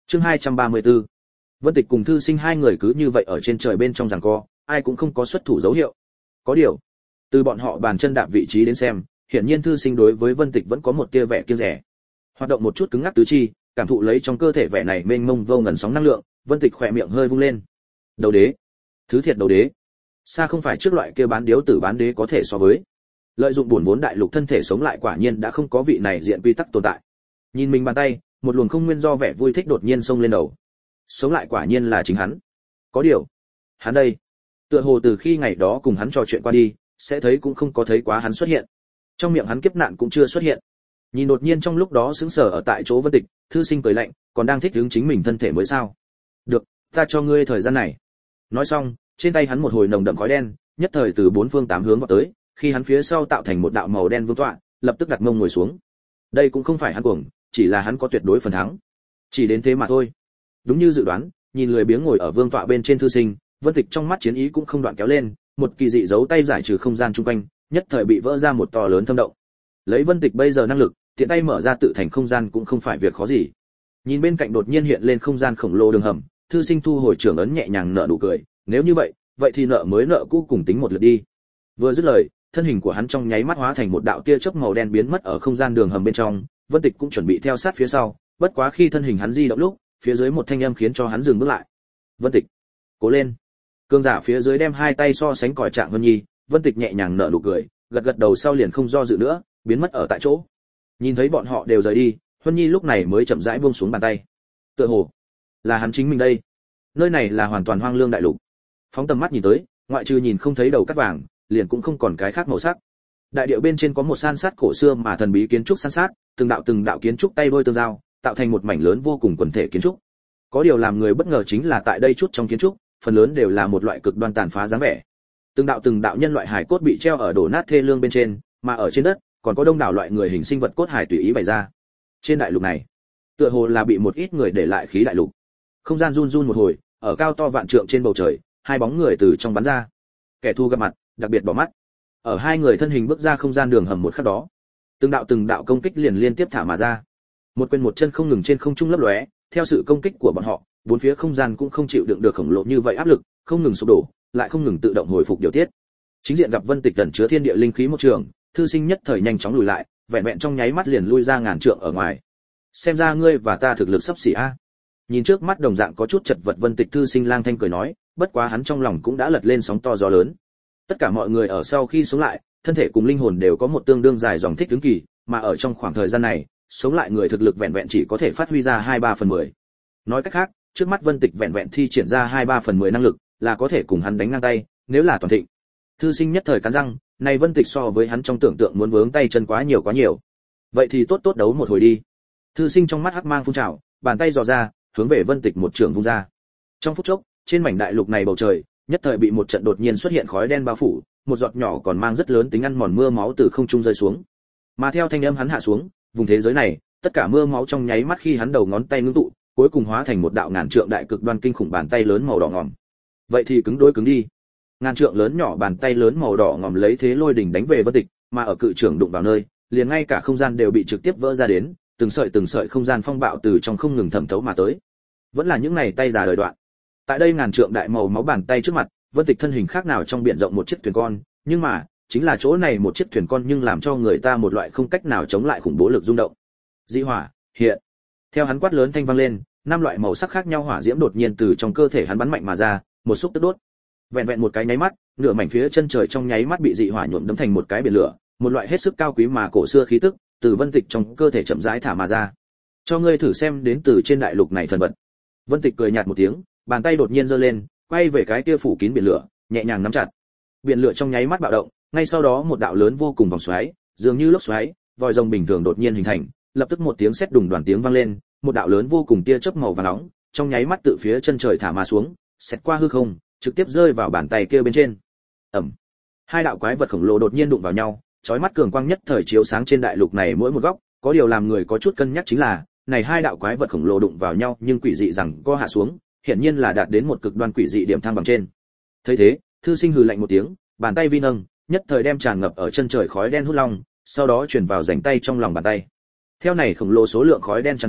Chương 234. Vân Tịch cùng Thư Sinh hai người cứ như vậy ở trên trời bên trong giằng co, ai cũng không có xuất thủ dấu hiệu. Có điều, từ bọn họ bàn chân đạp vị trí đến xem, hiển nhiên Thư Sinh đối với Vân Tịch vẫn có một tia vẻ kiêng dè. Hoạt động một chút cứng ngắc tứ chi, cảm thụ lấy trong cơ thể vẻ này mênh mông vô ngần sóng năng lượng, Vân Tịch khỏe miệng hơi vung lên. Đầu đế, thứ thiệt đầu đế. Xa không phải trước loại kia bán điếu tử bán đế có thể so với. Lợi dụng bổn vốn đại lục thân thể sống lại quả nhiên đã không có vị này diện quy tắc tồn tại. Nhìn mình bàn tay, một luồng không nguyên do vẻ vui thích đột nhiên xông lên đầu. Sống lại quả nhiên là chính hắn. Có điều, hắn đây, tựa hồ từ khi ngày đó cùng hắn trò chuyện qua đi, sẽ thấy cũng không có thấy quá hắn xuất hiện. Trong miệng hắn kiếp nạn cũng chưa xuất hiện. Nhìn đột nhiên trong lúc đó sững sờ ở tại chỗ Vân Tịch, Thư Sinh cười lạnh, còn đang thích ứng chính mình thân thể mới sao? Được, ta cho ngươi thời gian này. Nói xong, trên tay hắn một hồi nồng đậm khói đen, nhất thời từ bốn phương tám hướng vọt tới, khi hắn phía sau tạo thành một đạo màu đen vương tọa, lập tức đặt mông ngồi xuống. Đây cũng không phải hắn cuồng, chỉ là hắn có tuyệt đối phần thắng. Chỉ đến thế mà thôi. Đúng như dự đoán, nhìn lười biếng ngồi ở vương tọa bên trên Thư Sinh, Vân Tịch trong mắt chiến ý cũng không đoạn kéo lên, một kỳ dị giấu tay giải trừ không gian chung quanh, nhất thời bị vỡ ra một to lớn thâm động. Lấy Vân Tịch bây giờ năng lực, tiện tay mở ra tự thành không gian cũng không phải việc khó gì. Nhìn bên cạnh đột nhiên hiện lên không gian khổng lồ đường hầm, Thư Sinh thu hồi trưởng ấn nhẹ nhàng nở nụ cười, nếu như vậy thì nợ mới nợ cũ cùng tính một lượt đi. Vừa dứt lời, thân hình của hắn trong nháy mắt hóa thành một đạo tia chớp màu đen biến mất ở không gian đường hầm bên trong, Vân Tịch cũng chuẩn bị theo sát phía sau, bất quá khi thân hình hắn di động lúc, phía dưới một thanh âm khiến cho hắn dừng bước lại. "Vân Tịch, cố lên." Cương giả phía dưới đem hai tay so sánh còi trạng Vân Nhi, Vân Tịch nhẹ nhàng nở nụ cười, gật gật đầu sau liền không do dự nữa, biến mất ở tại chỗ. Nhìn thấy bọn họ đều rời đi, Vân Nhi lúc này mới chậm rãi buông xuống bàn tay. Tựa hồ là hắn chính mình đây. Nơi này là hoàn toàn hoang lương đại lục. Phóng tầm mắt nhìn tới, ngoại trừ nhìn không thấy đầu cát vàng, liền cũng không còn cái khác màu sắc. Đại địa bên trên có một san sát cổ xưa mà thần bí kiến trúc san sát, từng đạo kiến trúc tay đôi tương giao, tạo thành một mảnh lớn vô cùng quần thể kiến trúc. Có điều làm người bất ngờ chính là tại đây chút trong kiến trúc, phần lớn đều là một loại cực đoan tàn phá dáng vẻ. Từng đạo nhân loại hài cốt bị treo ở đổ nát thê lương bên trên, mà ở trên đất còn có đông đảo loại người hình sinh vật cốt hài tùy ý bày ra. Trên đại lục này, tựa hồ là bị một ít người để lại khí đại lục. Không gian run run một hồi, ở cao to vạn trượng trên bầu trời, hai bóng người từ trong bắn ra. Kẻ thù gặp mặt, đặc biệt bỏ mắt. Ở hai người thân hình bước ra không gian đường hầm một khắc đó, từng đạo công kích liền liên tiếp thả mà ra. Một quên một chân không ngừng trên không trung lấp lóe, theo sự công kích của bọn họ, bốn phía không gian cũng không chịu đựng được khổng lồ như vậy áp lực, không ngừng sụp đổ, lại không ngừng tự động hồi phục điều tiết. Chính diện gặp Vân Tịch gần chứa thiên địa linh khí một trường, Thư Sinh nhất thời nhanh chóng lùi lại, vẹn vẹn trong nháy mắt liền lui ra ngàn trượng ở ngoài. Xem ra ngươi và ta thực lực sắp xỉ a. Nhìn trước mắt đồng dạng có chút chật vật Vân Tịch, Thư Sinh lang thanh cười nói, bất quá hắn trong lòng cũng đã lật lên sóng to gió lớn. Tất cả mọi người ở sau khi sống lại, thân thể cùng linh hồn đều có một tương đương dài dòng thích ứng kỳ, mà ở trong khoảng thời gian này, sống lại người thực lực vẹn vẹn chỉ có thể phát huy ra 2/3/10. Nói cách khác, trước mắt Vân Tịch vẹn vẹn thi triển ra 2/3/10 năng lực, là có thể cùng hắn đánh ngang tay, nếu là toàn thịnh. Thư Sinh nhất thời cắn răng, này Vân Tịch so với hắn trong tưởng tượng muốn vướng tay chân quá nhiều. Vậy thì tốt đấu một hồi đi. Thư Sinh trong mắt hắc mang phun trào, bàn tay dò ra, hướng về Vân Tịch một trường vung ra. Trong phút chốc, trên mảnh đại lục này bầu trời, nhất thời bị một trận đột nhiên xuất hiện khói đen bao phủ, một giọt nhỏ còn mang rất lớn tính ăn mòn mưa máu từ không trung rơi xuống. Mà theo thanh âm hắn hạ xuống, vùng thế giới này, tất cả mưa máu trong nháy mắt khi hắn đầu ngón tay ngưng tụ, cuối cùng hóa thành một đạo ngàn trượng đại cực đoan kinh khủng bàn tay lớn màu đỏ ngòm. Vậy thì cứng đối cứng đi. Ngàn trượng lớn nhỏ bàn tay lớn màu đỏ ngòm lấy thế lôi đỉnh đánh về Vân Tịch, mà ở cự trưởng đụng vào nơi, liền ngay cả không gian đều bị trực tiếp vỡ ra đến, từng sợi không gian phong bạo từ trong không ngừng thẩm thấu mà tới. Vẫn là những này tay già đời đoạn. Tại đây ngàn trượng đại màu máu bàn tay trước mặt, Vân Tịch thân hình khác nào trong biển rộng một chiếc thuyền con, nhưng mà, chính là chỗ này một chiếc thuyền con nhưng làm cho người ta một loại không cách nào chống lại khủng bố lực rung động. Dị hỏa, hiện. Theo hắn quát lớn thanh vang lên, năm loại màu sắc khác nhau hỏa diễm đột nhiên từ trong cơ thể hắn bắn mạnh mà ra, một xúc tức đốt. Vẹn vẹn một cái nháy mắt, nửa mảnh phía chân trời trong nháy mắt bị dị hỏa nhuộm đẫm thành một cái biển lửa, một loại hết sức cao quý mà cổ xưa khí tức từ Vân Tịch trong cơ thể chậm rãi thả mà ra. Cho ngươi thử xem đến từ trên đại lục này thần vật. Vân Tịch cười nhạt một tiếng, bàn tay đột nhiên giơ lên, quay về cái kia phủ kín biển lửa, nhẹ nhàng nắm chặt. Biển lửa trong nháy mắt bạo động, ngay sau đó một đạo lớn vô cùng vòng xoáy, dường như lốc xoáy, vòi rồng bình thường đột nhiên hình thành, lập tức một tiếng sét đùng đoán tiếng vang lên, một đạo lớn vô cùng tia chớp màu vàng nóng, trong nháy mắt từ phía chân trời thả mà xuống, xẹt qua hư không, trực tiếp rơi vào bàn tay kia bên trên. Ầm. Hai đạo quái vật khổng lồ đột nhiên đụng vào nhau, chói mắt cường quang nhất thời chiếu sáng trên đại lục này mỗi một góc, có điều làm người có chút cân nhắc chính là, này hai đạo quái vật khổng lồ đụng vào nhau nhưng quỷ dị rằng co hạ xuống, hiển nhiên là đạt đến một cực đoan quỷ dị điểm thăng bằng trên. Thấy thế, Thư Sinh hừ lạnh một tiếng, bàn tay vi nâng, nhất thời đem tràn ngập ở chân trời khói đen hút long, sau đó chuyển vào rảnh tay trong lòng bàn tay. Theo này khổng lồ số lượng khói đen tràn vào,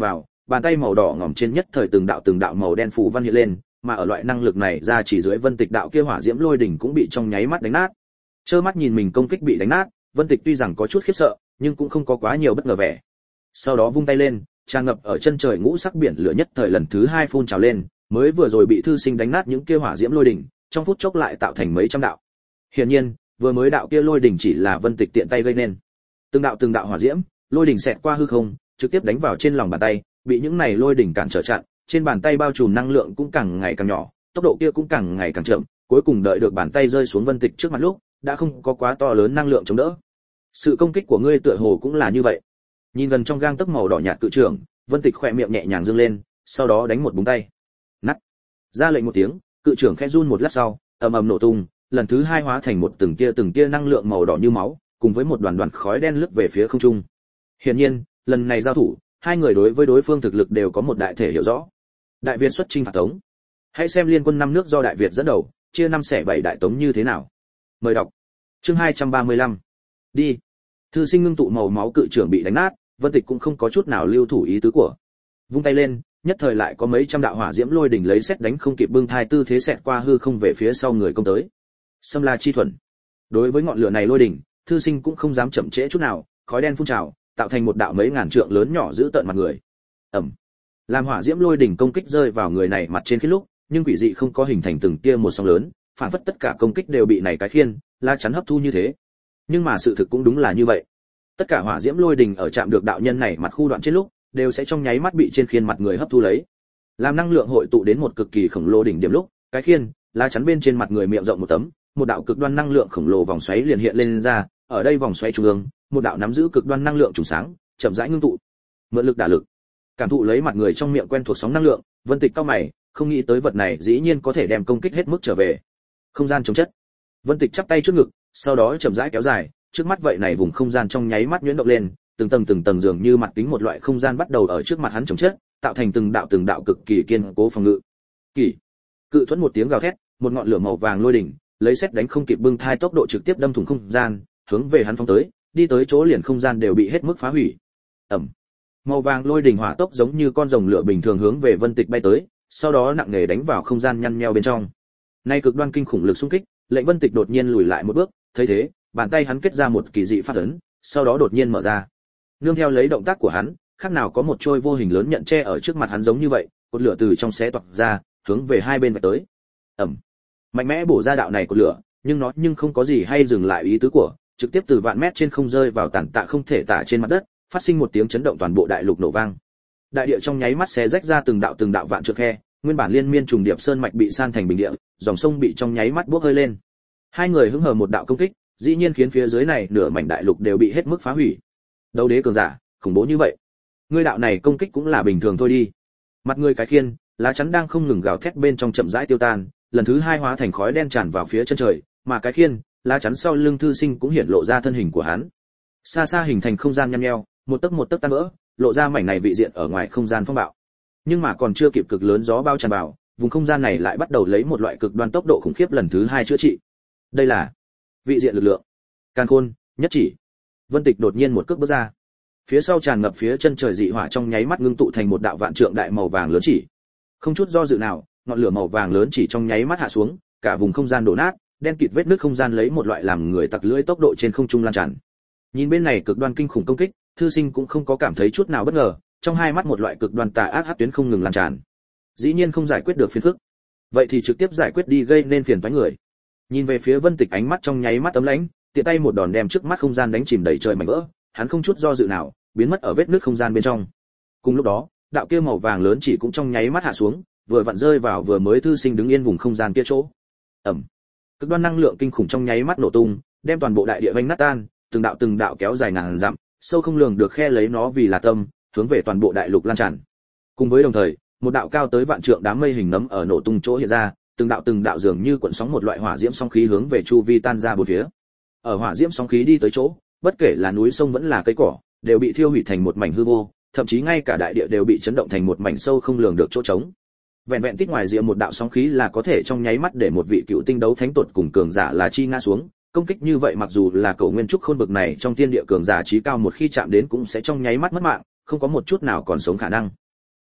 bàn tay màu đỏ ngòm trên nhất thời từng đạo màu đen phủ văn hiện lên, mà ở loại năng lực này ra chỉ dưới Vân Tịch đạo kia hỏa diễm lôi đỉnh cũng bị trong nháy mắt đánh nát. Trơ mắt nhìn mình công kích bị đánh nát, Vân Tịch tuy rằng có chút khiếp sợ, nhưng cũng không có quá nhiều bất ngờ vẻ. Sau đó vung tay lên, tràn ngập ở chân trời ngũ sắc biển lửa nhất thời lần thứ hai phun trào lên, mới vừa rồi bị thư sinh đánh nát những kia hỏa diễm lôi đỉnh, trong phút chốc lại tạo thành mấy trăm đạo. Hiển nhiên, vừa mới đạo kia lôi đỉnh chỉ là Vân Tịch tiện tay gây nên. Từng đạo hỏa diễm, lôi đỉnh xẹt qua hư không, trực tiếp đánh vào trên lòng bàn tay, bị những này lôi đỉnh cản trở chặn, trên bàn tay bao trùm năng lượng cũng càng ngày càng nhỏ, tốc độ kia cũng càng ngày càng chậm, cuối cùng đợi được bàn tay rơi xuống Vân Tịch trước mặt lúc, đã không có quá to lớn năng lượng chống đỡ. Sự công kích của ngươi tựa hồ cũng là như vậy. Nhìn gần trong gang tấc màu đỏ nhạt cự trưởng, Vân Tịch khỏe miệng nhẹ nhàng dương lên, sau đó đánh một búng tay. Nắt. Ra lệnh một tiếng, cự trưởng khẽ run một lát sau, ầm ầm nổ tung, lần thứ hai hóa thành một từng tia năng lượng màu đỏ như máu, cùng với một đoàn khói đen lướt về phía không trung. Hiển nhiên, lần này giao thủ, hai người đối với đối phương thực lực đều có một đại thể hiểu rõ. Đại Việt xuất chinh phạt Tống. Hãy xem liên quân năm nước do Đại Việt dẫn đầu, chia năm xẻ bảy đại Tống như thế nào. Mời đọc. Chương 235. Đi. Thư sinh ngưng tụ màu máu cự trưởng bị đánh nát, Vân Tịch cũng không có chút nào lưu thủ ý tứ của. Vung tay lên, nhất thời lại có mấy trăm đạo hỏa diễm lôi đỉnh lấy xét đánh không kịp bưng thai tư thế xẹt qua hư không về phía sau người công tới. Xâm La chi thuần. Đối với ngọn lửa này lôi đỉnh, thư sinh cũng không dám chậm trễ chút nào, khói đen phun trào, tạo thành một đạo mấy ngàn trượng lớn nhỏ giữ tận mặt người. Ầm. Làm hỏa diễm lôi đỉnh công kích rơi vào người này mặt trên khi lúc, nhưng quỷ dị không có hình thành từng tia một sóng lớn, phản phất tất cả công kích đều bị này cái khiên la chắn hấp thu như thế. Nhưng mà sự thực cũng đúng là như vậy. Tất cả hỏa diễm lôi đỉnh ở chạm được đạo nhân này mặt khu đoạn trên lúc, đều sẽ trong nháy mắt bị trên khiên mặt người hấp thu lấy. Làm năng lượng hội tụ đến một cực kỳ khổng lồ đỉnh điểm lúc, cái khiên la chắn bên trên mặt người miệng rộng một tấm, một đạo cực đoan năng lượng khổng lồ vòng xoáy liền hiện lên ra, ở đây vòng xoáy trung ương, một đạo nắm giữ cực đoan năng lượng trùng sáng, chậm rãi ngưng tụ. Mượn lực đả lực, cảm thụ lấy mặt người trong miệng quen thuộc sóng năng lượng, Vân Tịch cau mày, không nghĩ tới vật này dĩ nhiên có thể đem công kích hết mức trở về. Không gian chống chất. Vân Tịch chắp tay trước ngực, sau đó chậm rãi kéo dài, trước mắt vậy này vùng không gian trong nháy mắt nhuyễn động lên, từng tầng dường như mặt kính một loại không gian bắt đầu ở trước mặt hắn chống chất, tạo thành từng đạo cực kỳ kiên cố phòng ngự. Kỳ. Cự thuẫn một tiếng gào thét, một ngọn lửa màu vàng lôi đỉnh, lấy xét đánh không kịp bưng thai tốc độ trực tiếp đâm thủng không gian, hướng về hắn phóng tới, đi tới chỗ liền không gian đều bị hết mức phá hủy. Ầm. Màu vàng lôi đỉnh hỏa tốc giống như con rồng lửa bình thường hướng về Vân Tịch bay tới, sau đó nặng nề đánh vào không gian nhăn nheo bên trong. Nay cực đoan kinh khủng lực xung kích, lệnh Vân Tịch đột nhiên lùi lại một bước, thấy thế, bàn tay hắn kết ra một kỳ dị pháp ấn, sau đó đột nhiên mở ra. Nương theo lấy động tác của hắn, khác nào có một trôi vô hình lớn nhận che ở trước mặt hắn giống như vậy, cột lửa từ trong xé toạc ra, hướng về hai bên vạch tới. Ầm. Mạnh mẽ bổ ra đạo này cột lửa, nhưng nó không có gì hay dừng lại ý tứ của, trực tiếp từ vạn mét trên không rơi vào tàn tạ không thể tả trên mặt đất, phát sinh một tiếng chấn động toàn bộ đại lục nổ vang. Đại địa trong nháy mắt xé rách ra từng đạo vạn trượng khe, nguyên bản liên miên trùng điệp sơn mạch bị san thành bình địa, dòng sông bị trong nháy mắt bốc hơi lên. Hai người hứng hờ một đạo công kích, dĩ nhiên khiến phía dưới này nửa mảnh đại lục đều bị hết mức phá hủy. Đấu đế cường giả, khủng bố như vậy. Ngươi đạo này công kích cũng là bình thường thôi đi. Mặt người cái khiên, lá chắn đang không ngừng gào thét bên trong chậm rãi tiêu tan, lần thứ hai hóa thành khói đen tràn vào phía chân trời, mà cái khiên, lá chắn sau lưng thư sinh cũng hiện lộ ra thân hình của hắn. Xa xa hình thành không gian nhăm nheo, một tấc tan vỡ, lộ ra mảnh này vị diện ở ngoài không gian phong bạo. Nhưng mà còn chưa kịp cực lớn gió bao tràn vào, vùng không gian này lại bắt đầu lấy một loại cực đoan tốc độ khủng khiếp lần thứ hai chữa trị. Đây là vị diện lực lượng. Càn khôn, nhất chỉ. Vân Tịch đột nhiên một cước bước ra. Phía sau tràn ngập phía chân trời dị hỏa trong nháy mắt ngưng tụ thành một đạo vạn trượng đại màu vàng lớn chỉ. Không chút do dự nào, ngọn lửa màu vàng lớn chỉ trong nháy mắt hạ xuống, cả vùng không gian đổ nát, đen kịt vết nứt không gian lấy một loại làm người tặc lưỡi tốc độ trên không trung lan tràn. Nhìn bên này cực đoan kinh khủng công kích, thư sinh cũng không có cảm thấy chút nào bất ngờ, trong hai mắt một loại cực đoan tà ác hắc tuyến không ngừng lan tràn. Dĩ nhiên không giải quyết được phiền phức, vậy thì trực tiếp giải quyết đi gây nên phiền toái người. Nhìn về phía Vân Tịch ánh mắt trong nháy mắt ấm lãnh, tiện tay một đòn đem trước mắt không gian đánh chìm đầy trời mảnh vỡ, hắn không chút do dự nào, biến mất ở vết nứt không gian bên trong. Cùng lúc đó, đạo kia màu vàng lớn chỉ cũng trong nháy mắt hạ xuống, vừa vặn rơi vào vừa mới thư sinh đứng yên vùng không gian kia chỗ. Ầm. Cực đoan năng lượng kinh khủng trong nháy mắt nổ tung, đem toàn bộ đại địa vành nát tan, từng đạo kéo dài ngàn dặm, sâu không lường được khe lấy nó vì là tâm, hướng về toàn bộ đại lục lan tràn. Cùng với đồng thời, một đạo cao tới vạn trượng đám mây hình nấm ở nổ tung chỗ hiện ra, từng đạo dường như cuộn sóng một loại hỏa diễm sóng khí hướng về chu vi tan ra bốn phía. Ở hỏa diễm sóng khí đi tới chỗ, bất kể là núi sông vẫn là cây cỏ, đều bị thiêu hủy thành một mảnh hư vô, thậm chí ngay cả đại địa đều bị chấn động thành một mảnh sâu không lường được chỗ trống. Vẹn tít ngoài rìa một đạo sóng khí là có thể trong nháy mắt để một vị cựu tinh đấu thánh tột cùng cường giả là chi ngã xuống. Công kích như vậy mặc dù là Cổ Nguyên Trúc Khôn bực này trong thiên địa cường giả chí cao một khi chạm đến cũng sẽ trong nháy mắt mất mạng, không có một chút nào còn sống khả năng.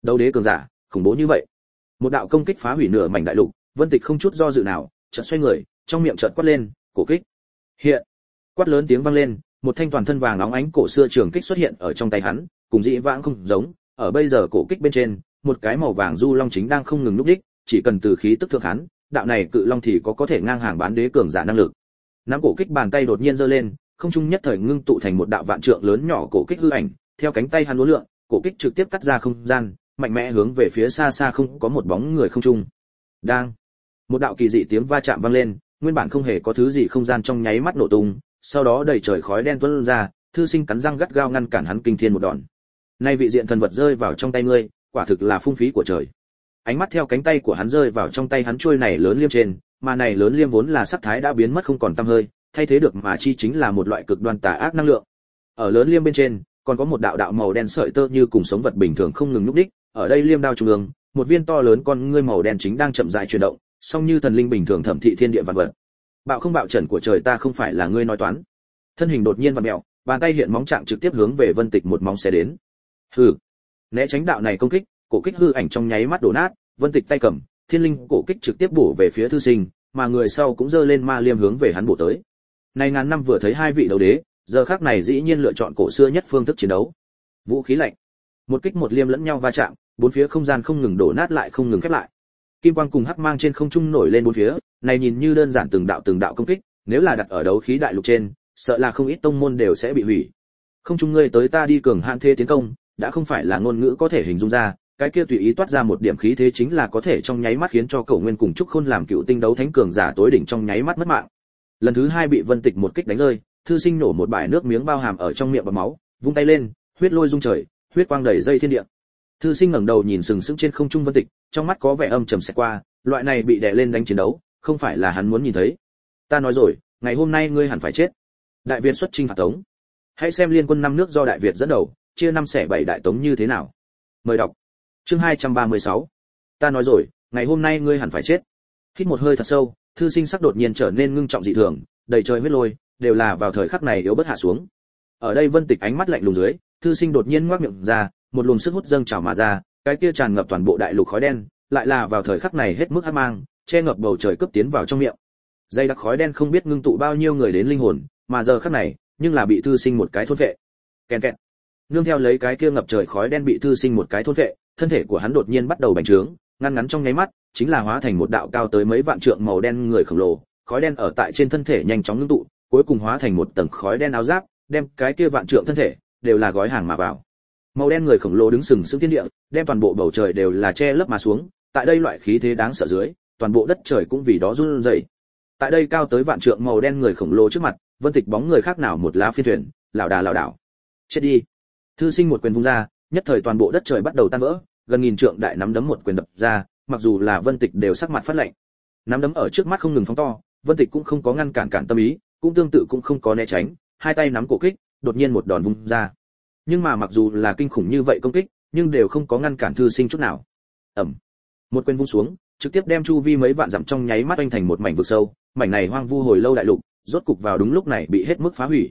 Đấu đế cường giả, khủng bố như vậy. Một đạo công kích phá hủy nửa mảnh đại lục, Vân Tịch không chút do dự nào, chợt xoay người, trong miệng chợt quát lên, cổ kích. Hiện. Quát lớn tiếng vang lên, một thanh toàn thân vàng óng ánh cổ xưa trường kích xuất hiện ở trong tay hắn, cùng dĩ vãng không giống, ở bây giờ cổ kích bên trên, một cái màu vàng du long chính đang không ngừng núp đích, chỉ cần từ khí tức thượng hắn, đạo này cự long thì có thể ngang hàng bán đế cường giả năng lực. Nắm cổ kích bàn tay đột nhiên giơ lên, không trung nhất thời ngưng tụ thành một đạo vạn trượng lớn nhỏ cổ kích hư ảnh, theo cánh tay hắn uốn lượn, cổ kích trực tiếp cắt ra không gian, mạnh mẽ hướng về phía xa xa không có một bóng người không trung. Đang, một đạo kỳ dị tiếng va chạm vang lên, nguyên bản không hề có thứ gì không gian trong nháy mắt nổ tung, sau đó đầy trời khói đen tuôn ra, Thư Sinh cắn răng gắt gao ngăn cản hắn kinh thiên một đòn. Nay vị diện thần vật rơi vào trong tay ngươi, quả thực là phung phí của trời. Ánh mắt theo cánh tay của hắn rơi vào trong tay hắn chuôi này lớn liêm trên, mà này lớn liêm vốn là sắc thái đã biến mất không còn tăm hơi, thay thế được mà chi chính là một loại cực đoan tà ác năng lượng. Ở lớn liêm bên trên, còn có một đạo đạo màu đen sợi tơ như cùng sống vật bình thường không ngừng lúc đích, ở đây liêm đao trung ương, một viên to lớn con ngươi màu đen chính đang chậm rãi chuyển động, song như thần linh bình thường thẩm thị thiên địa vạn vật. Bạo không bạo trần của trời ta không phải là ngươi nói toán. Thân hình đột nhiên vặn mèo, bàn tay hiện móng trạng trực tiếp hướng về Vân Tịch một móng xé đến. Hừ. Né tránh đạo này công kích, cổ kích hư ảnh trong nháy mắt đổ nát, Vân Tịch tay cầm, thiên linh cổ kích trực tiếp bổ về phía Thư Sinh, mà người sau cũng giơ lên ma liêm hướng về hắn bổ tới. Này ngàn năm vừa thấy hai vị đấu đế, giờ khắc này dĩ nhiên lựa chọn cổ xưa nhất phương thức chiến đấu. Vũ khí lạnh. Một kích một liêm lẫn nhau va chạm, bốn phía không gian không ngừng đổ nát lại không ngừng khép lại. Kim quang cùng hắc mang trên không trung nổi lên bốn phía, này nhìn như đơn giản từng đạo công kích, nếu là đặt ở đấu khí đại lục trên, sợ là không ít tông môn đều sẽ bị hủy. Không trung ngươi tới ta đi cường hạn thế tiến công, đã không phải là ngôn ngữ có thể hình dung ra, cái kia tùy ý toát ra một điểm khí thế chính là có thể trong nháy mắt khiến cho Cẩu Nguyên cùng Trúc Khôn làm cựu tinh đấu thánh cường giả tối đỉnh trong nháy mắt mất mạng. Lần thứ hai bị Vân Tịch một kích đánh rơi, Thư Sinh nổ một bãi nước miếng bao hàm ở trong miệng bọt máu, vung tay lên, huyết lôi rung trời, huyết quang đầy dây thiên địa. Thư Sinh ngẩng đầu nhìn sừng sững trên không trung Vân Tịch, trong mắt có vẻ âm trầm xẹt qua, loại này bị đè lên đánh chiến đấu, không phải là hắn muốn nhìn thấy. Ta nói rồi, ngày hôm nay ngươi hẳn phải chết. Đại Việt xuất chinh phạt Tống. Hãy xem liên quân năm nước do Đại Việt dẫn đầu, chia 5/7 đại Tống như thế nào. Mời đọc. Chương 236. Ta nói rồi, ngày hôm nay ngươi hẳn phải chết. Hít một hơi thật sâu, Thư Sinh sắc đột nhiên trở nên ngưng trọng dị thường, đầy trời huyết lôi, đều là vào thời khắc này yếu bớt hạ xuống. Ở đây Vân Tịch ánh mắt lạnh lùng dưới, Thư Sinh đột nhiên ngoác miệng ra, một luồng sức hút dâng trào mà ra, cái kia tràn ngập toàn bộ đại lục khói đen, lại là vào thời khắc này hết mức hắc mang, che ngập bầu trời cướp tiến vào trong miệng. Dây đặc khói đen không biết ngưng tụ bao nhiêu người đến linh hồn, mà giờ khắc này, nhưng là bị Thư Sinh một cái thôn vệ. Kèn kẹt. Nương theo lấy cái kia ngập trời khói đen bị Thư Sinh một cái thôn vệ, thân thể của hắn đột nhiên bắt đầu bành trướng, ngăn ngắn trong nháy mắt, chính là hóa thành một đạo cao tới mấy vạn trượng màu đen người khổng lồ, khói đen ở tại trên thân thể nhanh chóng ngưng tụ, cuối cùng hóa thành một tầng khói đen áo giáp, đem cái kia vạn trượng thân thể đều là gói hàng mà vào. Màu đen người khổng lồ đứng sừng sững thiên địa, đem toàn bộ bầu trời đều là che lấp mà xuống, tại đây loại khí thế đáng sợ dưới, toàn bộ đất trời cũng vì đó run rẩy. Tại đây cao tới vạn trượng màu đen người khổng lồ trước mặt, Vân Tịch bóng người khác nào một lá phiên thuyền, lảo đảo. Chết đi. Thư Sinh một quyền vung ra, nhất thời toàn bộ đất trời bắt đầu tan vỡ, gần nghìn trượng đại nắm đấm một quyền đập ra, mặc dù là Vân Tịch đều sắc mặt phát lạnh. Nắm đấm ở trước mắt không ngừng phóng to, Vân Tịch cũng không có ngăn cản tâm ý, cũng tương tự cũng không có né tránh, hai tay nắm cổ kích, đột nhiên một đòn vung ra. Nhưng mà mặc dù là kinh khủng như vậy công kích, nhưng đều không có ngăn cản Thư Sinh chút nào. Ầm. Một quyền vung xuống, trực tiếp đem chu vi mấy vạn dặm trong nháy mắt oanh thành một mảnh vực sâu, mảnh này hoang vu hồi lâu đại lục, rốt cục vào đúng lúc này bị hết mức phá hủy.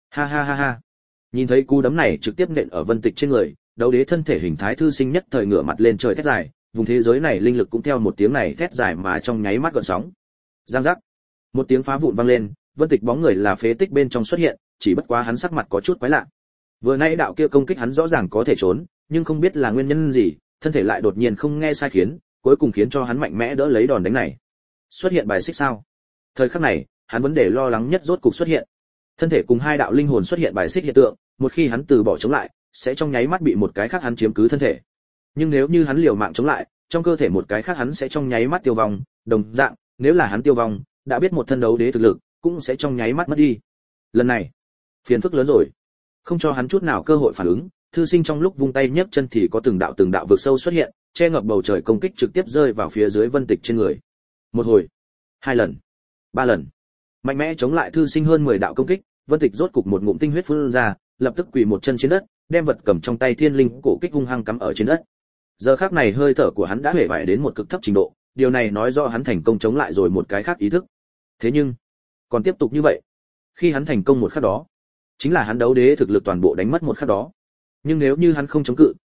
Ha. Nhìn thấy cú đấm này trực tiếp nện ở Vân Tịch trên người, đấu đế thân thể hình thái Thư Sinh nhất thời ngửa mặt lên trời thét dài, vùng thế giới này linh lực cũng theo một tiếng này thét dài mà trong nháy mắt gợn sóng. Giang giác. Một tiếng phá vụn vang lên, Vân Tịch bóng người là phế tích bên trong xuất hiện, chỉ bất quá hắn sắc mặt có chút quái lạ. Vừa nãy đạo kia công kích hắn rõ ràng có thể trốn, nhưng không biết là nguyên nhân gì, thân thể lại đột nhiên không nghe sai khiến, cuối cùng khiến cho hắn mạnh mẽ đỡ lấy đòn đánh này. Xuất hiện bài xích sao? Thời khắc này, hắn vấn đề lo lắng nhất rốt cục xuất hiện. Thân thể cùng hai đạo linh hồn xuất hiện bài xích hiện tượng, một khi hắn từ bỏ chống lại, sẽ trong nháy mắt bị một cái khác hắn chiếm cứ thân thể. Nhưng nếu như hắn liều mạng chống lại, trong cơ thể một cái khác hắn sẽ trong nháy mắt tiêu vong, đồng dạng, nếu là hắn tiêu vong, đã biết một thân đấu đế thực lực, cũng sẽ trong nháy mắt mất đi. Lần này, phiền phức lớn rồi. Không cho hắn chút nào cơ hội phản ứng, Thư Sinh trong lúc vung tay nhấc chân thì có từng đạo vực sâu xuất hiện, che ngập bầu trời công kích trực tiếp rơi vào phía dưới Vân Tịch trên người. Một hồi, hai lần, ba lần, mạnh mẽ chống lại Thư Sinh hơn 10 đạo công kích, Vân Tịch rốt cục một ngụm tinh huyết phun ra, lập tức quỳ một chân trên đất, đem vật cầm trong tay thiên linh cổ kích hung hăng cắm ở trên đất. Giờ khắc này hơi thở của hắn đã hể vải đến một cực thấp trình độ, điều này nói rõ hắn thành công chống lại rồi một cái khác ý thức. Thế nhưng, còn tiếp tục như vậy, khi hắn thành công một khắc đó, chính là hắn đấu đế thực lực toàn bộ đánh mất một khắc đó. Nhưng nếu như hắn không chống cự,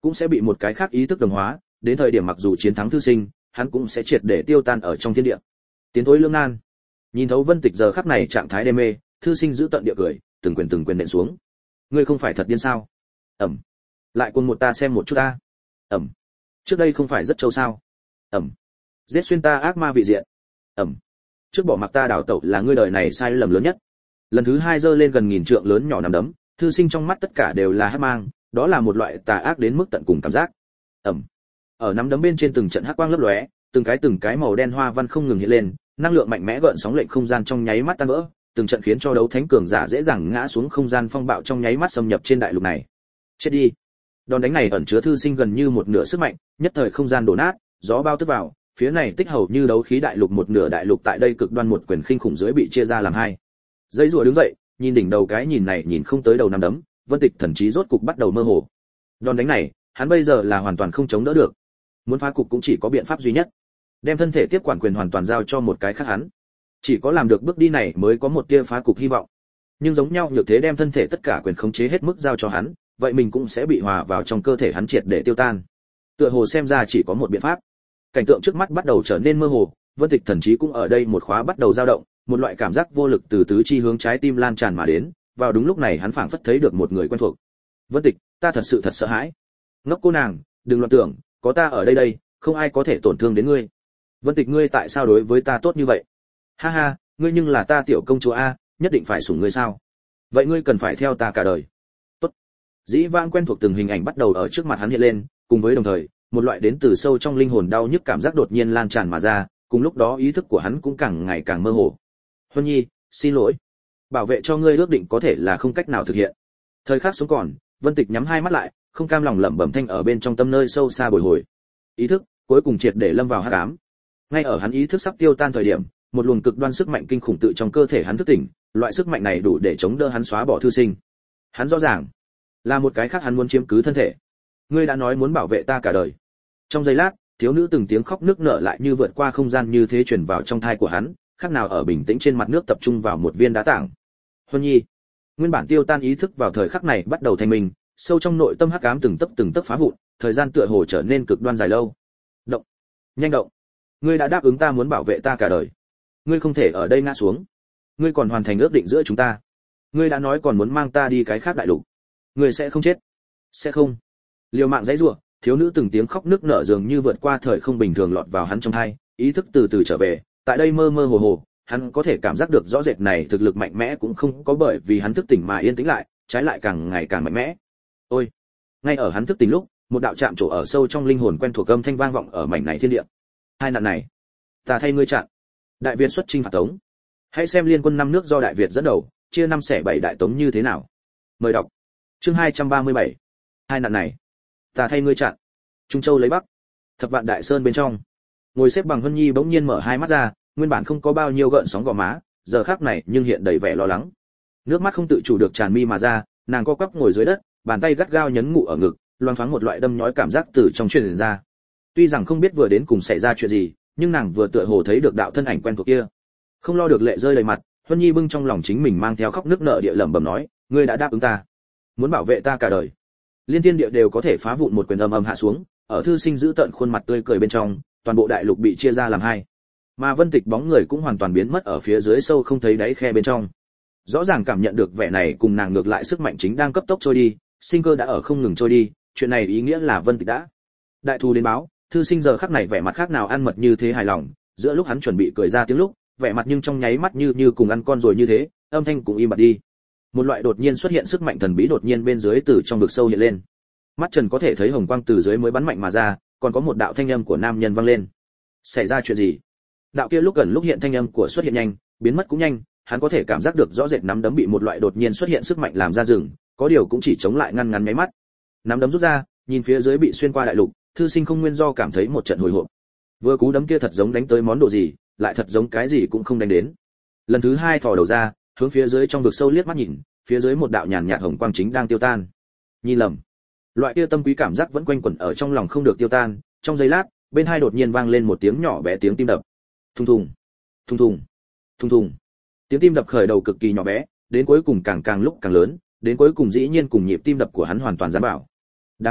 cũng sẽ bị một cái khác ý thức đồng hóa, đến thời điểm mặc dù chiến thắng thư sinh, hắn cũng sẽ triệt để tiêu tan ở trong thiên địa. Tiến thối lưỡng nan. Nhìn thấu Vân Tịch giờ khắc này trạng thái đê mê, thư sinh giữ tận địa cười, từng quyền nện xuống. Ngươi không phải thật điên sao? Ẩm. Lại quân một ta xem một chút ta. Ẩm. Trước đây không phải rất trâu sao? Ẩm. Giết xuyên ta ác ma vị diện. Ẩm. Trước bỏ mặc ta đảo tẩu là ngươi đời này sai lầm lớn nhất. Lần thứ hai giơ lên gần nghìn trượng lớn nhỏ nắm đấm, thư sinh trong mắt tất cả đều là hắc mang, đó là một loại tà ác đến mức tận cùng cảm giác. Ẩm. Ở nắm đấm bên trên từng trận hắc quang lấp lóe, từng cái màu đen hoa văn không ngừng hiện lên, năng lượng mạnh mẽ gợn sóng lệnh không gian trong nháy mắt tan vỡ, từng trận khiến cho đấu thánh cường giả dễ dàng ngã xuống không gian phong bạo trong nháy mắt xâm nhập trên đại lục này. Chết đi. Đòn đánh này ẩn chứa thư sinh gần như một nửa sức mạnh, nhất thời không gian đổ nát, gió bao tức vào, phía này tích hầu như đấu khí đại lục một nửa đại lục tại đây cực đoan một quyền khinh khủng dưới bị chia ra làm hai. Dây rùa đứng dậy, nhìn đỉnh đầu cái nhìn này nhìn không tới đầu năm đấm, Vân Tịch thần trí rốt cục bắt đầu mơ hồ. Đòn đánh này, hắn bây giờ là hoàn toàn không chống đỡ được. Muốn phá cục cũng chỉ có biện pháp duy nhất, đem thân thể tiếp quản quyền hoàn toàn giao cho một cái khác hắn. Chỉ có làm được bước đi này mới có một tia phá cục hy vọng. Nhưng giống nhau nhược thế đem thân thể tất cả quyền khống chế hết mức giao cho hắn, vậy mình cũng sẽ bị hòa vào trong cơ thể hắn triệt để tiêu tan. Tựa hồ xem ra chỉ có một biện pháp. Cảnh tượng trước mắt bắt đầu trở nên mơ hồ, Vân Tịch thần trí cũng ở đây một khóa bắt đầu dao động, một loại cảm giác vô lực từ tứ chi hướng trái tim lan tràn mà đến, vào đúng lúc này hắn phảng phất thấy được một người quen thuộc. Vân Tịch, ta thật sự thật sợ hãi. Ngốc cô nàng, đừng loạn tưởng, có ta ở đây, không ai có thể tổn thương đến ngươi. Vân Tịch, ngươi tại sao đối với ta tốt như vậy? Ha ha, ngươi nhưng là ta tiểu công chúa a, nhất định phải sủng ngươi sao? Vậy ngươi cần phải theo ta cả đời. Tốt. Dĩ vãng quen thuộc từng hình ảnh bắt đầu ở trước mặt hắn hiện lên, cùng với đồng thời, một loại đến từ sâu trong linh hồn đau nhức cảm giác đột nhiên lan tràn mà ra, cùng lúc đó ý thức của hắn cũng càng ngày càng mơ hồ. Huân Nhi, xin lỗi. Bảo vệ cho ngươi ước định có thể là không cách nào thực hiện. Thời khắc sống còn, Vân Tịch nhắm hai mắt lại, không cam lòng lẩm bẩm thanh ở bên trong tâm nơi sâu xa bồi hồi. Ý thức cuối cùng triệt để lâm vào hắc ám. Ngay ở hắn ý thức sắp tiêu tan thời điểm, một luồng cực đoan sức mạnh kinh khủng tự trong cơ thể hắn thức tỉnh, loại sức mạnh này đủ để chống đỡ hắn xóa bỏ thư sinh. Hắn rõ ràng là một cái khác hắn muốn chiếm cứ thân thể. Ngươi đã nói muốn bảo vệ ta cả đời. Trong giây lát, thiếu nữ từng tiếng khóc nức nở lại như vượt qua không gian như thế truyền vào trong thai của hắn, khác nào ở bình tĩnh trên mặt nước tập trung vào một viên đá tảng. Huân Nhi, nguyên bản tiêu tan ý thức vào thời khắc này bắt đầu thanh minh, sâu trong nội tâm hắc ám từng tấc phá vụn, thời gian tựa hồ trở nên cực đoan dài lâu. Động, nhanh động. Ngươi đã đáp ứng ta muốn bảo vệ ta cả đời. Ngươi không thể ở đây ngã xuống. Ngươi còn hoàn thành ước định giữa chúng ta. Ngươi đã nói còn muốn mang ta đi cái khác đại lục. Ngươi sẽ không chết. Sẽ không. Liều mạng giãy giụa, thiếu nữ từng tiếng khóc nức nở dường như vượt qua thời không bình thường lọt vào hắn trong tai, ý thức từ từ trở về, tại đây mơ mơ hồ hồ, hắn có thể cảm giác được rõ rệt này thực lực mạnh mẽ cũng không có bởi vì hắn thức tỉnh mà yên tĩnh lại, trái lại càng ngày càng mạnh mẽ. Ôi, ngay ở hắn thức tỉnh lúc, một đạo chạm trổ ở sâu trong linh hồn quen thuộc âm thanh vang vọng ở mảnh này thiên địa. Hai nạn này, ta thay ngươi chặn. Đại Việt xuất chinh phạt Tống. Hãy xem liên quân năm nước do Đại Việt dẫn đầu, chia 5/7 đại Tống như thế nào. Mời đọc. Chương 237. Hai nạn này, ta thay ngươi chặn. Trung Châu lấy Bắc. Thập Vạn Đại Sơn bên trong. Ngồi xếp bằng Huân Nhi bỗng nhiên mở hai mắt ra, nguyên bản không có bao nhiêu gợn sóng gò má, giờ khắc này nhưng hiện đầy vẻ lo lắng. Nước mắt không tự chủ được tràn mi mà ra, nàng co quắp ngồi dưới đất, bàn tay gắt gao nhấn ngụ ở ngực, loang thoáng một loại đâm nhói cảm giác từ trong truyền ra. Tuy rằng không biết vừa đến cùng xảy ra chuyện gì, nhưng nàng vừa tựa hồ thấy được đạo thân ảnh quen thuộc kia. Không lo được lệ rơi đầy mặt, Huân Nhi bưng trong lòng chính mình mang theo khóc nức nở địa lẩm bẩm nói, ngươi đã đáp ứng ta, muốn bảo vệ ta cả đời. Liên thiên địa đều có thể phá vụn một quyền âm hạ xuống, ở thư sinh giữ tận khuôn mặt tươi cười bên trong, toàn bộ đại lục bị chia ra làm hai. Mà Vân Tịch bóng người cũng hoàn toàn biến mất ở phía dưới sâu không thấy đáy khe bên trong. Rõ ràng cảm nhận được vẻ này cùng nàng ngược lại sức mạnh chính đang cấp tốc trôi đi, sinh cơ đã ở không ngừng trôi đi, chuyện này ý nghĩa là Vân Tịch đã đại thù đến báo. Thư sinh giờ khắc này vẻ mặt khác nào ăn mật như thế hài lòng, giữa lúc hắn chuẩn bị cười ra tiếng lúc, vẻ mặt nhưng trong nháy mắt như cùng ăn con rồi như thế, âm thanh cũng im bặt đi. Một loại đột nhiên xuất hiện sức mạnh thần bí đột nhiên bên dưới từ trong vực sâu hiện lên. Mắt Trần có thể thấy hồng quang từ dưới mới bắn mạnh mà ra, còn có một đạo thanh âm của nam nhân vang lên. Xảy ra chuyện gì? Đạo kia lúc gần lúc hiện thanh âm của xuất hiện nhanh, biến mất cũng nhanh, hắn có thể cảm giác được rõ rệt nắm đấm bị một loại đột nhiên xuất hiện sức mạnh làm ra rừng, có điều cũng chỉ chống lại ngăn ngắn mấy mắt. Nắm đấm rút ra, nhìn phía dưới bị xuyên qua đại lục, thư sinh không nguyên do cảm thấy một trận hồi hộp. Vừa cú đấm kia thật giống đánh tới món đồ gì, lại thật giống cái gì cũng không đánh đến. Lần thứ hai thò đầu ra, hướng phía dưới trong vực sâu liếc mắt nhìn, phía dưới một đạo nhàn nhạt hồng quang chính đang tiêu tan. Nhìn lầm. Loại kia tâm quý cảm giác vẫn quanh quẩn ở trong lòng không được tiêu tan, trong giây lát, bên hai đột nhiên vang lên một tiếng nhỏ bé tiếng tim đập. Thùng thùng, thùng thùng, thùng thùng. Tiếng tim đập khởi đầu cực kỳ nhỏ bé, đến cuối cùng càng lúc càng lớn, đến cuối cùng dĩ nhiên cùng nhịp tim đập của hắn hoàn toàn gián bảo. Đáng chết,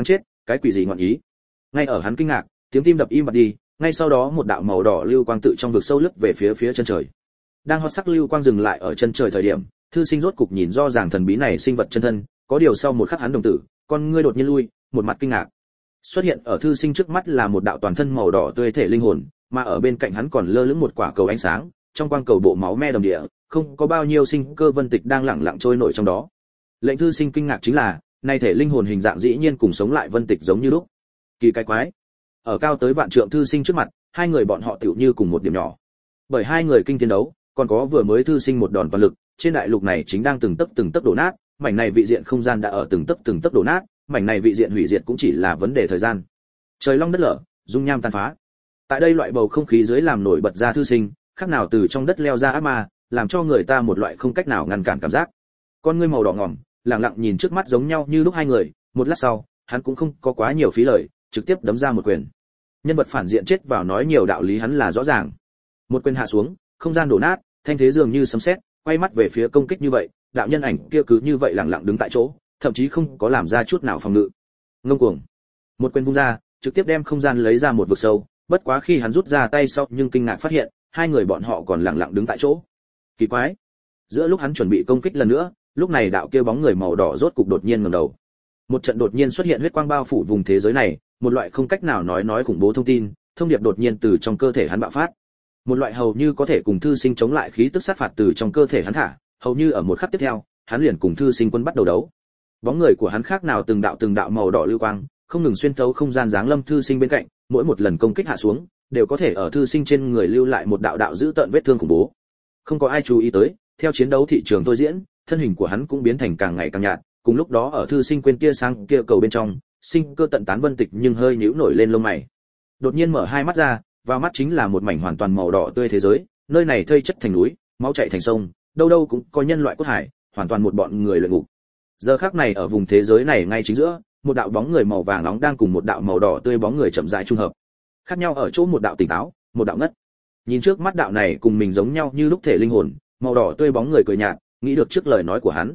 cái quỷ gì ngọn ý? Ngay ở hắn kinh ngạc, tiếng tim đập im bặt đi, ngay sau đó một đạo màu đỏ lưu quang tự trong vực sâu lướt về phía chân trời. Đang hót sắc lưu quang dừng lại ở chân trời thời điểm, thư sinh rốt cục nhìn rõ ràng thần bí này sinh vật chân thân, có điều sau một khắc hắn đồng tử, con ngươi đột nhiên lui, một mặt kinh ngạc. Xuất hiện ở thư sinh trước mắt là một đạo toàn thân màu đỏ tươi thể linh hồn, mà ở bên cạnh hắn còn lơ lửng một quả cầu ánh sáng, trong quang cầu bộ máu me đầm địa, không có bao nhiêu sinh cơ vân tịch đang lặng lặng trôi nổi trong đó. Lệnh thư sinh kinh ngạc chính là, nay thể linh hồn hình dạng dĩ nhiên cùng sống lại vân tịch giống như lúc. Kỳ cái quái. Ở cao tới vạn trượng thư sinh trước mặt, hai người bọn họ tựu như cùng một điểm nhỏ. Bởi hai người kinh thiên đấu, còn có vừa mới thư sinh một đòn toàn lực, trên đại lục này chính đang từng tấc đổ nát, mảnh này vị diện không gian đã ở từng tấc đổ nát, mảnh này vị diện hủy diệt cũng chỉ là vấn đề thời gian. Trời long đất lở, dung nham tàn phá. Tại đây loại bầu không khí dưới làm nổi bật ra thư sinh, khác nào từ trong đất leo ra ác ma, làm cho người ta một loại không cách nào ngăn cản cảm giác. Con ngươi màu đỏ ngòm, lặng lặng nhìn trước mắt giống nhau như lúc hai người, một lát sau, hắn cũng không có quá nhiều phí lời, trực tiếp đấm ra một quyền. Nhân vật phản diện chết vào nói nhiều đạo lý hắn là rõ ràng. Một quyền hạ xuống, không gian đổ nát, thanh thế dường như sấm sét, quay mắt về phía công kích như vậy, đạo nhân ảnh kia cứ như vậy lặng lặng đứng tại chỗ, thậm chí không có làm ra chút nào phòng ngự. Ngông cuồng. Một quyền vung ra, trực tiếp đem không gian lấy ra một vực sâu, bất quá khi hắn rút ra tay sau nhưng kinh ngạc phát hiện, hai người bọn họ còn lặng lặng đứng tại chỗ. Kỳ quái. Giữa lúc hắn chuẩn bị công kích lần nữa, lúc này đạo kia bóng người màu đỏ rốt cục đột nhiên ngẩng đầu. Một trận đột nhiên xuất hiện huyết quang bao phủ vùng thế giới này, một loại không cách nào nói khủng bố thông tin, thông điệp đột nhiên từ trong cơ thể hắn bạo phát. Một loại hầu như có thể cùng thư sinh chống lại khí tức sát phạt từ trong cơ thể hắn thả, hầu như ở một khắc tiếp theo, hắn liền cùng thư sinh quân bắt đầu đấu. Bóng người của hắn khác nào từng đạo màu đỏ lưu quang, không ngừng xuyên thấu không gian giáng lâm thư sinh bên cạnh, mỗi một lần công kích hạ xuống, đều có thể ở thư sinh trên người lưu lại một đạo dữ tợn vết thương khủng bố. Không có ai chú ý tới, theo chiến đấu thị trường tôi diễn, thân hình của hắn cũng biến thành càng ngày càng nhạt, cùng lúc đó ở thư sinh quên kia sang kia cầu bên trong, sinh cơ tận tán vân tịch nhưng hơi nhíu nổi lên lông mày. Đột nhiên mở hai mắt ra, vào mắt chính là một mảnh hoàn toàn màu đỏ tươi thế giới, nơi này thây chất thành núi, máu chảy thành sông, đâu đâu cũng có nhân loại cốt hải, hoàn toàn một bọn người luyện ngục. Giờ khắc này ở vùng thế giới này ngay chính giữa, một đạo bóng người màu vàng nóng đang cùng một đạo màu đỏ tươi bóng người chậm rãi trung hợp. Khác nhau ở chỗ một đạo tỉnh táo, một đạo ngất. Nhìn trước mắt đạo này cùng mình giống nhau như lúc thể linh hồn, màu đỏ tươi bóng người cười nhạt, nghĩ được trước lời nói của hắn.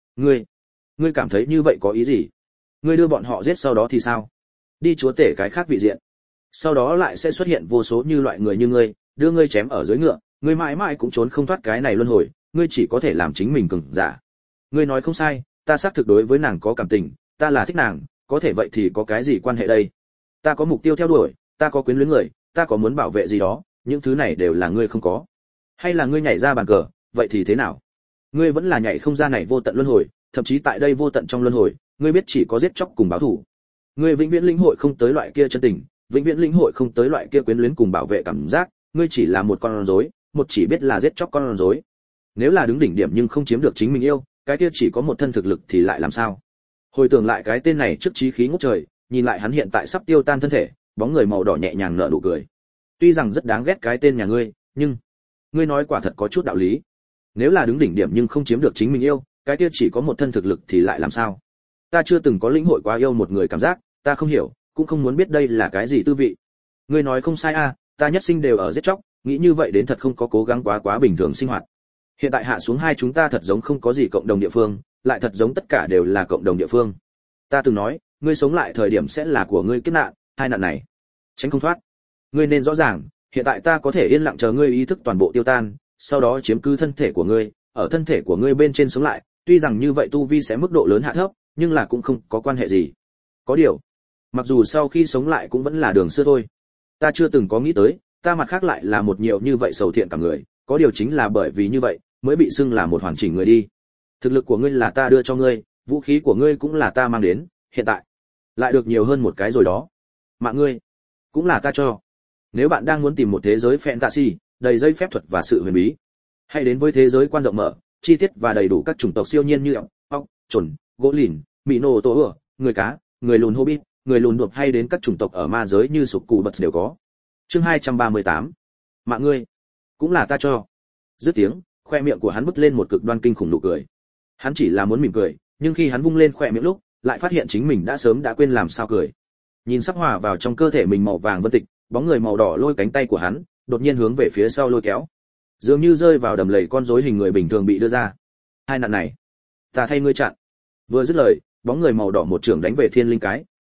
Ngươi cảm thấy như vậy có ý gì? Ngươi đưa bọn họ giết sau đó thì sao? Đi chúa tể cái khác vị diện. Sau đó lại sẽ xuất hiện vô số như loại người như ngươi, đưa ngươi chém ở dưới ngựa, ngươi mãi mãi cũng trốn không thoát cái này luân hồi, ngươi chỉ có thể làm chính mình cường giả. Ngươi nói không sai, ta xác thực đối với nàng có cảm tình, ta là thích nàng, có thể vậy thì có cái gì quan hệ đây? Ta có mục tiêu theo đuổi, ta có quyến luyến người, ta có muốn bảo vệ gì đó, những thứ này đều là ngươi không có. Hay là ngươi nhảy ra bàn cờ, vậy thì thế nào? Ngươi vẫn là nhảy không ra này vô tận luân hồi, thậm chí tại đây vô tận trong luân hồi, ngươi biết chỉ có giết chóc cùng báo thù. Ngươi vĩnh viễn lĩnh hội không tới loại kia chân tình, vĩnh viễn lĩnh hội không tới loại kia quyến luyến cùng bảo vệ cảm giác, ngươi chỉ là một con rối, một chỉ biết là giết chóc con rối. Nếu là đứng đỉnh điểm nhưng không chiếm được chính mình yêu, cái kia chỉ có một thân thực lực thì lại làm sao? Hồi tưởng lại cái tên này trước chí khí ngút trời, nhìn lại hắn hiện tại sắp tiêu tan thân thể, bóng người màu đỏ nhẹ nhàng nở nụ cười. Tuy rằng rất đáng ghét cái tên nhà ngươi, nhưng ngươi nói quả thật có chút đạo lý. Nếu là đứng đỉnh điểm nhưng không chiếm được chính mình yêu, cái kia chỉ có một thân thực lực thì lại làm sao? Ta chưa từng có lĩnh hội quá yêu một người cảm giác, ta không hiểu, cũng không muốn biết đây là cái gì tư vị. Ngươi nói không sai a, ta nhất sinh đều ở giết chóc, nghĩ như vậy đến thật không có cố gắng quá bình thường sinh hoạt. Hiện tại hạ xuống hai chúng ta thật giống không có gì cộng đồng địa phương, lại thật giống tất cả đều là cộng đồng địa phương. Ta từng nói, ngươi sống lại thời điểm sẽ là của ngươi kiếp nạn, hai nạn này tránh không thoát. Ngươi nên rõ ràng, hiện tại ta có thể yên lặng chờ ngươi ý thức toàn bộ tiêu tan, sau đó chiếm cứ thân thể của ngươi, ở thân thể của ngươi bên trên sống lại, tuy rằng như vậy tu vi sẽ mức độ lớn hạ thấp, nhưng là cũng không có quan hệ gì. Có điều, mặc dù sau khi sống lại cũng vẫn là đường xưa thôi. Ta chưa từng có nghĩ tới, ta mặt khác lại là một nhiều như vậy sầu thiện cả người, có điều chính là bởi vì như vậy, mới bị xưng là một hoàn chỉnh người đi. Thực lực của ngươi là ta đưa cho ngươi, vũ khí của ngươi cũng là ta mang đến, hiện tại lại được nhiều hơn một cái rồi đó. Mạng ngươi cũng là ta cho. Nếu bạn đang muốn tìm một thế giới fantasy, đầy dây phép thuật và sự huyền bí, hãy đến với thế giới quan rộng mở, chi tiết và đầy đủ các chủng tộc siêu nhiên như ốc, chuẩn, gỗ lìn, mỹ nô tổ ửa, người cá, người lùn hobbit, người lùn đột hay đến các chủng tộc ở ma giới như sục cù bật đều có. Chương 238. Mạng ngươi cũng là ta cho. Dứt tiếng, khoe miệng của hắn bứt lên một cực đoan kinh khủng nụ cười. Hắn chỉ là muốn mỉm cười, nhưng khi hắn vung lên khoe miệng lúc, lại phát hiện chính mình đã sớm đã quên làm sao cười. Nhìn sắp hòa vào trong cơ thể mình màu vàng vân tịch, bóng người màu đỏ lôi cánh tay của hắn, đột nhiên hướng về phía sau lôi kéo, dường như rơi vào đầm lầy con rối hình người bình thường bị đưa ra. Hai nạn này, ta thay ngươi chặn. Vừa dứt lời, bóng người màu đỏ một trường đánh về thiên linh cái,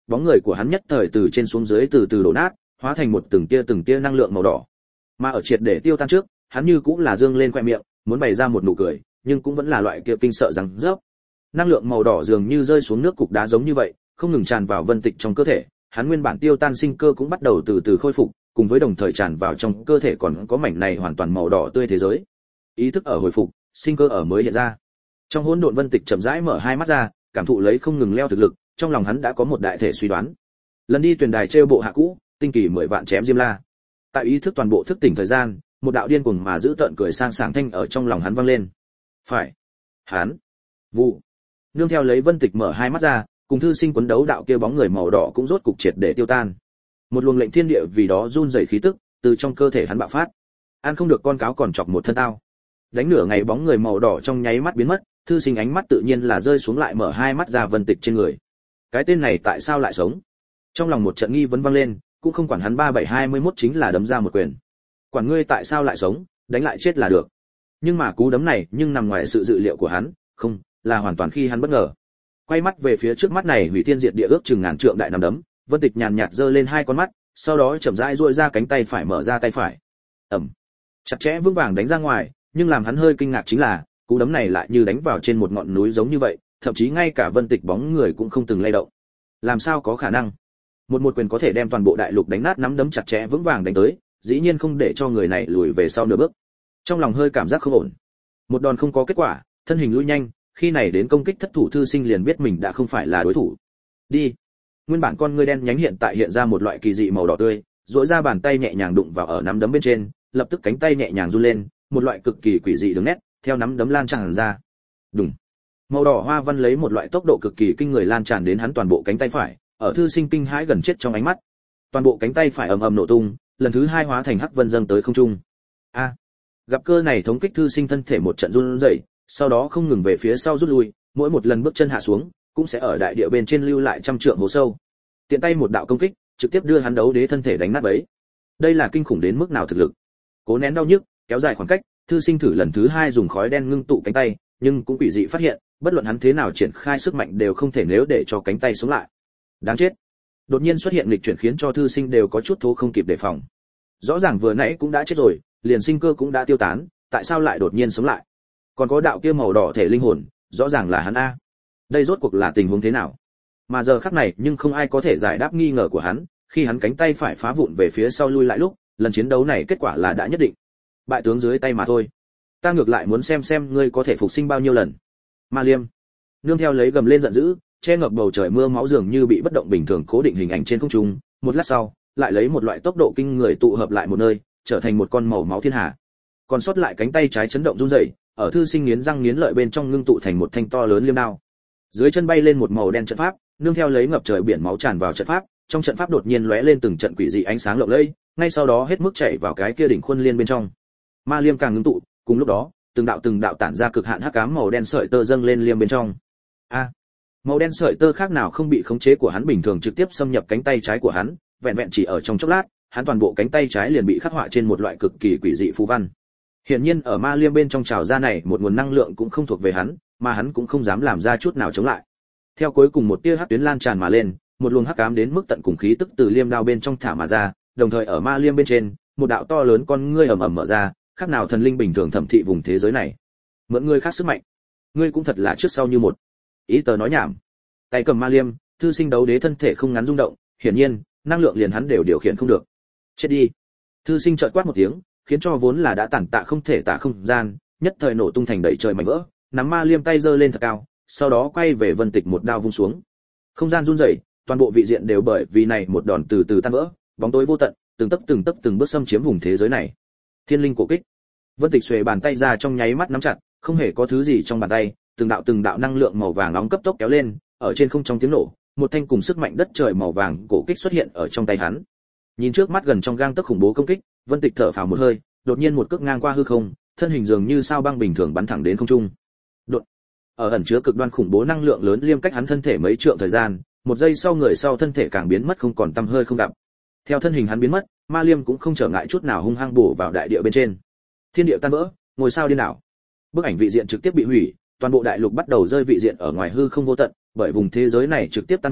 bóng người của hắn nhất thời từ trên xuống dưới từ từ đổ nát, hóa thành một từng tia năng lượng màu đỏ. Mà ở triệt để tiêu tan trước, hắn như cũng là dương lên khóe miệng, muốn bày ra một nụ cười, nhưng cũng vẫn là loại kia kinh sợ rằng rớp. Năng lượng màu đỏ dường như rơi xuống nước cục đá giống như vậy, không ngừng tràn vào Vân Tịch trong cơ thể, hắn nguyên bản tiêu tan sinh cơ cũng bắt đầu từ từ khôi phục, cùng với đồng thời tràn vào trong cơ thể còn có mảnh này hoàn toàn màu đỏ tươi thế giới. Ý thức ở hồi phục, sinh cơ ở mới hiện ra. Trong hỗn độn Vân Tịch chậm rãi mở hai mắt ra, cảm thụ lấy không ngừng leo thực lực, trong lòng hắn đã có một đại thể suy đoán. Lần đi tuyển đài trêu bộ hạ cũ, tinh kỳ 10 vạn chém Diêm La. Tại ý thức toàn bộ thức tỉnh thời gian, một đạo điên cuồng mà giữ tợn cười sang sảng thanh ở trong lòng hắn vang lên. Phải. Hắn. Vụ. Nương theo lấy Vân Tịch mở hai mắt ra, cùng thư sinh quấn đấu đạo kia bóng người màu đỏ cũng rốt cục triệt để tiêu tan. Một luồng lệnh thiên địa vì đó run rẩy khí tức từ trong cơ thể hắn bạo phát. Ăn không được con cáo còn chọc một thân tao. Đánh nửa ngày bóng người màu đỏ trong nháy mắt biến mất, thư sinh ánh mắt tự nhiên là rơi xuống lại mở hai mắt ra Vân Tịch trên người. Cái tên này tại sao lại sống? Trong lòng một trận nghi vấn vang lên, cũng không quản hắn 3721 chính là đấm ra một quyền. Quản ngươi tại sao lại sống, đánh lại chết là được. Nhưng mà cú đấm này nhưng nằm ngoài sự dự liệu của hắn, không, là hoàn toàn khi hắn bất ngờ. Quay mắt về phía trước mắt này hủy thiên diệt địa ước chừng ngàn trượng đại nằm đấm, Vân Tịch nhàn nhạt giơ lên hai con mắt, sau đó chậm rãi duỗi ra cánh tay phải mở ra tay phải. Ầm. Chặt chẽ vững vàng đánh ra ngoài, nhưng làm hắn hơi kinh ngạc chính là, cú đấm này lại như đánh vào trên một ngọn núi giống như vậy, thậm chí ngay cả Vân Tịch bóng người cũng không từng lay động. Làm sao có khả năng? Một quyền có thể đem toàn bộ đại lục đánh nát, nắm đấm chặt chẽ vững vàng đánh tới, dĩ nhiên không để cho người này lùi về sau nửa bước. Trong lòng hơi cảm giác không ổn. Một đòn không có kết quả, thân hình lui nhanh, khi này đến công kích thất thủ thư sinh liền biết mình đã không phải là đối thủ. Đi. Nguyên bản con ngươi đen nhánh hiện tại hiện ra một loại kỳ dị màu đỏ tươi, duỗi ra bàn tay nhẹ nhàng đụng vào ở nắm đấm bên trên, lập tức cánh tay nhẹ nhàng run lên, một loại cực kỳ quỷ dị đường nét theo nắm đấm lan tràn ra. Đùng. Màu đỏ hoa văn lấy một loại tốc độ cực kỳ kinh người lan tràn đến hắn toàn bộ cánh tay phải, ở thư sinh kinh hãi gần chết trong ánh mắt. Toàn bộ cánh tay phải ầm ầm nổ tung, lần thứ hai hóa thành hắc vân dâng tới không trung. A. Gặp cơ này thống kích thư sinh thân thể một trận run rẩy, sau đó không ngừng về phía sau rút lui, mỗi một lần bước chân hạ xuống, cũng sẽ ở đại địa bên trên lưu lại trăm trượng hố sâu. Tiện tay một đạo công kích, trực tiếp đưa hắn đấu đế thân thể đánh nát bấy. Đây là kinh khủng đến mức nào thực lực. Cố nén đau nhức, kéo dài khoảng cách, thư sinh thử lần thứ hai dùng khói đen ngưng tụ cánh tay, nhưng cũng quỷ dị phát hiện, bất luận hắn thế nào triển khai sức mạnh đều không thể nếu để cho cánh tay sống lại. Đáng chết. Đột nhiên xuất hiện nghịch chuyển khiến cho thư sinh đều có chút thố không kịp đề phòng. Rõ ràng vừa nãy cũng đã chết rồi, liền sinh cơ cũng đã tiêu tán, tại sao lại đột nhiên sống lại? Còn có đạo kia màu đỏ thể linh hồn, rõ ràng là hắn a. Đây rốt cuộc là tình huống thế nào? Mà giờ khắc này, nhưng không ai có thể giải đáp nghi ngờ của hắn, khi hắn cánh tay phải phá vụn về phía sau lui lại lúc, lần chiến đấu này kết quả là đã nhất định. Bại tướng dưới tay mà thôi. Ta ngược lại muốn xem ngươi có thể phục sinh bao nhiêu lần. Ma Liêm, nương theo lấy gầm lên giận dữ, che ngập bầu trời mưa máu dường như bị bất động bình thường cố định hình ảnh trên không trung, một lát sau, lại lấy một loại tốc độ kinh người tụ hợp lại một nơi, trở thành một con màu máu thiên hà. Còn sót lại cánh tay trái chấn động run rẩy, ở thư sinh nghiến răng nghiến lợi bên trong ngưng tụ thành một thanh to lớn liêm đao. Dưới chân bay lên một màu đen trận pháp, nương theo lấy ngập trời biển máu tràn vào trận pháp, trong trận pháp đột nhiên lóe lên từng trận quỷ dị ánh sáng lộng lẫy, ngay sau đó hết mức chạy vào cái kia đỉnh khuôn liên bên trong. Ma liêm càng ngưng tụ, cùng lúc đó, từng đạo tản ra cực hạn hắc ám màu đen sợi tơ dâng lên liêm bên trong. A, màu đen sợi tơ khác nào không bị khống chế của hắn bình thường trực tiếp xâm nhập cánh tay trái của hắn, vẹn vẹn chỉ ở trong chốc lát, hắn toàn bộ cánh tay trái liền bị khắc họa trên một loại cực kỳ quỷ dị phù văn. Hiển nhiên ở ma liêm bên trong trào ra này một nguồn năng lượng cũng không thuộc về hắn, mà hắn cũng không dám làm ra chút nào chống lại. Theo cuối cùng một tia hắc tuyến lan tràn mà lên, một luồng hắc ám đến mức tận cùng khí tức từ liêm đao bên trong thả mà ra, đồng thời ở ma liêm bên trên, một đạo to lớn con ngươi ầm ầm mở ra, khác nào thần linh bình thường thẩm thị vùng thế giới này. Mượn ngươi khác sức mạnh, ngươi cũng thật là trước sau như một. Ý tờ nói nhảm. Tay cầm ma liêm, thư sinh đấu đế thân thể không ngắn rung động, hiển nhiên, năng lượng liền hắn đều điều khiển không được. Chết đi. Thư sinh chợt quát một tiếng, khiến cho vốn là đã tản tạ không thể tả không gian, nhất thời nổ tung thành đầy trời mảnh vỡ, nắm ma liêm tay giơ lên thật cao, sau đó quay về Vân Tịch một đao vung xuống. Không gian run rẩy, toàn bộ vị diện đều bởi vì này một đòn từ từ tan vỡ, bóng tối vô tận, từng tấc từng bước xâm chiếm vùng thế giới này. Thiên linh cổ kích. Vân Tịch xuề bàn tay ra trong nháy mắt nắm chặt, không hề có thứ gì trong bàn tay, từng đạo năng lượng màu vàng nóng cấp tốc kéo lên, ở trên không trong tiếng nổ, một thanh cùng sức mạnh đất trời màu vàng cổ kích xuất hiện ở trong tay hắn. Nhìn trước mắt gần trong gang tấc khủng bố công kích, Vân Tịch thở phào một hơi, đột nhiên một cước ngang qua hư không, thân hình dường như sao băng bình thường bắn thẳng đến không trung. Đột. Ở ẩn chứa cực đoan khủng bố năng lượng lớn liêm cách hắn thân thể mấy trượng thời gian, một giây sau người sau thân thể càng biến mất không còn tăm hơi không gặp. Theo thân hình hắn biến mất, ma liêm cũng không trở ngại chút nào hung hăng bổ vào đại địa bên trên. Thiên địa tan vỡ, ngôi sao điên đảo. Bức ảnh vị diện trực tiếp bị hủy, toàn bộ đại lục bắt đầu rơi vị diện ở ngoài hư không vô tận, bởi vùng thế giới này trực tiếp tan vỡ,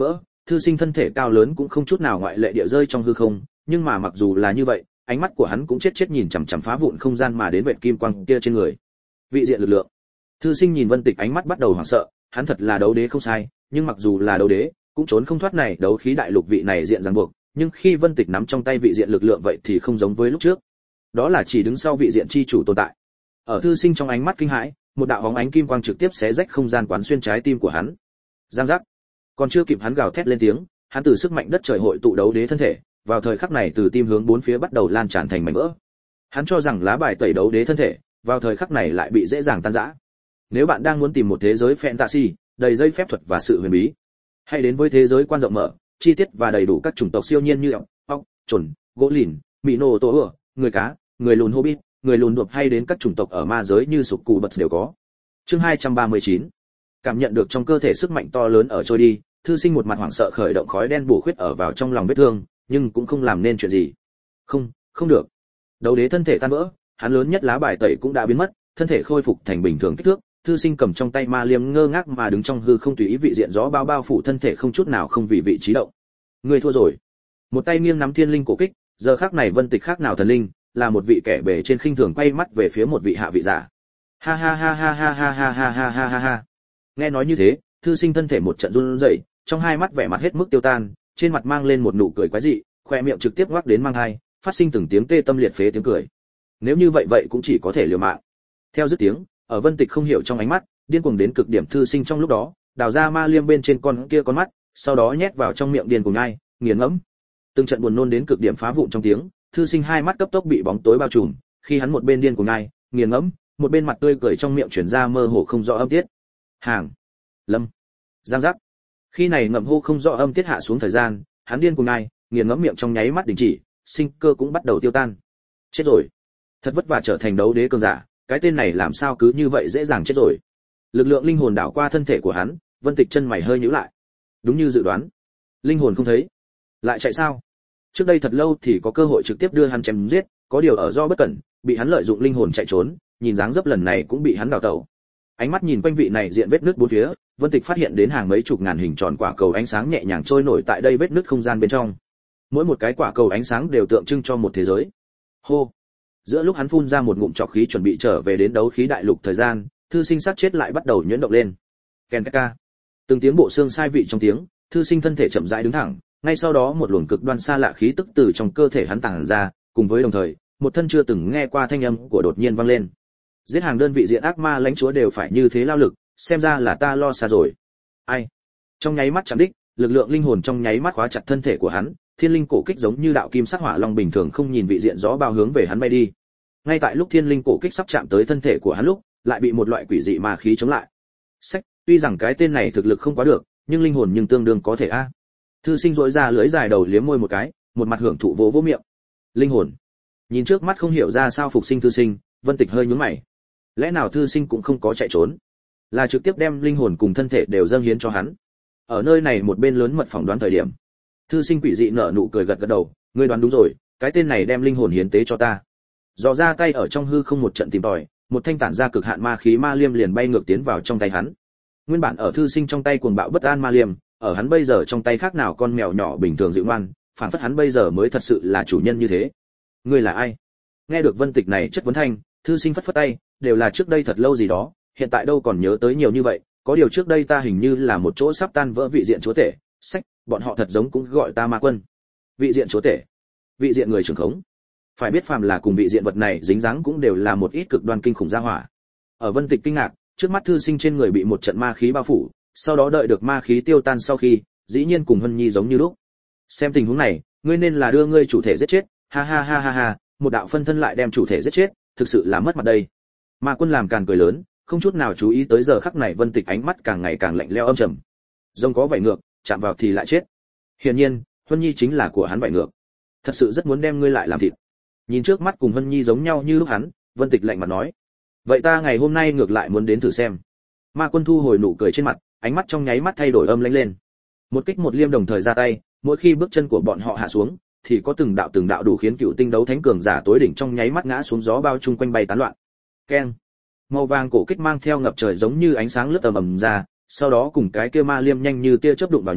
thư sinh thân thể cao lớn cũng không chút nào ngoại lệ địa rơi trong hư không, nhưng mà mặc dù là như vậy, ánh mắt của hắn cũng chết nhìn chằm chằm phá vụn không gian mà đến vệt kim quang kia trên người. Vị diện lực lượng. Thư sinh nhìn Vân Tịch ánh mắt bắt đầu hoảng sợ, hắn thật là đấu đế không sai, nhưng mặc dù là đấu đế, cũng trốn không thoát này đấu khí đại lục vị này diện ràng buộc, nhưng khi Vân Tịch nắm trong tay vị diện lực lượng vậy thì không giống với lúc trước. Đó là chỉ đứng sau vị diện chi chủ tồn tại. Ở thư sinh trong ánh mắt kinh hãi, một đạo bóng ánh kim quang trực tiếp xé rách không gian quán xuyên trái tim của hắn. Giang giác. Còn chưa kịp hắn gào thét lên tiếng, hắn từ sức mạnh đất trời hội tụ đấu đế thân thể, vào thời khắc này từ tim hướng bốn phía bắt đầu lan tràn thành mảnh vỡ. Hắn cho rằng lá bài tẩy đấu đế thân thể, vào thời khắc này lại bị dễ dàng tan rã. Nếu bạn đang muốn tìm một thế giới fantasy, đầy dây phép thuật và sự huyền bí, hãy đến với thế giới quan rộng mở, chi tiết và đầy đủ các chủng tộc siêu nhiên như ốc, chuẩn, gỗ lìn, mỹ nô tổ ửa, người cá, người lùn hobbit, người lùn đột hay đến các chủng tộc ở ma giới như sục cù bật đều có. Chương 239. Cảm nhận được trong cơ thể sức mạnh to lớn ở trôi đi, thư sinh một mặt hoảng sợ khởi động khói đen bổ khuyết ở vào trong lòng vết thương, nhưng cũng không làm nên chuyện gì. Không được. Đấu đế thân thể tan vỡ, hắn lớn nhất lá bài tẩy cũng đã biến mất, thân thể khôi phục thành bình thường kích thước, thư sinh cầm trong tay ma liêm ngơ ngác mà đứng trong hư không tùy ý vị diện gió bao phủ thân thể không chút nào không vì vị trí động. Ngươi thua rồi. Một tay nghiêng nắm thiên linh cổ kích, giờ khắc này Vân Tịch khác nào thần linh, là một vị kẻ bề trên khinh thường quay mắt về phía một vị hạ vị giả. Ha ha ha ha ha ha ha ha ha ha ha ha. Nghe nói như thế, thư sinh thân thể một trận run rẩy, trong hai mắt vẻ mặt hết mức tiêu tan, trên mặt mang lên một nụ cười quái dị, khoe miệng trực tiếp ngoác đến mang hai, phát sinh từng tiếng tê tâm liệt phế tiếng cười. Nếu như vậy cũng chỉ có thể liều mạng. Theo dứt tiếng, ở Vân Tịch không hiểu trong ánh mắt, điên cuồng đến cực điểm thư sinh trong lúc đó, đào ra ma liêm bên trên con kia con mắt, sau đó nhét vào trong miệng điên cuồng nhai, nghiền ngẫm. Từng trận buồn nôn đến cực điểm phá vụn trong tiếng, thư sinh hai mắt cấp tốc bị bóng tối bao trùm, khi hắn một bên điên cuồng nhai, nghiền ngẫm, một bên mặt tươi cười trong miệng truyền ra mơ hồ không rõ âm tiết. Hàng, lâm, giang giác. Khi này ngậm hô không rõ âm tiết hạ xuống thời gian, hắn điên cuồng nhai, nghiền ngẫm miệng trong nháy mắt đình chỉ, sinh cơ cũng bắt đầu tiêu tan. Chết rồi. Thật vất vả trở thành đấu đế cường giả, cái tên này làm sao cứ như vậy dễ dàng chết rồi. Lực lượng linh hồn đảo qua thân thể của hắn, Vân Tịch chân mày hơi nhíu lại. Đúng như dự đoán, linh hồn không thấy, lại chạy sao? Trước đây thật lâu thì có cơ hội trực tiếp đưa hắn chém giết, có điều ở do bất cẩn, bị hắn lợi dụng linh hồn chạy trốn, nhìn dáng dấp lần này cũng bị hắn đào tẩu. Ánh mắt nhìn quanh vị này diện vết nứt bốn phía, Vân Tịch phát hiện đến hàng mấy chục ngàn hình tròn quả cầu ánh sáng nhẹ nhàng trôi nổi tại đây vết nứt không gian bên trong. Mỗi một cái quả cầu ánh sáng đều tượng trưng cho một thế giới. Hô. Giữa lúc hắn phun ra một ngụm trọc khí chuẩn bị trở về đến đấu khí đại lục thời gian, thư sinh sát chết lại bắt đầu nhuyễn động lên. Ken ca. Từng tiếng bộ xương sai vị trong tiếng, thư sinh thân thể chậm rãi đứng thẳng, ngay sau đó một luồng cực đoan xa lạ khí tức từ trong cơ thể hắn tàng ra, cùng với đồng thời, một thân chưa từng nghe qua thanh âm của đột nhiên vang lên. Giết hàng đơn vị diện ác ma lãnh chúa đều phải như thế lao lực, xem ra là ta lo xa rồi. Ai? Trong nháy mắt chạm đích, lực lượng linh hồn trong nháy mắt khóa chặt thân thể của hắn, thiên linh cổ kích giống như đạo kim sắc hỏa long bình thường không nhìn vị diện gió bao hướng về hắn bay đi. Ngay tại lúc thiên linh cổ kích sắp chạm tới thân thể của hắn lúc, lại bị một loại quỷ dị ma khí chống lại. Sách, tuy rằng cái tên này thực lực không quá được, nhưng linh hồn nhưng tương đương có thể a. Thư sinh rỗi ra lưỡi dài đầu liếm môi một cái, một mặt hưởng thụ vỗ vỗ miệng. Linh hồn. Nhìn trước mắt không hiểu ra sao phục sinh thư sinh, Vân Tịch hơi nhướng mày. Lẽ nào thư sinh cũng không có chạy trốn, là trực tiếp đem linh hồn cùng thân thể đều dâng hiến cho hắn. Ở nơi này một bên lớn mật phỏng đoán thời điểm, thư sinh quỷ dị nở nụ cười gật gật đầu, ngươi đoán đúng rồi, cái tên này đem linh hồn hiến tế cho ta. Dò ra tay ở trong hư không một trận tìm tòi, một thanh tản ra cực hạn ma khí ma liêm liền bay ngược tiến vào trong tay hắn. Nguyên bản ở thư sinh trong tay cuồng bạo bất an ma liêm, ở hắn bây giờ trong tay khác nào con mèo nhỏ bình thường dịu ngoan, phản phất hắn bây giờ mới thật sự là chủ nhân như thế. Ngươi là ai? Nghe được Vân Tịch này chất vấn thanh, thư sinh phất phất tay, đều là trước đây thật lâu gì đó, hiện tại đâu còn nhớ tới nhiều như vậy, có điều trước đây ta hình như là một chỗ sắp tan vỡ vị diện chúa tể, sách, bọn họ thật giống cũng gọi ta ma quân. Vị diện chúa tể, vị diện người trưởng khống. Phải biết phàm là cùng vị diện vật này dính dáng cũng đều là một ít cực đoan kinh khủng gia hỏa. Ở Vân Tịch kinh ngạc, trước mắt thư sinh trên người bị một trận ma khí bao phủ, sau đó đợi được ma khí tiêu tan sau khi, dĩ nhiên cùng Hân Nhi giống như lúc. Xem tình huống này, ngươi nên là đưa ngươi chủ thể giết chết, ha ha ha ha ha, một đạo phân thân lại đem chủ thể giết chết, thực sự là mất mặt đây. Ma quân làm càn cười lớn, không chút nào chú ý tới giờ khắc này Vân Tịch ánh mắt càng ngày càng lạnh lẽo âm trầm. Rồng có vảy ngược, chạm vào thì lại chết. Hiển nhiên, Hân Nhi chính là của hắn vảy ngược. Thật sự rất muốn đem ngươi lại làm thịt. Nhìn trước mắt cùng Hân Nhi giống nhau như lúc hắn, Vân Tịch lạnh mặt nói: "Vậy ta ngày hôm nay ngược lại muốn đến thử xem." Ma quân thu hồi nụ cười trên mặt, ánh mắt trong nháy mắt thay đổi âm lãnh lên. Một kích một liêm đồng thời ra tay, mỗi khi bước chân của bọn họ hạ xuống, thì có từng đạo đủ khiến cựu tinh đấu thánh cường giả tối đỉnh trong nháy mắt ngã xuống gió bao chung quanh bay tán loạn. Keng. Màu vàng cổ kích mang theo ngập trời giống như ánh sáng lướt tầm ầm ra, sau đó cùng cái kia ma liêm nhanh như tia chớp đụng vào nhau,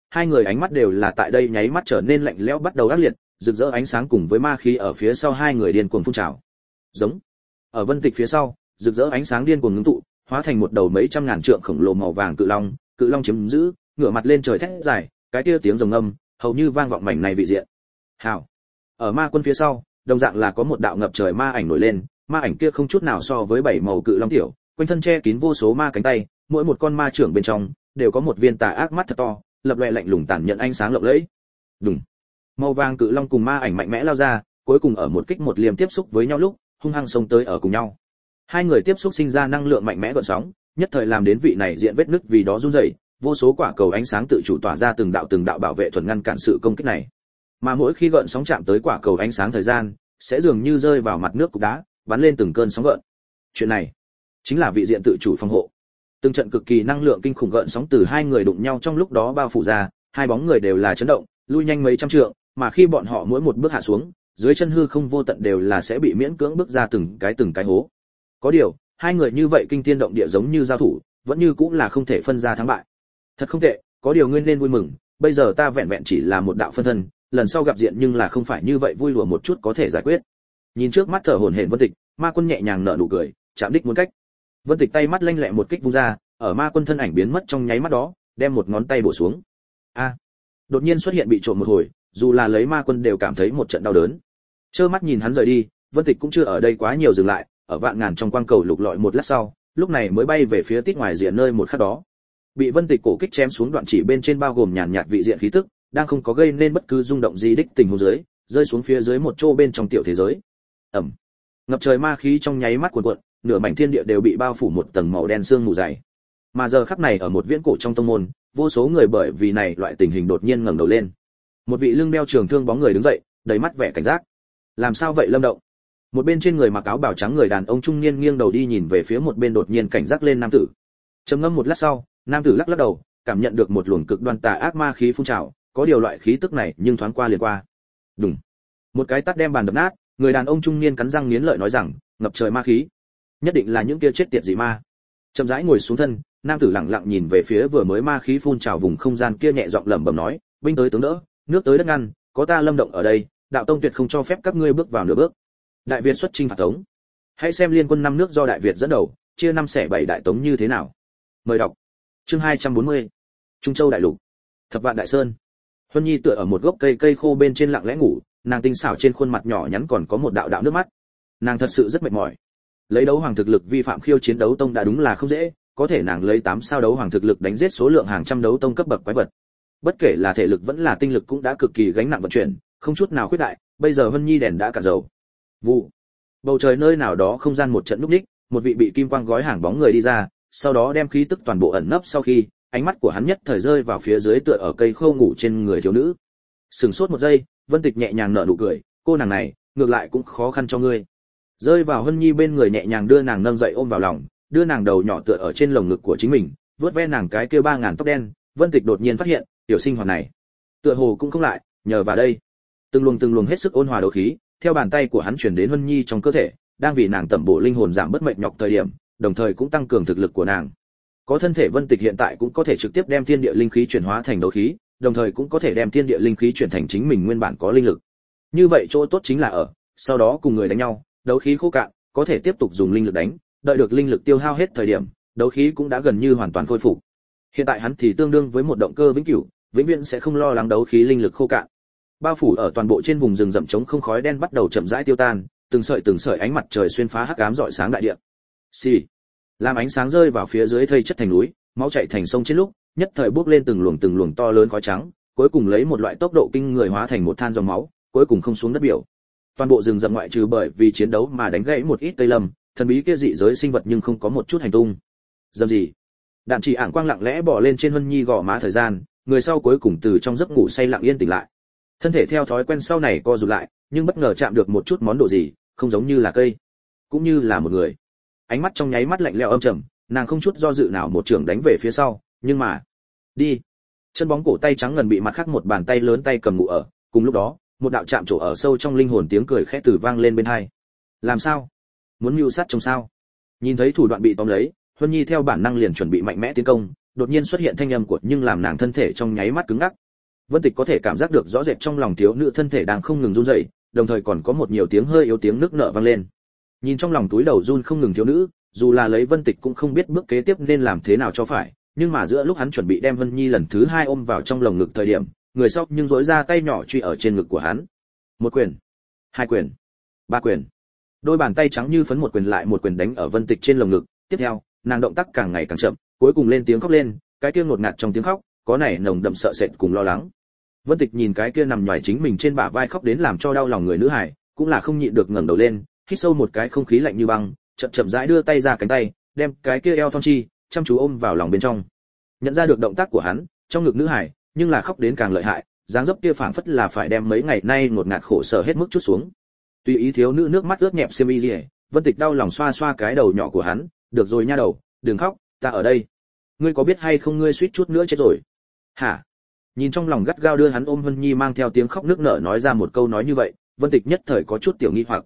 hai người ánh mắt đều là tại đây nháy mắt trở nên lạnh lẽo bắt đầu ác liệt, rực rỡ ánh sáng cùng với ma khí ở phía sau hai người điên cuồng phun trào. Giống. Ở Vân Tịch phía sau, rực rỡ ánh sáng điên cuồng ngưng tụ, hóa thành một đầu mấy trăm ngàn trượng khổng lồ màu vàng cự long chiếm giữ, ngửa mặt lên trời thét dài, cái kia tiếng rồng âm, hầu như vang vọng mảnh này vị diện. Hào. Ở ma quân phía sau, đồng dạng là có một đạo ngập trời ma ảnh nổi lên, ma ảnh kia không chút nào so với bảy màu cự long tiểu, quanh thân che kín vô số ma cánh tay, mỗi một con ma trưởng bên trong đều có một viên tà ác mắt thật to, lập loè lạnh lùng tàn nhẫn ánh sáng lộng lẫy. Đùng. Màu vàng cự long cùng ma ảnh mạnh mẽ lao ra, cuối cùng ở một kích một liềm tiếp xúc với nhau lúc, hung hăng xông tới ở cùng nhau. Hai người tiếp xúc sinh ra năng lượng mạnh mẽ gợn sóng, nhất thời làm đến vị này diện vết nứt vì đó run rẩy, vô số quả cầu ánh sáng tự chủ tỏa ra từng đạo bảo vệ thuần ngăn cản sự công kích này. Mà mỗi khi gợn sóng chạm tới quả cầu ánh sáng thời gian, sẽ dường như rơi vào mặt nước cục đá, bắn lên từng cơn sóng gợn. Chuyện này chính là vị diện tự chủ phòng hộ. Từng trận cực kỳ năng lượng kinh khủng gợn sóng từ hai người đụng nhau trong lúc đó bao phủ ra, hai bóng người đều là chấn động, lui nhanh mấy trăm trượng, mà khi bọn họ mỗi một bước hạ xuống, dưới chân hư không vô tận đều là sẽ bị miễn cưỡng bước ra từng cái hố. Có điều, hai người như vậy kinh thiên động địa giống như giao thủ, vẫn như cũng là không thể phân ra thắng bại. Thật không tệ, có điều nguyên nên vui mừng, bây giờ ta vẹn vẹn chỉ là một đạo phân thân, lần sau gặp diện nhưng là không phải như vậy vui lùa một chút có thể giải quyết. Nhìn trước mắt thở hổn hển Vân Tịch, ma quân nhẹ nhàng nở nụ cười, chạm đích muốn cách. Vân Tịch tay mắt lanh lẹ một kích vung ra, ở ma quân thân ảnh biến mất trong nháy mắt đó, đem một ngón tay bổ xuống. A! Đột nhiên xuất hiện bị trộm một hồi, dù là lấy ma quân đều cảm thấy một trận đau đớn. Trơ mắt nhìn hắn rời đi, Vân Tịch cũng chưa ở đây quá nhiều dừng lại, ở vạn ngàn trong quang cầu lục lọi một lát sau, lúc này mới bay về phía tít ngoài rìa nơi một khắc đó. Bị Vân Tịch cổ kích chém xuống đoạn chỉ bên trên bao gồm nhàn nhạt vị diện khí tức, đang không có gây nên bất cứ rung động gì đích tình huống dưới, rơi xuống phía dưới một chỗ bên trong tiểu thế giới. Ầm. Ngập trời ma khí trong nháy mắt cuồn cuộn, nửa mảnh thiên địa đều bị bao phủ một tầng màu đen sương mù dày. Mà giờ khắc này ở một viễn cổ trong tông môn, vô số người bởi vì này loại tình hình đột nhiên ngẩng đầu lên. Một vị lưng đeo trường thương bóng người đứng dậy, đầy mắt vẻ cảnh giác. Làm sao vậy Lâm Động? Một bên trên người mặc áo bào trắng người đàn ông trung niên nghiêng đầu đi nhìn về phía một bên đột nhiên cảnh giác lên nam tử. Trầm ngâm một lát sau, nam tử lắc lắc đầu, cảm nhận được một luồng cực đoan tà ác ma khí phun trào, có điều loại khí tức này nhưng thoáng qua liền qua. Đùng. Một cái tát đem bàn đập nát, người đàn ông trung niên cắn răng nghiến lợi nói rằng, ngập trời ma khí, nhất định là những kia chết tiệt dị ma. Chậm rãi ngồi xuống thân, nam tử lặng lặng nhìn về phía vừa mới ma khí phun trào vùng không gian kia nhẹ giọng lẩm bẩm nói, binh tới tướng đỡ, nước tới đất ngăn, có ta Lâm Động ở đây, đạo tông tuyệt không cho phép các ngươi bước vào nửa bước. Đại Việt xuất chinh phạt Tống. Hãy xem liên quân năm nước do Đại Việt dẫn đầu, chia năm xẻ bảy đại tống như thế nào. Mời đọc. Chương 240. Trung Châu đại lục. Thập Vạn Đại Sơn. Huân Nhi tựa ở một gốc cây khô bên trên lặng lẽ ngủ, nàng tinh xảo trên khuôn mặt nhỏ nhắn còn có một đạo nước mắt. Nàng thật sự rất mệt mỏi. Lấy đấu hoàng thực lực vi phạm khiêu chiến đấu tông đã đúng là không dễ, có thể nàng lấy 8 sao đấu hoàng thực lực đánh giết số lượng hàng trăm đấu tông cấp bậc quái vật. Bất kể là thể lực vẫn là tinh lực cũng đã cực kỳ gánh nặng vận chuyển, không chút nào khuyết đại, bây giờ Huân Nhi đèn đã cạn dầu. Vụ. Bầu trời nơi nào đó không gian một trận lúc ních, một vị bị kim quang gói hàng bóng người đi ra, sau đó đem khí tức toàn bộ ẩn nấp sau khi, ánh mắt của hắn nhất thời rơi vào phía dưới tựa ở cây khô ngủ trên người thiếu nữ. Sừng sốt một giây, Vân Tịch nhẹ nhàng nở nụ cười, cô nàng này, ngược lại cũng khó khăn cho ngươi. Rơi vào Huân Nhi bên người nhẹ nhàng đưa nàng nâng dậy ôm vào lòng, đưa nàng đầu nhỏ tựa ở trên lồng ngực của chính mình, vuốt ve nàng cái kia 3000 tóc đen, Vân Tịch đột nhiên phát hiện, tiểu sinh hoạt này, tựa hồ cũng không lại, nhờ vào đây. Từng luồng hết sức ôn hòa đấu khí, theo bàn tay của hắn truyền đến Huân Nhi trong cơ thể, đang vì nàng tẩm bổ linh hồn giảm bớt mệt nhọc thời điểm, đồng thời cũng tăng cường thực lực của nàng. Có thân thể Vân Tịch hiện tại cũng có thể trực tiếp đem thiên địa linh khí chuyển hóa thành đấu khí, đồng thời cũng có thể đem thiên địa linh khí chuyển thành chính mình nguyên bản có linh lực. Như vậy chỗ tốt chính là ở, sau đó cùng người đánh nhau, đấu khí khô cạn, có thể tiếp tục dùng linh lực đánh, đợi được linh lực tiêu hao hết thời điểm, đấu khí cũng đã gần như hoàn toàn khôi phục. Hiện tại hắn thì tương đương với một động cơ vĩnh cửu, vĩnh viễn sẽ không lo lắng đấu khí linh lực khô cạn. Bao phủ ở toàn bộ trên vùng rừng rậm trống không khói đen bắt đầu chậm rãi tiêu tan, từng sợi ánh mặt trời xuyên phá hắc ám rọi sáng đại địa. Xì. Làm ánh sáng rơi vào phía dưới thây chất thành núi, máu chảy thành sông trên lúc, nhất thời bốc lên từng luồng to lớn khói trắng, cuối cùng lấy một loại tốc độ kinh người hóa thành một than dòng máu, cuối cùng không xuống đất biểu. Toàn bộ rừng rậm ngoại trừ bởi vì chiến đấu mà đánh gãy một ít cây lâm, thần bí kia dị giới sinh vật nhưng không có một chút hành tung. Dầm gì? Đạn chỉ ảng quang lặng lẽ bò lên trên Huân Nhi gò má thời gian, người sau cuối cùng từ trong giấc ngủ say lặng yên tỉnh lại. Thân thể theo thói quen sau này co rụt lại, nhưng bất ngờ chạm được một chút món đồ gì, không giống như là cây, cũng như là một người. Ánh mắt trong nháy mắt lạnh lẽo âm trầm, nàng không chút do dự nào một trường đánh về phía sau, nhưng mà, đi. Chân bóng cổ tay trắng ngần bị mặt khác một bàn tay lớn tay cầm ngụ ở, cùng lúc đó, một đạo chạm trổ ở sâu trong linh hồn tiếng cười khẽ từ vang lên bên tai. Làm sao? Muốn mưu sát trong sao? Nhìn thấy thủ đoạn bị tóm lấy, Huân Nhi theo bản năng liền chuẩn bị mạnh mẽ tiến công, đột nhiên xuất hiện thanh âm của nhưng làm nàng thân thể trong nháy mắt cứng ngắc. Vân Tịch có thể cảm giác được rõ rệt trong lòng thiếu nữ thân thể đang không ngừng run rẩy, đồng thời còn có một nhiều tiếng hơi yếu tiếng nức nở vang lên. Nhìn trong lòng túi đầu run không ngừng thiếu nữ, dù là lấy Vân Tịch cũng không biết bước kế tiếp nên làm thế nào cho phải, nhưng mà giữa lúc hắn chuẩn bị đem Vân Nhi lần thứ hai ôm vào trong lồng ngực thời điểm, người sau nhưng duỗi ra tay nhỏ truy ở trên ngực của hắn. Một quyền, hai quyền, ba quyền. Đôi bàn tay trắng như phấn một quyền lại một quyền đánh ở Vân Tịch trên lồng ngực, tiếp theo, nàng động tác càng ngày càng chậm, cuối cùng lên tiếng khóc lên, cái kia ngột ngạt trong tiếng khóc, có nảy nồng đậm sợ sệt cùng lo lắng. Vân Tịch nhìn cái kia nằm nhòi chính mình trên bả vai khóc đến làm cho đau lòng người nữ hải, cũng là không nhịn được ngẩng đầu lên, hít sâu một cái không khí lạnh như băng, chậm chậm rãi đưa tay ra cánh tay, đem cái kia eo thon chi chăm chú ôm vào lòng bên trong. Nhận ra được động tác của hắn, trong ngực nữ hải, nhưng là khóc đến càng lợi hại, dáng dấp kia phảng phất là phải đem mấy ngày nay ngột ngạt khổ sở hết mức trút xuống. Tùy ý thiếu nữ nước mắt ướt nhẹp xiêm y liễu, Vân Tịch đau lòng xoa xoa cái đầu nhỏ của hắn, được rồi nha đầu, đừng khóc, ta ở đây. Ngươi có biết hay không ngươi suýt chút nữa chết rồi. Hả? Nhìn trong lòng gắt gao đưa hắn ôm Vân Nhi mang theo tiếng khóc nức nở nói ra một câu nói như vậy, Vân Tịch nhất thời có chút tiểu nghi hoặc.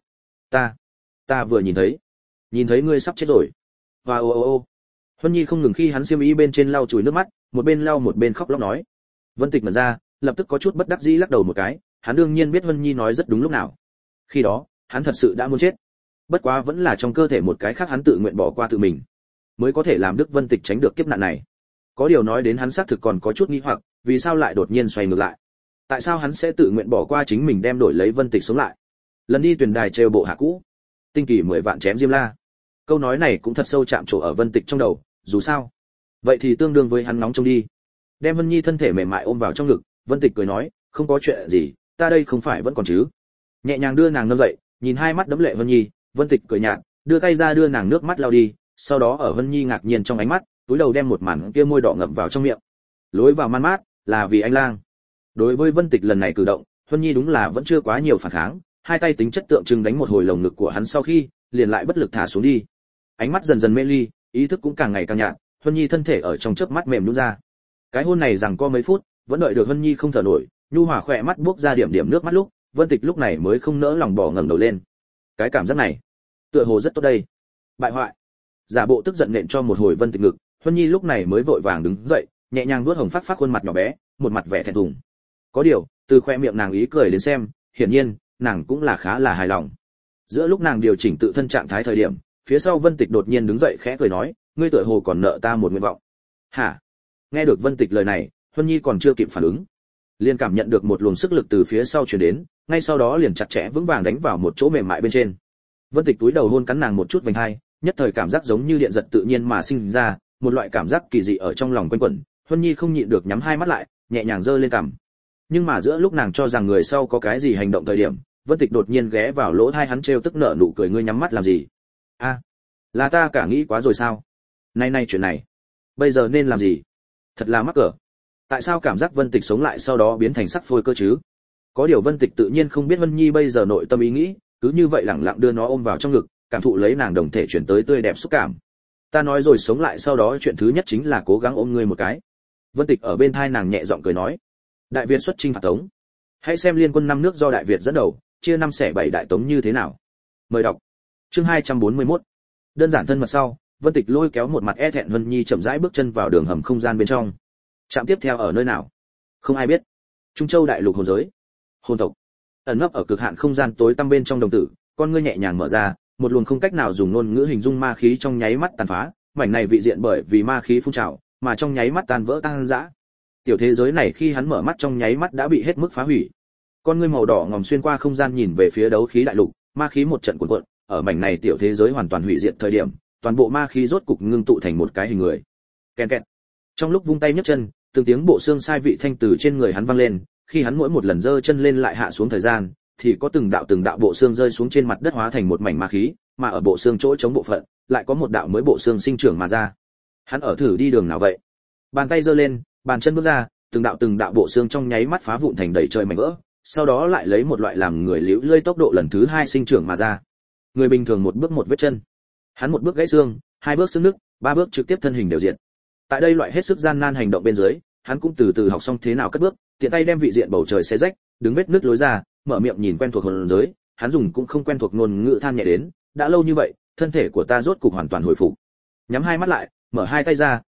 Ta vừa nhìn thấy ngươi sắp chết rồi. Và ô. Vân Nhi không ngừng khi hắn xiêm y bên trên lau chùi nước mắt, một bên lau một bên khóc lóc nói. Vân Tịch mở ra, lập tức có chút bất đắc dĩ lắc đầu một cái, hắn đương nhiên biết Vân Nhi nói rất đúng lúc nào. Khi đó, hắn thật sự đã muốn chết. Bất quá vẫn là trong cơ thể một cái khác hắn tự nguyện bỏ qua tự mình, mới có thể làm Đức Vân Tịch tránh được kiếp nạn này. Có điều nói đến hắn xác thực còn có chút nghi hoặc, vì sao lại đột nhiên xoay ngược lại? Tại sao hắn sẽ tự nguyện bỏ qua chính mình đem đổi lấy Vân Tịch sống lại? Lần đi tuyển đài trêu bộ hạ cũ, tinh kỳ 10 vạn chém Diêm La. Câu nói này cũng thật sâu chạm trổ ở Vân Tịch trong đầu, dù sao, vậy thì tương đương với hắn nóng trông đi. Đem Vân Nhi thân thể mềm mại ôm vào trong ngực, Vân Tịch cười nói, không có chuyện gì, ta đây không phải vẫn còn chứ? Nhẹ nhàng đưa nàng nâng dậy, nhìn hai mắt đẫm lệ Vân Nhi, Vân Tịch cười nhạt, đưa tay ra đưa nàng nước mắt lau đi, sau đó ở Vân Nhi ngạc nhiên trong ánh mắt, túi đầu đem một màn kia môi đỏ ngậm vào trong miệng. Lối vào man mát, là vì anh lang. Đối với Vân Tịch lần này cử động, Vân Nhi đúng là vẫn chưa quá nhiều phản kháng, hai tay tính chất tượng trưng đánh một hồi lồng ngực của hắn sau khi, liền lại bất lực thả xuống đi. Ánh mắt dần dần mê ly, ý thức cũng càng ngày càng nhạt, Vân Nhi thân thể ở trong chớp mắt mềm nhũn ra. Cái hôn này rằng co mấy phút, vẫn đợi được Vân Nhi không thở nổi, nhu hòa khỏe mắt buốc ra điểm điểm nước mắt lúc, Vân Tịch lúc này mới không nỡ lòng bỏ ngẩng đầu lên. Cái cảm giác này, tựa hồ rất tốt đây. Bại hoại. Giả bộ tức giận nện cho một hồi Vân Tịch ngực, Vân Nhi lúc này mới vội vàng đứng dậy, nhẹ nhàng vuốt hồng phát khuôn mặt nhỏ bé, một mặt vẻ thẹn thùng. Có điều, từ khoe miệng nàng ý cười đến xem, hiển nhiên, nàng cũng là khá là hài lòng. Giữa lúc nàng điều chỉnh tự thân trạng thái thời điểm, phía sau Vân Tịch đột nhiên đứng dậy khẽ cười nói, ngươi tựa hồ còn nợ ta một nguyện vọng. Hả? Nghe được Vân Tịch lời này, Vân Nhi còn chưa kịp phản ứng, liền cảm nhận được một luồng sức lực từ phía sau truyền đến, ngay sau đó liền chặt chẽ vững vàng đánh vào một chỗ mềm mại bên trên. Vân Tịch túi đầu hôn cắn nàng một chút vành hai, nhất thời cảm giác giống như điện giật tự nhiên mà sinh ra, một loại cảm giác kỳ dị ở trong lòng quanh quẩn. Vân Nhi không nhịn được nhắm hai mắt lại, nhẹ nhàng giơ lên cằm. Nhưng mà giữa lúc nàng cho rằng người sau có cái gì hành động thời điểm, Vân Tịch đột nhiên ghé vào lỗ tai hắn trêu tức nở nụ cười, ngươi nhắm mắt làm gì? A, là ta cả nghĩ quá rồi sao? Này chuyện này, bây giờ nên làm gì? Thật là mắc cỡ. Tại sao cảm giác Vân Tịch sống lại sau đó biến thành sắc phôi cơ chứ? Có điều Vân Tịch tự nhiên không biết Vân Nhi bây giờ nội tâm ý nghĩ, cứ như vậy lẳng lặng đưa nó ôm vào trong ngực, cảm thụ lấy nàng đồng thể chuyển tới tươi đẹp xúc cảm. Ta nói rồi, sống lại sau đó chuyện thứ nhất chính là cố gắng ôm ngươi một cái. Vân Tịch ở bên tai nàng nhẹ giọng cười nói. Đại Việt xuất chinh phạt Tống. Hãy xem liên quân 5 nước do Đại Việt dẫn đầu, chia 5 xẻ 7 đại Tống như thế nào. Mời đọc. Chương 241. Đơn giản thân mật sau, Vân Tịch lôi kéo một mặt e thẹn Vân Nhi chậm rãi bước chân vào đường hầm không gian bên trong. Trạm tiếp theo ở nơi nào? Không ai biết. Trung Châu đại lục hồn giới. Hồn tộc. Ẩn nấp ở cực hạn không gian tối tăm bên trong đồng tử, con ngươi nhẹ nhàng mở ra, một luồng không cách nào dùng ngôn ngữ hình dung ma khí trong nháy mắt tàn phá, mảnh này vị diện bởi vì ma khí phun trào, mà trong nháy mắt tan vỡ tăng dã. Tiểu thế giới này khi hắn mở mắt trong nháy mắt đã bị hết mức phá hủy. Con ngươi màu đỏ ngòm xuyên qua không gian nhìn về phía đấu khí đại lục, ma khí một trận cuộn cuộn, ở mảnh này tiểu thế giới hoàn toàn hủy diệt thời điểm, toàn bộ ma khí rốt cục ngưng tụ thành một cái hình người. Kèn kẹt. Trong lúc vung tay nhấc chân, từng tiếng bộ xương sai vị thanh từ trên người hắn vang lên, khi hắn mỗi một lần giơ chân lên lại hạ xuống thời gian, thì có từng đạo bộ xương rơi xuống trên mặt đất hóa thành một mảnh ma khí, mà ở bộ xương chỗ chống bộ phận, lại có một đạo mới bộ xương sinh trưởng mà ra. Hắn ở thử đi đường nào vậy? Bàn tay giơ lên, bàn chân bước ra, từng đạo bộ xương trong nháy mắt phá vụn thành đầy trời mảnh vỡ, sau đó lại lấy một loại làm người liễu lơi tốc độ lần thứ 2 sinh trưởng mà ra. Người bình thường một bước một vết chân, hắn một bước gãy xương, 2 bước xương nứt, 3 bước trực tiếp thân hình đều diệt. Tại đây loại hết sức gian nan hành động bên dưới, hắn cũng từ từ học xong thế nào cất bước, tiện tay đem vị diện bầu trời xé rách, đứng vết nứt lối ra, mở miệng nhìn quen thuộc hồn giới, hắn dùng cũng không quen thuộc ngôn ngữ than nhẹ đến, đã lâu như vậy, thân thể của ta rốt cục hoàn toàn hồi phục. Nhắm hai mắt lại, mở hai tay ra,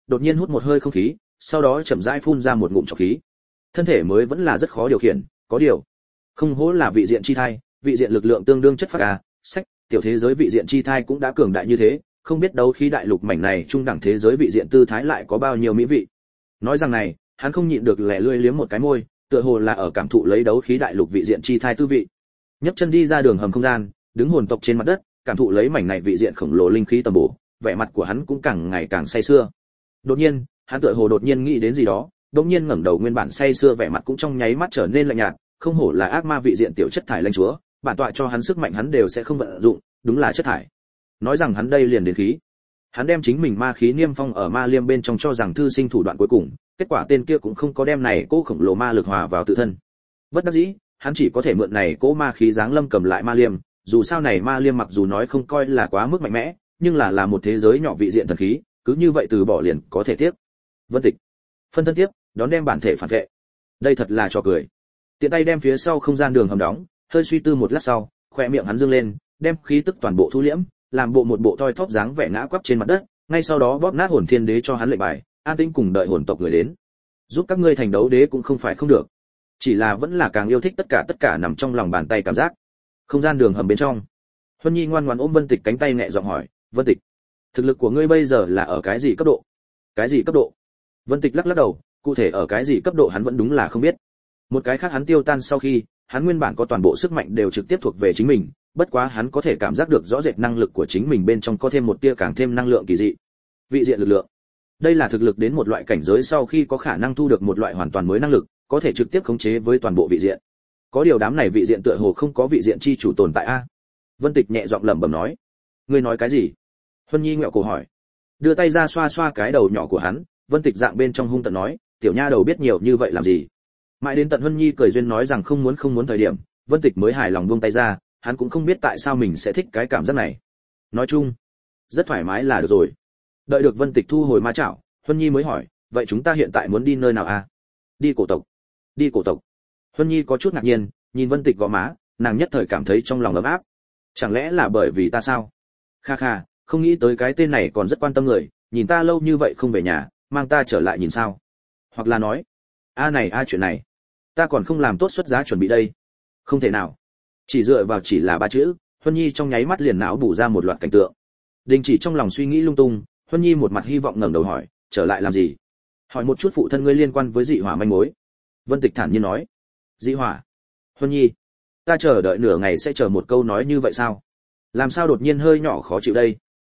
đột nhiên hút một hơi không khí, sau đó chậm rãi phun ra một ngụm trọc khí. Thân thể mới vẫn là rất khó điều khiển, có điều, không hổ là vị diện chi thai, vị diện lực lượng tương đương chất phác sách, tiểu thế giới vị diện chi thai cũng đã cường đại như thế, không biết đấu khí đại lục mảnh này trung đẳng thế giới vị diện tư thái lại có bao nhiêu mỹ vị. Nói rằng này, hắn không nhịn được lẻ lươi liếm một cái môi, tựa hồ là ở cảm thụ lấy đấu khí đại lục vị diện chi thai tư vị. Nhấc chân đi ra đường hầm không gian, đứng hồn tộc trên mặt đất, cảm thụ lấy mảnh này vị diện khổng lồ linh khí tầm bổ, vẻ mặt của hắn cũng càng ngày càng say sưa. Đột nhiên, hắn tựa hồ đột nhiên nghĩ đến gì đó, đột nhiên ngẩng đầu, nguyên bản say sưa vẻ mặt cũng trong nháy mắt trở nên lạnh nhạt, không hổ là ác ma vị diện tiểu chất thải lãnh chúa, bản tọa cho hắn sức mạnh hắn đều sẽ không vận dụng, đúng là chất thải. Nói rằng hắn đây liền đến khí. Hắn đem chính mình ma khí niêm phong ở ma liêm bên trong cho rằng thư sinh thủ đoạn cuối cùng, kết quả tên kia cũng không có đem này cố khổng lồ ma lực hòa vào tự thân. Bất đắc dĩ, hắn chỉ có thể mượn này cố ma khí giáng lâm cầm lại ma liêm, dù sao này ma liêm mặc dù nói không coi là quá mức mạnh mẽ, nhưng là một thế giới nhỏ vị diện thần khí, cứ như vậy từ bỏ liền có thể tiếp. Vân Tịch, phân thân tiếp, đón đem bản thể phản vệ. Đây thật là trò cười. Tiện tay đem phía sau không gian đường hầm đóng, hơi suy tư một lát sau, khóe miệng hắn dương lên, đem khí tức toàn bộ thu liễm, làm một bộ toi thóp dáng vẻ ngã quắp trên mặt đất, ngay sau đó bóp nát hồn thiên đế cho hắn lệnh bài, an tĩnh cùng đợi hồn tộc người đến. Giúp các ngươi thành đấu đế cũng không phải không được, chỉ là vẫn là càng yêu thích tất cả nằm trong lòng bàn tay cảm giác. Không gian đường hầm bên trong, Huân Nhi ngoan ngoãn ôm Vân Tịch cánh tay nhẹ giọng hỏi, Vân Tịch, thực lực của ngươi bây giờ là ở cái gì cấp độ? Cái gì cấp độ? Vân Tịch lắc lắc đầu, cụ thể ở cái gì cấp độ hắn vẫn đúng là không biết. Một cái khác hắn tiêu tan sau khi, hắn nguyên bản có toàn bộ sức mạnh đều trực tiếp thuộc về chính mình, bất quá hắn có thể cảm giác được rõ rệt năng lực của chính mình bên trong có thêm một tia càng thêm năng lượng kỳ dị. Vị diện lực lượng. Đây là thực lực đến một loại cảnh giới sau khi có khả năng thu được một loại hoàn toàn mới năng lực, có thể trực tiếp khống chế với toàn bộ vị diện. Có điều đám này vị diện tựa hồ không có vị diện chi chủ tồn tại a. Vân Tịch nhẹ giọng lẩm bẩm nói. Ngươi nói cái gì? Huân Nhi ngẹo cổ hỏi. Đưa tay ra xoa xoa cái đầu nhỏ của hắn, Vân Tịch dạng bên trong hung tợn nói, tiểu nha đầu biết nhiều như vậy làm gì? Mãi đến tận Huân Nhi cười duyên nói rằng không muốn thời điểm, Vân Tịch mới hài lòng buông tay ra, hắn cũng không biết tại sao mình sẽ thích cái cảm giác này. Nói chung, rất thoải mái là được rồi. Đợi được Vân Tịch thu hồi ma chảo, Huân Nhi mới hỏi, vậy chúng ta hiện tại muốn đi nơi nào a? Đi cổ tộc. Đi cổ tộc. Huân Nhi có chút ngạc nhiên, nhìn Vân Tịch gò má, nàng nhất thời cảm thấy trong lòng ấm áp. Chẳng lẽ là bởi vì ta sao? Kha kha, không nghĩ tới cái tên này còn rất quan tâm người, nhìn ta lâu như vậy không về nhà, mang ta trở lại nhìn sao? Hoặc là nói, chuyện này, ta còn không làm tốt xuất giá chuẩn bị đây. Không thể nào. Chỉ dựa vào chỉ là ba chữ, Huân Nhi trong nháy mắt liền não bù ra một loạt cảnh tượng. Đình chỉ trong lòng suy nghĩ lung tung, Huân Nhi một mặt hy vọng ngẩng đầu hỏi, trở lại làm gì? Hỏi một chút phụ thân ngươi liên quan với dị hỏa manh mối. Vân Tịch thản nhiên nói. Dị hỏa? Huân Nhi, ta chờ đợi nửa ngày sẽ chờ một câu nói như vậy sao? Làm sao đột nhiên hơi nhỏ khó chịu đây?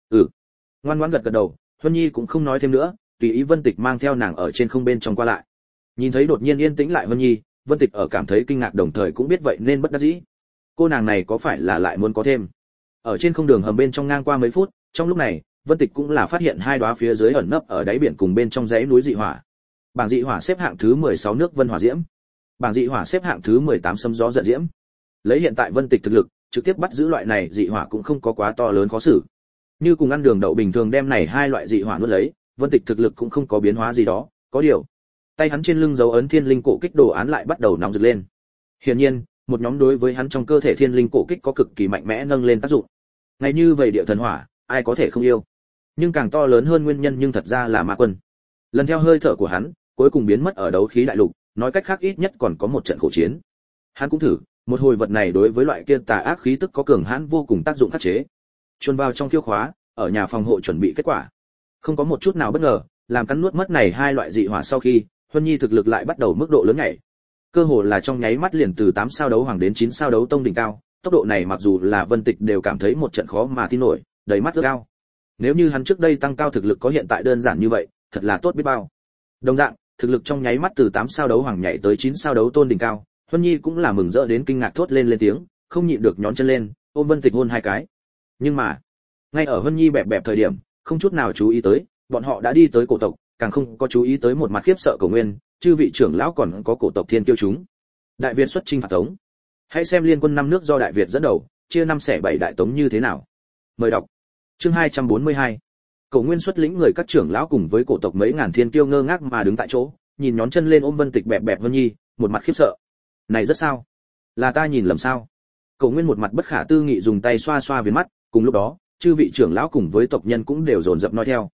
Ngoan ngoãn gật đầu, Huân Nhi cũng không nói thêm nữa, tùy ý Vân Tịch mang theo nàng ở trên không bên trong qua lại. Nhìn thấy đột nhiên yên tĩnh lại Huân Nhi, Vân Tịch ở cảm thấy kinh ngạc đồng thời cũng biết vậy nên bất đắc dĩ. Cô nàng này có phải là lại muốn có thêm? Ở trên không đường hầm bên trong ngang qua mấy phút, trong lúc này, Vân Tịch cũng là phát hiện hai đóa phía dưới ẩn nấp ở đáy biển cùng bên trong dãy núi dị hỏa. Bảng dị hỏa xếp hạng thứ 16 nước vân hỏa diễm. Bảng dị hỏa xếp hạng thứ 18 sấm gió giận diễm. Lấy hiện tại Vân Tịch thực lực, trực tiếp bắt giữ loại này dị hỏa cũng không có quá to lớn khó xử. Như cùng ăn đường đậu bình thường đem này hai loại dị hỏa nuốt lấy, Vân Tịch thực lực cũng không có biến hóa gì đó, có điều, tay hắn trên lưng dấu ấn thiên linh cổ kích đồ án lại bắt đầu nóng rực lên. Hiển nhiên, một nhóm đối với hắn trong cơ thể thiên linh cổ kích có cực kỳ mạnh mẽ nâng lên tác dụng. Ngay như vậy địa thần hỏa, ai có thể không yêu. Nhưng càng to lớn hơn nguyên nhân nhưng thật ra là ma quân. Lần theo hơi thở của hắn, cuối cùng biến mất ở đấu khí đại lục, nói cách khác ít nhất còn có một trận khổ chiến. Hắn cũng thử, một hồi vật này đối với loại kia tà ác khí tức có cường hãn vô cùng tác dụng khắc chế. Chuồn vào trong khiêu khóa, ở nhà phòng hộ chuẩn bị kết quả. Không có một chút nào bất ngờ, làm cắn nuốt mất này hai loại dị hỏa sau khi, Huân Nhi thực lực lại bắt đầu mức độ lớn nhảy. Cơ hồ là trong nháy mắt liền từ 8 sao đấu hoàng đến 9 sao đấu tông đỉnh cao, tốc độ này mặc dù là Vân Tịch đều cảm thấy một trận khó mà tin nổi, đầy mắt ước ao. Nếu như hắn trước đây tăng cao thực lực có hiện tại đơn giản như vậy, thật là tốt biết bao. Đồng dạng, thực lực trong nháy mắt từ 8 sao đấu hoàng nhảy tới 9 sao đấu tôn đỉnh cao, Huân Nhi cũng là mừng rỡ đến kinh ngạc thốt lên tiếng, không nhịn được nhón chân lên, ôm Vân Tịch hôn hai cái. Nhưng mà, ngay ở Huân Nhi bẹp thời điểm, không chút nào chú ý tới, bọn họ đã đi tới cổ tộc, càng không có chú ý tới một mặt khiếp sợ Cổ Nguyên, chư vị trưởng lão còn có cổ tộc thiên kiêu chúng. Đại Việt xuất chinh phạt Tống. Hãy xem liên quân 5 nước do Đại Việt dẫn đầu, chia 5 xẻ 7 đại tống như thế nào. Mời đọc. Chương 242. Cổ Nguyên xuất lĩnh người các trưởng lão cùng với cổ tộc mấy ngàn thiên kiêu ngơ ngác mà đứng tại chỗ, nhìn nhón chân lên ôm Vân Tịch bẹp Huân Nhi, một mặt khiếp sợ. Này rất sao? Là ta nhìn lầm sao? Cổ Nguyên một mặt bất khả tư nghị dùng tay xoa xoa viền mắt, cùng lúc đó, chư vị trưởng lão cùng với tộc nhân cũng đều dồn dập nói theo.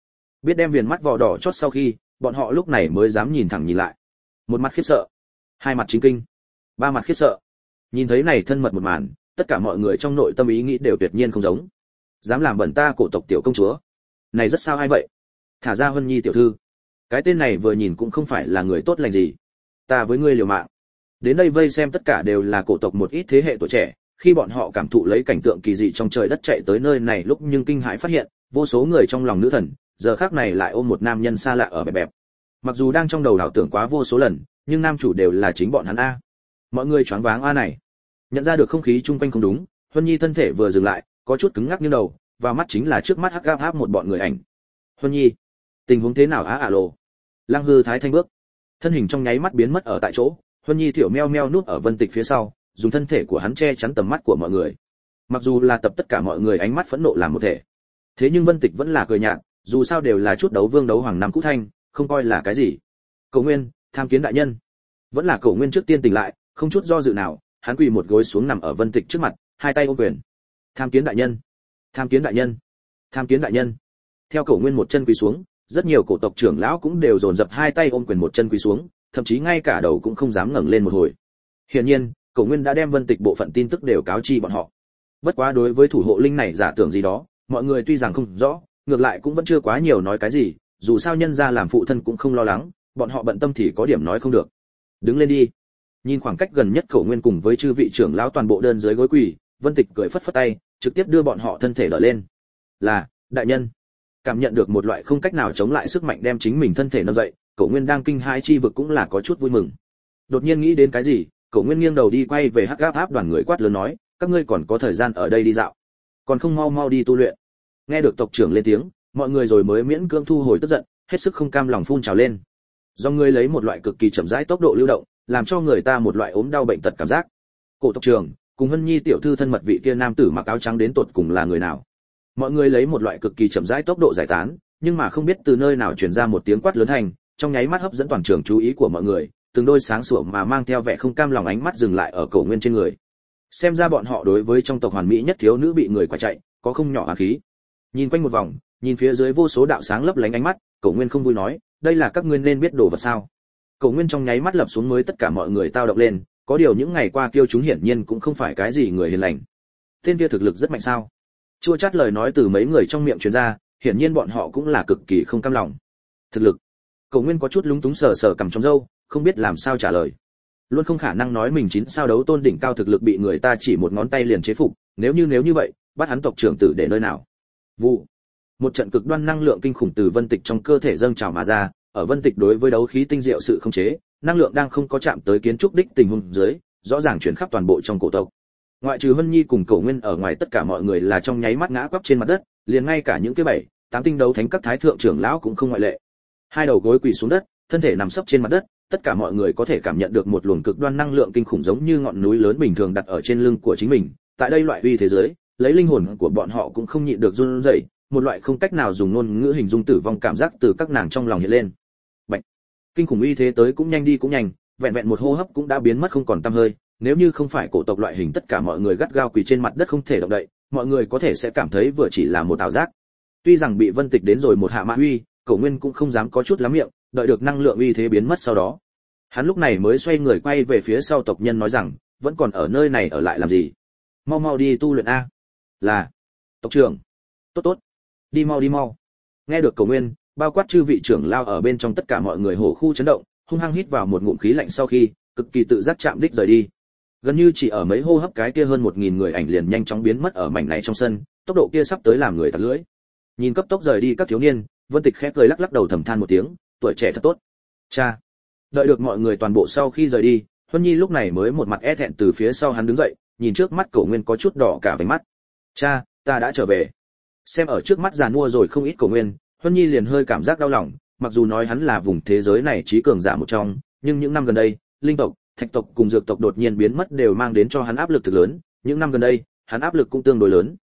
Biết đem viền mắt vỏ đỏ chót sau khi, bọn họ lúc này mới dám nhìn thẳng nhìn lại. Một mặt khiếp sợ, hai mặt chính kinh, ba mặt khiếp sợ. Nhìn thấy này thân mật một màn, tất cả mọi người trong nội tâm ý nghĩ đều tuyệt nhiên không giống. Dám làm bẩn ta cổ tộc tiểu công chúa, này rất sao hay vậy? Thả ra Huân Nhi tiểu thư, cái tên này vừa nhìn cũng không phải là người tốt lành gì. Ta với ngươi liều mạng. Đến đây vây xem tất cả đều là cổ tộc một ít thế hệ tuổi trẻ, khi bọn họ cảm thụ lấy cảnh tượng kỳ dị trong trời đất chạy tới nơi này lúc nhưng kinh hãi phát hiện, vô số người trong lòng nữ thần, giờ khắc này lại ôm một nam nhân xa lạ ở bẹp bẹp. Mặc dù đang trong đầu ảo tưởng quá vô số lần, nhưng nam chủ đều là chính bọn hắn a. Mọi người choáng váng a này. Nhận ra được không khí chung quanh không đúng, Huân Nhi thân thể vừa dừng lại, có chút cứng ngắc như đầu, vào mắt chính là trước mắt hắc áp một bọn người ảnh. Huân Nhi, tình huống thế nào á lộ? Lăng Hư Thái thanh bước, thân hình trong nháy mắt biến mất ở tại chỗ. Huân Nhi thiểu meo meo núp ở Vân Tịch phía sau, dùng thân thể của hắn che chắn tầm mắt của mọi người. Mặc dù là tập tất cả mọi người ánh mắt phẫn nộ làm một thể, thế nhưng Vân Tịch vẫn là cười nhạt, dù sao đều là chút đấu vương đấu hoàng năm cũ thanh, không coi là cái gì. Cổ Nguyên, tham kiến đại nhân. Vẫn là Cổ Nguyên trước tiên tỉnh lại, không chút do dự nào, hắn quỳ một gối xuống nằm ở Vân Tịch trước mặt, hai tay ôm quyền. Tham kiến đại nhân, tham kiến đại nhân, tham kiến đại nhân. Theo Cổ Nguyên một chân quỳ xuống, rất nhiều cổ tộc trưởng lão cũng đều dồn dập hai tay ôm quyền một chân quỳ xuống, thậm chí ngay cả đầu cũng không dám ngẩng lên một hồi. Hiển nhiên, Cổ Nguyên đã đem Vân Tịch bộ phận tin tức đều cáo chi bọn họ. Bất quá đối với thủ hộ linh này giả tưởng gì đó, mọi người tuy rằng không rõ, ngược lại cũng vẫn chưa quá nhiều nói cái gì, dù sao nhân gia làm phụ thân cũng không lo lắng, bọn họ bận tâm thì có điểm nói không được. Đứng lên đi. Nhìn khoảng cách gần nhất Cổ Nguyên cùng với chư vị trưởng lão toàn bộ đơn dưới gối quỳ, Vân Tịch cười phất phất tay, trực tiếp đưa bọn họ thân thể đỡ lên. Là, đại nhân. Cảm nhận được một loại không cách nào chống lại sức mạnh đem chính mình thân thể nâng dậy, Cổ Nguyên đang kinh hãi chi vực cũng là có chút vui mừng. Đột nhiên nghĩ đến cái gì, Cổ Nguyên nghiêng đầu đi quay về hắc áp đoàn người quát lớn nói, các ngươi còn có thời gian ở đây đi dạo, còn không mau mau đi tu luyện. Nghe được tộc trưởng lên tiếng, mọi người rồi mới miễn cưỡng thu hồi tức giận, hết sức không cam lòng phun trào lên. Do người lấy một loại cực kỳ chậm rãi tốc độ lưu động, làm cho người ta một loại ốm đau bệnh tật cảm giác. Cổ tộc trưởng, cùng Hân Nhi tiểu thư thân mật vị kia nam tử mặc áo trắng đến tột cùng là người nào? Mọi người lấy một loại cực kỳ chậm rãi tốc độ giải tán, nhưng mà không biết từ nơi nào truyền ra một tiếng quát lớn thành, trong nháy mắt hấp dẫn toàn trường chú ý của mọi người, từng đôi sáng sủa mà mang theo vẻ không cam lòng ánh mắt dừng lại ở Cổ Nguyên trên người. Xem ra bọn họ đối với trong tộc hoàn mỹ nhất thiếu nữ bị người quả chạy, có không nhỏ oán khí. Nhìn quanh một vòng, nhìn phía dưới vô số đạo sáng lấp lánh ánh mắt, Cổ Nguyên không vui nói, đây là các ngươi nên biết đồ vật sao? Cổ Nguyên trong nháy mắt lập xuống mới tất cả mọi người tao động lên, có điều những ngày qua kiêu chúng hiển nhiên cũng không phải cái gì người hiền lành. Tên kia thực lực rất mạnh sao? Chua chát lời nói từ mấy người trong miệng truyền ra, hiển nhiên bọn họ cũng là cực kỳ không cam lòng. Thực lực? Cổ Nguyên có chút lúng túng sờ sờ cằm trong râu, không biết làm sao trả lời. Luôn không khả năng nói mình 9 sao đấu tôn đỉnh cao thực lực bị người ta chỉ một ngón tay liền chế phục, nếu như vậy, bắt hắn tộc trưởng tử để nơi nào? Vụ. Một trận cực đoan năng lượng kinh khủng từ Vân Tịch trong cơ thể dâng trào mà ra, ở Vân Tịch đối với đấu khí tinh diệu sự không chế, năng lượng đang không có chạm tới kiến trúc đích tình huống dưới, rõ ràng chuyển khắp toàn bộ trong cổ tộc. Ngoại trừ Hân Nhi cùng Cổ Nguyên ở ngoài tất cả mọi người là trong nháy mắt ngã quắp trên mặt đất, liền ngay cả những cái 7, 8 tinh đấu thánh các thái thượng trưởng lão cũng không ngoại lệ. Hai đầu gối quỳ xuống đất, thân thể nằm sấp trên mặt đất, tất cả mọi người có thể cảm nhận được một luồng cực đoan năng lượng kinh khủng giống như ngọn núi lớn bình thường đặt ở trên lưng của chính mình. Tại đây loại uy thế giới, lấy linh hồn của bọn họ cũng không nhịn được run rẩy, một loại không cách nào dùng ngôn ngữ hình dung tử vong cảm giác từ các nàng trong lòng hiện lên. Bạch. Kinh khủng uy thế tới cũng nhanh đi cũng nhanh, vẹn vẹn một hô hấp cũng đã biến mất không còn tăm hơi, nếu như không phải cổ tộc loại hình tất cả mọi người gắt gao quỳ trên mặt đất không thể động đậy, mọi người có thể sẽ cảm thấy vừa chỉ là một ảo giác. Tuy rằng bị Vân Tịch đến rồi một hạ mã uy, Cổ Nguyên cũng không dám có chút lắm miệng, đợi được năng lượng uy thế biến mất sau đó, hắn lúc này mới xoay người quay về phía sau tộc nhân nói rằng, vẫn còn ở nơi này ở lại làm gì? Mau mau đi tu luyện a. Là. Tộc trưởng. Tốt tốt. Đi mau. Nghe được Cổ Nguyên, bao quát chư vị trưởng lao ở bên trong tất cả mọi người hổ khu chấn động, hung hăng hít vào một ngụm khí lạnh sau khi, cực kỳ tự giác chạm đích rời đi. Gần như chỉ ở mấy hô hấp cái kia hơn 1000 người ảnh liền nhanh chóng biến mất ở mảnh này trong sân, tốc độ kia sắp tới làm người tặc lưỡi. Nhìn cấp tốc rời đi các thiếu niên, Vân Tịch khẽ cười lắc lắc đầu thầm than một tiếng, tuổi trẻ thật tốt. Cha. Đợi được mọi người toàn bộ sau khi rời đi, Huân Nhi lúc này mới một mặt e thẹn từ phía sau hắn đứng dậy, nhìn trước mắt Cổ Nguyên có chút đỏ cả váy mắt. Cha, ta đã trở về. Xem ở trước mắt già nua rồi không ít Cổ Nguyên, Huân Nhi liền hơi cảm giác đau lòng, mặc dù nói hắn là vùng thế giới này trí cường giả một trong, nhưng những năm gần đây, linh tộc, thạch tộc cùng dược tộc đột nhiên biến mất đều mang đến cho hắn áp lực thực lớn, những năm gần đây, hắn áp lực cũng tương đối lớn.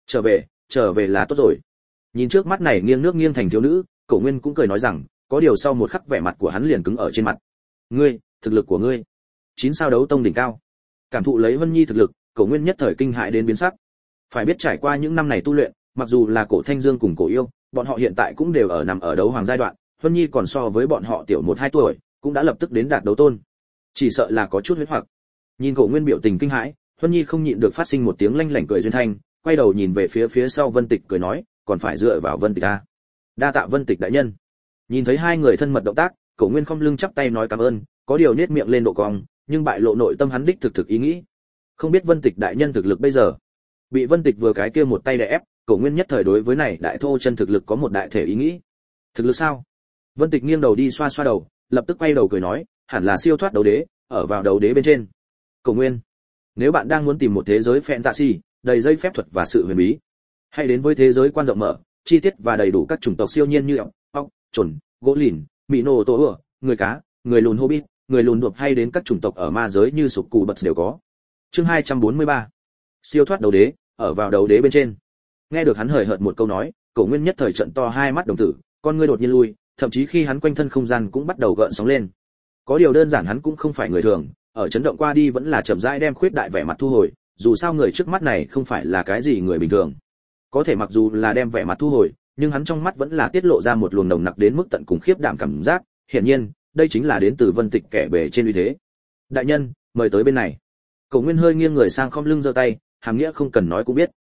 Trở về là tốt rồi. Nhìn trước mắt này nghiêng nước nghiêng thành thiếu nữ, Cổ Nguyên cũng cười nói rằng, có điều sau một khắc vẻ mặt của hắn liền cứng ở trên mặt. Ngươi, thực lực của ngươi, 9 sao đấu tông đỉnh cao. Cảm thụ lấy Vân Nhi thực lực, Cổ Nguyên nhất thời kinh hãi đến biến sắc. Phải biết trải qua những năm này tu luyện, mặc dù là Cổ Thanh Dương cùng Cổ Yêu, Bọn họ hiện tại cũng đều ở nằm ở đấu hoàng giai đoạn, Huân Nhi còn so với bọn họ tiểu 1-2 tuổi, cũng đã lập tức đến đạt đấu tôn. Chỉ sợ là có chút huyết hoặc. Nhìn Cổ Nguyên biểu tình kinh hãi, Huân Nhi không nhịn được phát sinh một tiếng lanh lảnh cười duyên thanh, quay đầu nhìn về phía sau Vân Tịch cười nói, còn phải dựa vào Vân Tịch a. Đa tạ Vân Tịch đại nhân. Nhìn thấy hai người thân mật động tác, Cổ Nguyên không lưng chắp tay nói cảm ơn, có điều nết miệng lên độ cong, nhưng bại lộ nội tâm hắn đích thực ý nghĩ. Không biết Vân Tịch đại nhân thực lực bây giờ. Bị Vân Tịch vừa cái kia một tay đè ép, Cổ Nguyên nhất thời đối với này đại thô chân thực lực có một đại thể ý nghĩ. Thực lực sao? Vân Tịch nghiêng đầu đi xoa xoa đầu, lập tức quay đầu cười nói, hẳn là siêu thoát đấu đế, ở vào đấu đế bên trên. Cổ Nguyên, nếu bạn đang muốn tìm một thế giới fantasy đầy dây phép thuật và sự huyền bí, hãy đến với thế giới quan rộng mở, chi tiết và đầy đủ các chủng tộc siêu nhiên như ốc, chuẩn, gỗ lìn, mỹ nô tổ ửa, người cá, người lùn hobbit, người lùn đột hay đến các chủng tộc ở ma giới như sục cù bật đều có. Chương 243. Siêu thoát đấu đế, ở vào đấu đế bên trên. Nghe được hắn hời hợt một câu nói, Cổ Nguyên nhất thời trận to hai mắt đồng tử, con ngươi đột nhiên lui, thậm chí khi hắn quanh thân không gian cũng bắt đầu gợn sóng lên. Có điều đơn giản hắn cũng không phải người thường, ở chấn động qua đi vẫn là chậm rãi đem khuyết đại vẻ mặt thu hồi, dù sao người trước mắt này không phải là cái gì người bình thường. Có thể mặc dù là đem vẻ mặt thu hồi, nhưng hắn trong mắt vẫn là tiết lộ ra một luồng nồng nặc đến mức tận cùng khiếp đảm cảm giác, hiển nhiên, đây chính là đến từ Vân Tịch kẻ bề trên uy thế. Đại nhân, mời tới bên này. Cổ Nguyên hơi nghiêng người sang khom lưng giơ tay, hàm nghĩa không cần nói cũng biết.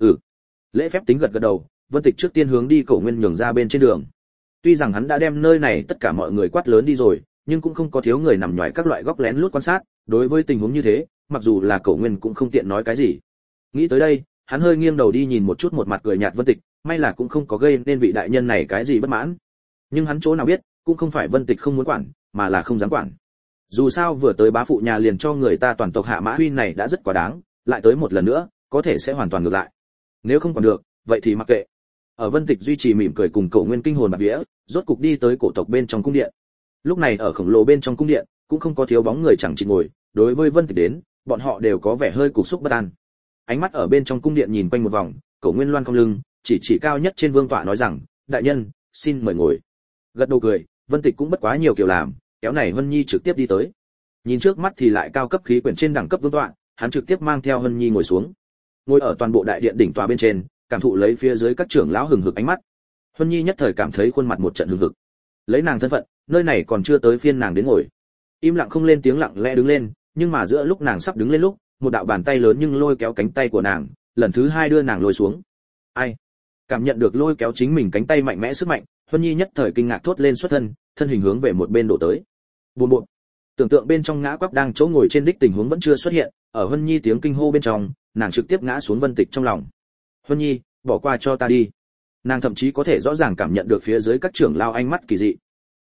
Lễ phép tính gật đầu, Vân Tịch trước tiên hướng đi Cổ Nguyên nhường ra bên trên đường. Tuy rằng hắn đã đem nơi này tất cả mọi người quát lớn đi rồi, nhưng cũng không có thiếu người nằm nhòi các loại góc lén lút quan sát, đối với tình huống như thế, mặc dù là Cổ Nguyên cũng không tiện nói cái gì. Nghĩ tới đây, hắn hơi nghiêng đầu đi nhìn một chút một mặt cười nhạt Vân Tịch, may là cũng không có gây nên vị đại nhân này cái gì bất mãn. Nhưng hắn chỗ nào biết, cũng không phải Vân Tịch không muốn quản, mà là không dám quản. Dù sao vừa tới bá phụ nhà liền cho người ta toàn tộc hạ mã huy này đã rất quá đáng, lại tới một lần nữa, có thể sẽ hoàn toàn ngược lại. Nếu không còn được, vậy thì mặc kệ. Ở Vân Tịch duy trì mỉm cười cùng Cổ Nguyên kinh hồn bạt vía, rốt cục đi tới cổ tộc bên trong cung điện. Lúc này ở khổng lồ bên trong cung điện, cũng không có thiếu bóng người chẳng chịt ngồi, đối với Vân Tịch đến, bọn họ đều có vẻ hơi cục xúc bất an. Ánh mắt ở bên trong cung điện nhìn quanh một vòng, Cổ Nguyên loan cong lưng, chỉ cao nhất trên vương tọa nói rằng, đại nhân, xin mời ngồi. Gật đầu cười, Vân Tịch cũng bất quá nhiều kiểu làm, kéo này Vân Nhi trực tiếp đi tới. Nhìn trước mắt thì lại cao cấp khí quyển trên đẳng cấp vương tọa, hắn trực tiếp mang theo Vân Nhi ngồi xuống. Ngồi ở toàn bộ đại điện đỉnh tọa bên trên, cảm thụ lấy phía dưới các trưởng lão hừng hực ánh mắt. Vân Nhi nhất thời cảm thấy khuôn mặt một trận hừng hực. Lấy nàng thân phận, nơi này còn chưa tới phiên nàng đến ngồi. Im lặng không lên tiếng lặng lẽ đứng lên, nhưng mà giữa lúc nàng sắp đứng lên lúc, một đạo bàn tay lớn nhưng lôi kéo cánh tay của nàng, lần thứ hai đưa nàng lôi xuống. Ai? Cảm nhận được lôi kéo chính mình cánh tay mạnh mẽ sức mạnh, Vân Nhi nhất thời kinh ngạc thốt lên xuất thân, thân hình hướng về một bên đổ tới. Buồn bộn. Tưởng tượng bên trong ngã quắp đang chỗ ngồi trên đích tình huống vẫn chưa xuất hiện, ở Vân Nhi tiếng kinh hô bên trong, nàng trực tiếp ngã xuống Vân Tịch trong lòng. Vân Nhi, bỏ qua cho ta đi. Nàng thậm chí có thể rõ ràng cảm nhận được phía dưới các trưởng lao ánh mắt kỳ dị.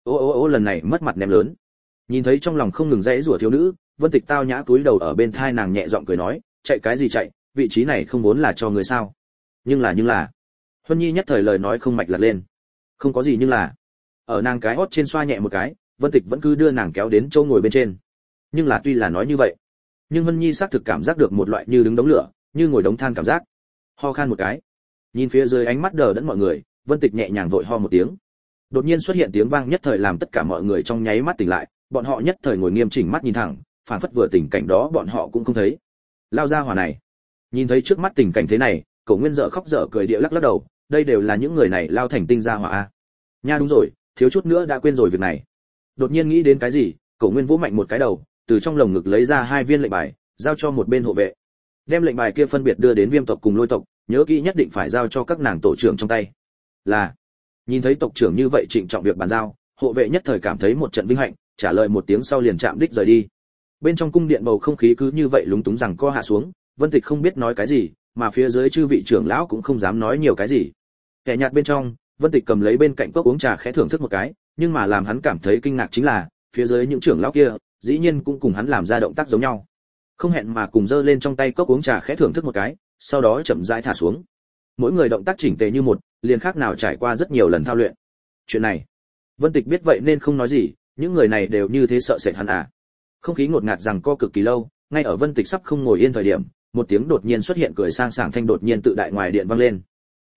Ô lần này mất mặt ném lớn. Nhìn thấy trong lòng không ngừng dãy rủa thiếu nữ, Vân Tịch tao nhã cúi đầu ở bên thai nàng nhẹ giọng cười nói, chạy cái gì chạy, vị trí này không vốn là cho người sao? Nhưng là. Vân Nhi nhất thời lời nói không mạch lật lên. Không có gì nhưng là. Ở nàng cái hót trên xoa nhẹ một cái, Vân Tịch vẫn cứ đưa nàng kéo đến chỗ ngồi bên trên. Nhưng là tuy là nói như vậy, nhưng Vân Nhi xác thực cảm giác được một loại như đứng đống lửa, như ngồi đống than cảm giác. Ho khan một cái. Nhìn phía dưới ánh mắt đờ đẫn mọi người, Vân Tịch nhẹ nhàng vội ho một tiếng. Đột nhiên xuất hiện tiếng vang nhất thời làm tất cả mọi người trong nháy mắt tỉnh lại, bọn họ nhất thời ngồi nghiêm chỉnh mắt nhìn thẳng, phản phất vừa tình cảnh đó bọn họ cũng không thấy. Lao ra hỏa này. Nhìn thấy trước mắt tình cảnh thế này, Cổ Nguyên dở khóc dở cười địa lắc đầu, đây đều là những người này lao thành tinh ra hỏa a. Nha đúng rồi, thiếu chút nữa đã quên rồi việc này. Đột nhiên nghĩ đến cái gì, Cổ Nguyên vỗ mạnh một cái đầu, từ trong lồng ngực lấy ra 2 viên lệnh bài, giao cho một bên hộ vệ. Đem lệnh bài kia phân biệt đưa đến Viêm tộc cùng Lôi tộc, nhớ kỹ nhất định phải giao cho các nàng tổ trưởng trong tay. Là. Nhìn thấy tộc trưởng như vậy trịnh trọng việc bàn giao, hộ vệ nhất thời cảm thấy một trận vinh hạnh, trả lời một tiếng sau liền chạm đích rời đi. Bên trong cung điện bầu không khí cứ như vậy lúng túng rằng co hạ xuống, Vân Tịch không biết nói cái gì, mà phía dưới chư vị trưởng lão cũng không dám nói nhiều cái gì. Kẻ nhạt bên trong, Vân Tịch cầm lấy bên cạnh cốc uống trà khẽ thưởng thức một cái, nhưng mà làm hắn cảm thấy kinh ngạc chính là, phía dưới những trưởng lão kia, dĩ nhiên cũng cùng hắn làm ra động tác giống nhau. Không hẹn mà cùng giơ lên trong tay cốc uống trà khẽ thưởng thức một cái, sau đó chậm rãi thả xuống. Mỗi người động tác chỉnh tề như một, liền khác nào trải qua rất nhiều lần thao luyện. Chuyện này, Vân Tịch biết vậy nên không nói gì, những người này đều như thế sợ sệt hắn à? Không khí ngột ngạt rằng co cực kỳ lâu, ngay ở Vân Tịch sắp không ngồi yên thời điểm, một tiếng đột nhiên xuất hiện cười sang sảng thanh đột nhiên tự đại ngoài điện vang lên.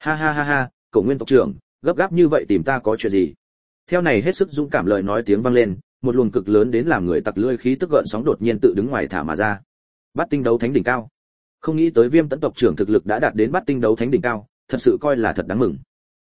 Ha, Cổ Nguyên tộc trưởng, gấp gáp như vậy tìm ta có chuyện gì? Theo này hết sức dũng cảm lời nói tiếng vang lên, một luồng cực lớn đến làm người tặc lưỡi khí tức gợn sóng đột nhiên tự đứng ngoài thả mà ra. Bát tinh đấu thánh đỉnh cao. Không nghĩ tới Viêm Tẫn tộc trưởng thực lực đã đạt đến bát tinh đấu thánh đỉnh cao, thật sự coi là thật đáng mừng.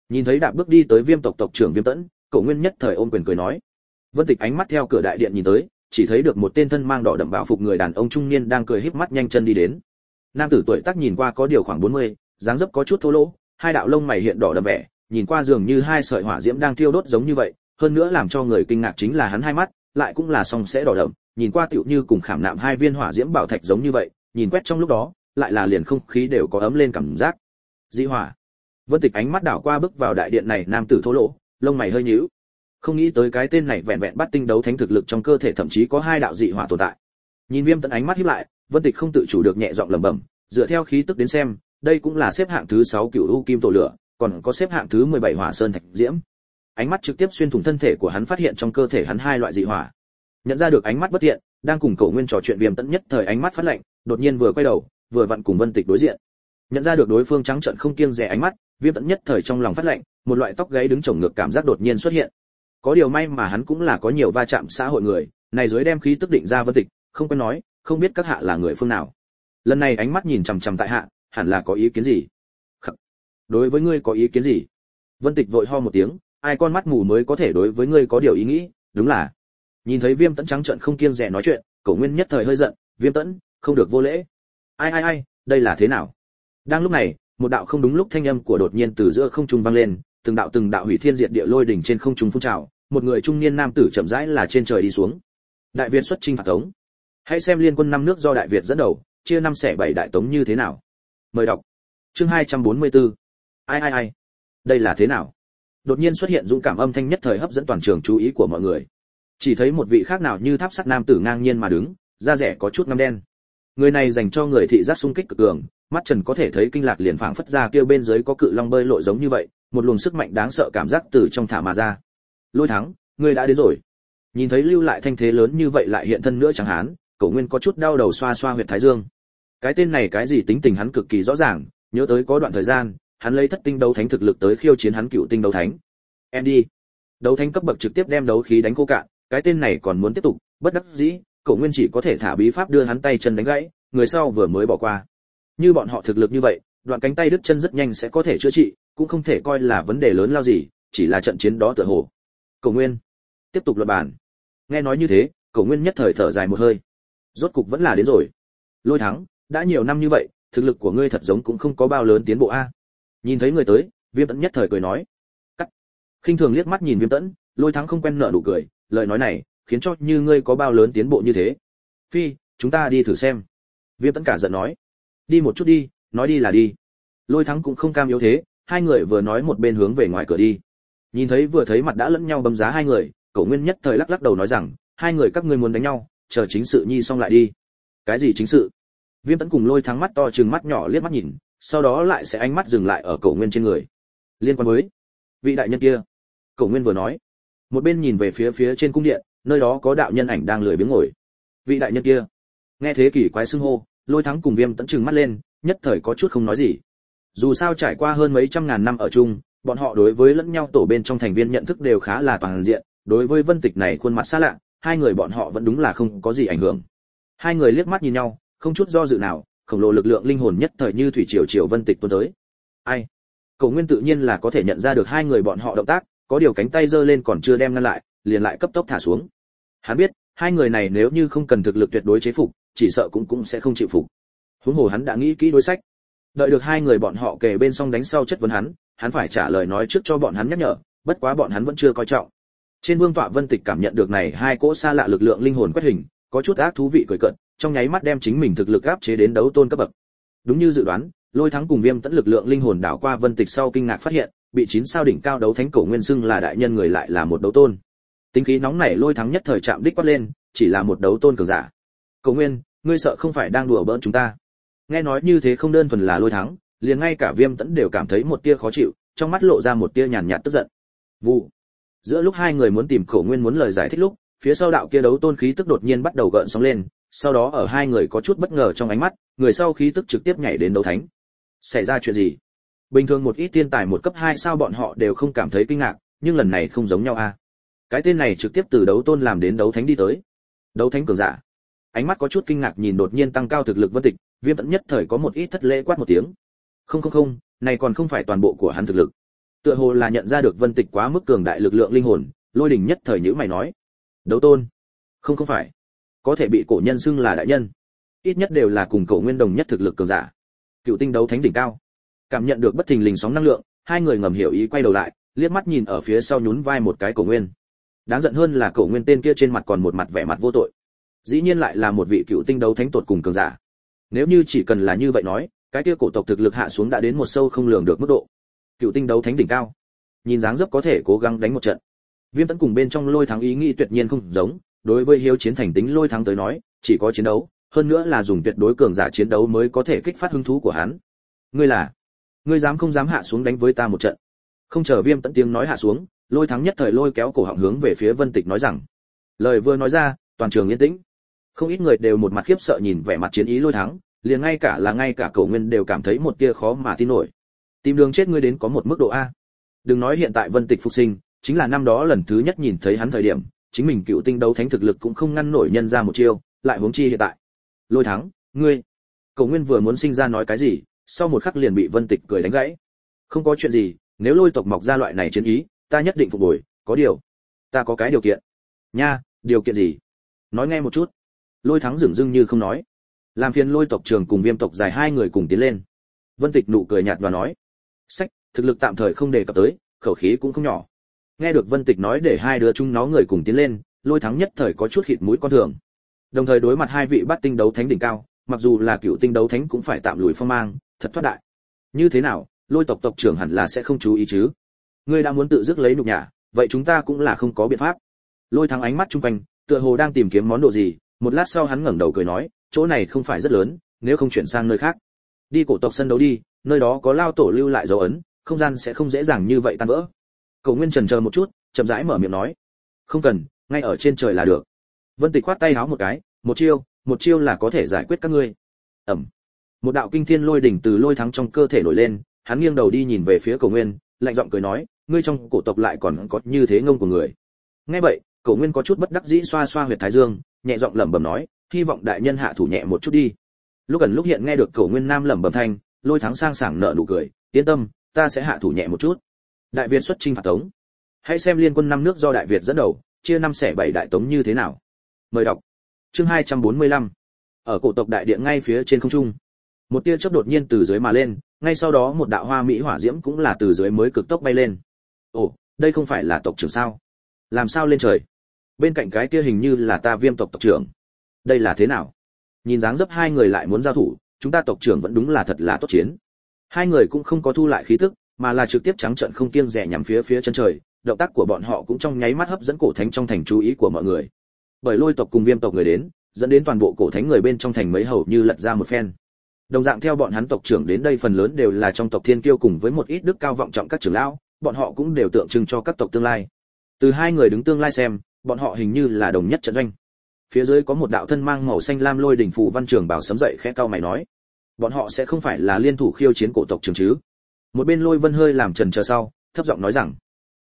Nhìn thấy đạp bước đi tới Viêm tộc tộc trưởng Viêm Tẫn, Cổ Nguyên nhất thời ôm quyền cười nói. Vân Tịch ánh mắt theo cửa đại điện nhìn tới, chỉ thấy được một tên thân mang đỏ đậm bảo phục người đàn ông trung niên đang cười híp mắt nhanh chân đi đến. Nam tử tuổi tác nhìn qua có điều khoảng 40, dáng dấp có chút thô lỗ, hai đạo lông mày hiện đỏ đậm vẻ, nhìn qua dường như hai sợi hỏa diễm đang thiêu đốt giống như vậy, hơn nữa làm cho người kinh ngạc chính là hắn hai mắt, lại cũng là song sẽ đỏ đậm, nhìn qua tựu như cùng khảm nạm hai viên hỏa diễm bảo thạch giống như vậy, nhìn quét trong lúc đó, lại là liền không khí đều có ấm lên cảm giác. Dị hỏa. Vân Tịch ánh mắt đảo qua bước vào đại điện này nam tử thô lỗ, lông mày hơi nhíu. Không nghĩ tới cái tên này vẹn vẹn bắt tinh đấu thánh thực lực trong cơ thể thậm chí có hai đạo dị hỏa tồn tại. Nhìn Viêm Tẫn ánh mắt híp lại, Vân Tịch không tự chủ được nhẹ giọng lẩm bẩm, dựa theo khí tức đến xem, đây cũng là xếp hạng thứ 6 cửu u kim tổ lửa, còn có xếp hạng thứ 17 hỏa sơn thạch diễm. Ánh mắt trực tiếp xuyên thủng thân thể của hắn, phát hiện trong cơ thể hắn hai loại dị hỏa. Nhận ra được ánh mắt bất thiện, đang cùng Cổ Nguyên trò chuyện Viêm Tẫn nhất thời ánh mắt phát lạnh, đột nhiên vừa quay đầu, vừa vặn cùng Vân Tịch đối diện. Nhận ra được đối phương trắng trợn không kiêng dè ánh mắt, Viêm Tẫn nhất thời trong lòng phát lạnh, một loại tóc gáy đứng chồng ngược cảm giác đột nhiên xuất hiện. Có điều may mà hắn cũng là có nhiều va chạm xã hội người, này dưới đem khí tức định ra Vân Tịch, không quen nói, không biết các hạ là người phương nào. Lần này ánh mắt nhìn chằm chằm tại hạ, hẳn là có ý kiến gì? Khắc. Đối với ngươi có ý kiến gì? Vân Tịch vội ho một tiếng, ai con mắt mù mới có thể đối với ngươi có điều ý nghĩ, đúng là. Nhìn thấy Viêm Tẫn trắng trợn không kiêng dè nói chuyện, Cổ Nguyên nhất thời hơi giận, Viêm Tẫn, không được vô lễ. Ai, đây là thế nào? Đang lúc này, một đạo không đúng lúc thanh âm của đột nhiên từ giữa không trung vang lên, từng đạo hủy thiên diệt địa lôi đỉnh trên không trung phun trào, một người trung niên nam tử chậm rãi là trên trời đi xuống. Đại Việt xuất chinh phạt Tống. Hãy xem liên quân 5 nước do Đại Việt dẫn đầu, chia 5 xẻ 7 đại Tống như thế nào. Mời đọc. Chương 244. Ai, đây là thế nào? Đột nhiên xuất hiện dũng cảm âm thanh nhất thời hấp dẫn toàn trường chú ý của mọi người. Chỉ thấy một vị khác nào như tháp sắt nam tử ngang nhiên mà đứng, da rẻ có chút ngăm đen. Người này dành cho người thị giác xung kích cực cường, mắt Trần có thể thấy kinh lạc liền phảng phất ra kêu bên dưới có cự long bơi lội giống như vậy, một luồng sức mạnh đáng sợ cảm giác từ trong thả mà ra. Lôi Thắng, ngươi đã đến rồi. Nhìn thấy lưu lại thanh thế lớn như vậy lại hiện thân nữa chẳng hán, Cổ Nguyên có chút đau đầu xoa xoa huyệt thái dương. Cái tên này cái gì tính tình hắn cực kỳ rõ ràng, nhớ tới có đoạn thời gian, hắn lấy thất tinh đấu thánh thực lực tới khiêu chiến hắn cựu tinh đấu thánh. Em đi. Đấu thánh cấp bậc trực tiếp đem đấu khí đánh khô cạn, cái tên này còn muốn tiếp tục, bất đắc dĩ, Cổ Nguyên chỉ có thể thả bí pháp đưa hắn tay chân đánh gãy, người sau vừa mới bỏ qua. Như bọn họ thực lực như vậy, đoạn cánh tay đứt chân rất nhanh sẽ có thể chữa trị, cũng không thể coi là vấn đề lớn lao gì, chỉ là trận chiến đó tựa hồ. Cổ Nguyên, tiếp tục luận bàn. Nghe nói như thế, Cổ Nguyên nhất thời thở dài một hơi. Rốt cục vẫn là đến rồi. Lôi Thắng, đã nhiều năm như vậy, thực lực của ngươi thật giống cũng không có bao lớn tiến bộ a. Nhìn thấy người tới, Viêm Tẫn nhất thời cười nói. Cắt. Khinh thường liếc mắt nhìn Viêm Tẫn, Lôi Thắng không quen nở nụ cười, lời nói này, khiến cho như ngươi có bao lớn tiến bộ như thế. Phi, chúng ta đi thử xem. Viêm Tẫn cả giận nói. Đi một chút đi, nói đi là đi. Lôi Thắng cũng không cam yếu thế, hai người vừa nói một bên hướng về ngoài cửa đi. Nhìn thấy vừa thấy mặt đã lẫn nhau bấm giá hai người, Cổ Nguyên nhất thời lắc lắc đầu nói rằng, hai người các ngươi muốn đánh nhau, chờ chính sự nhi xong lại đi. Cái gì chính sự? Viêm Tẫn cùng Lôi Thắng mắt to trừng mắt nhỏ liếc mắt nhìn, sau đó lại sẽ ánh mắt dừng lại ở Cổ Nguyên trên người. Liên quan với vị đại nhân kia. Cổ Nguyên vừa nói, một bên nhìn về phía trên cung điện, nơi đó có đạo nhân ảnh đang lười biếng ngồi. Vị đại nhân kia. Nghe thế kỳ quái xưng hô, Lôi Thắng cùng Viêm Tẫn trừng mắt lên, nhất thời có chút không nói gì. Dù sao trải qua hơn mấy trăm ngàn năm ở chung, bọn họ đối với lẫn nhau tổ bên trong thành viên nhận thức đều khá là toàn diện, đối với Vân Tịch này khuôn mặt xa lạ, hai người bọn họ vẫn đúng là không có gì ảnh hưởng. Hai người liếc mắt nhìn nhau, không chút do dự nào, khổng lồ lực lượng linh hồn nhất thời như thủy triều Vân Tịch tuôn tới. Ai? Cổ Nguyên tự nhiên là có thể nhận ra được hai người bọn họ động tác, có điều cánh tay giơ lên còn chưa đem ngăn lại, liền lại cấp tốc thả xuống. Hắn biết, hai người này nếu như không cần thực lực tuyệt đối chế phục, chỉ sợ cũng sẽ không chịu phục. Huống hồ hắn đã nghĩ kỹ đối sách. Đợi được hai người bọn họ kề bên xong đánh sau chất vấn hắn phải trả lời nói trước cho bọn hắn nhắc nhở, bất quá bọn hắn vẫn chưa coi trọng. Trên vương tọa Vân Tịch cảm nhận được này hai cỗ xa lạ lực lượng linh hồn quét hình, có chút ác thú vị cười cợt, trong nháy mắt đem chính mình thực lực áp chế đến đấu tôn cấp bậc. Đúng như dự đoán, Lôi Thắng cùng Viêm Tẫn lực lượng linh hồn đảo qua Vân Tịch sau kinh ngạc phát hiện, bị 9 sao đỉnh cao đấu thánh Cổ Nguyên xưng là đại nhân người lại là một đấu tôn. Tính khí nóng nảy Lôi Thắng nhất thời chạm đích quát lên, chỉ là một đấu tôn cường giả. Cổ Nguyên, ngươi sợ không phải đang đùa bỡn chúng ta? Nghe nói như thế không đơn thuần là Lôi Thắng, liền ngay cả Viêm Tẫn đều cảm thấy một tia khó chịu, trong mắt lộ ra một tia nhàn nhạt tức giận. Vụ. Giữa lúc hai người muốn tìm Cổ Nguyên muốn lời giải thích lúc, phía sau đạo kia đấu tôn khí tức đột nhiên bắt đầu gợn sóng lên, sau đó ở hai người có chút bất ngờ trong ánh mắt, người sau khí tức trực tiếp nhảy đến đấu thánh. Xảy ra chuyện gì? Bình thường một ít thiên tài một cấp 2 sao bọn họ đều không cảm thấy kinh ngạc, nhưng lần này không giống nhau a. Cái tên này trực tiếp từ đấu tôn làm đến đấu thánh đi tới. Đấu thánh cường giả. Ánh mắt có chút kinh ngạc nhìn đột nhiên tăng cao thực lực Vân Tịch, Viêm Tẫn nhất thời có một ít thất lễ quát một tiếng. Không, này còn không phải toàn bộ của hắn thực lực. Tựa hồ là nhận ra được Vân Tịch quá mức cường đại lực lượng linh hồn, Lôi Đình nhất thời nhíu mày nói: "Đấu tôn? Không phải, có thể bị cổ nhân xưng là đại nhân, ít nhất đều là cùng cổ nguyên đồng nhất thực lực cường giả. Cựu tinh đấu thánh đỉnh cao." Cảm nhận được bất thình lình sóng năng lượng, hai người ngầm hiểu ý quay đầu lại, liếc mắt nhìn ở phía sau nhún vai một cái cổ nguyên. Đáng giận hơn là cổ nguyên tên kia trên mặt còn một mặt vẻ mặt vô tội. Dĩ nhiên lại là một vị cựu tinh đấu thánh tột cùng cường giả. Nếu như chỉ cần là như vậy nói, cái kia cổ tộc thực lực hạ xuống đã đến một sâu không lường được mức độ. Cựu tinh đấu thánh đỉnh cao, nhìn dáng dấp có thể cố gắng đánh một trận. Viêm Tẫn cùng bên trong Lôi Thắng ý nghĩ tuyệt nhiên không giống, đối với hiếu chiến thành tính Lôi Thắng tới nói, chỉ có chiến đấu, hơn nữa là dùng tuyệt đối cường giả chiến đấu mới có thể kích phát hứng thú của hắn. Ngươi dám không dám hạ xuống đánh với ta một trận? Không chờ Viêm Tẫn tiếng nói hạ xuống, Lôi Thắng nhất thời lôi kéo cổ họng hướng về phía Vân Tịch nói rằng. Lời vừa nói ra, toàn trường yên tĩnh. Không ít người đều một mặt khiếp sợ nhìn vẻ mặt chiến ý Lôi Thắng, liền ngay cả Cổ Nguyên đều cảm thấy một tia khó mà tin nổi. Tìm đường chết ngươi đến có một mức độ a. Đừng nói hiện tại Vân Tịch phục sinh, chính là năm đó lần thứ nhất nhìn thấy hắn thời điểm, chính mình cựu tinh đấu thánh thực lực cũng không ngăn nổi nhân ra một chiêu, lại huống chi hiện tại. Lôi Thắng, ngươi. Cổ Nguyên vừa muốn sinh ra nói cái gì, sau một khắc liền bị Vân Tịch cười đánh gãy. Không có chuyện gì, nếu Lôi tộc mọc ra loại này chiến ý, ta nhất định phục hồi, có điều, ta có cái điều kiện. Nha, điều kiện gì? Nói nghe một chút. Lôi Thắng dửng dưng như không nói. Làm phiền Lôi tộc trưởng cùng Viêm tộc dài hai người cùng tiến lên. Vân Tịch nụ cười nhạt và nói. Sách, thực lực tạm thời không đề cập tới, khẩu khí cũng không nhỏ. Nghe được Vân Tịch nói để hai đứa chúng nó người cùng tiến lên, Lôi Thắng nhất thời có chút khịt mũi con thường. Đồng thời đối mặt hai vị bát tinh đấu thánh đỉnh cao, mặc dù là cựu tinh đấu thánh cũng phải tạm lùi phong mang, thật thoát đại. Như thế nào, Lôi tộc tộc trưởng hẳn là sẽ không chú ý chứ? Ngươi đã muốn tự dứt lấy nhục nhã, vậy chúng ta cũng là không có biện pháp. Lôi Thắng ánh mắt chung quanh, tựa hồ đang tìm kiếm món đồ gì, một lát sau hắn ngẩng đầu cười nói, chỗ này không phải rất lớn, nếu không chuyển sang nơi khác. Đi cổ tộc sân đấu đi, nơi đó có lao tổ lưu lại dấu ấn, không gian sẽ không dễ dàng như vậy tan vỡ. Cổ Nguyên chần chờ một chút, chậm rãi mở miệng nói, không cần, ngay ở trên trời là được. Vân Tịch khoát tay háo một cái, một chiêu là có thể giải quyết các ngươi. Ầm. Một đạo kinh thiên lôi đỉnh từ Lôi Thắng trong cơ thể nổi lên, hắn nghiêng đầu đi nhìn về phía Cổ Nguyên, lạnh giọng cười nói, ngươi trong cổ tộc lại còn có như thế ngông của người. Nghe vậy, Cổ Nguyên có chút bất đắc dĩ xoa xoa huyệt thái dương, nhẹ giọng lẩm bẩm nói, hy vọng đại nhân hạ thủ nhẹ một chút đi. Lúc gần lúc hiện nghe được Cổ Nguyên nam lẩm bẩm thanh, Lôi Thắng sang sảng nở nụ cười, yên tâm, ta sẽ hạ thủ nhẹ một chút. Đại Việt xuất chinh phạt Tống. Hãy xem liên quân 5 nước do Đại Việt dẫn đầu, chia 5 xẻ 7 đại Tống như thế nào. Mời đọc. Chương 245. Ở cổ tộc đại điện ngay phía trên không trung, một tia chớp đột nhiên từ dưới mà lên, ngay sau đó một đạo hoa mỹ hỏa diễm cũng là từ dưới mới cực tốc bay lên. Ồ, đây không phải là tộc trưởng sao? Làm sao lên trời? Bên cạnh cái kia hình như là ta Viêm tộc tộc trưởng. Đây là thế nào? Nhìn dáng dấp hai người lại muốn giao thủ, chúng ta tộc trưởng vẫn đúng là thật là tốt chiến. Hai người cũng không có thu lại khí tức, mà là trực tiếp trắng trợn không kiêng dè nhắm phía chân trời, động tác của bọn họ cũng trong nháy mắt hấp dẫn cổ thánh trong thành chú ý của mọi người. Bởi Lôi tộc cùng Viêm tộc người đến, dẫn đến toàn bộ cổ thánh người bên trong thành mấy hầu như lật ra một phen. Đồng dạng theo bọn hắn tộc trưởng đến đây phần lớn đều là trong tộc Thiên Kiêu cùng với một ít đức cao vọng trọng các trưởng lão, bọn họ cũng đều tượng trưng cho các tộc tương lai. Từ hai người đứng tương lai xem, bọn họ hình như là đồng nhất trận doanh. Phía dưới có một đạo thân mang màu xanh lam lôi đỉnh phù văn trưởng bảo sấm dậy khẽ cau mày nói, bọn họ sẽ không phải là liên thủ khiêu chiến cổ tộc trưởng chứ? Một bên Lôi Vân hơi làm chần chờ sau, thấp giọng nói rằng,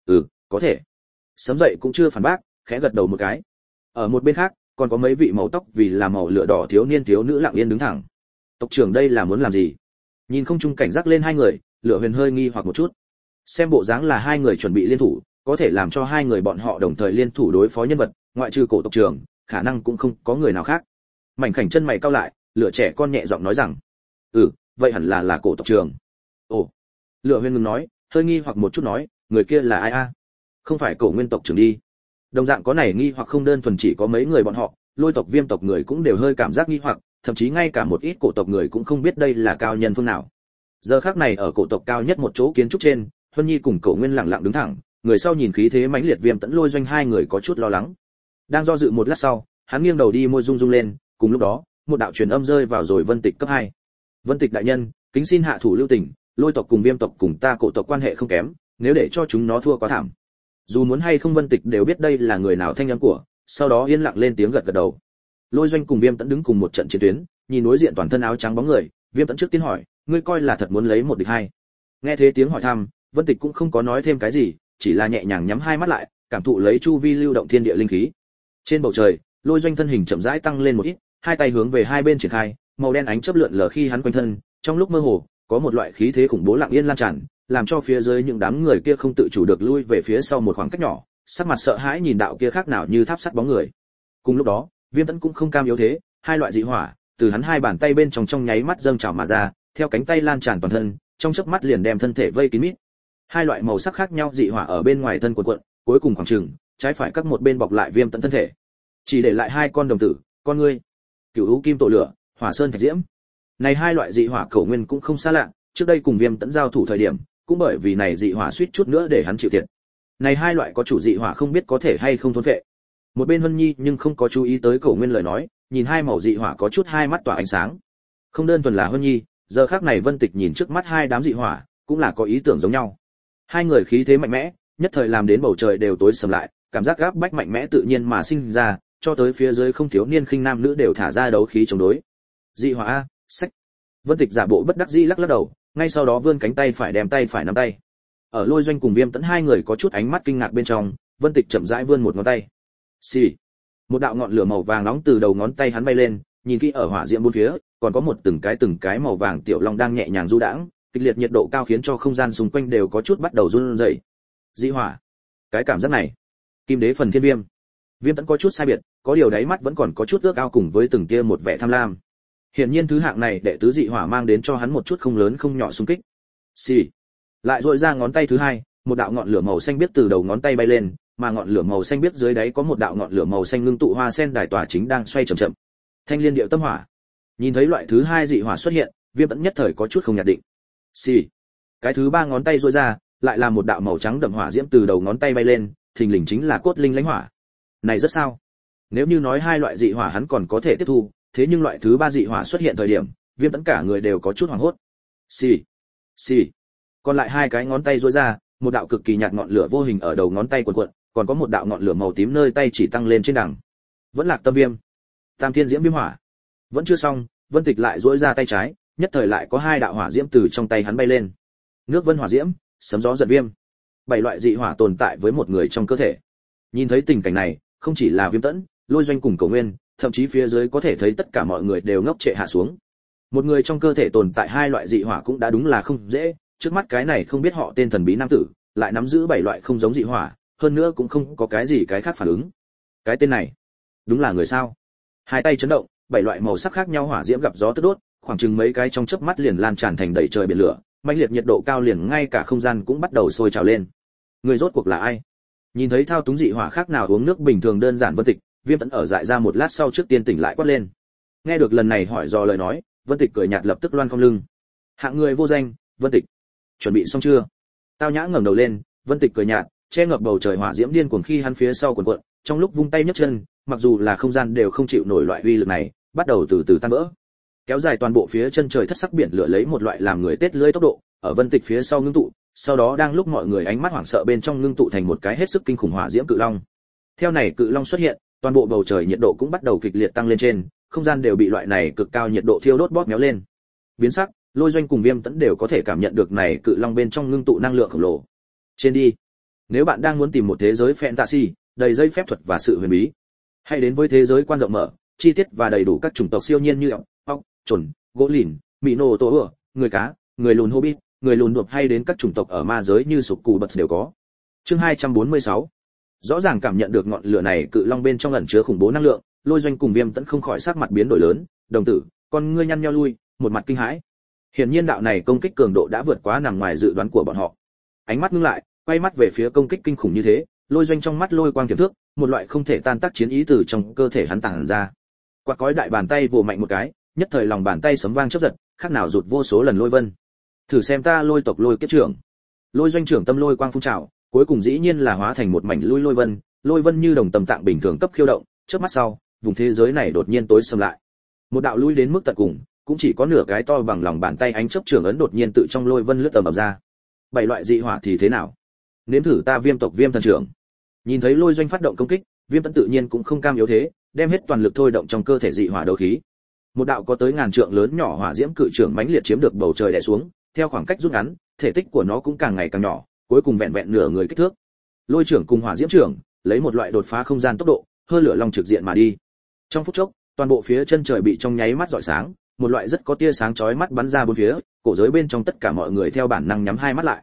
có thể. Sấm dậy cũng chưa phản bác, khẽ gật đầu một cái. Ở một bên khác, còn có mấy vị màu tóc vì là màu lửa đỏ thiếu niên thiếu nữ lặng yên đứng thẳng. Tộc trưởng đây là muốn làm gì? Nhìn không trung cảnh giác lên hai người, Lửa Huyền hơi nghi hoặc một chút. Xem bộ dáng là hai người chuẩn bị liên thủ, có thể làm cho hai người bọn họ đồng thời liên thủ đối phó nhân vật, ngoại trừ cổ tộc trưởng, khả năng cũng không có người nào khác. Mảnh khảnh chân mày cau lại, Lửa trẻ con nhẹ giọng nói rằng, vậy hẳn là cổ tộc trưởng. Ồ. Lửa Huyền ngừng nói, hơi nghi hoặc một chút nói, người kia là ai a? Không phải Cổ Nguyên tộc trưởng đi. Đồng dạng có này nghi hoặc không đơn thuần chỉ có mấy người bọn họ, Lôi tộc Viêm tộc người cũng đều hơi cảm giác nghi hoặc, thậm chí ngay cả một ít cổ tộc người cũng không biết đây là cao nhân phương nào. Giờ khắc này ở cổ tộc cao nhất một chỗ kiến trúc trên, Huân Nhi cùng Cổ Nguyên lặng lặng đứng thẳng, người sau nhìn khí thế mãnh liệt Viêm Tẫn Lôi Doanh hai người có chút lo lắng. Đang do dự một lát sau, hắn nghiêng đầu đi môi rung rung lên, cùng lúc đó, một đạo truyền âm rơi vào rồi Vân Tịch cấp 2. Vân Tịch đại nhân, kính xin hạ thủ lưu tình, Lôi tộc cùng Viêm tộc cùng ta cổ tộc quan hệ không kém, nếu để cho chúng nó thua quá thảm. Dù muốn hay không Vân Tịch đều biết đây là người nào thanh âm của, sau đó yên lặng lên tiếng gật gật đầu. Lôi Doanh cùng Viêm Tẫn đứng cùng một trận chiến tuyến, nhìn đối diện toàn thân áo trắng bóng người, Viêm Tẫn trước tiên hỏi, ngươi coi là thật muốn lấy một địch hai? Nghe thế tiếng hỏi thăm, Vân Tịch cũng không có nói thêm cái gì, chỉ là nhẹ nhàng nhắm hai mắt lại, cảm thụ lấy chu vi lưu động thiên địa linh khí. Trên bầu trời, Lôi Doanh thân hình chậm rãi tăng lên một ít, hai tay hướng về hai bên triển khai, màu đen ánh chớp lượn lờ khi hắn quanh thân, trong lúc mơ hồ, có một loại khí thế khủng bố lặng yên lan tràn, làm cho phía dưới những đám người kia không tự chủ được lui về phía sau một khoảng cách nhỏ, sắc mặt sợ hãi nhìn đạo kia khác nào như tháp sắt bóng người. Cùng lúc đó, Viêm Tẫn cũng không cam yếu thế, hai loại dị hỏa từ hắn hai bàn tay bên trong nháy mắt dâng trào mà ra, theo cánh tay lan tràn toàn thân, trong chớp mắt liền đem thân thể vây kín mít. Hai loại màu sắc khác nhau dị hỏa ở bên ngoài thân cuộn, cuối cùng khoảng chừng trái phải các một bên bọc lại Viêm Tẫn thân thể, chỉ để lại hai con đồng tử, con ngươi, Cửu U Kim Tổ Lửa, Hỏa Sơn Thạch Diễm. Này hai loại dị hỏa Cẩu Nguyên cũng không xa lạ, trước đây cùng Viêm Tẫn giao thủ thời điểm, cũng bởi vì này dị hỏa suýt chút nữa để hắn chịu thiệt. Này hai loại có chủ dị hỏa không biết có thể hay không thôn phệ. Một bên Vân Nhi nhưng không có chú ý tới Cẩu Nguyên lời nói, nhìn hai màu dị hỏa có chút hai mắt tỏa ánh sáng. Không đơn thuần là Vân Nhi, giờ khắc này Vân Tịch nhìn trước mắt hai đám dị hỏa, cũng là có ý tưởng giống nhau. Hai người khí thế mạnh mẽ, nhất thời làm đến bầu trời đều tối sầm lại, cảm giác gáp bách mạnh mẽ tự nhiên mà sinh ra, cho tới phía dưới không thiếu niên khinh nam nữ đều thả ra đấu khí chống đối. Dị hỏa a, sách. Vân Tịch giả bộ bất đắc dĩ lắc lắc đầu, ngay sau đó vươn cánh tay phải đem tay phải nắm tay. Ở Lôi Doanh cùng Viêm Tẫn hai người có chút ánh mắt kinh ngạc bên trong, Vân Tịch chậm rãi vươn một ngón tay. Xì. Một đạo ngọn lửa màu vàng nóng từ đầu ngón tay hắn bay lên, nhìn kỹ ở hỏa diễm bốn phía, còn có một từng cái màu vàng tiểu long đang nhẹ nhàng du đãng, kịch liệt nhiệt độ cao khiến cho không gian xung quanh đều có chút bắt đầu run rẩy. Dị hỏa. Cái cảm giác này, Kim Đế phần Thiên Viêm. Viêm Tẫn có chút sai biệt, có điều đáy mắt vẫn còn có chút ước ao cùng với từng tia một vẻ tham lam. Hiển nhiên thứ hạng này đệ tứ dị hỏa mang đến cho hắn một chút không lớn không nhỏ xung kích. Xì. Lại dội ra ngón tay thứ hai, một đạo ngọn lửa màu xanh biếc từ đầu ngón tay bay lên, mà ngọn lửa màu xanh biếc dưới đáy có một đạo ngọn lửa màu xanh ngưng tụ hoa sen đài tỏa chính đang xoay chậm chậm. Thanh Liên Điệu Tâm Hỏa. Nhìn thấy loại thứ hai dị hỏa xuất hiện, Viêm Tẫn nhất thời có chút không nhạt định. Xì. Cái thứ ba ngón tay duỗi ra, lại là một đạo màu trắng đậm hỏa diễm từ đầu ngón tay bay lên, thình lình chính là cốt linh lãnh hỏa. Này rất sao? Nếu như nói hai loại dị hỏa hắn còn có thể tiếp thu, thế nhưng loại thứ ba dị hỏa xuất hiện thời điểm, Viêm Tẫn cả người đều có chút hoảng hốt. Xì. Xì. Còn lại hai cái ngón tay duỗi ra, một đạo cực kỳ nhạt ngọn lửa vô hình ở đầu ngón tay cuộn, còn có một đạo ngọn lửa màu tím nơi tay chỉ tăng lên trên đằng. Vẫn Lạc Tâm Viêm, Tam Thiên Diễm Viêm Hỏa. Vẫn chưa xong, Vân Tịch lại duỗi ra tay trái, nhất thời lại có hai đạo hỏa diễm từ trong tay hắn bay lên. Nước Vân Hỏa Diễm, Sấm Gió Giật Viêm. Bảy loại dị hỏa tồn tại với một người trong cơ thể. Nhìn thấy tình cảnh này, không chỉ là Viêm Tẫn, Lôi Doanh cùng Cẩu Nguyên, thậm chí phía dưới có thể thấy tất cả mọi người đều ngốc trệ hạ xuống. Một người trong cơ thể tồn tại hai loại dị hỏa cũng đã đúng là không dễ, trước mắt cái này không biết họ tên thần bí nam tử, lại nắm giữ bảy loại không giống dị hỏa, hơn nữa cũng không có cái gì cái khác phản ứng. Cái tên này, đúng là người sao? Hai tay chấn động, bảy loại màu sắc khác nhau hỏa diễm gặp gió tức đốt, khoảng chừng mấy cái trong chớp mắt liền lan tràn thành đầy trời biển lửa, mãnh liệt nhiệt độ cao liền ngay cả không gian cũng bắt đầu sôi trào lên. Người rốt cuộc là ai? Nhìn thấy thao túng dị hỏa khác nào uống nước bình thường đơn giản Vân Tịch, Viêm Tẫn ở dại ra một lát sau trước tiên tỉnh lại quát lên. Nghe được lần này hỏi dò lời nói, Vân Tịch cười nhạt lập tức loan cong lưng. Hạng người vô danh, Vân Tịch, chuẩn bị xong chưa? Tao Nhã ngẩng đầu lên, Vân Tịch cười nhạt, che ngập bầu trời hỏa diễm điên cuồng khi hắn phía sau cuộn, trong lúc vung tay nhấc chân, mặc dù là không gian đều không chịu nổi loại uy lực này, bắt đầu từ từ tan vỡ. Kéo dài toàn bộ phía chân trời thất sắc biển lửa lấy một loại làm người tết lưỡi tốc độ, ở Vân Tịch phía sau ngưng tụ, sau đó đang lúc mọi người ánh mắt hoảng sợ bên trong ngưng tụ thành một cái hết sức kinh khủng hỏa diễm cự long. Theo này cự long xuất hiện, toàn bộ bầu trời nhiệt độ cũng bắt đầu kịch liệt tăng lên trên, không gian đều bị loại này cực cao nhiệt độ thiêu đốt bóp méo lên. Biến sắc, Lôi Doanh cùng Viêm Tẫn đều có thể cảm nhận được này cự long bên trong ngưng tụ năng lượng khổng lồ. Trên đi. Nếu bạn đang muốn tìm một thế giới fantasy, đầy dây phép thuật và sự huyền bí, hãy đến với thế giới quan rộng mở, chi tiết và đầy đủ các chủng tộc siêu nhiên như ốc, chuẩn, gỗ lìn, mỹ nô tổ ửa, người cá, người lùn hobbit, người lùn đột hay đến các chủng tộc ở ma giới như sục cù bật đều có. Chương 246. Rõ ràng cảm nhận được ngọn lửa này cự long bên trong ẩn chứa khủng bố năng lượng, Lôi Doanh cùng Viêm Tẫn không khỏi sắc mặt biến đổi lớn, đồng tử, con ngươi nhăn nheo lui, một mặt kinh hãi. Hiển nhiên đạo này công kích cường độ đã vượt quá nằm ngoài dự đoán của bọn họ. Ánh mắt ngưng lại, quay mắt về phía công kích kinh khủng như thế, Lôi Doanh trong mắt lôi quang tiềm thước, một loại không thể tan tác chiến ý từ trong cơ thể hắn tàng ra. Quạt cói đại bàn tay vồ mạnh một cái, nhất thời lòng bàn tay sấm vang chớp giật, khác nào rụt vô số lần Lôi Vân. Thử xem ta Lôi tộc Lôi kiếp trưởng. Lôi Doanh trưởng tâm lôi quang phun trào, cuối cùng dĩ nhiên là hóa thành một mảnh lôi vân như đồng tầm tạng bình thường cấp khiêu động, chớp mắt sau, vùng thế giới này đột nhiên tối sầm lại. Một đạo lui đến mức tận cùng, cũng chỉ có nửa cái to bằng lòng bàn tay ánh chớp trưởng ấn đột nhiên tự trong lôi vân lướt tầm ập ra. Bảy loại dị hỏa thì thế nào? Nếm thử ta Viêm tộc Viêm thần trưởng. Nhìn thấy Lôi Doanh phát động công kích, Viêm Tẫn tự nhiên cũng không cam yếu thế, đem hết toàn lực thôi động trong cơ thể dị hỏa đấu khí. Một đạo có tới ngàn trượng lớn nhỏ hỏa diễm cự trưởng mãnh liệt chiếm được bầu trời đè xuống, theo khoảng cách rút ngắn, thể tích của nó cũng càng ngày càng nhỏ, cuối cùng vẹn vẹn nửa người kích thước. Lôi trưởng cùng hỏa diễm trưởng, lấy một loại đột phá không gian tốc độ, hơi lửa long trực diện mà đi. Trong phút chốc, toàn bộ phía chân trời bị trong nháy mắt rọi sáng, một loại rất có tia sáng chói mắt bắn ra bốn phía, cổ giới bên trong tất cả mọi người theo bản năng nhắm hai mắt lại.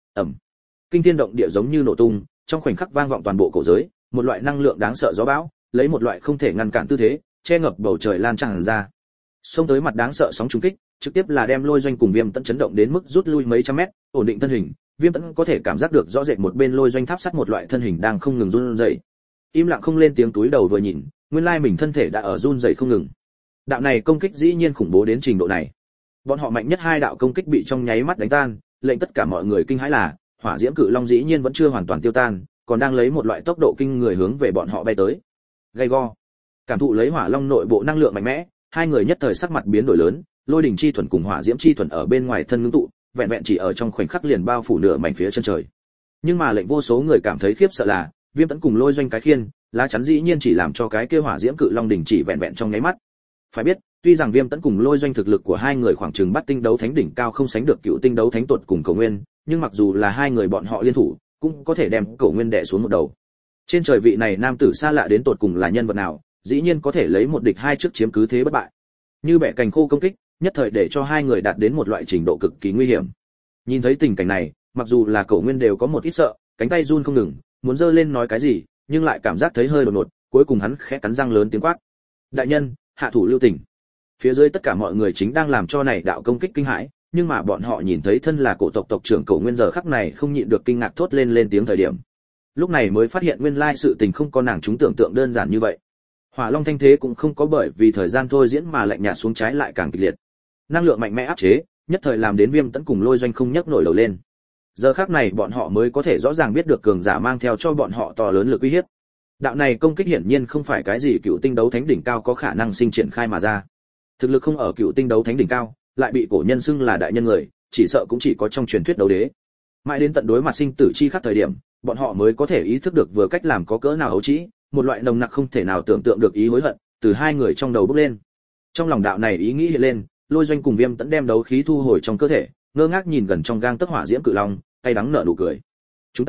Ầm. Kinh thiên động địa giống như nổ tung, trong khoảnh khắc vang vọng toàn bộ cổ giới, một loại năng lượng đáng sợ gió bão, lấy một loại không thể ngăn cản tư thế, che ngập bầu trời lan tràn ra. Xông tới mặt đáng sợ sóng trùng kích, trực tiếp là đem Lôi Doanh cùng Viêm Tẫn chấn động đến mức rút lui mấy trăm mét, ổn định thân hình. Viêm Tẫn có thể cảm giác được rõ rệt một bên Lôi Doanh tháp sắt một loại thân hình đang không ngừng run rẩy. Im lặng không lên tiếng, túi đầu vừa nhìn, nguyên lai mình thân thể đã ở run rẩy không ngừng. Đạo này công kích dĩ nhiên khủng bố đến trình độ này. Bọn họ mạnh nhất hai đạo công kích bị trong nháy mắt đánh tan, lệnh tất cả mọi người kinh hãi là, hỏa diễm cự long dĩ nhiên vẫn chưa hoàn toàn tiêu tan, còn đang lấy một loại tốc độ kinh người hướng về bọn họ bay tới. Gay go. Cảm thụ lấy hỏa long nội bộ năng lượng mạnh mẽ, hai người nhất thời sắc mặt biến đổi lớn, lôi đỉnh chi thuần cùng hỏa diễm chi thuần ở bên ngoài thân ngưng tụ, vẹn vẹn chỉ ở trong khoảnh khắc liền bao phủ nửa mảnh phía chân trời. Nhưng mà lệnh vô số người cảm thấy khiếp sợ là, Viêm Tẫn cùng Lôi Doanh cái khiên, lá chắn dĩ nhiên chỉ làm cho cái kia hỏa diễm cự long đỉnh chỉ vẹn vẹn trong nháy mắt. Phải biết, tuy rằng Viêm Tẫn cùng Lôi Doanh thực lực của hai người khoảng chừng bắt tinh đấu thánh đỉnh cao không sánh được cựu tinh đấu thánh tuột cùng Cổ Nguyên, nhưng mặc dù là hai người bọn họ liên thủ, cũng có thể đem Cổ Nguyên đè xuống một đầu. Trên trời vị này nam tử xa lạ đến tột cùng là nhân vật nào, dĩ nhiên có thể lấy một địch hai trước chiếm cứ thế bất bại. Như bẻ cành khô công kích, nhất thời để cho hai người đạt đến một loại trình độ cực kỳ nguy hiểm. Nhìn thấy tình cảnh này, mặc dù là Cổ Nguyên đều có một ít sợ, cánh tay run không ngừng, muốn giơ lên nói cái gì, nhưng lại cảm giác thấy hơi đột ngột, cuối cùng hắn khẽ cắn răng lớn tiếng quát: "Đại nhân, hạ thủ lưu tình." Phía dưới tất cả mọi người chính đang làm cho này đạo công kích kinh hãi, nhưng mà bọn họ nhìn thấy thân là cổ tộc tộc trưởng Cổ Nguyên giờ khắc này không nhịn được kinh ngạc thốt lên tiếng thời điểm. Lúc này mới phát hiện nguyên lai sự tình không có nàng chúng tưởng tượng đơn giản như vậy. Hỏa Long thanh thế cũng không có bởi vì thời gian thôi diễn mà lạnh nhạt xuống, trái lại càng kịch liệt. Năng lượng mạnh mẽ áp chế, nhất thời làm đến Viêm Tẫn cùng Lôi Doanh không nhấc nổi đầu lên. Giờ khắc này bọn họ mới có thể rõ ràng biết được cường giả mang theo cho bọn họ to lớn lực uy hiếp. Đạo này công kích hiển nhiên không phải cái gì cựu tinh đấu thánh đỉnh cao có khả năng sinh triển khai mà ra. Thực lực không ở cựu tinh đấu thánh đỉnh cao, lại bị cổ nhân xưng là đại nhân người, chỉ sợ cũng chỉ có trong truyền thuyết đấu đế. Mãi đến tận đối mặt sinh tử chi khắc thời điểm, bọn họ mới có thể ý thức được vừa cách làm có cỡ nào ấu trĩ, một loại nồng nặc không thể nào tưởng tượng được ý hối hận từ hai người trong đầu bốc lên. Trong lòng đạo này ý nghĩ hiện lên, Lôi Doanh cùng Viêm Tẫn đem đấu khí thu hồi trong cơ thể, ngơ ngác nhìn gần trong gang tấc hỏa diễm cự long, cay đắng nở nụ cười. Chúng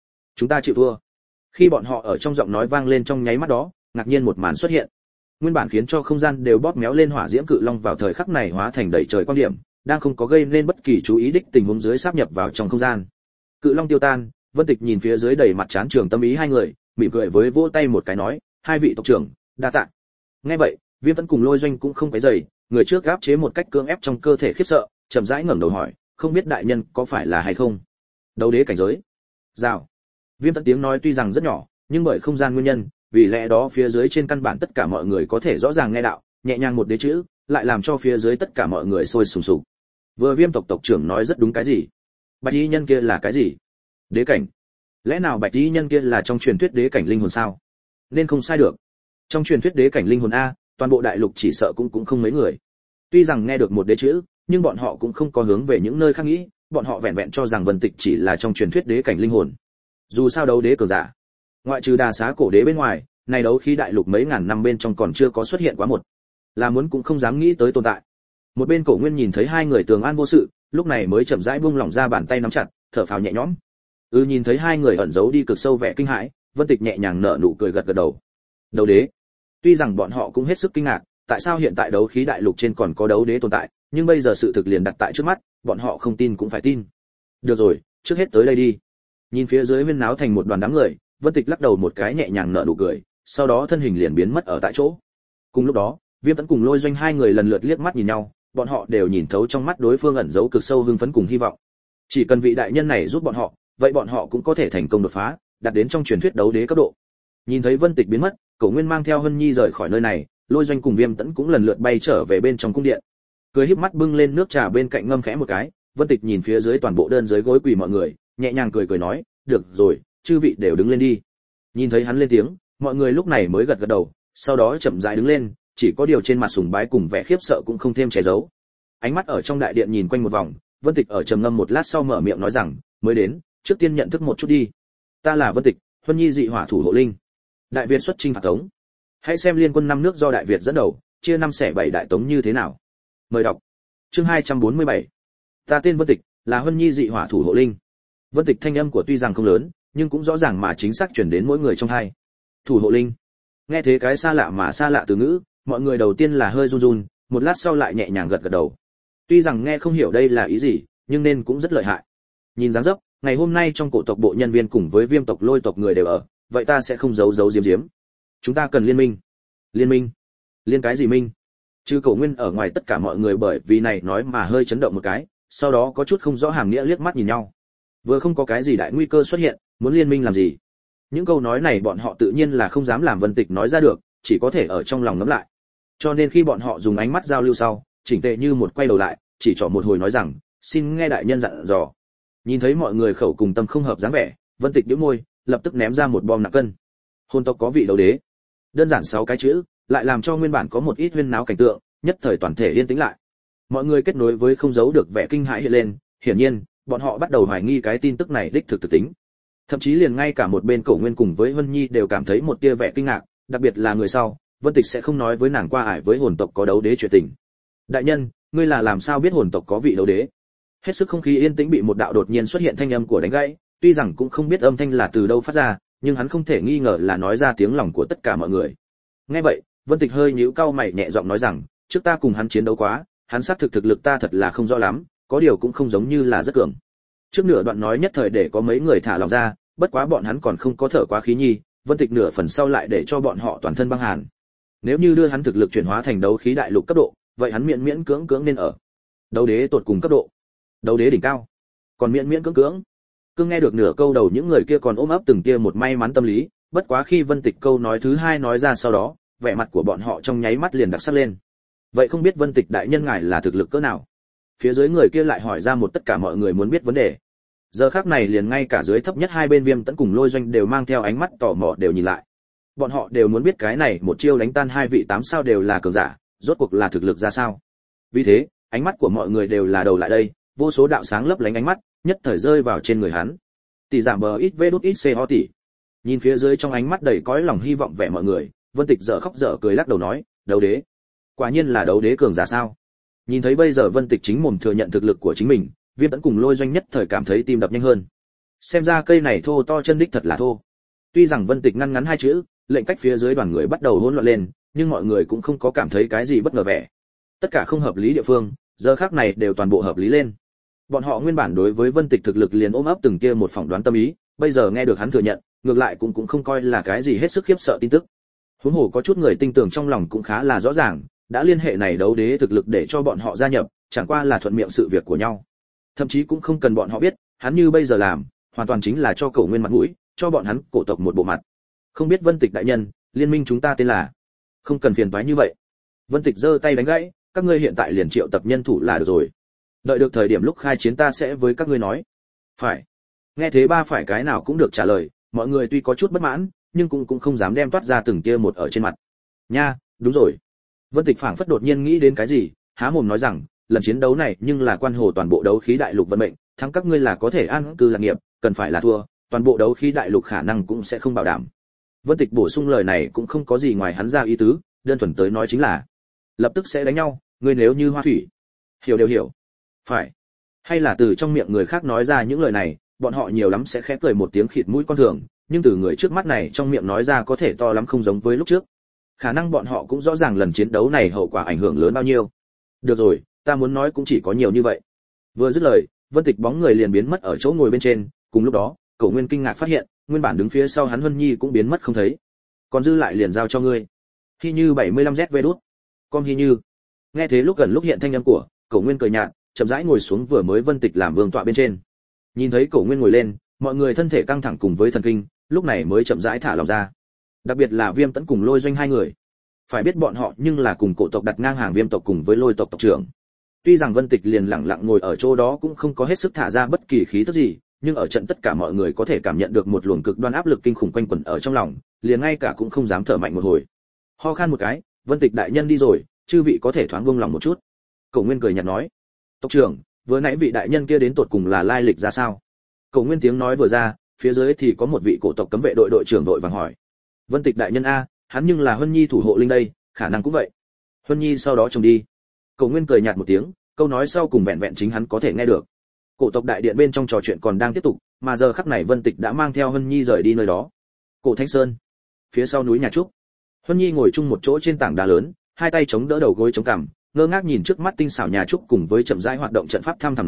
ta chịu thua. Khi bọn họ ở trong giọng nói vang lên trong nháy mắt đó, ngạc nhiên một màn xuất hiện. Nguyên bản khiến cho không gian đều bóp méo lên hỏa diễm cự long vào thời khắc này hóa thành đầy trời quan điểm, đang không có gây nên bất kỳ chú ý đích tình huống dưới sáp nhập vào trong không gian. Cự long tiêu tan, Vân Tịch nhìn phía dưới đầy mặt chán trường tâm ý hai người, mỉm cười với vỗ tay một cái nói: "Hai vị tộc trưởng, đa tạ." Nghe vậy, Viêm Tẫn cùng Lôi Doanh cũng không quấy rầy, người trước áp chế một cách cưỡng ép trong cơ thể khiếp sợ, chậm rãi ngẩng đầu hỏi: "Không biết đại nhân có phải là hay không?" Đấu đế cảnh giới. Rào. Viêm Tẫn tiếng nói tuy rằng rất nhỏ, nhưng bởi không gian nguyên nhân, vì lẽ đó phía dưới trên căn bản tất cả mọi người có thể rõ ràng nghe đạo, nhẹ nhàng một đế chữ, lại làm cho phía dưới tất cả mọi người sôi sùng sục. Vừa Viêm tộc tộc trưởng nói rất đúng cái gì? Bạch y nhân kia là cái gì? Đế cảnh. Lẽ nào bạch y nhân kia là trong truyền thuyết đế cảnh linh hồn sao? Nên không sai được. Trong truyền thuyết đế cảnh linh hồn a, toàn bộ đại lục chỉ sợ cũng không mấy người. Tuy rằng nghe được một đế chữ, nhưng bọn họ cũng không có hướng về những nơi khác nghĩ, bọn họ vẹn vẹn cho rằng Vân Tịch chỉ là trong truyền thuyết đế cảnh linh hồn. Dù sao đấu đế cường giả, ngoại trừ Đà Xá cổ đế bên ngoài, này đấu khí đại lục mấy ngàn năm bên trong còn chưa có xuất hiện quá một, là muốn cũng không dám nghĩ tới tồn tại. Một bên Cổ Nguyên nhìn thấy hai người tường an vô sự, lúc này mới chậm rãi buông lỏng ra bàn tay nắm chặt, thở phào nhẹ nhõm. Nhìn thấy hai người ẩn giấu đi cực sâu vẻ kinh hãi, Vân Tịch nhẹ nhàng nở nụ cười gật gật đầu. Đấu đế. Tuy rằng bọn họ cũng hết sức kinh ngạc, tại sao hiện tại đấu khí đại lục trên còn có đấu đế tồn tại, nhưng bây giờ sự thực liền đặt tại trước mắt, bọn họ không tin cũng phải tin. Được rồi, trước hết tới đây đi. Nhìn phía dưới huyên náo thành một đoàn đám người, Vân Tịch lắc đầu một cái nhẹ nhàng nở nụ cười, sau đó thân hình liền biến mất ở tại chỗ. Cùng lúc đó, Viêm Tẫn cùng Lôi Doanh hai người lần lượt liếc mắt nhìn nhau, bọn họ đều nhìn thấu trong mắt đối phương ẩn giấu cực sâu hưng phấn cùng hy vọng. Chỉ cần vị đại nhân này giúp bọn họ, vậy bọn họ cũng có thể thành công đột phá, đạt đến trong truyền thuyết đấu đế cấp độ. Nhìn thấy Vân Tịch biến mất, Cổ Nguyên mang theo Hân Nhi rời khỏi nơi này, Lôi Doanh cùng Viêm Tẫn cũng lần lượt bay trở về bên trong cung điện. Cười híp mắt bưng lên nước trà bên cạnh ngâm khẽ một cái, Vân Tịch nhìn phía dưới toàn bộ đơn dưới gối quỳ mọi người, nhẹ nhàng cười nói: "Được rồi, chư vị đều đứng lên đi." Nhìn thấy hắn lên tiếng, mọi người lúc này mới gật gật đầu, sau đó chậm rãi đứng lên, chỉ có điều trên mặt sùng bái cùng vẻ khiếp sợ cũng không thêm che giấu. Ánh mắt ở trong đại điện nhìn quanh một vòng, Vân Tịch ở trầm ngâm một lát sau mở miệng nói rằng: "Mới đến, trước tiên nhận thức một chút đi. Ta là Vân Tịch, Huân Nhi dị hỏa thủ hộ linh. Đại Việt xuất chinh phạt Tống. Hãy xem liên quân 5 nước do Đại Việt dẫn đầu, chia 5 xẻ 7 đại Tống như thế nào." Mời đọc. Chương 247. Ta tên Vân Tịch, là Huân Nhi dị hỏa thủ hộ linh. Vân Tịch thanh âm của tuy rằng không lớn, nhưng cũng rõ ràng mà chính xác truyền đến mỗi người trong tai. Thủ hộ linh. Nghe thế cái xa lạ mà xa lạ từ ngữ, mọi người đầu tiên là hơi run run, một lát sau lại nhẹ nhàng gật gật đầu. Tuy rằng nghe không hiểu đây là ý gì, nhưng nên cũng rất lợi hại. Nhìn dáng dấp, ngày hôm nay trong cổ tộc bộ nhân viên cùng với Viêm tộc Lôi tộc người đều ở, vậy ta sẽ không giấu giếm giếm. Chúng ta cần liên minh. Liên minh? Liên cái gì minh? Trừ Cổ Nguyên ở ngoài tất cả mọi người bởi vì này nói mà hơi chấn động một cái, sau đó có chút không rõ hàm nghĩa liếc mắt nhìn nhau. Vừa không có cái gì đại nguy cơ xuất hiện, muốn liên minh làm gì? Những câu nói này bọn họ tự nhiên là không dám làm Vân Tịch nói ra được, chỉ có thể ở trong lòng ngẫm lại. Cho nên khi bọn họ dùng ánh mắt giao lưu sau, chỉnh tề như một quay đầu lại, chỉ trỏ một hồi nói rằng, xin nghe đại nhân dặn dò. Nhìn thấy mọi người khẩu cùng tâm không hợp dáng vẻ, Vân Tịch nhếch môi, lập tức ném ra một bom nặng cân. Hồn tộc có vị đấu đế. Đơn giản 6 cái chữ, lại làm cho nguyên bản có một ít huyên náo cảnh tượng, nhất thời toàn thể yên tĩnh lại. Mọi người kết nối với không giấu được vẻ kinh hãi hiện lên, hiển nhiên, bọn họ bắt đầu hoài nghi cái tin tức này đích thực thực tính. Thậm chí liền ngay cả một bên Cổ Nguyên cùng với Vân Nhi đều cảm thấy một tia vẻ kinh ngạc, đặc biệt là người sau, Vân Tịch sẽ không nói với nàng qua ải với hồn tộc có đấu đế chuyện tình. Đại nhân, ngươi là làm sao biết hồn tộc có vị đấu đế? Hết sức không khí yên tĩnh bị một đạo đột nhiên xuất hiện thanh âm của đánh gãy, tuy rằng cũng không biết âm thanh là từ đâu phát ra, nhưng hắn không thể nghi ngờ là nói ra tiếng lòng của tất cả mọi người. Nghe vậy, Vân Tịch hơi nhíu cau mày nhẹ giọng nói rằng, trước ta cùng hắn chiến đấu quá, hắn xác thực lực ta thật là không rõ lắm, có điều cũng không giống như là rất cường. Trước nửa đoạn nói nhất thời để có mấy người thả lòng ra, bất quá bọn hắn còn không có thở quá khí nhi, Vân Tịch nửa phần sau lại để cho bọn họ toàn thân băng hàn. Nếu như đưa hắn thực lực chuyển hóa thành đấu khí đại lục cấp độ, vậy hắn miễn miễn cưỡng cưỡng nên ở đấu đế tột cùng cấp độ, đấu đế đỉnh cao, còn miễn miễn cưỡng cưỡng. Cứ nghe được nửa câu đầu những người kia còn ôm ấp từng tia một may mắn tâm lý, bất quá khi Vân Tịch câu nói thứ hai nói ra sau đó, vẻ mặt của bọn họ trong nháy mắt liền đặc sắc lên. Vậy không biết Vân Tịch đại nhân ngài là thực lực cỡ nào? Phía dưới người kia lại hỏi ra một tất cả mọi người muốn biết vấn đề. Giờ khắc này liền ngay cả dưới thấp nhất hai bên Viêm Tẫn cùng Lôi Doanh đều mang theo ánh mắt tò mò đều nhìn lại. Bọn họ đều muốn biết cái này một chiêu đánh tan hai vị 8 sao đều là cường giả, rốt cuộc là thực lực ra sao. Vì thế, ánh mắt của mọi người đều là đầu lại đây, vô số đạo sáng lấp lánh ánh mắt, nhất thời rơi vào trên người hắn. Tỷ giảm bờ ít vê đút ít co tỷ. Nhìn phía dưới trong ánh mắt đầy cõi lòng hy vọng vẻ mọi người, Vân Tịch dở khóc dở cười lắc đầu nói, đấu đế. Quả nhiên là đấu đế cường giả sao? Nhìn thấy bây giờ Vân Tịch chính mồm thừa nhận thực lực của chính mình, Viêm Tẫn cùng Lôi Doanh nhất thời cảm thấy tim đập nhanh hơn. Xem ra cây này thô to chân đích thật là thô. Tuy rằng Vân Tịch ngăn ngắn hai chữ, lệnh cách phía dưới đoàn người bắt đầu hỗn loạn lên, nhưng mọi người cũng không có cảm thấy cái gì bất ngờ vẻ. Tất cả không hợp lý địa phương, giờ khắc này đều toàn bộ hợp lý lên. Bọn họ nguyên bản đối với Vân Tịch thực lực liền ôm ấp từng kia một phỏng đoán tâm ý, bây giờ nghe được hắn thừa nhận, ngược lại cũng không coi là cái gì hết sức khiếp sợ tin tức. Huống hồ có chút người tin tưởng trong lòng cũng khá là rõ ràng, đã liên hệ này đấu đế thực lực để cho bọn họ gia nhập, chẳng qua là thuận miệng sự việc của nhau. Thậm chí cũng không cần bọn họ biết, hắn như bây giờ làm, hoàn toàn chính là cho Cổ Nguyên mặt mũi, cho bọn hắn cổ tộc một bộ mặt. Không biết Vân Tịch đại nhân, liên minh chúng ta tên là. Không cần phiền toái như vậy. Vân Tịch giơ tay đánh gãy, các ngươi hiện tại liền triệu tập nhân thủ là được rồi. Đợi được thời điểm lúc khai chiến ta sẽ với các ngươi nói. Phải. Nghe thế ba phải cái nào cũng được trả lời, mọi người tuy có chút bất mãn, nhưng cũng không dám đem toát ra từng tia một ở trên mặt. Nha, đúng rồi. Vân Tịch phảng phất đột nhiên nghĩ đến cái gì, há mồm nói rằng, lần chiến đấu này nhưng là quan hồ toàn bộ đấu khí đại lục vận mệnh, thắng các ngươi là có thể an cư lạc nghiệp, cần phải là thua, toàn bộ đấu khí đại lục khả năng cũng sẽ không bảo đảm. Vân Tịch bổ sung lời này cũng không có gì ngoài hắn ra ý tứ, đơn thuần tới nói chính là lập tức sẽ đánh nhau, ngươi nếu như Hoa Thủy. Hiểu đều hiểu. Phải. Hay là từ trong miệng người khác nói ra những lời này, bọn họ nhiều lắm sẽ khẽ cười một tiếng khịt mũi con thường, nhưng từ người trước mắt này trong miệng nói ra có thể to lắm không giống với lúc trước. Khả năng bọn họ cũng rõ ràng lần chiến đấu này hậu quả ảnh hưởng lớn bao nhiêu. Được rồi, ta muốn nói cũng chỉ có nhiều như vậy. Vừa dứt lời, Vân Tịch bóng người liền biến mất ở chỗ ngồi bên trên, cùng lúc đó, Cổ Nguyên kinh ngạc phát hiện, nguyên bản đứng phía sau hắn Huân Nhi cũng biến mất không thấy. Còn dư lại liền giao cho ngươi. Hy Như 75ZV đút. Con Hy Như. Nghe thế lúc gần lúc hiện thanh âm của, Cổ Nguyên cười nhạt, chậm rãi ngồi xuống vừa mới Vân Tịch làm vương tọa bên trên. Nhìn thấy Cổ Nguyên ngồi lên, mọi người thân thể căng thẳng cùng với thần kinh, lúc này mới chậm rãi thả lòng ra. Đặc biệt là Viêm Tẫn cùng Lôi Doanh hai người. Phải biết bọn họ nhưng là cùng cổ tộc đặt ngang hàng Viêm tộc cùng với Lôi tộc tộc trưởng. Tuy rằng Vân Tịch liền lặng lặng ngồi ở chỗ đó cũng không có hết sức thả ra bất kỳ khí tức gì, nhưng ở trận tất cả mọi người có thể cảm nhận được một luồng cực đoan áp lực kinh khủng quanh quẩn ở trong lòng, liền ngay cả cũng không dám thở mạnh một hồi. Ho khan một cái, Vân Tịch đại nhân đi rồi, chư vị có thể thoáng buông lòng một chút. Cổ Nguyên cười nhạt nói, tộc trưởng, vừa nãy vị đại nhân kia đến tột cùng là lai lịch ra sao? Cổ Nguyên tiếng nói vừa ra, phía dưới thì có một vị cổ tộc cấm vệ đội đội trưởng đội vàng hỏi. Vân Tịch đại nhân a, hắn nhưng là Huân Nhi thủ hộ linh đây, khả năng cũng vậy. Huân Nhi sau đó trông đi. Cổ Nguyên cười nhạt một tiếng, câu nói sau cùng vẹn vẹn chính hắn có thể nghe được. Cổ tộc đại điện bên trong trò chuyện còn đang tiếp tục, mà giờ khắc này Vân Tịch đã mang theo Huân Nhi rời đi nơi đó. Cổ Thanh Sơn, phía sau núi nhà trúc. Huân Nhi ngồi chung một chỗ trên tảng đá lớn, hai tay chống đỡ đầu gối chống cằm, ngơ ngác nhìn trước mắt tinh xảo nhà trúc cùng với chậm rãi hoạt động trận pháp thăm thẳm nói,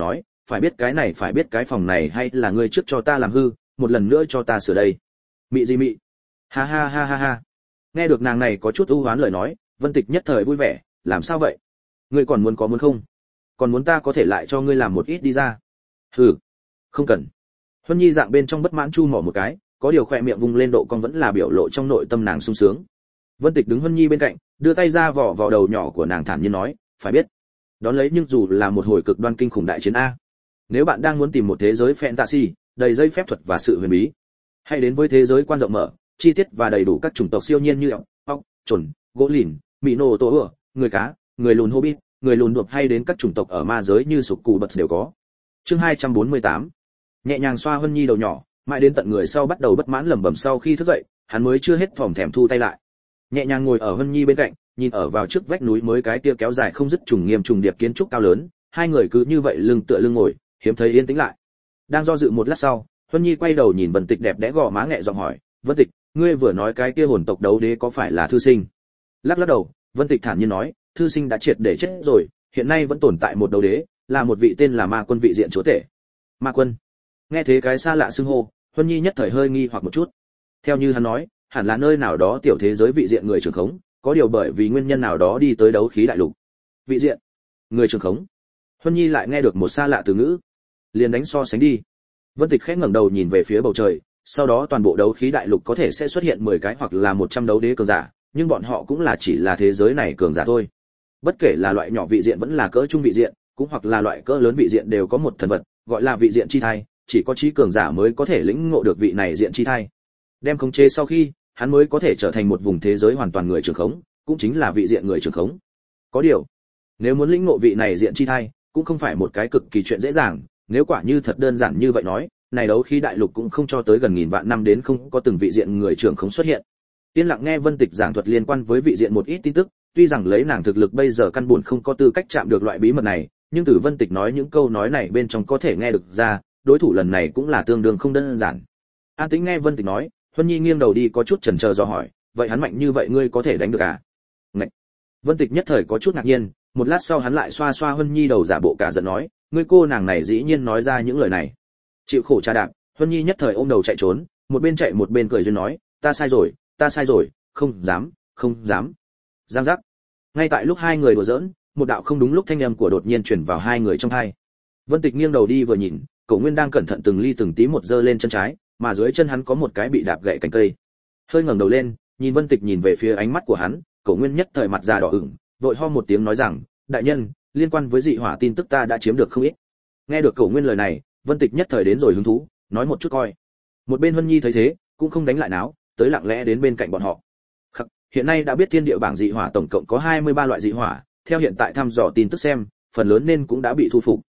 phải biết cái này phải biết cái phòng này hay là ngươi trước cho ta làm hư, một lần nữa cho ta sửa đây. Mị gì mị? Ha ha ha ha ha. Nghe được nàng này có chút ưu hoán lời nói, Vân Tịch nhất thời vui vẻ, làm sao vậy? Ngươi còn muốn có muốn không? Còn muốn ta có thể lại cho ngươi làm một ít đi ra. Hừ, không cần. Huân Nhi dạng bên trong bất mãn chu mỏ một cái, có điều khỏe miệng vùng lên độ cong vẫn là biểu lộ trong nội tâm nàng sung sướng. Vân Tịch đứng Huân Nhi bên cạnh, đưa tay ra vò vò đầu nhỏ của nàng thản nhiên nói, phải biết, đón lấy nhưng dù là một hồi cực đoan kinh khủng đại chiến a. Nếu bạn đang muốn tìm một thế giới fantasy, đầy dây phép thuật và sự huyền bí, hãy đến với thế giới quan rộng mở, chi tiết và đầy đủ các chủng tộc siêu nhiên như ốc, chuẩn, gỗ lìn, mỹ nô tổ ửa, người cá, người lùn hobbit, người lùn đuộc hay đến các chủng tộc ở ma giới như sục cù bật đều có. Chương 248. Nhẹ nhàng xoa Huân Nhi đầu nhỏ, mãi đến tận người sau bắt đầu bất mãn lẩm bẩm sau khi thức dậy, hắn mới chưa hết phỏng thèm thu tay lại. Nhẹ nhàng ngồi ở Huân Nhi bên cạnh, nhìn ở vào trước vách núi mới cái kia kéo dài không dứt trùng nghiêm trùng điệp kiến trúc cao lớn, hai người cứ như vậy lưng tựa lưng ngồi, hiếm thấy yên tĩnh lại. Đang do dự một lát sau, Huân Nhi quay đầu nhìn Vân Tịch đẹp đẽ gò má nghẹ giọng hỏi, "Vân Tịch, ngươi vừa nói cái kia hồn tộc đấu đế có phải là thư sinh?" Lắc lắc đầu, Vân Tịch thản nhiên nói, "Thư sinh đã triệt để chết rồi, hiện nay vẫn tồn tại một đấu đế, là một vị tên là Ma Quân vị diện chúa tể." Ma Quân? Nghe thế cái xa lạ xưng hô, Huân Nhi nhất thời hơi nghi hoặc một chút. Theo như hắn nói, hẳn là nơi nào đó tiểu thế giới vị diện người trưởng khống, có điều bởi vì nguyên nhân nào đó đi tới đấu khí đại lục. Vị diện, người trưởng khống. Huân Nhi lại nghe được một xa lạ từ ngữ, liền đánh so sánh đi. Vân Tịch khẽ ngẩng đầu nhìn về phía bầu trời, sau đó toàn bộ đấu khí đại lục có thể sẽ xuất hiện 10 cái hoặc là 100 đấu đế cường giả, nhưng bọn họ cũng là chỉ là thế giới này cường giả thôi. Bất kể là loại nhỏ vị diện vẫn là cỡ trung vị diện, cũng hoặc là loại cỡ lớn vị diện đều có một thần vật, gọi là vị diện chi thai, chỉ có trí cường giả mới có thể lĩnh ngộ được vị này diện chi thai. Đem khống chế sau khi, hắn mới có thể trở thành một vùng thế giới hoàn toàn người trưởng khống, cũng chính là vị diện người trưởng khống. Có điều, nếu muốn lĩnh ngộ vị này diện chi thai, cũng không phải một cái cực kỳ chuyện dễ dàng, nếu quả như thật đơn giản như vậy nói, này đấu khí đại lục cũng không cho tới gần nghìn vạn năm đến không có từng vị diện người trưởng khống xuất hiện. Yên lặng nghe Vân Tịch giảng thuật liên quan với vị diện một ít tin tức, tuy rằng lấy nàng thực lực bây giờ căn bản không có tư cách chạm được loại bí mật này, nhưng từ Vân Tịch nói những câu nói này bên trong có thể nghe được ra, đối thủ lần này cũng là tương đương không đơn giản. An Tĩnh nghe Vân Tịch nói, Huân Nhi nghiêng đầu đi có chút chần chờ do hỏi, vậy hắn mạnh như vậy ngươi có thể đánh được à? Ngậy. Vân Tịch nhất thời có chút ngạc nhiên, một lát sau hắn lại xoa xoa Huân Nhi đầu giả bộ cả giận nói, ngươi cô nàng này dĩ nhiên nói ra những lời này. Chịu khổ tra đạp, Huân Nhi nhất thời ôm đầu chạy trốn, một bên chạy một bên cười duyên nói, ta sai rồi, không dám. Giang giác. Ngay tại lúc hai người đùa giỡn, một đạo không đúng lúc thanh âm của đột nhiên truyền vào hai người trong tai. Vân Tịch nghiêng đầu đi vừa nhìn, Cổ Nguyên đang cẩn thận từng ly từng tí một giơ lên chân trái, mà dưới chân hắn có một cái bị đạp gãy cành cây. Hơi ngẩng đầu lên, nhìn Vân Tịch nhìn về phía ánh mắt của hắn, Cổ Nguyên nhất thời mặt già đỏ ửng, vội ho một tiếng nói rằng, đại nhân, liên quan với dị hỏa tin tức ta đã chiếm được không ít. Nghe được Cổ Nguyên lời này, Vân Tịch nhất thời đến rồi hứng thú, nói một chút coi. Một bên Huân Nhi thấy thế, cũng không đánh lại náo, tới lặng lẽ đến bên cạnh bọn họ. Khắc, hiện nay đã biết thiên địa bảng dị hỏa tổng cộng có 23 loại dị hỏa, theo hiện tại thăm dò tin tức xem, phần lớn nên cũng đã bị thu phục.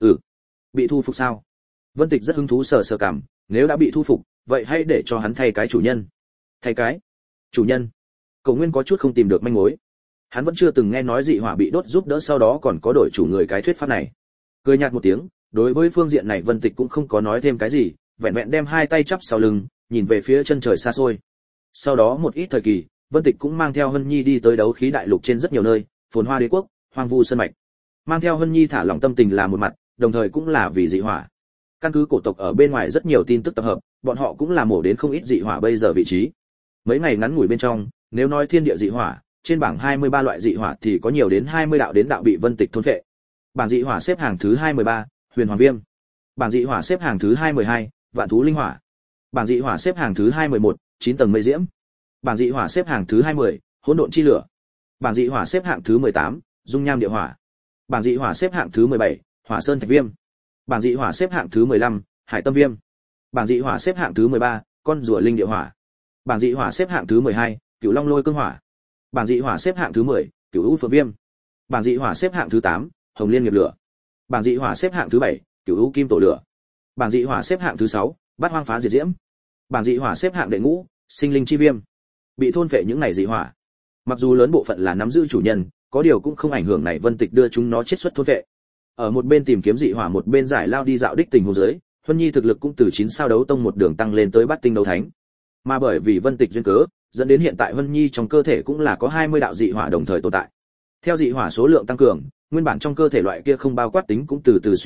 Bị thu phục sao? Vân Tịch rất hứng thú sờ sờ cảm, nếu đã bị thu phục, vậy hãy để cho hắn thay cái chủ nhân. Thay cái chủ nhân? Cổ Nguyên có chút không tìm được manh mối. Hắn vẫn chưa từng nghe nói dị hỏa bị đốt giúp đỡ sau đó còn có đổi chủ người cái thuyết pháp này. Cười nhạt một tiếng, đối với phương diện này Vân Tịch cũng không có nói thêm cái gì, vẹn vẹn đem hai tay chắp sau lưng, nhìn về phía chân trời xa xôi. Sau đó một ít thời kỳ, Vân Tịch cũng mang theo Hân Nhi đi tới đấu khí đại lục trên rất nhiều nơi, phồn hoa đế quốc, hoang vu sơn mạch. Mang theo Hân Nhi thả lỏng tâm tình là một mặt, đồng thời cũng là vì dị hỏa. Căn cứ cổ tộc ở bên ngoài rất nhiều tin tức tập hợp, bọn họ cũng là mổ đến không ít dị hỏa bây giờ vị trí. Mấy ngày ngắn ngủi bên trong, nếu nói thiên địa dị hỏa, trên bảng 23 loại dị hỏa thì có nhiều đến 20 đạo đến đạo bị Vân Tịch thôn phệ. Bảng dị hỏa xếp hàng thứ 23, Huyền Hoàng Viêm. Bảng dị hỏa xếp hàng thứ 212, Vạn Thú Linh Hỏa. Bảng dị hỏa xếp hàng thứ 211, 9 tầng mây diễm. Bảng dị hỏa xếp hạng thứ 20, Hỗn độn chi lửa. Bảng dị hỏa xếp hạng thứ 18, Dung nham địa hỏa. Bảng dị hỏa xếp hạng thứ 17, Hỏa sơn thạch viêm. Bảng dị hỏa xếp hạng thứ 15, Hải tâm viêm. Bảng dị hỏa xếp hạng thứ 13, Con rùa linh địa hỏa. Bảng dị hỏa xếp hạng thứ 12, Cửu long lôi cương hỏa. Bảng dị hỏa xếp hạng thứ 10, Cửu u phượng viêm. Bảng dị hỏa xếp hạng thứ 8, Hồng liên nghiệp lửa. Bảng dị hỏa xếp hạng thứ 7, Cửu u kim tổ lửa. Bảng dị hỏa xếp hạng thứ 6, Bát hoang phá diệt diễm. Bảng dị hỏa xếp hạng đệ ngũ, Sinh linh chi viêm. Bị thôn phệ những này dị hỏa, mặc dù lớn bộ phận là nắm giữ chủ nhân, có điều cũng không ảnh hưởng này Vân Tịch đưa chúng nó chết xuất thôn phệ. Ở một bên tìm kiếm dị hỏa một bên giải lao đi dạo đích tình huống dưới, Huân Nhi thực lực cũng từ 9 sao đấu tông một đường tăng lên tới bát tinh đấu thánh. Mà bởi vì Vân Tịch duyên cớ, dẫn đến hiện tại Huân Nhi trong cơ thể cũng là có 20 đạo dị hỏa đồng thời tồn tại. Theo dị hỏa số lượng tăng cường, nguyên bản trong cơ thể loại kia không bao quát tính cũng từ từ suy yếu,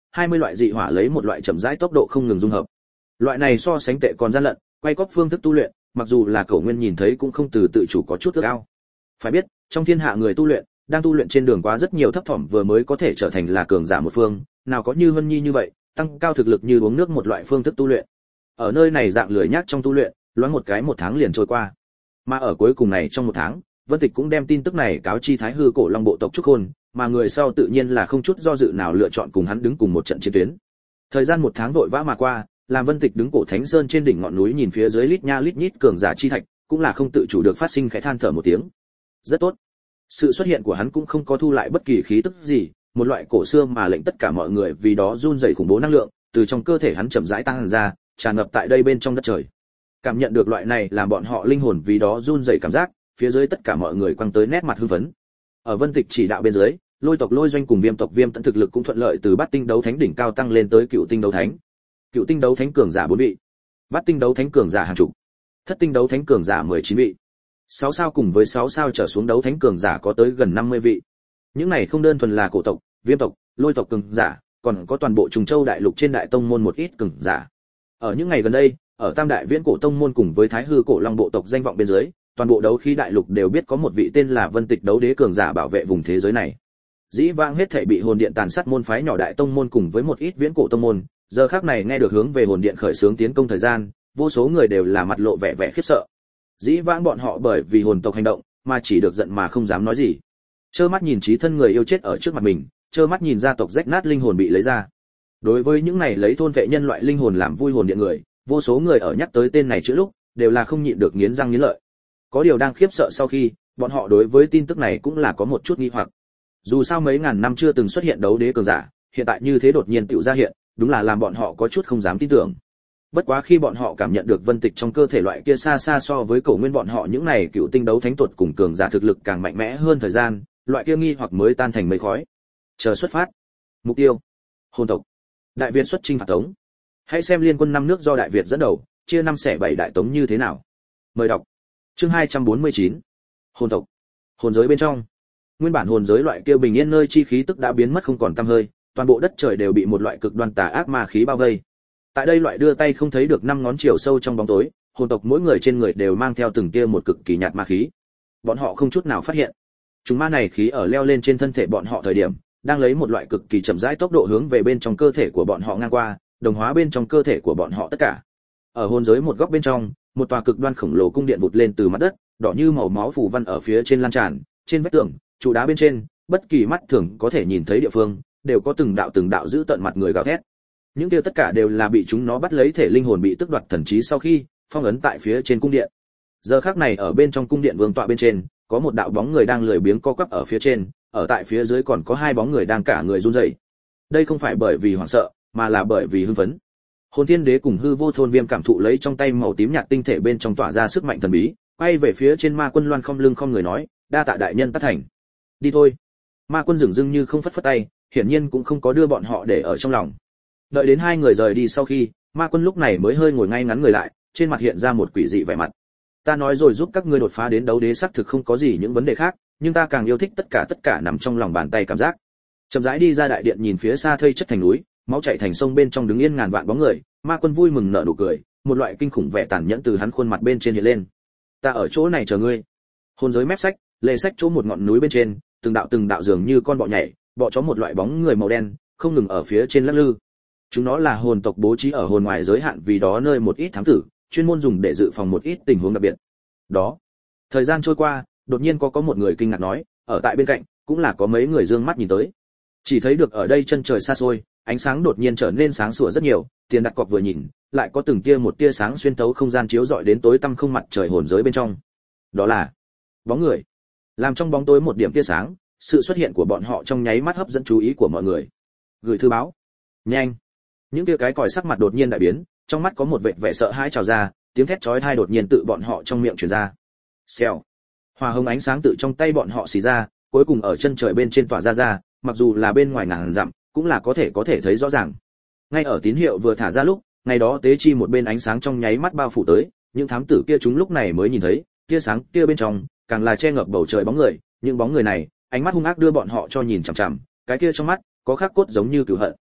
20 loại dị hỏa lấy một loại chậm rãi tốc độ không ngừng dung hợp. Loại này so sánh tệ còn gian lận, quay cóp phương thức tu luyện, mặc dù là Cổ Nguyên nhìn thấy cũng không từ tự chủ có chút ước ao. Phải biết, trong thiên hạ người tu luyện, đang tu luyện trên đường quá rất nhiều thấp thỏm vừa mới có thể trở thành là cường giả một phương, nào có như Vân Nhi như vậy, tăng cao thực lực như uống nước một loại phương thức tu luyện. Ở nơi này dạng lười nhác trong tu luyện, loáng một cái 1 tháng liền trôi qua. Mà ở cuối cùng này trong 1 tháng, Vân Tịch cũng đem tin tức này cáo chi Thái Hư Cổ Long bộ tộc Trúc Khôn, mà người sau tự nhiên là không chút do dự nào lựa chọn cùng hắn đứng cùng một trận chiến tuyến. Thời gian 1 tháng vội vã mà qua, làm Vân Tịch đứng cổ Thánh Sơn trên đỉnh ngọn núi nhìn phía dưới lít nha lít nhít cường giả chi thạch, cũng là không tự chủ được phát sinh khẽ than thở một tiếng. Rất tốt. Sự xuất hiện của hắn cũng không có thu lại bất kỳ khí tức gì, một loại cổ xưa mà lệnh tất cả mọi người vì đó run rẩy khủng bố năng lượng, từ trong cơ thể hắn chậm rãi tăng ra, tràn ngập tại đây bên trong đất trời. Cảm nhận được loại này làm bọn họ linh hồn vì đó run rẩy cảm giác, phía dưới tất cả mọi người quăng tới nét mặt hưng phấn. Ở Vân Tịch chỉ đạo bên dưới, Lôi tộc Lôi Doanh cùng Viêm tộc Viêm Tận thực lực cũng thuận lợi từ Bát Tinh đấu thánh đỉnh cao tăng lên tới Cựu Tinh đấu thánh. Cựu Tinh đấu thánh cường giả 4 vị, Bát Tinh đấu thánh cường giả hàng chục, Thất Tinh đấu thánh cường giả 19 vị. 6 sao cùng với 6 sao trở xuống đấu thánh cường giả có tới gần 50 vị. Những này không đơn thuần là cổ tộc, Viêm tộc, Lôi tộc cường giả, còn có toàn bộ Trùng Châu đại lục trên đại tông môn một ít cường giả. Ở những ngày gần đây, ở Tam đại viễn cổ tông môn cùng với Thái Hư Cổ Long bộ tộc danh vọng bên dưới, toàn bộ đấu khí đại lục đều biết có một vị tên là Vân Tịch đấu đế cường giả bảo vệ vùng thế giới này. Dĩ vãng hết thảy bị hồn điện tàn sát môn phái nhỏ đại tông môn cùng với một ít viễn cổ tông môn, giờ khắc này nghe được hướng về hồn điện khởi xướng tiến công thời gian, vô số người đều là mặt lộ vẻ vẻ khiếp sợ. Dĩ vãng bọn họ bởi vì hồn tộc hành động, mà chỉ được giận mà không dám nói gì. Trơ mắt nhìn chí thân người yêu chết ở trước mặt mình, trơ mắt nhìn gia tộc rách nát linh hồn bị lấy ra. Đối với những này lấy thôn vệ nhân loại linh hồn làm vui hồn điện người, vô số người ở nhắc tới tên này chữ lúc, đều là không nhịn được nghiến răng nghiến lợi. Có điều đang khiếp sợ sau khi, bọn họ đối với tin tức này cũng là có một chút nghi hoặc. Dù sao mấy ngàn năm chưa từng xuất hiện đấu đế cường giả, hiện tại như thế đột nhiên tựu ra hiện, đúng là làm bọn họ có chút không dám tin tưởng. Bất quá khi bọn họ cảm nhận được Vân Tịch trong cơ thể loại kia xa xa so với Cổ Nguyên bọn họ những này cựu tinh đấu thánh tuột cùng cường giả thực lực càng mạnh mẽ hơn thời gian, loại kia nghi hoặc mới tan thành mây khói. Chờ xuất phát. Mục tiêu: hồn tộc. Đại Việt xuất chinh phạt Tống. Hãy xem liên quân 5 nước do Đại Việt dẫn đầu, chia 5 xẻ 7 đại tống như thế nào. Mời đọc. Chương 249. Hồn tộc. Hồn giới bên trong. Nguyên bản hồn giới loại kia bình yên nơi chi khí tức đã biến mất không còn tăm hơi, toàn bộ đất trời đều bị một loại cực đoan tà ác ma khí bao vây. Tại đây loại đưa tay không thấy được 5 ngón chiều sâu trong bóng tối, hồn tộc mỗi người trên người đều mang theo từng tia một cực kỳ nhạt ma khí. Bọn họ không chút nào phát hiện. Chúng ma này khí ở leo lên trên thân thể bọn họ thời điểm, đang lấy một loại cực kỳ chậm rãi tốc độ hướng về bên trong cơ thể của bọn họ ngang qua, đồng hóa bên trong cơ thể của bọn họ tất cả. Ở hồn giới một góc bên trong, một tòa cực đoan khổng lồ cung điện vụt lên từ mặt đất, đỏ như màu máu phù văn ở phía trên lan tràn, trên vách tường, trụ đá bên trên, bất kỳ mắt thường có thể nhìn thấy địa phương, đều có từng đạo giữ tận mặt người gào thét. Những điều tất cả đều là bị chúng nó bắt lấy thể linh hồn bị tước đoạt thần trí sau khi phong ấn tại phía trên cung điện. Giờ khắc này ở bên trong cung điện vương tọa bên trên, có một đạo bóng người đang lười biếng co quắp ở phía trên, ở tại phía dưới còn có 2 bóng người đang cả người run rẩy. Đây không phải bởi vì hoảng sợ, mà là bởi vì hưng phấn. Hồn Thiên Đế cùng Hư Vô Thôn Viêm cảm thụ lấy trong tay màu tím nhạt tinh thể bên trong tỏa ra sức mạnh thần bí, quay về phía trên Ma Quân Loan không lưng không người nói, đa tạ đại nhân tác thành. Đi thôi. Ma Quân dửng dưng như không phất phất tay, hiển nhiên cũng không có đưa bọn họ để ở trong lòng. Đợi đến 2 người rời đi sau khi, Ma Quân lúc này mới hơi ngồi ngay ngắn người lại, trên mặt hiện ra một quỷ dị vẻ mặt. Ta nói rồi giúp các ngươi đột phá đến đấu đế xác thực không có gì những vấn đề khác, nhưng ta càng yêu thích tất cả nằm trong lòng bàn tay cảm giác. Chậm rãi đi ra đại điện nhìn phía xa thây chất thành núi, máu chảy thành sông bên trong đứng yên ngàn vạn bóng người, Ma Quân vui mừng nở nụ cười, một loại kinh khủng vẻ tàn nhẫn từ hắn khuôn mặt bên trên hiện lên. Ta ở chỗ này chờ ngươi. Hồn giới mép sách, lề sách chỗ một ngọn núi bên trên, từng đạo dường như con bọ nhảy, bọ chó một loại bóng người màu đen, không ngừng ở phía trên lắc lư. Chúng nó là hồn tộc bố trí ở hồn ngoài giới hạn vì đó nơi một ít thám tử, chuyên môn dùng để dự phòng một ít tình huống đặc biệt. Đó. Thời gian trôi qua, đột nhiên có một người kinh ngạc nói, ở tại bên cạnh, cũng là có mấy người dương mắt nhìn tới. Chỉ thấy được ở đây chân trời xa xôi, ánh sáng đột nhiên trở nên sáng sủa rất nhiều, Tiền Đặt Cọc vừa nhìn, lại có từng tia một tia sáng xuyên thấu không gian chiếu rọi đến tối tăm không mặt trời hồn giới bên trong. Đó là bóng người. Làm trong bóng tối một điểm tia sáng, sự xuất hiện của bọn họ trong nháy mắt hấp dẫn chú ý của mọi người. Gửi thư báo. Nhanh. Những tia cái còi sắc mặt đột nhiên đại biến, trong mắt có một vệt vẻ sợ hãi trào ra, tiếng thét chói tai đột nhiên tự bọn họ trong miệng truyền ra. Xèo. Hỏa hồng ánh sáng tự trong tay bọn họ xì ra, cuối cùng ở chân trời bên trên tỏa ra, mặc dù là bên ngoài ngàn dặm, cũng là có thể thấy rõ ràng. Ngay ở tín hiệu vừa thả ra lúc, ngày đó tế chi một bên ánh sáng trong nháy mắt bao phủ tới, những thám tử kia chúng lúc này mới nhìn thấy, tia sáng kia bên trong, càng là che ngập bầu trời bóng người, những bóng người này, ánh mắt hung ác đưa bọn họ cho nhìn chằm chằm, cái kia trong mắt có khắc cốt giống như cừu hận.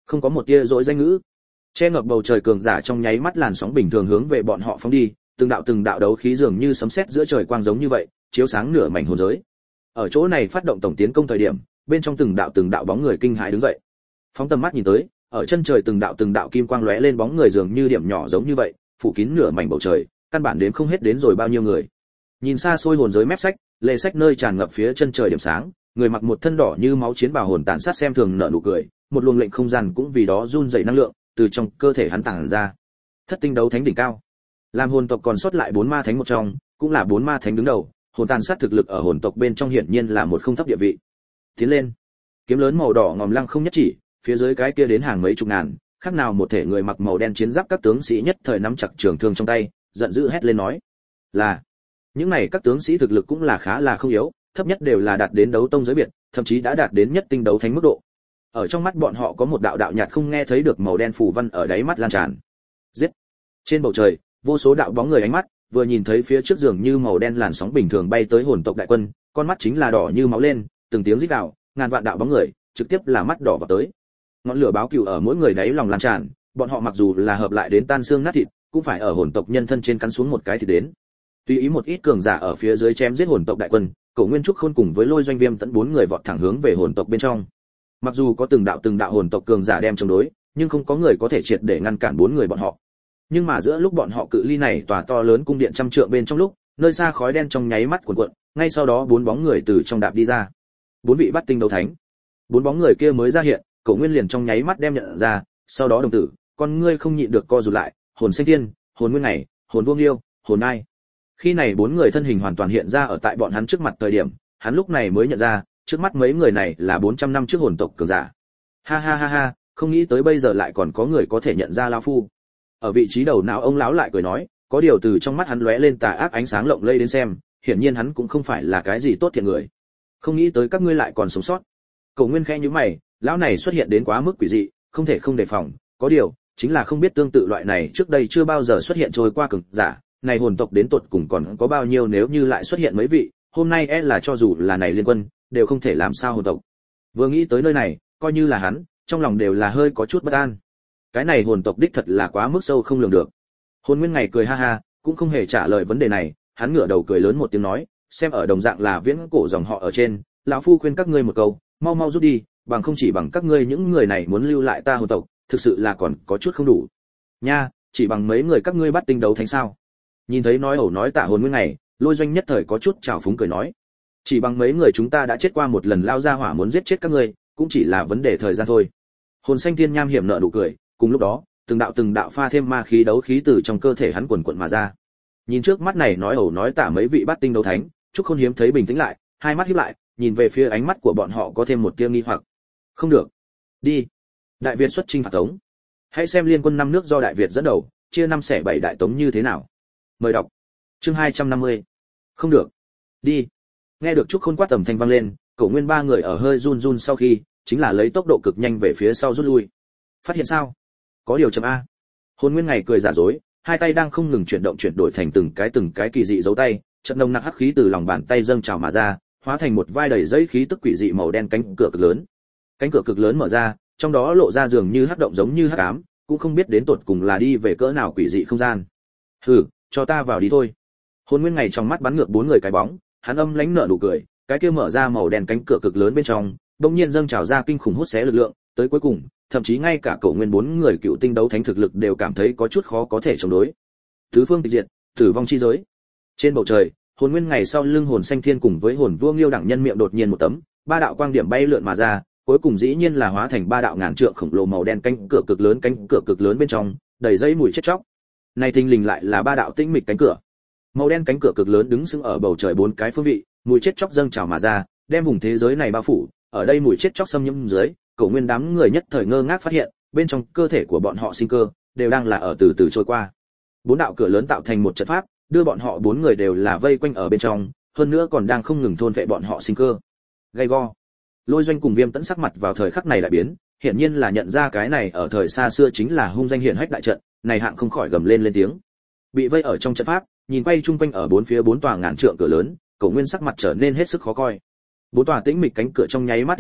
Không có một tia dỗi danh ngữ. Che ngập bầu trời cường giả trong nháy mắt làn sóng bình thường hướng về bọn họ phóng đi, từng đạo đấu khí dường như sấm sét giữa trời quang giống như vậy, chiếu sáng nửa mảnh hồn giới. Ở chỗ này phát động tổng tiến công thời điểm, bên trong từng đạo bóng người kinh hãi đứng dậy. Phóng tầm mắt nhìn tới, ở chân trời từng đạo kim quang lóe lên bóng người dường như điểm nhỏ giống như vậy, phủ kín nửa mảnh bầu trời, căn bản đếm không hết đến rồi bao nhiêu người. Nhìn xa xôi hồn giới mép sách, lệ sách nơi tràn ngập phía chân trời điểm sáng, người mặc một thân đỏ như máu chiến bào hồn tàn sát xem thường nở nụ cười, một luồng lệnh không gian cũng vì đó run rẩy năng lượng từ trong cơ thể hắn tản ra. Thất tinh đấu thánh đỉnh cao, làm hồn tộc còn sót lại 4 ma thánh một trong, cũng là 4 ma thánh đứng đầu, hồn tàn sát thực lực ở hồn tộc bên trong hiển nhiên là một không thấp địa vị. Tiến lên, kiếm lớn màu đỏ ngòm lăng không nhất chỉ, phía dưới cái kia đến hàng mấy chục ngàn, khác nào một thể người mặc màu đen chiến giáp các tướng sĩ nhất thời nắm chặt trường thương trong tay, giận dữ hét lên nói: "Là!" Những này các tướng sĩ thực lực cũng là khá là không yếu, thấp nhất đều là đạt đến đấu tông giới biệt, thậm chí đã đạt đến nhất tinh đấu thánh mức độ. Ở trong mắt bọn họ có một đạo nhạt không nghe thấy được màu đen phủ văn ở đáy mắt lan tràn. Giết! Trên bầu trời, vô số đạo bóng người ánh mắt, vừa nhìn thấy phía trước dường như màu đen làn sóng bình thường bay tới hồn tộc đại quân, con mắt chính là đỏ như máu lên, từng tiếng rít gào, ngàn vạn đạo bóng người, trực tiếp là mắt đỏ vào tới. Ngọn lửa báo cừu ở mỗi người đáy lòng lan tràn, bọn họ mặc dù là hợp lại đến tan xương nát thịt, cũng phải ở hồn tộc nhân thân trên cắn xuống một cái thì đến. Tùy ý một ít cường giả ở phía dưới chém giết hồn tộc đại quân, Cổ Nguyên Trúc Khôn cùng với Lôi Doanh Viêm tận 4 người vọt thẳng hướng về hồn tộc bên trong. Mặc dù có từng đạo hồn tộc cường giả đem chống đối, nhưng không có người có thể triệt để ngăn cản 4 người bọn họ. Nhưng mà giữa lúc bọn họ cự ly này tòa to lớn cung điện trăm trượng bên trong lúc, nơi xa khói đen trong nháy mắt cuộn cuộn, ngay sau đó 4 bóng người từ trong đạp đi ra. 4 vị bắt tinh đấu thánh. 4 bóng người kia mới ra hiện, Cổ Nguyên liền trong nháy mắt đem nhận ra, sau đó đồng tử, con ngươi không nhịn được co rụt lại, hồn xanh thiên, hồn nguyên ngày, hồn vương yêu, hồn ai. Khi này 4 người thân hình hoàn toàn hiện ra ở tại bọn hắn trước mặt thời điểm, hắn lúc này mới nhận ra, trước mắt mấy người này là 400 năm trước hồn tộc cường giả. Ha ha ha ha, không nghĩ tới bây giờ lại còn có người có thể nhận ra lão phu. Ở vị trí đầu não ông lão lại cười nói, có điều từ trong mắt hắn lóe lên tà ác ánh sáng lộng lẫy đến xem, hiển nhiên hắn cũng không phải là cái gì tốt thiện người. Không nghĩ tới các ngươi lại còn sống sót. Cổ Nguyên khẽ nhíu mày, lão này xuất hiện đến quá mức quỷ dị, không thể không đề phòng, có điều, chính là không biết tương tự loại này trước đây chưa bao giờ xuất hiện trôi qua cường giả, này hồn tộc đến tột cùng còn có bao nhiêu nếu như lại xuất hiện mấy vị, hôm nay là cho dù là này liên quân, đều không thể làm sao hồn tộc. Vừa nghĩ tới nơi này, coi như là hắn, trong lòng đều là hơi có chút bất an. Cái này hồn tộc đích thật là quá mức sâu không lường được. Hồn Nguyên Ngày cười ha ha, cũng không hề trả lời vấn đề này, hắn ngửa đầu cười lớn một tiếng nói, xem ở đồng dạng là viễn cổ dòng họ ở trên, lão phu khuyên các ngươi một câu, mau mau rút đi, bằng không chỉ bằng các ngươi những người này muốn lưu lại ta hồn tộc, thực sự là còn có chút không đủ. Nha, chỉ bằng mấy người các ngươi bắt tinh đấu thánh sao? Nhìn thấy nói ẩu nói tả Hồn Nguyên Ngày, Lôi Doanh nhất thời có chút trào phúng cười nói, chỉ bằng mấy người chúng ta đã chết qua một lần lao ra hỏa muốn giết chết các ngươi, cũng chỉ là vấn đề thời gian thôi. Hồn Xanh Thiên nham hiểm nợ nụ cười, cùng lúc đó, từng đạo pha thêm ma khí đấu khí từ trong cơ thể hắn quần quật mà ra. Nhìn trước mắt này nói ẩu nói tả mấy vị bát tinh đấu thánh, Trúc Khôn hiếm thấy bình tĩnh lại, hai mắt híp lại, nhìn về phía ánh mắt của bọn họ có thêm một tia nghi hoặc. Không được, đi. Đại Việt xuất chinh phạt Tống. Hãy xem liên quân 5 nước do Đại Việt dẫn đầu, chia 5 xẻ 7 đại tống như thế nào. Mời đọc. Chương 250. Không được, đi. Nghe được Trúc Khôn quát tầm thanh vang lên, Cổ Nguyên 3 người ở hơi run run sau khi, chính là lấy tốc độ cực nhanh về phía sau rút lui. Phát hiện sao? Có điều chấm a. Hồn Nguyên Ngày cười giả dối, hai tay đang không ngừng chuyển đổi thành từng cái kỳ dị dấu tay, trận nồng nặc hắc khí từ lòng bàn tay dâng trào mà ra, hóa thành một vai đầy dây khí tức quỷ dị màu đen cánh cửa cực lớn. Cánh cửa cực lớn mở ra, trong đó lộ ra dường như hắc động giống như hắc ám, cũng không biết đến tột cùng là đi về cỡ nào quỷ dị không gian. Hừ, cho ta vào đi thôi. Hồn Nguyên Ngày trong mắt bắn ngược 4 người cái bóng, hắn âm lãnh nở nụ cười, cái kia mở ra màu đen cánh cửa cực lớn bên trong, bỗng nhiên dâng trào ra kinh khủng hút xé lực lượng, tới cuối cùng, thậm chí ngay cả Cổ Nguyên 4 người cựu tinh đấu thánh thực lực đều cảm thấy có chút khó có thể chống đối. Tứ phương tịch diệt, tử vong chi giới. Trên bầu trời, Hồn Nguyên Ngày sau lưng Hồn Xanh Thiên cùng với Hồn Vương Liêu đẳng nhân miệng đột nhiên một tấm, 3 đạo quang điểm bay lượn mà ra, cuối cùng dĩ nhiên là hóa thành 3 đạo ngàn trượng khổng lồ màu đen cánh cửa cực lớn bên trong, đầy dây mùi chết chóc. Này thình lình lại là 3 đạo tĩnh mịch cánh cửa. Màu đen cánh cửa cực lớn đứng sững ở bầu trời 4 cái phương vị, mùi chết chóc dâng trào mà ra, đem vùng thế giới này bao phủ. Ở đây mùi chết chóc xâm nhiễm dưới, Cổ Nguyên đám người nhất thời ngơ ngác phát hiện, bên trong cơ thể của bọn họ sinh cơ đều đang là ở từ từ trôi qua. 4 đạo cửa lớn tạo thành một trận pháp, đưa bọn họ 4 người đều là vây quanh ở bên trong, hơn nữa còn đang không ngừng thôn phệ bọn họ sinh cơ. Gay go. Lôi Doanh cùng Viêm Tẫn sắc mặt vào thời khắc này lại biến, hiển nhiên là nhận ra cái này ở thời xa xưa chính là hung danh hiển hách đại trận, này hạng không khỏi gầm lên tiếng. Bị vây ở trong trận pháp, nhìn quay chung quanh ở 4 phía 4 tòa ngàn trượng cửa lớn, Cổ Nguyên sắc mặt trở nên hết sức khó coi. 4 tòa tĩnh mịch cánh cửa trong nháy mắt liên kết,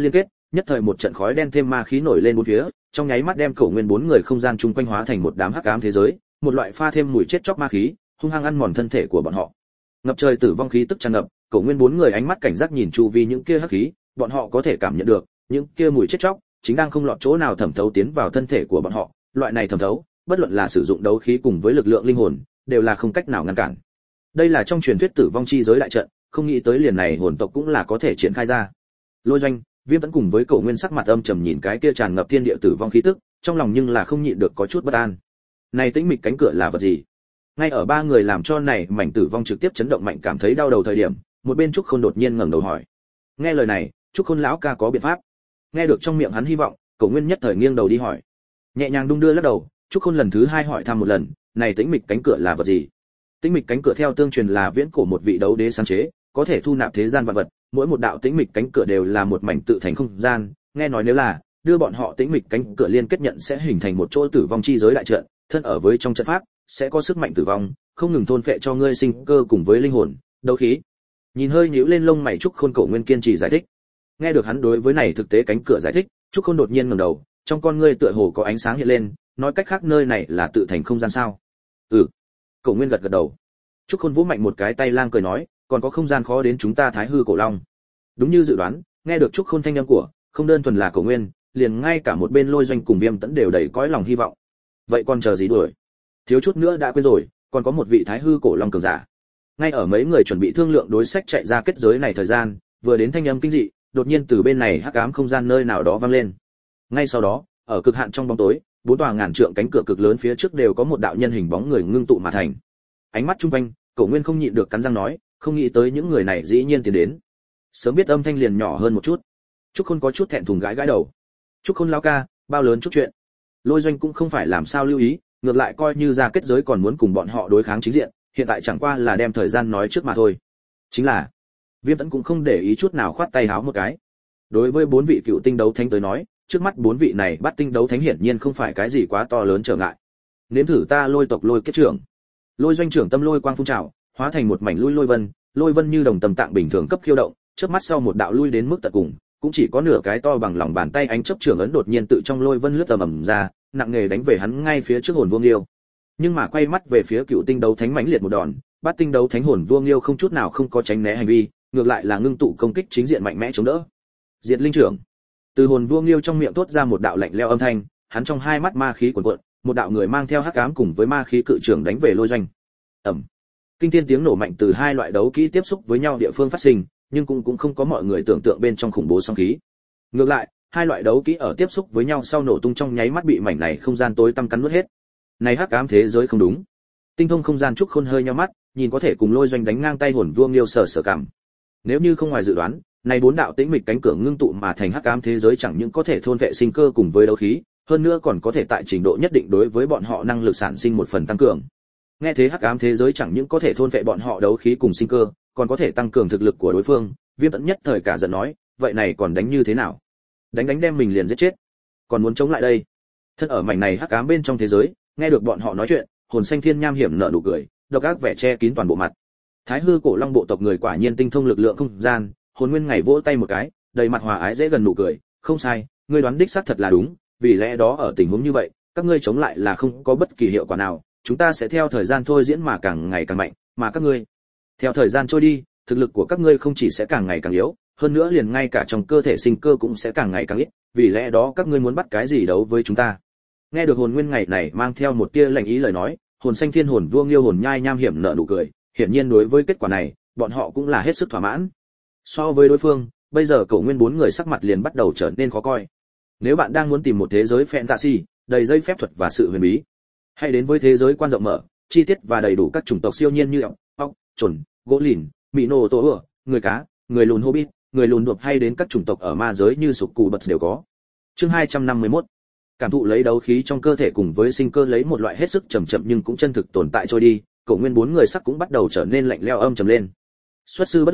nhất thời một trận khói đen thêm ma khí nổi lên bốn phía, trong nháy mắt đem Cổ Nguyên bốn người không gian chung quanh hóa thành một đám hắc ám thế giới, một loại pha thêm mùi chết chóc ma khí, hung hăng ăn mòn thân thể của bọn họ. Ngập trời tử vong khí tức tràn ngập, Cổ Nguyên bốn người ánh mắt cảnh giác nhìn chu vi những kia hắc khí, bọn họ có thể cảm nhận được, những kia mùi chết chóc chính đang không lọt chỗ nào thẩm thấu tiến vào thân thể của bọn họ, loại này thẩm thấu, bất luận là sử dụng đấu khí cùng với lực lượng linh hồn, đều là không cách nào ngăn cản. Đây là trong truyền thuyết tử vong chi giới đại trận, không nghĩ tới liền này hồn tộc cũng là có thể triển khai ra. Lôi Doanh, Viêm Tẫn cùng với Cổ Nguyên sắc mặt âm trầm nhìn cái kia tràn ngập thiên địa tử vong khí tức, trong lòng nhưng là không nhịn được có chút bất an. Này tĩnh mịch cánh cửa là vật gì? Ngay ở ba người làm cho này mảnh tử vong trực tiếp chấn động mạnh cảm thấy đau đầu thời điểm, một bên Trúc Khôn đột nhiên ngẩng đầu hỏi. Nghe lời này, Trúc Khôn lão ca có biện pháp. Nghe được trong miệng hắn hy vọng, Cổ Nguyên nhất thời nghiêng đầu đi hỏi. Nhẹ nhàng đung đưa lắc đầu, Trúc Khôn lần thứ hai hỏi thăm một lần, này tĩnh mịch cánh cửa là vật gì? Tĩnh mịch cánh cửa theo tương truyền là viễn cổ một vị đấu đế sáng chế, có thể thu nạp thế gian vạn vật, mỗi một đạo tĩnh mịch cánh cửa đều là một mảnh tự thành không gian, nghe nói nếu là đưa bọn họ tĩnh mịch cánh cửa liên kết nhận sẽ hình thành một chỗ tử vong chi giới đại trận, thân ở với trong trận pháp, sẽ có sức mạnh tử vong, không ngừng thôn phệ cho ngươi sinh cơ cùng với linh hồn, đấu khí. Nhìn hơi nhíu lên lông mày Trúc Khôn, Cổ Nguyên kiên trì giải thích. Nghe được hắn đối với này thực tế cánh cửa giải thích, Trúc Khôn đột nhiên ngẩng đầu, trong con ngươi tựa hồ có ánh sáng hiện lên, nói cách khác nơi này là tự thành không gian sao? Ừ. Cổ Nguyên gật gật đầu. Trúc Khôn vỗ mạnh một cái tay lang cười nói, còn có không gian khó đến chúng ta Thái Hư Cổ Long. Đúng như dự đoán, nghe được Trúc Khôn thanh âm của, không đơn thuần là Cổ Nguyên, liền ngay cả một bên Lôi Doanh cùng Viêm Tẫn đều đầy cõi lòng hy vọng. Vậy còn chờ gì đuổi? Thiếu chút nữa đã quên rồi, còn có một vị Thái Hư Cổ Long cường giả. Ngay ở mấy người chuẩn bị thương lượng đối sách chạy ra kết giới này thời gian, vừa đến thanh âm kinh dị, đột nhiên từ bên này hắc ám không gian nơi nào đó vang lên. Ngay sau đó, ở cực hạn trong bóng tối, bốn tòa ngàn trượng cánh cửa cực lớn phía trước đều có một đạo nhân hình bóng người ngưng tụ mà thành. Ánh mắt trung quanh, Cổ Nguyên không nhịn được cắn răng nói, không nghĩ tới những người này dĩ nhiên tiến đến. Sớm biết âm thanh liền nhỏ hơn một chút. Trúc Khôn có chút thẹn thùng gãi gãi đầu. Trúc Khôn lão ca, bao lớn chút chuyện. Lôi Doanh cũng không phải làm sao lưu ý, ngược lại coi như ra kết giới còn muốn cùng bọn họ đối kháng chính diện, hiện tại chẳng qua là đem thời gian nói trước mà thôi. Chính là, Viêm Tẫn cũng không để ý chút nào khoát tay háo một cái. Đối với bốn vị cựu tinh đấu thánh tới nói, trước mắt bốn vị này bắt tinh đấu thánh hiển nhiên không phải cái gì quá to lớn trở ngại. Nếm thử ta Lôi tộc Lôi kết trưởng. Lôi Doanh trưởng tâm lôi quang phun trào, hóa thành một mảnh lôi vân như đồng tầm tạng bình thường cấp khiêu động, chớp mắt sau một đạo lui đến mức tận cùng, cũng chỉ có nửa cái to bằng lòng bàn tay ánh chớp trưởng ấn đột nhiên tự trong lôi vân lướt tầm ầm ra, nặng nghề đánh về hắn ngay phía trước hồn vương liêu. Nhưng mà quay mắt về phía cựu tinh đấu thánh mãnh liệt một đòn, bát tinh đấu thánh hồn vương liêu không chút nào không có tránh né hành vi, ngược lại là ngưng tụ công kích chính diện mạnh mẽ chống đỡ. Diệt linh trưởng. Từ hồn vương liêu trong miệng thốt ra một đạo lạnh lẽo âm thanh, hắn trong hai mắt ma khí cuồn cuộn, một đạo người mang theo hắc ám cùng với ma khí cự trưởng đánh về Lôi Doanh. Ầm. Kinh thiên tiếng nổ mạnh từ hai loại đấu kỹ tiếp xúc với nhau địa phương phát sinh, nhưng cũng không có mọi người tưởng tượng bên trong khủng bố sóng khí. Ngược lại, hai loại đấu kỹ ở tiếp xúc với nhau sau nổ tung trong nháy mắt bị mảnh này không gian tối tăm cắn nuốt hết. Này hắc ám thế giới không đúng. Tinh thông không gian Trúc Khôn hơi nhíu mắt, nhìn có thể cùng Lôi Doanh đánh ngang tay hồn vương liêu sở cảm. Nếu như không ngoài dự đoán, này bốn đạo tĩnh mịch cánh cửa ngưng tụ mà thành hắc ám thế giới chẳng những có thể thôn vệ sinh cơ cùng với đấu khí, hơn nữa còn có thể tại trình độ nhất định đối với bọn họ năng lực sản sinh một phần tăng cường. Nghe thế hắc ám thế giới chẳng những có thể thôn vệ bọn họ đấu khí cùng sinh cơ, còn có thể tăng cường thực lực của đối phương, Viêm Tẫn nhất thời cả giận nói, vậy này còn đánh như thế nào? Đánh đem mình liền giết chết, còn muốn chống lại đây? Thân ở mảnh này hắc ám bên trong thế giới, nghe được bọn họ nói chuyện, Hồn Xanh Thiên nham hiểm nở nụ cười, độc ác vẻ che kín toàn bộ mặt. Thái Hư Cổ Long bộ tộc người quả nhiên tinh thông lực lượng không gian, Hồn Nguyên ngày vỗ tay một cái, đầy mặt hòa ái dễ gần nụ cười, không sai, ngươi đoán đích xác thật là đúng, vì lẽ đó ở tình huống như vậy, các ngươi chống lại là không có bất kỳ hiệu quả nào, chúng ta sẽ theo thời gian thôi diễn mà càng ngày càng mạnh, mà các ngươi, theo thời gian trôi đi, thực lực của các ngươi không chỉ sẽ càng ngày càng yếu, hơn nữa liền ngay cả trong cơ thể sinh cơ cũng sẽ càng ngày càng ít, vì lẽ đó các ngươi muốn bắt cái gì đấu với chúng ta? Nghe được Hồn Nguyên ngày này mang theo một tia lạnh ý lời nói, Hồn Xanh Thiên hồn vương Liêu hồn nhai nham hiểm nở nụ cười, hiển nhiên đối với kết quả này, bọn họ cũng là hết sức thỏa mãn. So với đối phương, bây giờ Cổ Nguyên bốn người sắc mặt liền bắt đầu trở nên khó coi. Nếu bạn đang muốn tìm một thế giới fantasy, đầy dây phép thuật và sự huyền bí, hãy đến với thế giới quan rộng mở, chi tiết và đầy đủ các chủng tộc siêu nhiên như ốc, trồn, gỗ lìn, mỹ nô tổ ửa, người cá, người lùn hobbit, người lùn đột hay đến các chủng tộc ở ma giới như sục cù bật đều có. Chương 251. Cảm thụ lấy đấu khí trong cơ thể cùng với sinh cơ lấy một loại hết sức chậm chậm nhưng cũng chân thực tồn tại trôi đi, Cổ Nguyên bốn người sắc cũng bắt đầu trở nên lạnh lẽo âm trầm lên. Xuất sư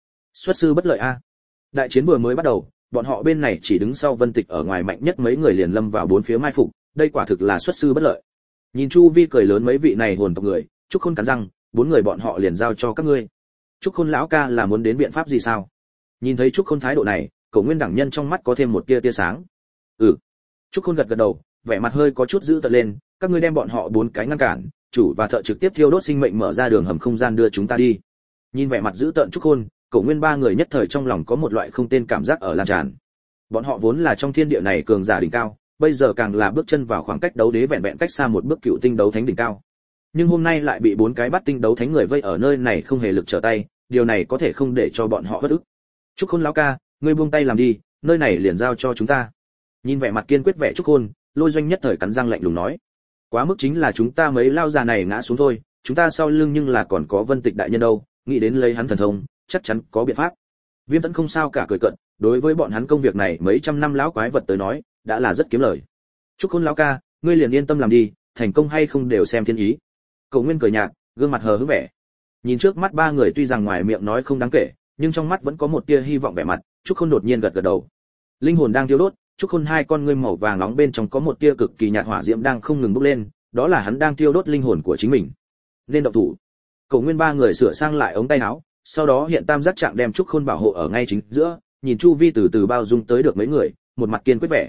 bất lợi a. Đại chiến vừa mới bắt đầu, bọn họ bên này chỉ đứng sau Vân Tịch ở ngoài mạnh nhất mấy người liền lâm vào bốn phía mai phục, đây quả thực là xuất sư bất lợi. Nhìn chu vi cười lớn mấy vị này hồn tộc người, Trúc Khôn cắn răng, bốn người bọn họ liền giao cho các ngươi. Trúc Khôn lão ca là muốn đến biện pháp gì sao? Nhìn thấy Trúc Khôn thái độ này, Cổ Nguyên đẳng nhân trong mắt có thêm một tia sáng. Ừ. Trúc Khôn gật gật đầu, vẻ mặt hơi có chút dữ tợn lên, các ngươi đem bọn họ 4 cái ngăn cản, chủ và thợ trực tiếp thiêu đốt sinh mệnh mở ra đường hầm không gian đưa chúng ta đi. Nhìn vẻ mặt dữ tợn Trúc Khôn, Cổ Nguyên ba người nhất thời trong lòng có một loại không tên cảm giác ở lan tràn. Bọn họ vốn là trong thiên địa này cường giả đỉnh cao, bây giờ càng là bước chân vào khoảng cách đấu đế vẹn vẹn cách xa một bước cựu tinh đấu thánh đỉnh cao. Nhưng hôm nay lại bị 4 cái bắt tinh đấu thánh người vây ở nơi này không hề lực trở tay, điều này có thể không để cho bọn họ bất ức. Trúc Khôn lão ca, ngươi buông tay làm đi, nơi này liền giao cho chúng ta. Nhìn vẻ mặt kiên quyết vẻ Trúc Khôn, Lôi Doanh nhất thời cắn răng lạnh lùng nói: quá mức chính là chúng ta mấy lao già này ngã xuống thôi, chúng ta sau lưng nhưng là còn có Vân Tịch đại nhân đâu, nghĩ đến lấy hắn thần thông, chắc chắn có biện pháp. Viêm Tẫn không sao cả cười cợt, đối với bọn hắn công việc này mấy trăm năm lão quái vật tới nói, đã là rất kiếm lời. Trúc Khôn lão ca, ngươi liền yên tâm làm đi, thành công hay không đều xem thiên ý. Cổ Nguyên cười nhạt, gương mặt hờ hững vẻ. Nhìn trước mắt 3 người tuy rằng ngoài miệng nói không đáng kể, nhưng trong mắt vẫn có một tia hy vọng vẻ mặt, Trúc Khôn đột nhiên gật gật đầu. Linh hồn đang thiêu đốt, Trúc Khôn hai con ngươi màu vàng nóng bên trong có một tia cực kỳ nhạt hỏa diễm đang không ngừng bốc lên, đó là hắn đang thiêu đốt linh hồn của chính mình. Nên động thủ. Cổ Nguyên 3 người sửa sang lại ống tay áo, sau đó hiện tam giác trạng đem Trúc Khôn bảo hộ ở ngay chính giữa, nhìn chu vi từ từ bao dung tới được mấy người, một mặt kiên quyết vẻ.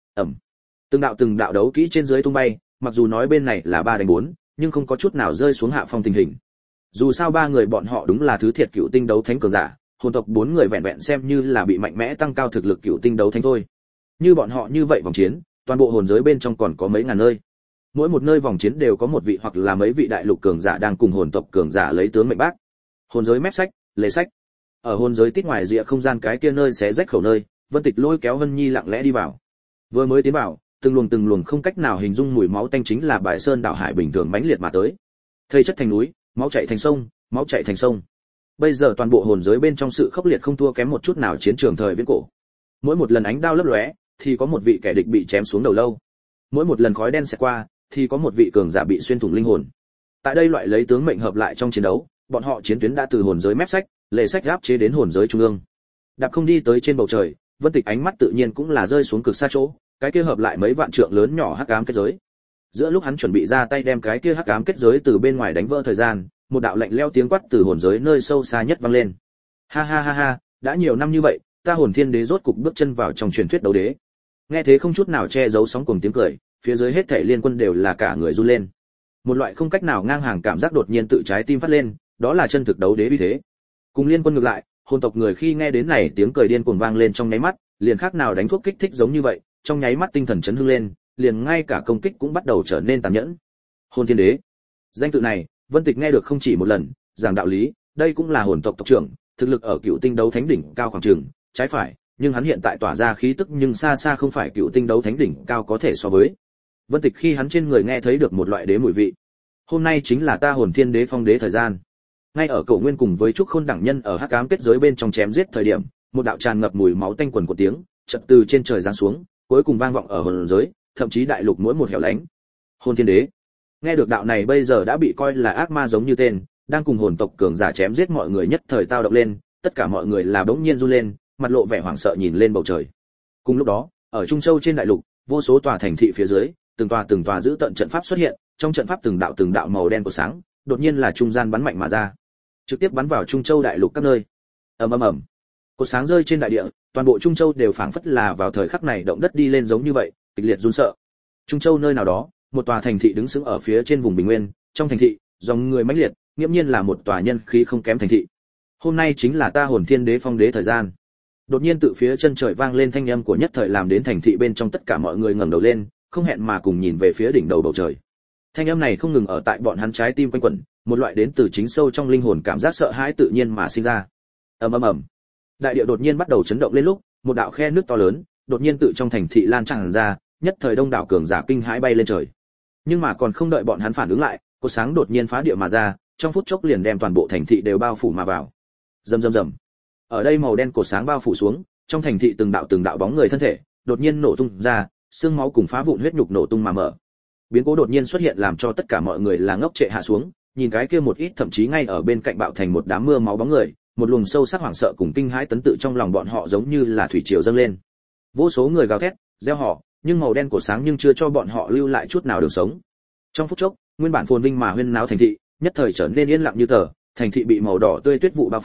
Từng đạo đấu kỹ trên dưới tung bay, mặc dù nói bên này là 3 đánh 4, nhưng không có chút nào rơi xuống hạ phong tình hình. Dù sao 3 người bọn họ đúng là thứ thiệt cựu tinh đấu thánh cường giả, hồn tộc 4 người vẹn vẹn xem như là bị mạnh mẽ tăng cao thực lực cựu tinh đấu thánh thôi. Như bọn họ như vậy vòng chiến, toàn bộ hồn giới bên trong còn có mấy ngàn nơi. Mỗi một nơi vòng chiến đều có một vị hoặc là mấy vị đại lục cường giả đang cùng hồn tộc cường giả lấy tướng mệnh bác. Hồn giới mép sách, lề sách. Ở hồn giới tít ngoài rìa không gian cái kia nơi xé rách khẩu nơi, Vân Tịch lôi kéo Vân Nhi lặng lẽ đi vào. Vừa mới tiến vào, từng luồng không cách nào hình dung mùi máu tanh chính là bãi sơn đảo hải bình thường mãnh liệt mà tới. Thây chất thành núi, máu chảy thành sông, máu chảy thành sông. Bây giờ toàn bộ hồn giới bên trong sự khốc liệt không thua kém một chút nào chiến trường thời viễn cổ. Mỗi một lần ánh đao lấp lóe, thì có một vị kẻ địch bị chém xuống đầu lâu. Mỗi một lần khói đen xẹt qua, thì có một vị cường giả bị xuyên thủng linh hồn. Tại đây loại lấy tướng mệnh hợp lại trong chiến đấu, bọn họ chiến tuyến đã từ hồn giới mép sách, lề sách áp chế đến hồn giới trung ương. Đạp không đi tới trên bầu trời, Vân Tịch ánh mắt tự nhiên cũng là rơi xuống cực xa chỗ, cái kia hợp lại mấy vạn trượng lớn nhỏ hắc ám kết giới. Giữa lúc hắn chuẩn bị ra tay đem cái kia hắc ám kết giới từ bên ngoài đánh vỡ thời gian, một đạo lạnh lẽo tiếng quát từ hồn giới nơi sâu xa nhất vang lên. Ha ha ha ha, đã nhiều năm như vậy, ta Hồn Thiên Đế rốt cục bước chân vào trong truyền thuyết đấu đế. Nghe thế không chút nào che giấu sóng cuồng tiếng cười, phía dưới hết thảy liên quân đều là cả người run lên. Một loại không cách nào ngang hàng cảm giác đột nhiên tự trái tim phát lên, đó là chân thực đấu đế uy thế. Cùng liên quân ngược lại, hồn tộc người khi nghe đến này tiếng cười điên cuồng vang lên trong nháy mắt, liền khác nào đánh thuốc kích thích giống như vậy, trong nháy mắt tinh thần chấn hưng lên, liền ngay cả công kích cũng bắt đầu trở nên tàn nhẫn. Hồn Thiên Đế, danh tự này, Vân Tịch nghe được không chỉ một lần, giảng đạo lý, đây cũng là hồn tộc tộc trưởng, thực lực ở cựu tinh đấu thánh đỉnh cao khoảng chừng, trái phải, nhưng hắn hiện tại tỏa ra khí tức nhưng xa xa không phải cựu tinh đấu thánh đỉnh cao có thể so với. Vân Tịch khi hắn trên người nghe thấy được một loại đế mùi vị. Hôm nay chính là ta Hồn Thiên Đế phong đế thời gian. Ngay ở Cổ Nguyên cùng với Trúc Khôn đẳng nhân ở hắc ám kết giới bên trong chém giết thời điểm, một đạo tràn ngập mùi máu tanh quần của tiếng, chợt từ trên trời giáng xuống, cuối cùng vang vọng ở hồn giới, thậm chí đại lục mỗi một hẻo lánh. Hồn Thiên Đế. Nghe được đạo này bây giờ đã bị coi là ác ma giống như tên, đang cùng hồn tộc cường giả chém giết mọi người nhất thời tao động lên, tất cả mọi người là bỗng nhiên run lên, mặt lộ vẻ hoảng sợ nhìn lên bầu trời. Cùng lúc đó, ở Trung Châu trên đại lục, vô số tòa thành thị phía dưới, từng tòa giữ tận trận pháp xuất hiện, trong trận pháp từng đạo màu đen của sáng, đột nhiên là trung gian bắn mạnh mà ra, trực tiếp bắn vào Trung Châu đại lục các nơi. Ầm ầm ầm. Cột sáng rơi trên đại địa, toàn bộ Trung Châu đều phảng phất là vào thời khắc này động đất đi lên giống như vậy, kịch liệt run sợ. Trung Châu nơi nào đó, một tòa thành thị đứng sững ở phía trên vùng bình nguyên, trong thành thị, dòng người mãnh liệt, nghiêm nhiên là một tòa nhân khí không kém thành thị. Hôm nay chính là ta Hồn Thiên Đế phong đế thời gian. Đột nhiên từ phía chân trời vang lên thanh âm của nhất thời làm đến thành thị bên trong tất cả mọi người ngẩng đầu lên, không hẹn mà cùng nhìn về phía đỉnh đầu bầu trời. Thanh âm này không ngừng ở tại bọn hắn trái tim quanh quẩn, một loại đến từ chính sâu trong linh hồn cảm giác sợ hãi tự nhiên mà sinh ra. Ầm ầm ầm. Đại địa đột nhiên bắt đầu chấn động lên lúc, một đạo khe nước to lớn, đột nhiên tự trong thành thị lan tràn ra, nhất thời đông đảo cường giả kinh hãi bay lên trời. Nhưng mà còn không đợi bọn hắn phản ứng lại, cột sáng đột nhiên phá địa mà ra, trong phút chốc liền đem toàn bộ thành thị đều bao phủ mà vào. Rầm rầm rầm. Ở đây màu đen cột sáng bao phủ xuống, trong thành thị từng đạo bóng người thân thể đột nhiên nổ tung ra, xương máu cùng phá vụn huyết nhục nổ tung mà mở. Biến cố đột nhiên xuất hiện làm cho tất cả mọi người là ngốc trệ hạ xuống, nhìn cái kia một ít thậm chí ngay ở bên cạnh bạo thành một đám mưa máu bóng người, một luồng sâu sắc hoảng sợ cùng kinh hãi tấn tự trong lòng bọn họ giống như là thủy triều dâng lên. Vô số người gào thét, reo hò, nhưng màu đen cổ sáng nhưng chưa cho bọn họ lưu lại chút nào đường sống. Trong phút chốc, nguyên bản phồn vinh mà huyên náo thành thị, nhất thời trở nên yên lặng như tờ, thành thị bị màu đỏ tươi tuyết vụ bao phủ,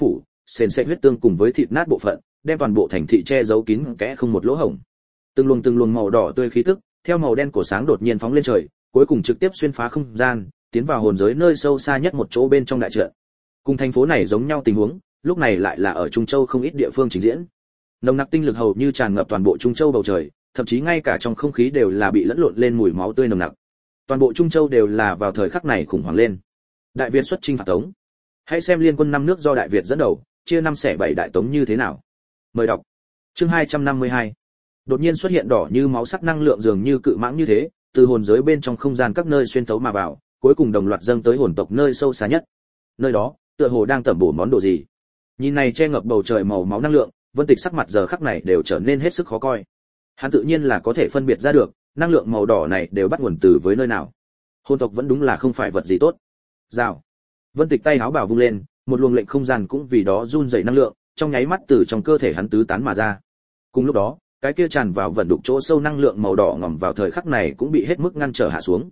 sền sệt huyết tương cùng với thịt nát bộ phận, đem toàn bộ thành thị che giấu kín kẽ không một lỗ hổng. Từng luồng màu đỏ tươi khí tức, theo màu đen cổ sáng đột nhiên phóng lên trời, cuối cùng trực tiếp xuyên phá không gian, tiến vào hồn giới nơi sâu xa nhất một chỗ bên trong đại trận. Cùng thành phố này giống nhau tình huống, lúc này lại là ở Trung Châu không ít địa phương trình diễn. Nồng nặc tinh lực hầu như tràn ngập toàn bộ Trung Châu bầu trời, thậm chí ngay cả trong không khí đều là bị lẫn lộn lên mùi máu tươi nồng nặc. Toàn bộ Trung Châu đều là vào thời khắc này khủng hoảng lên. Đại Việt xuất chinh phạt Tống. Hãy xem liên quân năm nước do Đại Việt dẫn đầu, chia 5 xẻ 7 đại Tống như thế nào. Mời đọc. Chương 252. Đột nhiên xuất hiện đỏ như máu sắc năng lượng dường như cự mãng như thế, từ hồn giới bên trong không gian các nơi xuyên thấu mà vào, cuối cùng đồng loạt dâng tới hồn tộc nơi sâu xa nhất. Nơi đó, tựa hồ đang tẩm bổ món đồ gì. Nhìn này che ngập bầu trời màu máu năng lượng, Vân Tịch sắc mặt giờ khắc này đều trở nên hết sức khó coi. Hắn tự nhiên là có thể phân biệt ra được, năng lượng màu đỏ này đều bắt nguồn từ với nơi nào. Hồn tộc vẫn đúng là không phải vật gì tốt. Rào. Vân Tịch tay áo bảo vung lên, một luồng lệnh không gian cũng vì đó run rẩy năng lượng, trong nháy mắt từ trong cơ thể hắn tứ tán mà ra. Cùng lúc đó, cái kia tràn vào vận đục chỗ sâu năng lượng màu đỏ ngòm vào thời khắc này cũng bị hết mức ngăn trở hạ xuống.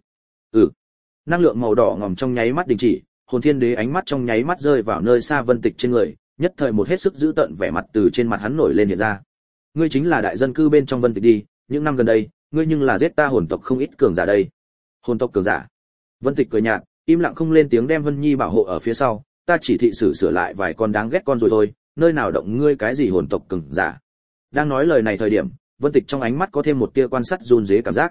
Năng lượng màu đỏ ngòm trong nháy mắt đình chỉ, Hồn Thiên Đế ánh mắt trong nháy mắt rơi vào nơi xa Vân Tịch trên người, nhất thời một hết sức dữ tợn vẻ mặt từ trên mặt hắn nổi lên hiện ra. Ngươi chính là đại dân cư bên trong Vân Tịch đi, những năm gần đây, ngươi nhưng là giết ta hồn tộc không ít cường giả đây. Hồn tộc cường giả? Vân Tịch cười nhạt, im lặng không lên tiếng đem Vân Nhi bảo hộ ở phía sau, ta chỉ thị sửa lại vài con đáng ghét con rồi thôi, nơi nào động ngươi cái gì hồn tộc cường giả. Đang nói lời này thời điểm, Vân Tịch trong ánh mắt có thêm một tia quan sát run rế cảm giác.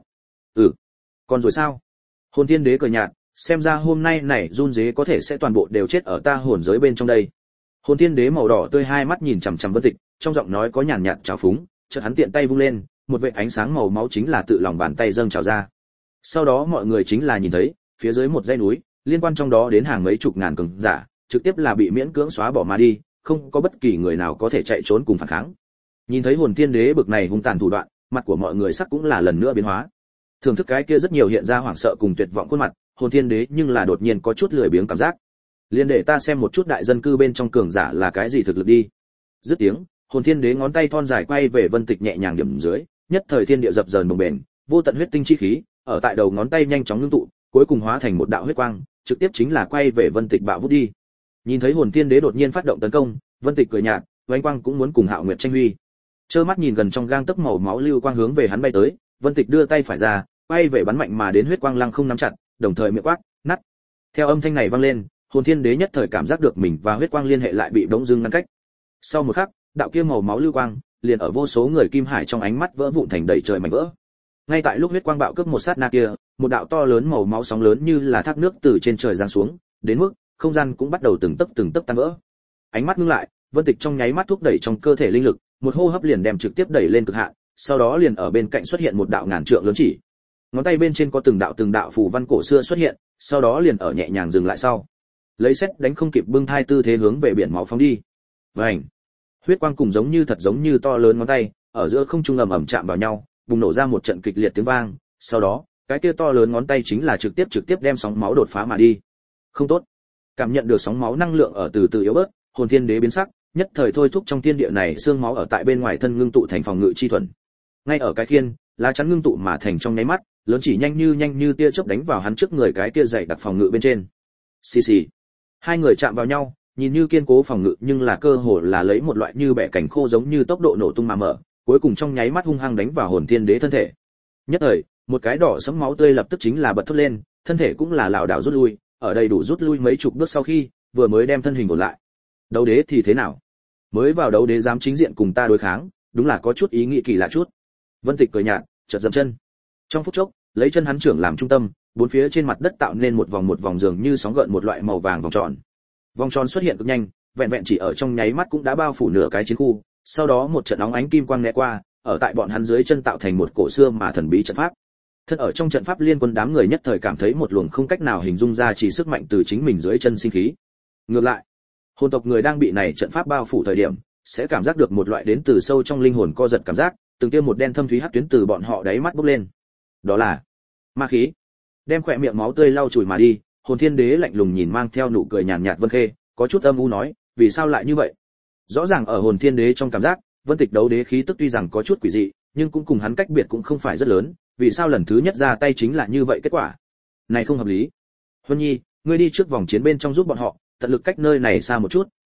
Con rồi sao? Hồn Thiên Đế cười nhạt, xem ra hôm nay này run rế có thể sẽ toàn bộ đều chết ở ta hồn giới bên trong đây. Hồn Thiên Đế màu đỏ tươi hai mắt nhìn chằm chằm Vân Tịch, trong giọng nói có nhàn nhạt trào phúng, chợt hắn tiện tay vung lên, một vệt ánh sáng màu máu chính là tự lòng bàn tay dâng trào ra. Sau đó mọi người chính là nhìn thấy, phía dưới một dãy núi, liên quan trong đó đến hàng mấy chục ngàn cường giả, trực tiếp là bị miễn cưỡng xóa bỏ mà đi, không có bất kỳ người nào có thể chạy trốn cùng phản kháng. Nhìn thấy Hồn Thiên Đế bực này hung tàn thủ đoạn, mặt của mọi người sắc cũng là lần nữa biến hóa. Thưởng thức cái kia rất nhiều hiện ra hoảng sợ cùng tuyệt vọng khuôn mặt, Hồn Thiên Đế nhưng là đột nhiên có chút lười biếng cảm giác. Liên để ta xem một chút đại dân cư bên trong cường giả là cái gì thực lực đi. Dứt tiếng, Hồn Thiên Đế ngón tay thon dài quay về Vân Tịch nhẹ nhàng điểm dưới, nhất thời thiên địa dập dờn bồng bềnh, vô tận huyết tinh chi khí ở tại đầu ngón tay nhanh chóng ngưng tụ, cuối cùng hóa thành một đạo huyết quang, trực tiếp chính là quay về Vân Tịch bạo vút đi. Nhìn thấy Hồn Thiên Đế đột nhiên phát động tấn công, Vân Tịch cười nhạt, oanh quang cũng muốn cùng Hạo Nguyệt tranh huy. Trơ mắt nhìn gần trong gang tấc màu máu lưu quang hướng về hắn bay tới, Vân Tịch đưa tay phải ra, quay về bắn mạnh mà đến huyết quang lăng không nắm chặt, đồng thời miệng quát, nắt. Theo âm thanh này vang lên, Hồn Thiên Đế nhất thời cảm giác được mình và huyết quang liên hệ lại bị bỗng dưng ngăn cách. Sau một khắc, đạo kia màu máu lưu quang liền ở vô số người kim hải trong ánh mắt vỡ vụn thành đầy trời mảnh vỡ. Ngay tại lúc huyết quang bạo cướp một sát na kia, một đạo to lớn màu máu sóng lớn như là thác nước từ trên trời giáng xuống, đến mức không gian cũng bắt đầu từng tấc tan vỡ. Ánh mắt ngưng lại, Vân Tịch trong nháy mắt thúc đẩy trong cơ thể linh lực, một hô hấp liền đem trực tiếp đẩy lên cực hạn, sau đó liền ở bên cạnh xuất hiện một đạo ngàn trượng lớn chỉ. Ngón tay bên trên có từng đạo phù văn cổ xưa xuất hiện, sau đó liền ở nhẹ nhàng dừng lại sau. Lấy xét đánh không kịp bưng thai tư thế hướng về biển máu phóng đi. Vành. Huyết quang cùng giống như to lớn ngón tay, ở giữa không trung ầm ầm chạm vào nhau, bùng nổ ra một trận kịch liệt tiếng vang, sau đó, cái kia to lớn ngón tay chính là trực tiếp đem sóng máu đột phá mà đi. Không tốt. Cảm nhận được sóng máu năng lượng ở từ từ yếu bớt, Hồn Thiên Đế biến sắc, nhất thời thôi thúc trong thiên địa này xương máu ở tại bên ngoài thân ngưng tụ thành phòng ngự chi thuần. Ngay ở cái khiên, lá chắn ngưng tụ mà thành trong nháy mắt, lớn chỉ nhanh như tia chớp đánh vào hắn trước người cái kia dày đặc phòng ngự bên trên. Xì xì. Hai người chạm vào nhau, nhìn như kiên cố phòng ngự nhưng là cơ hồ là lấy một loại như bẻ cảnh khô giống như tốc độ nổ tung mà mở, cuối cùng trong nháy mắt hung hăng đánh vào Hồn Thiên Đế thân thể. Nhất thời, một cái đỏ sẫm máu tươi lập tức chính là bật thốt lên, thân thể cũng là lảo đảo rút lui, ở đây đủ rút lui mấy chục bước sau khi, vừa mới đem thân hình ổn lại. Đấu đế thì thế nào? Mới vào đấu đế dám chính diện cùng ta đối kháng, đúng là có chút ý nghĩ kỳ lạ chút. Vân Tịch cười nhạt, chợt dậm chân. Trong phút chốc, lấy chân hắn trưởng làm trung tâm, bốn phía trên mặt đất tạo nên một vòng dường như sóng gợn một loại màu vàng vòng tròn. Vòng tròn xuất hiện cực nhanh, vẹn vẹn chỉ ở trong nháy mắt cũng đã bao phủ nửa cái chiến khu, sau đó một trận óng ánh kim quang né qua, ở tại bọn hắn dưới chân tạo thành một cổ xưa mà thần bí trận pháp. Thân ở trong trận pháp liên quân đám người nhất thời cảm thấy một luồng không cách nào hình dung ra chỉ sức mạnh từ chính mình dưới chân sinh khí. Ngược lại, hồn tộc người đang bị này trận pháp bao phủ thời điểm, sẽ cảm giác được một loại đến từ sâu trong linh hồn co giật cảm giác, từng tia một đen thâm thúy hắc tuyến từ bọn họ đáy mắt bốc lên. Đó là ma khí. Đem khỏe miệng máu tươi lau chùi mà đi, Hồn Thiên Đế lạnh lùng nhìn mang theo nụ cười nhàn nhạt Vân Khê, có chút âm u nói, vì sao lại như vậy? Rõ ràng ở Hồn Thiên Đế trong cảm giác, Vân Tịch đấu đế khí tức tuy rằng có chút quỷ dị, nhưng cũng cùng hắn cách biệt cũng không phải rất lớn, vì sao lần thứ nhất ra tay chính là như vậy kết quả? Này không hợp lý. Huân Nhi, ngươi đi trước vòng chiến bên trong giúp bọn họ, tận lực cách nơi này xa một chút,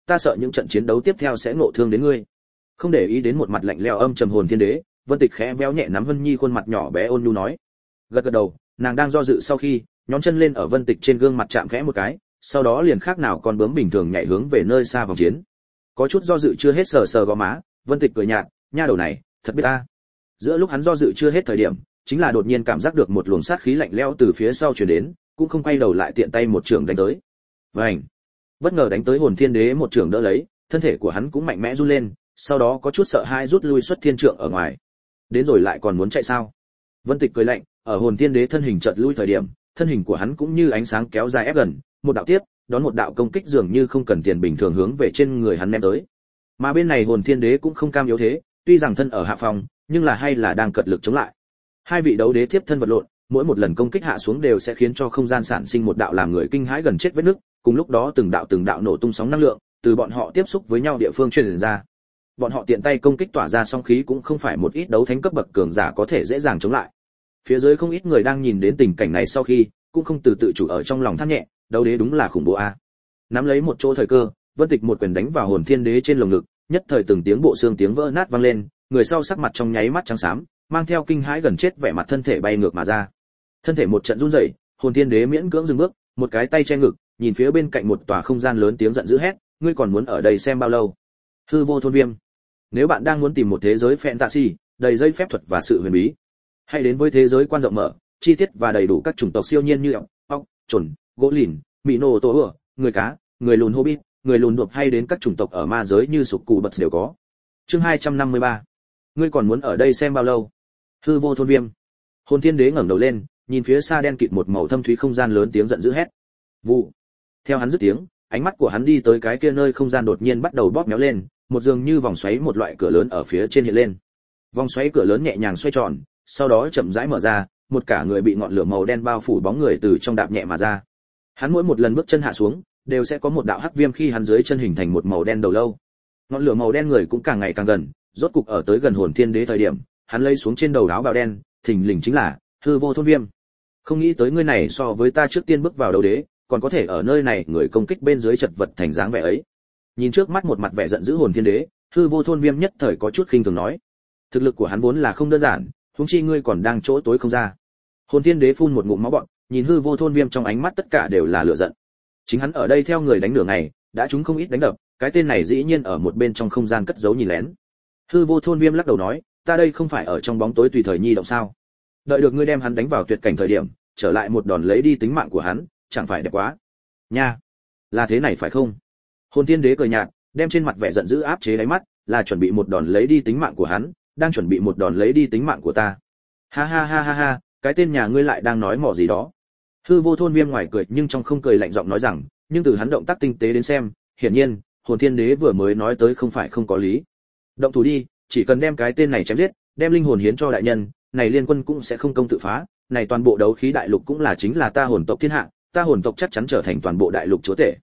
ta sợ những trận chiến đấu tiếp theo sẽ ngộ thương đến ngươi. Không để ý đến một mặt lạnh lẽo âm trầm hồn thiên đế, Vân Tịch khẽ véo nhẹ nắm Vân Nhi khuôn mặt nhỏ bé ôn nhu nói. Gật gật đầu, nàng đang do dự sau khi, nhón chân lên ở Vân Tịch trên gương mặt chạm khẽ một cái, sau đó liền khác nào con bướm bình thường nhảy hướng về nơi xa vòng chiến. Có chút do dự chưa hết sờ sờ gò má, Vân Tịch cười nhạt, nha đầu này, thật biết ta. Giữa lúc hắn do dự chưa hết thời điểm, chính là đột nhiên cảm giác được một luồng sát khí lạnh lẽo từ phía sau truyền đến, cũng không quay đầu lại tiện tay một trường đánh tới. Vành! Bất ngờ đánh tới hồn thiên đế một trường đỡ lấy, thân thể của hắn cũng mạnh mẽ run lên, sau đó có chút sợ hãi rút lui xuất thiên trượng ở ngoài. Đến rồi lại còn muốn chạy sao? Vân Tịch cười lạnh, ở hồn thiên đế thân hình chợt lui thời điểm, thân hình của hắn cũng như ánh sáng kéo dài ép gần, một đạo tiếp, đón một đạo công kích dường như không cần tiền bình thường hướng về trên người hắn ném tới. Mà bên này hồn thiên đế cũng không cam yếu thế, tuy rằng thân ở hạ phòng, nhưng là hay là đang cật lực chống lại. Hai vị đấu đế tiếp thân vật lộn, mỗi một lần công kích hạ xuống đều sẽ khiến cho không gian sản sinh một đạo làm người kinh hãi gần chết vết nứt, cùng lúc đó từng đạo nổ tung sóng năng lượng từ bọn họ tiếp xúc với nhau địa phương truyền ra. Bọn họ tiện tay công kích tỏa ra sóng khí cũng không phải một ít đấu thánh cấp bậc cường giả có thể dễ dàng chống lại. Phía dưới không ít người đang nhìn đến tình cảnh này sau khi, cũng không từ tự chủ ở trong lòng than nhẹ, đấu đế đúng là khủng bố a. Nắm lấy một chỗ thời cơ, Vân Tịch một quyền đánh vào hồn thiên đế trên lồng ngực, nhất thời từng tiếng bộ xương tiếng vỡ nát vang lên, người sau sắc mặt trong nháy mắt trắng xám, mang theo kinh hãi gần chết vẻ mặt thân thể bay ngược mà ra. Thân thể một trận run rẩy, hồn thiên đế miễn cưỡng dừng bước, một cái tay che ngực, nhìn phía bên cạnh một tòa không gian lớn tiếng giận dữ hét, ngươi còn muốn ở đây xem bao lâu? Hư vô thôn viêm. Nếu bạn đang muốn tìm một thế giới fantasy đầy dây phép thuật và sự huyền bí, hãy đến với thế giới quan rộng mở, chi tiết và đầy đủ các chủng tộc siêu nhiên như ốc, chuẩn, gỗ lìn, mỹ nô tổ ửa, người cá, người lùn hobbit, người lùn đột hay đến các chủng tộc ở ma giới như sục cụ bật đều có. Chương 253. Ngươi còn muốn ở đây xem bao lâu? Hư vô thôn viêm. Hồn thiên đế ngẩng đầu lên, nhìn phía xa đen kịt một màu thâm thúy không gian lớn tiếng giận dữ hét. Vụ. Theo hắn dứt tiếng, ánh mắt của hắn đi tới cái kia nơi không gian đột nhiên bắt đầu bóp méo lên, một dường như vòng xoáy một loại cửa lớn ở phía trên hiện lên. Vòng xoáy cửa lớn nhẹ nhàng xoay tròn, sau đó chậm rãi mở ra, một cả người bị ngọn lửa màu đen bao phủ bóng người từ trong đạp nhẹ mà ra. Hắn mỗi một lần bước chân hạ xuống, đều sẽ có một đạo hắc viêm khi hắn dưới chân hình thành một màu đen đầu lâu. Ngọn lửa màu đen người cũng càng ngày càng gần, rốt cục ở tới gần hồn thiên đế thời điểm, hắn lấy xuống trên đầu áo bào đen, thình lình chính là hư vô thôn viêm. Không nghĩ tới ngươi này so với ta trước tiên bước vào đấu đế, còn có thể ở nơi này người công kích bên dưới chật vật thành dáng vẻ ấy. Nhìn trước mắt một mặt vẻ giận dữ hồn thiên đế, hư vô thôn viêm nhất thời có chút khinh thường nói, thực lực của hắn vốn là không đơn giản, huống chi ngươi còn đang chỗ tối không ra. Hồn thiên đế phun một ngụm máu bọt, nhìn hư vô thôn viêm trong ánh mắt tất cả đều là lửa giận. Chính hắn ở đây theo người đánh nửa ngày, đã trúng không ít đánh đập, cái tên này dĩ nhiên ở một bên trong không gian cất giấu nhìn lén. Hư vô thôn viêm lắc đầu nói, ta đây không phải ở trong bóng tối tùy thời nhi động sao? Đợi được ngươi đem hắn đánh vào tuyệt cảnh thời điểm, trở lại một đòn lấy đi tính mạng của hắn, chẳng phải đẹp quá? Nha, là thế này phải không? Hồn thiên đế cười nhạt, đem trên mặt vẻ giận dữ áp chế đáy mắt, là chuẩn bị một đòn lấy đi tính mạng của hắn, đang chuẩn bị một đòn lấy đi tính mạng của ta. Ha ha ha ha ha, cái tên nhà ngươi lại đang nói mỏ gì đó? Hư vô thôn viêm ngoài cười nhưng trong không cười lạnh giọng nói rằng, nhưng từ hắn động tác tinh tế đến xem, hiển nhiên, hồn thiên đế vừa mới nói tới không phải không có lý. Động thủ đi, chỉ cần đem cái tên này chém giết, đem linh hồn hiến cho đại nhân, này liên quân cũng sẽ không công tự phá, này toàn bộ đấu khí đại lục cũng là chính là ta hồn tộc thiên hạ, ta hồn tộc chắc chắn trở thành toàn bộ đại lục chúa tể.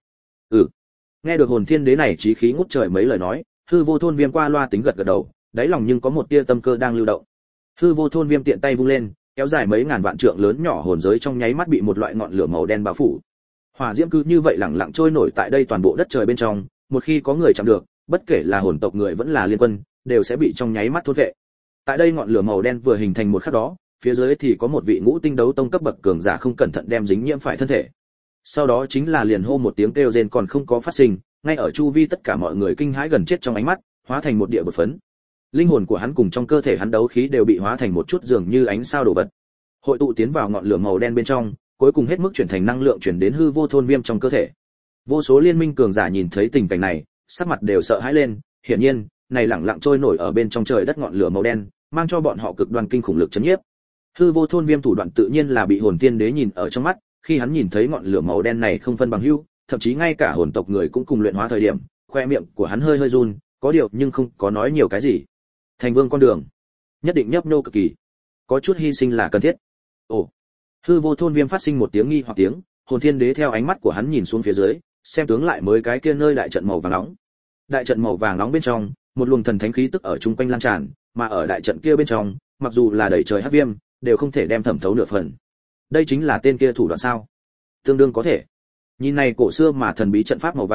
Nghe được hồn thiên đế này chí khí ngút trời mấy lời nói, hư vô thôn viêm qua loa tính gật gật đầu, đáy lòng nhưng có một tia tâm cơ đang lưu động. Hư vô thôn viêm tiện tay vung lên, kéo dài mấy ngàn vạn trượng lớn nhỏ hồn giới trong nháy mắt bị một loại ngọn lửa màu đen bao phủ. Hỏa diễm cứ như vậy lẳng lặng trôi nổi tại đây toàn bộ đất trời bên trong, một khi có người chạm được, bất kể là hồn tộc người vẫn là liên quân, đều sẽ bị trong nháy mắt thôn vệ. Tại đây ngọn lửa màu đen vừa hình thành một khắc đó, phía dưới thì có một vị ngũ tinh đấu tông cấp bậc cường giả không cẩn thận đem dính nhiễm phải thân thể. Sau đó chính là liền hô một tiếng kêu rên còn không có phát sinh, ngay ở chu vi tất cả mọi người kinh hãi gần chết trong ánh mắt, hóa thành một địa bột phấn. Linh hồn của hắn cùng trong cơ thể hắn đấu khí đều bị hóa thành một chút dường như ánh sao đồ vật, hội tụ tiến vào ngọn lửa màu đen bên trong, cuối cùng hết mức chuyển thành năng lượng chuyển đến hư vô thôn viêm trong cơ thể. Vô số liên minh cường giả nhìn thấy tình cảnh này, sắc mặt đều sợ hãi lên, hiển nhiên, này lẳng lặng trôi nổi ở bên trong trời đất ngọn lửa màu đen, mang cho bọn họ cực đoan kinh khủng lực chấn nhiếp. Hư vô thôn viêm thủ đoạn tự nhiên là bị hồn tiên đế nhìn ở trong mắt, khi hắn nhìn thấy ngọn lửa màu đen này không phân bằng hữu, thậm chí ngay cả hồn tộc người cũng cùng luyện hóa thời điểm, khoe miệng của hắn hơi hơi run, có điều nhưng không có nói nhiều cái gì. Thành vương con đường, nhất định nhấp nhô cực kỳ, có chút hy sinh là cần thiết. Ồ, hư vô thôn viêm phát sinh một tiếng nghi hoặc tiếng, hồn thiên đế theo ánh mắt của hắn nhìn xuống phía dưới, xem tướng lại mới cái kia nơi đại trận màu vàng nóng. Đại trận màu vàng nóng bên trong, một luồng thần thánh khí tức ở chung quanh lan tràn, mà ở đại trận kia bên trong, mặc dù là đầy trời hắc viêm, đều không thể đem thẩm thấu nửa phần. Đây chính là tên kia thủ đoạn sao? Tương đương có thể. Nhìn này cổ xưa mà thần bí trận pháp màu vàng,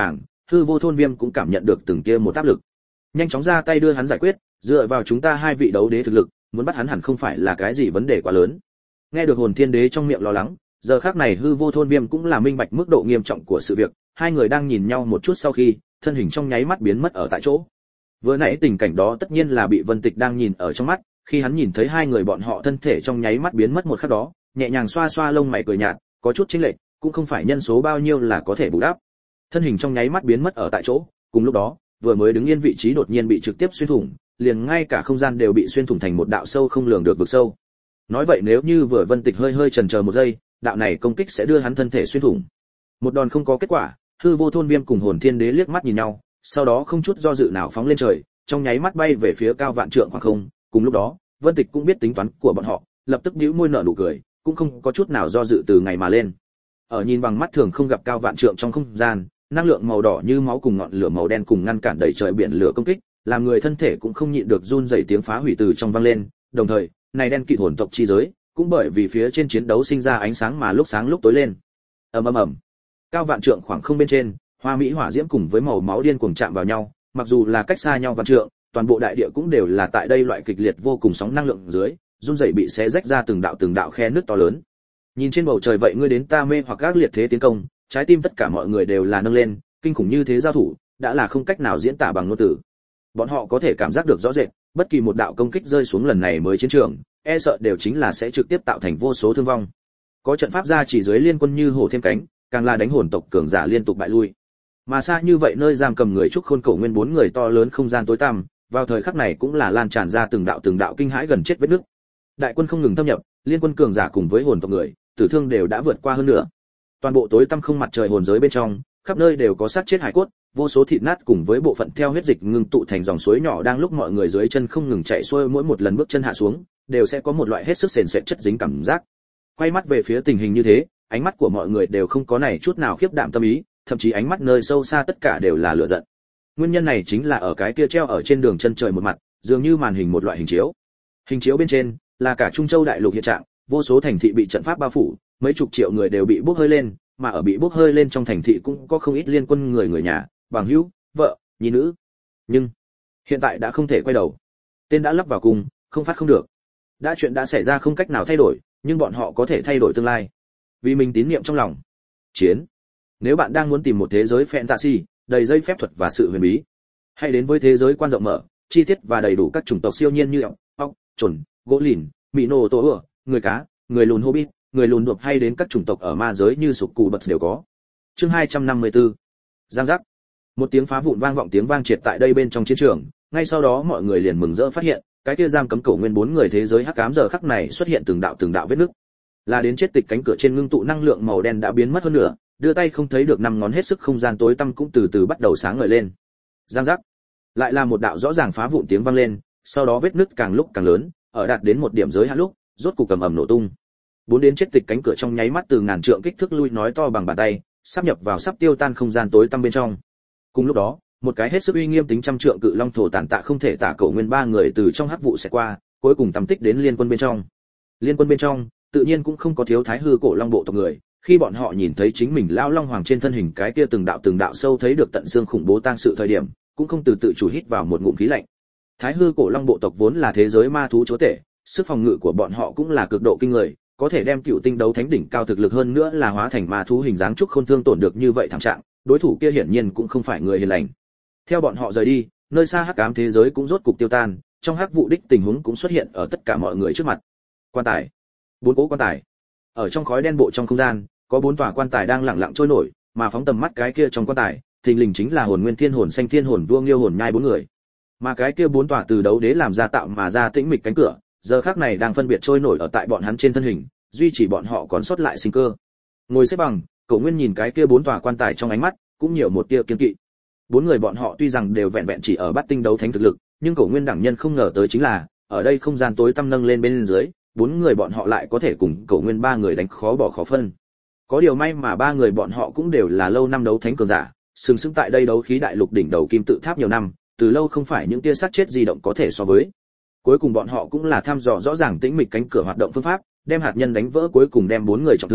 Hư Vô Thôn Viêm cũng cảm nhận được từng tia một áp lực. Nhanh chóng ra tay đưa hắn giải quyết, dựa vào chúng ta hai vị đấu đế thực lực, muốn bắt hắn hẳn không phải là cái gì vấn đề quá lớn. Nghe được Hồn Thiên Đế trong miệng lo lắng, giờ khắc này Hư Vô Thôn Viêm cũng là minh bạch mức độ nghiêm trọng của sự việc, hai người đang nhìn nhau một chút sau khi, thân hình trong nháy mắt biến mất ở tại chỗ. Vừa nãy tình cảnh đó tất nhiên là bị Vân Tịch đang nhìn ở trong mắt, khi hắn nhìn thấy hai người bọn họ thân thể trong nháy mắt biến mất một khắc đó, nhẹ nhàng xoa xoa lông mày cười nhạt, có chút chênh lệch, cũng không phải nhân số bao nhiêu là có thể bù đắp. Thân hình trong nháy mắt biến mất ở tại chỗ, cùng lúc đó, vừa mới đứng yên vị trí đột nhiên bị trực tiếp xuyên thủng, liền ngay cả không gian đều bị xuyên thủng thành một đạo sâu không lường được vực sâu. Nói vậy nếu như vừa Vân Tịch hơi chần chờ một giây, đạo này công kích sẽ đưa hắn thân thể xuyên thủng. Một đòn không có kết quả, Hư Vô Thôn Viêm cùng Hồn Thiên Đế liếc mắt nhìn nhau, sau đó không chút do dự nào phóng lên trời, trong nháy mắt bay về phía cao vạn trượng khoảng không. Cùng lúc đó, Vân Tịch cũng biết tính toán của bọn họ, lập tức nhíu môi nở nụ cười, cũng không có chút nào do dự từ ngày mà lên. Ở nhìn bằng mắt thường không gặp cao vạn trượng trong không gian, năng lượng màu đỏ như máu cùng ngọn lửa màu đen cùng ngăn cản đầy trời biển lửa công kích, làm người thân thể cũng không nhịn được run rẩy tiếng phá hủy từ trong vang lên. Đồng thời, này đen kịt hồn tộc chi giới, cũng bởi vì phía trên chiến đấu sinh ra ánh sáng mà lúc sáng lúc tối lên. Ầm ầm ầm. Cao vạn trượng khoảng không bên trên, hoa mỹ hỏa diễm cùng với màu máu điên cuồng chạm vào nhau, mặc dù là cách xa nhau vạn trượng, toàn bộ đại địa cũng đều là tại đây loại kịch liệt vô cùng sóng năng lượng dưới, run rẩy bị xé rách ra từng đạo khe nứt to lớn. Nhìn trên bầu trời vậy ngươi đến ta mê hoặc các liệt thế tiến công, trái tim tất cả mọi người đều là nâng lên, kinh khủng như thế giao thủ, đã là không cách nào diễn tả bằng ngôn từ. Bọn họ có thể cảm giác được rõ rệt, bất kỳ một đạo công kích rơi xuống lần này mới chiến trường, e sợ đều chính là sẽ trực tiếp tạo thành vô số thương vong. Có trận pháp gia chỉ dưới liên quân như hổ thêm cánh, càng là đánh hồn tộc cường giả liên tục bại lui. Mà xa như vậy nơi giam cầm người trúc khôn cổ nguyên bốn người to lớn không gian tối tăm, vào thời khắc này cũng là lan tràn ra từng đạo kinh hãi gần chết vết nứt. Đại quân không ngừng thâm nhập, liên quân cường giả cùng với hồn tộc người, tử thương đều đã vượt qua hơn nữa. Toàn bộ tối tăm không mặt trời hồn giới bên trong, khắp nơi đều có xác chết hải cốt, vô số thịt nát cùng với bộ phận theo huyết dịch ngưng tụ thành dòng suối nhỏ đang lúc mọi người dưới chân không ngừng chạy xuôi, mỗi một lần bước chân hạ xuống, đều sẽ có một loại hết sức sền sệt chất dính cảm giác. Quay mắt về phía tình hình như thế, ánh mắt của mọi người đều không có này chút nào khiếp đảm tâm ý, thậm chí ánh mắt nơi sâu xa tất cả đều là lửa giận. Nguyên nhân này chính là ở cái kia treo ở trên đường chân trời một mặt, dường như màn hình một loại hình chiếu. Hình chiếu bên trên là cả Trung Châu đại lục hiện trạng, vô số thành thị bị trận pháp bao phủ, mấy chục triệu người đều bị bốc hơi lên, mà ở bị bốc hơi lên trong thành thị cũng có không ít liên quân người nhà, bằng hữu, vợ, nhi nữ. Nhưng hiện tại đã không thể quay đầu. Tên đã lắp vào cùng, không phát không được. Đã chuyện đã xảy ra không cách nào thay đổi, nhưng bọn họ có thể thay đổi tương lai. Vì mình tín niệm trong lòng. Chiến. Nếu bạn đang muốn tìm một thế giới fantasy, đầy dây phép thuật và sự huyền bí, hãy đến với thế giới quan rộng mở, chi tiết và đầy đủ các chủng tộc siêu nhiên như ốc, trồn, gỗ lìn, mỹ nô tổ ửa, người cá, người lùn hobbit, người lùn đột hay đến các chủng tộc ở ma giới như sục cù bật đều có. Chương 254. Giang giác. Một tiếng phá vụn vang vọng tiếng vang triệt tại đây bên trong chiến trường, ngay sau đó mọi người liền mừng rỡ phát hiện, cái kia giam cấm cổ nguyên bốn người thế giới hắc ám giờ khắc này xuất hiện từng đạo vết nứt. Là đến chết tịch cánh cửa trên ngưng tụ năng lượng màu đen đã biến mất hơn nữa, đưa tay không thấy được năm ngón hết sức không gian tối tăm cũng từ từ bắt đầu sáng ngời lên. Giang giác. Lại là một đạo rõ ràng phá vụn tiếng vang lên, sau đó vết nứt càng lúc càng lớn, ở đạt đến một điểm giới hạn lúc, rốt cục cầm ầm nổ tung. Bốn đến chết tịch cánh cửa trong nháy mắt từ ngàn trượng kích thước lui nói to bằng bàn tay, sắp nhập vào sắp tiêu tan không gian tối tăm bên trong. Cùng lúc đó, một cái hết sức uy nghiêm tính trăm trượng cự long thổ tản tạ không thể tả cổ nguyên ba người từ trong hắc vụ sẽ qua, cuối cùng tầm tích đến liên quân bên trong. Liên quân bên trong, tự nhiên cũng không có thiếu thái hư cổ long bộ tộc người, khi bọn họ nhìn thấy chính mình lao long hoàng trên thân hình cái kia từng đạo sâu thấy được tận xương khủng bố tang sự thời điểm, cũng không từ tự chủ hít vào một ngụm khí lạnh. Thái hư cổ long bộ tộc vốn là thế giới ma thú chúa tể, sức phòng ngự của bọn họ cũng là cực độ kinh người, có thể đem cựu tinh đấu thánh đỉnh cao thực lực hơn nữa là hóa thành ma thú hình dáng trúc khôn thương tổn được như vậy thảm trạng, đối thủ kia hiển nhiên cũng không phải người hiền lành. Theo bọn họ rời đi, nơi xa hắc ám thế giới cũng rốt cục tiêu tan, trong hắc vụ đích tình huống cũng xuất hiện ở tất cả mọi người trước mặt. Quan tài, bốn cỗ quan tài. Ở trong khói đen bộ trong không gian, có bốn tòa quan tài đang lặng lặng trôi nổi, mà phóng tầm mắt cái kia trong quan tài, thình lình chính là hồn nguyên thiên hồn xanh thiên hồn vương yêu hồn nhai bốn người. Mà cái kia bốn tòa từ đấu đế làm ra tạo mà ra tĩnh mịch cánh cửa, giờ khắc này đang phân biệt trôi nổi ở tại bọn hắn trên thân hình, duy trì bọn họ còn sót lại sinh cơ. Ngồi xếp bằng, Cậu Nguyên nhìn cái kia bốn tòa quan tài trong ánh mắt, cũng nhiều một tia kiên kỵ. Bốn người bọn họ tuy rằng đều vẹn vẹn chỉ ở bát tinh đấu thánh thực lực, nhưng Cậu Nguyên đẳng nhân không ngờ tới chính là, ở đây không gian tối tăm nâng lên bên dưới, bốn người bọn họ lại có thể cùng Cậu Nguyên ba người đánh khó bỏ khó phân. Có điều may mà ba người bọn họ cũng đều là lâu năm đấu thánh cường giả, sừng sững tại đây đấu khí đại lục đỉnh đầu kim tự tháp nhiều năm, từ lâu không phải những tia sát chết di động có thể so với. Cuối cùng bọn họ cũng là thăm dò rõ ràng tĩnh mịch cánh cửa hoạt động phương pháp, đem hạt nhân đánh vỡ cuối cùng đem bốn người trọng thương,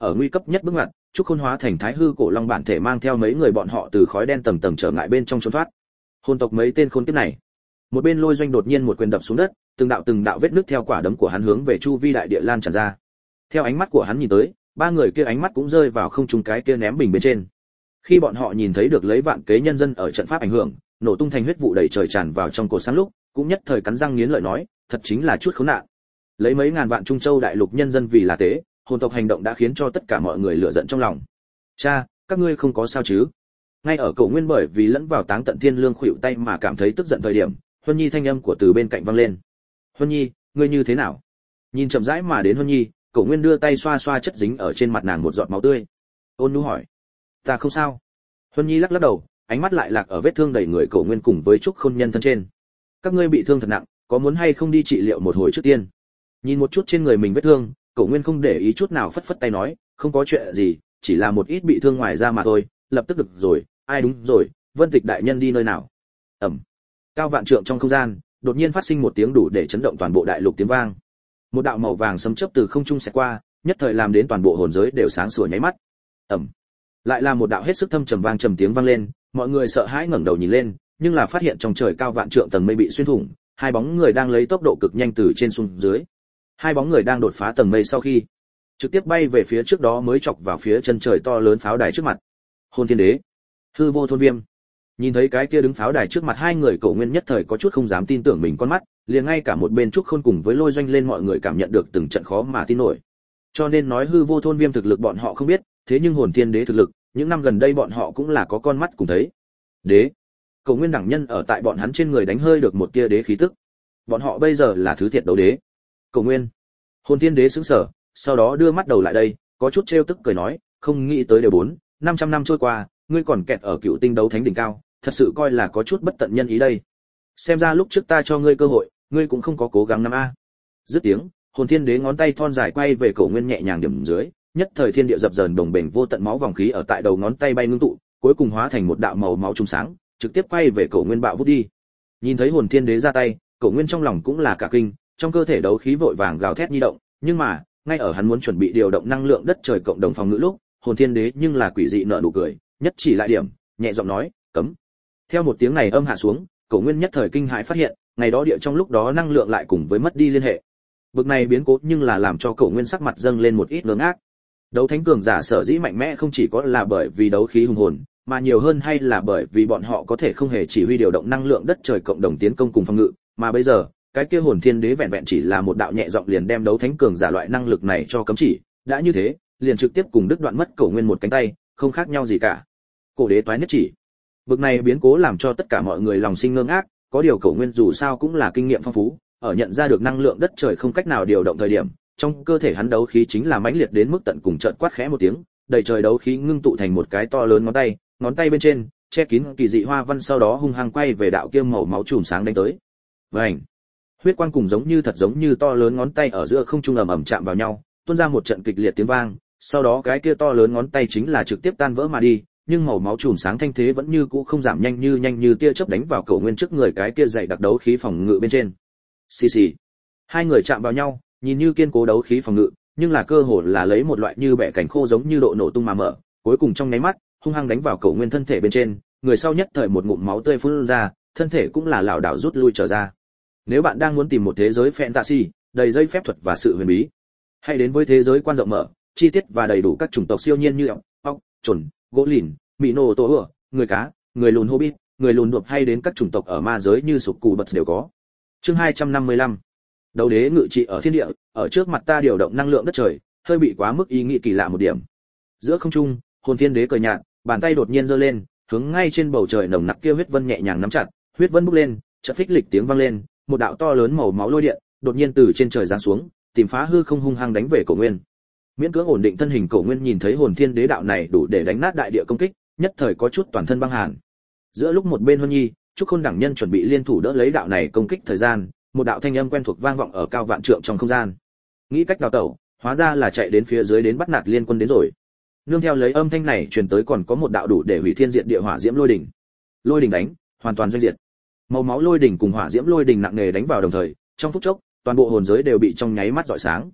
ở nguy cấp nhất bước ngoặt, Trúc Khôn hóa thành Thái Hư cổ long bản thể mang theo mấy người bọn họ từ khói đen tầng tầng trở ngại bên trong trốn thoát. Hồn tộc mấy tên khốn kiếp này. Một bên Lôi Doanh đột nhiên một quyền đập xuống đất, từng đạo vết nứt theo quả đấm của hắn hướng về chu vi đại địa lan tràn ra. Theo ánh mắt của hắn nhìn tới, ba người kia ánh mắt cũng rơi vào không trung cái kia ném bình bên trên. Khi bọn họ nhìn thấy được lấy vạn kế nhân dân ở trận pháp ảnh hưởng, nổ tung thành huyết vụ đầy trời tràn vào trong cột sáng lúc, cũng nhất thời cắn răng nghiến lợi nói, thật chính là chút khốn nạn. Lấy mấy ngàn vạn Trung Châu đại lục nhân dân vì là tế, hồn tộc hành động đã khiến cho tất cả mọi người lửa giận trong lòng. Cha, các ngươi không có sao chứ? Ngay ở Cổ Nguyên bởi vì lẫn vào Táng Tận Thiên Lương khuỵu tay mà cảm thấy tức giận thời điểm, Huân Nhi thanh âm của từ bên cạnh vang lên. Huân Nhi, ngươi như thế nào? Nhìn chậm rãi mà đến Huân Nhi, Cổ Nguyên đưa tay xoa xoa chất dính ở trên mặt nàng một giọt máu tươi. Ôn nhu hỏi, ta không sao. Huân Nhi lắc lắc đầu, ánh mắt lại lạc ở vết thương đầy người Cổ Nguyên cùng với Trúc Khôn nhân thân trên. Các ngươi bị thương thật nặng, có muốn hay không đi trị liệu một hồi trước tiên? Nhìn một chút trên người mình vết thương, Cổ Nguyên không để ý chút nào phất phất tay nói, không có chuyện gì, chỉ là một ít bị thương ngoài da mà thôi, lập tức được rồi. Ai đúng rồi, Vân Tịch đại nhân đi nơi nào? Cao vạn trượng trong không gian, đột nhiên phát sinh một tiếng đủ để chấn động toàn bộ đại lục tiếng vang. Một đạo màu vàng sấm chớp từ không trung xẹt qua, nhất thời làm đến toàn bộ hồn giới đều sáng sủa nháy mắt. Lại là một đạo hết sức thâm trầm vang trầm tiếng vang lên, mọi người sợ hãi ngẩng đầu nhìn lên, nhưng là phát hiện trong trời cao vạn trượng tầng mây bị xuyên thủng, hai bóng người đang lấy tốc độ cực nhanh từ trên xuống dưới. Hai bóng người đang đột phá tầng mây sau khi, trực tiếp bay về phía trước đó mới chọc vào phía chân trời to lớn pháo đài trước mặt. Hồn Thiên Đế, Hư Vô Thôn Viêm. Nhìn thấy cái kia đứng pháo đài trước mặt hai người, Cổ Nguyên nhất thời có chút không dám tin tưởng mình con mắt, liền ngay cả một bên Trúc Khôn cùng với Lôi Doanh lên mọi người cảm nhận được từng trận khó mà tin nổi. Cho nên nói Hư Vô Thôn Viêm thực lực bọn họ không biết, thế nhưng Hồn Thiên Đế thực lực, những năm gần đây bọn họ cũng là có con mắt cùng thấy. Đế, Cổ Nguyên đẳng nhân ở tại bọn hắn trên người đánh hơi được một tia đế khí tức. Bọn họ bây giờ là thứ thiệt đấu đế. Cổ Nguyên. Hồn Thiên Đế sững sờ, sau đó đưa mắt đầu lại đây, có chút trêu tức cười nói, không nghĩ tới đều 500 năm trôi qua, ngươi còn kẹt ở Cựu Tinh đấu thánh đỉnh cao, thật sự coi là có chút bất tận nhân ý đây. Xem ra lúc trước ta cho ngươi cơ hội, ngươi cũng không có cố gắng năm a. Dứt tiếng, Hồn Thiên Đế ngón tay thon dài quay về Cổ Nguyên nhẹ nhàng điểm dưới, nhất thời thiên địa dập dờn đồng bền vô tận máu vòng khí ở tại đầu ngón tay bay ngưng tụ, cuối cùng hóa thành một đạo màu máu trung sáng, trực tiếp quay về Cổ Nguyên bạo vút đi. Nhìn thấy Hồn Thiên Đế ra tay, Cổ Nguyên trong lòng cũng là cả kinh, trong cơ thể đấu khí vội vàng gào thét nhi động, nhưng mà, ngay ở hắn muốn chuẩn bị điều động năng lượng đất trời cộng đồng phòng ngự lúc, Hồn Thiên Đế nhưng là quỷ dị nở nụ cười, nhất chỉ lại điểm, nhẹ giọng nói, cấm. Theo một tiếng này âm hạ xuống, Cổ Nguyên nhất thời kinh hãi phát hiện, ngày đó địa trong lúc đó năng lượng lại cùng với mất đi liên hệ. Bực này biến cố nhưng là làm cho Cổ Nguyên sắc mặt dâng lên một ít ngơ ngác. Đấu thánh cường giả sở dĩ mạnh mẽ không chỉ có là bởi vì đấu khí hùng hồn, mà nhiều hơn hay là bởi vì bọn họ có thể không hề chỉ huy điều động năng lượng đất trời cộng đồng tiến công cùng phòng ngự, mà bây giờ, cái kia Hồn Thiên Đế vẹn vẹn chỉ là một đạo nhẹ giọng liền đem đấu thánh cường giả loại năng lực này cho cấm chỉ, đã như thế, liền trực tiếp cùng đứt đoạn mất Cổ Nguyên một cánh tay, không khác nhau gì cả. Cổ đế toái nhất chỉ. Bực này biến cố làm cho tất cả mọi người lòng sinh ngơ ngác, có điều Cổ Nguyên dù sao cũng là kinh nghiệm phong phú, ở nhận ra được năng lượng đất trời không cách nào điều động thời điểm, trong cơ thể hắn đấu khí chính là mãnh liệt đến mức tận cùng, chợt quát khẽ một tiếng, đầy trời đấu khí ngưng tụ thành một cái to lớn ngón tay bên trên che kín kỳ dị hoa văn, sau đó hung hăng quay về đạo kia màu máu chùm sáng đánh tới. Vành, huyết quang cùng giống như to lớn ngón tay ở giữa không trung ầm ầm chạm vào nhau, tuôn ra một trận kịch liệt tiếng vang, sau đó cái kia to lớn ngón tay chính là trực tiếp tan vỡ mà đi, nhưng màu máu chùm sáng thanh thế vẫn như cũ không giảm, nhanh như tia chớp đánh vào Cổ Nguyên trước người cái kia dày đặc đấu khí phòng ngự bên trên. Xì xì. Hai người chạm vào nhau, nhìn như kiên cố đấu khí phòng ngự, nhưng là cơ hồ là lấy một loại như bẻ cảnh khô giống như độ nổ tung mà mở, cuối cùng trong nháy mắt, hung hăng đánh vào Cổ Nguyên thân thể bên trên, người sau nhất thời một ngụm máu tươi phun ra, thân thể cũng là lảo đảo rút lui trở ra. Nếu bạn đang muốn tìm một thế giới fantasy đầy dây phép thuật và sự huyền bí, hãy đến với thế giới quan rộng mở, chi tiết và đầy đủ các chủng tộc siêu nhiên như ốc, chuẩn, gỗ lìn, mỹ nô tổ ửa, người cá, người lùn hobbit, người lùn đột, hay đến các chủng tộc ở ma giới như sục cù bật đều có. Chương 255. Đấu đế ngự trị ở thiên địa, ở trước mặt ta điều động năng lượng đất trời, hơi bị quá mức ý nghĩ kỳ lạ một điểm. Giữa không trung, Hồn Thiên Đế cười nhạt, bàn tay đột nhiên giơ lên, hướng ngay trên bầu trời nồng nặc kia huyết vân nhẹ nhàng nắm chặt, huyết vân bốc lên, chợt phích lịch tiếng vang lên, một đạo to lớn màu máu lôi điện đột nhiên từ trên trời giáng xuống, tìm phá hư không hung hăng đánh về Cổ Nguyên. Miễn cưỡng ổn định thân hình Cổ Nguyên nhìn thấy Hồn Thiên Đế đạo này đủ để đánh nát đại địa công kích, nhất thời có chút toàn thân băng hàn. Giữa lúc một bên Huân Nhi, Trúc Khôn đẳng nhân chuẩn bị liên thủ đỡ lấy đạo này công kích thời gian, một đạo thanh âm quen thuộc vang vọng ở cao vạn trượng trong không gian. Nghĩ cách đào tẩu, hóa ra là chạy đến phía dưới đến bắt nạt liên quân đến rồi. Nương theo lấy âm thanh này truyền tới còn có một đạo đủ để hủy thiên diệt địa hỏa diễm lôi đỉnh. Lôi đỉnh đánh, hoàn toàn doanh diệt. Màu máu lôi đỉnh cùng hỏa diễm lôi đỉnh nặng nề đánh vào đồng thời, trong phút chốc, toàn bộ hồn giới đều bị trong nháy mắt rọi sáng.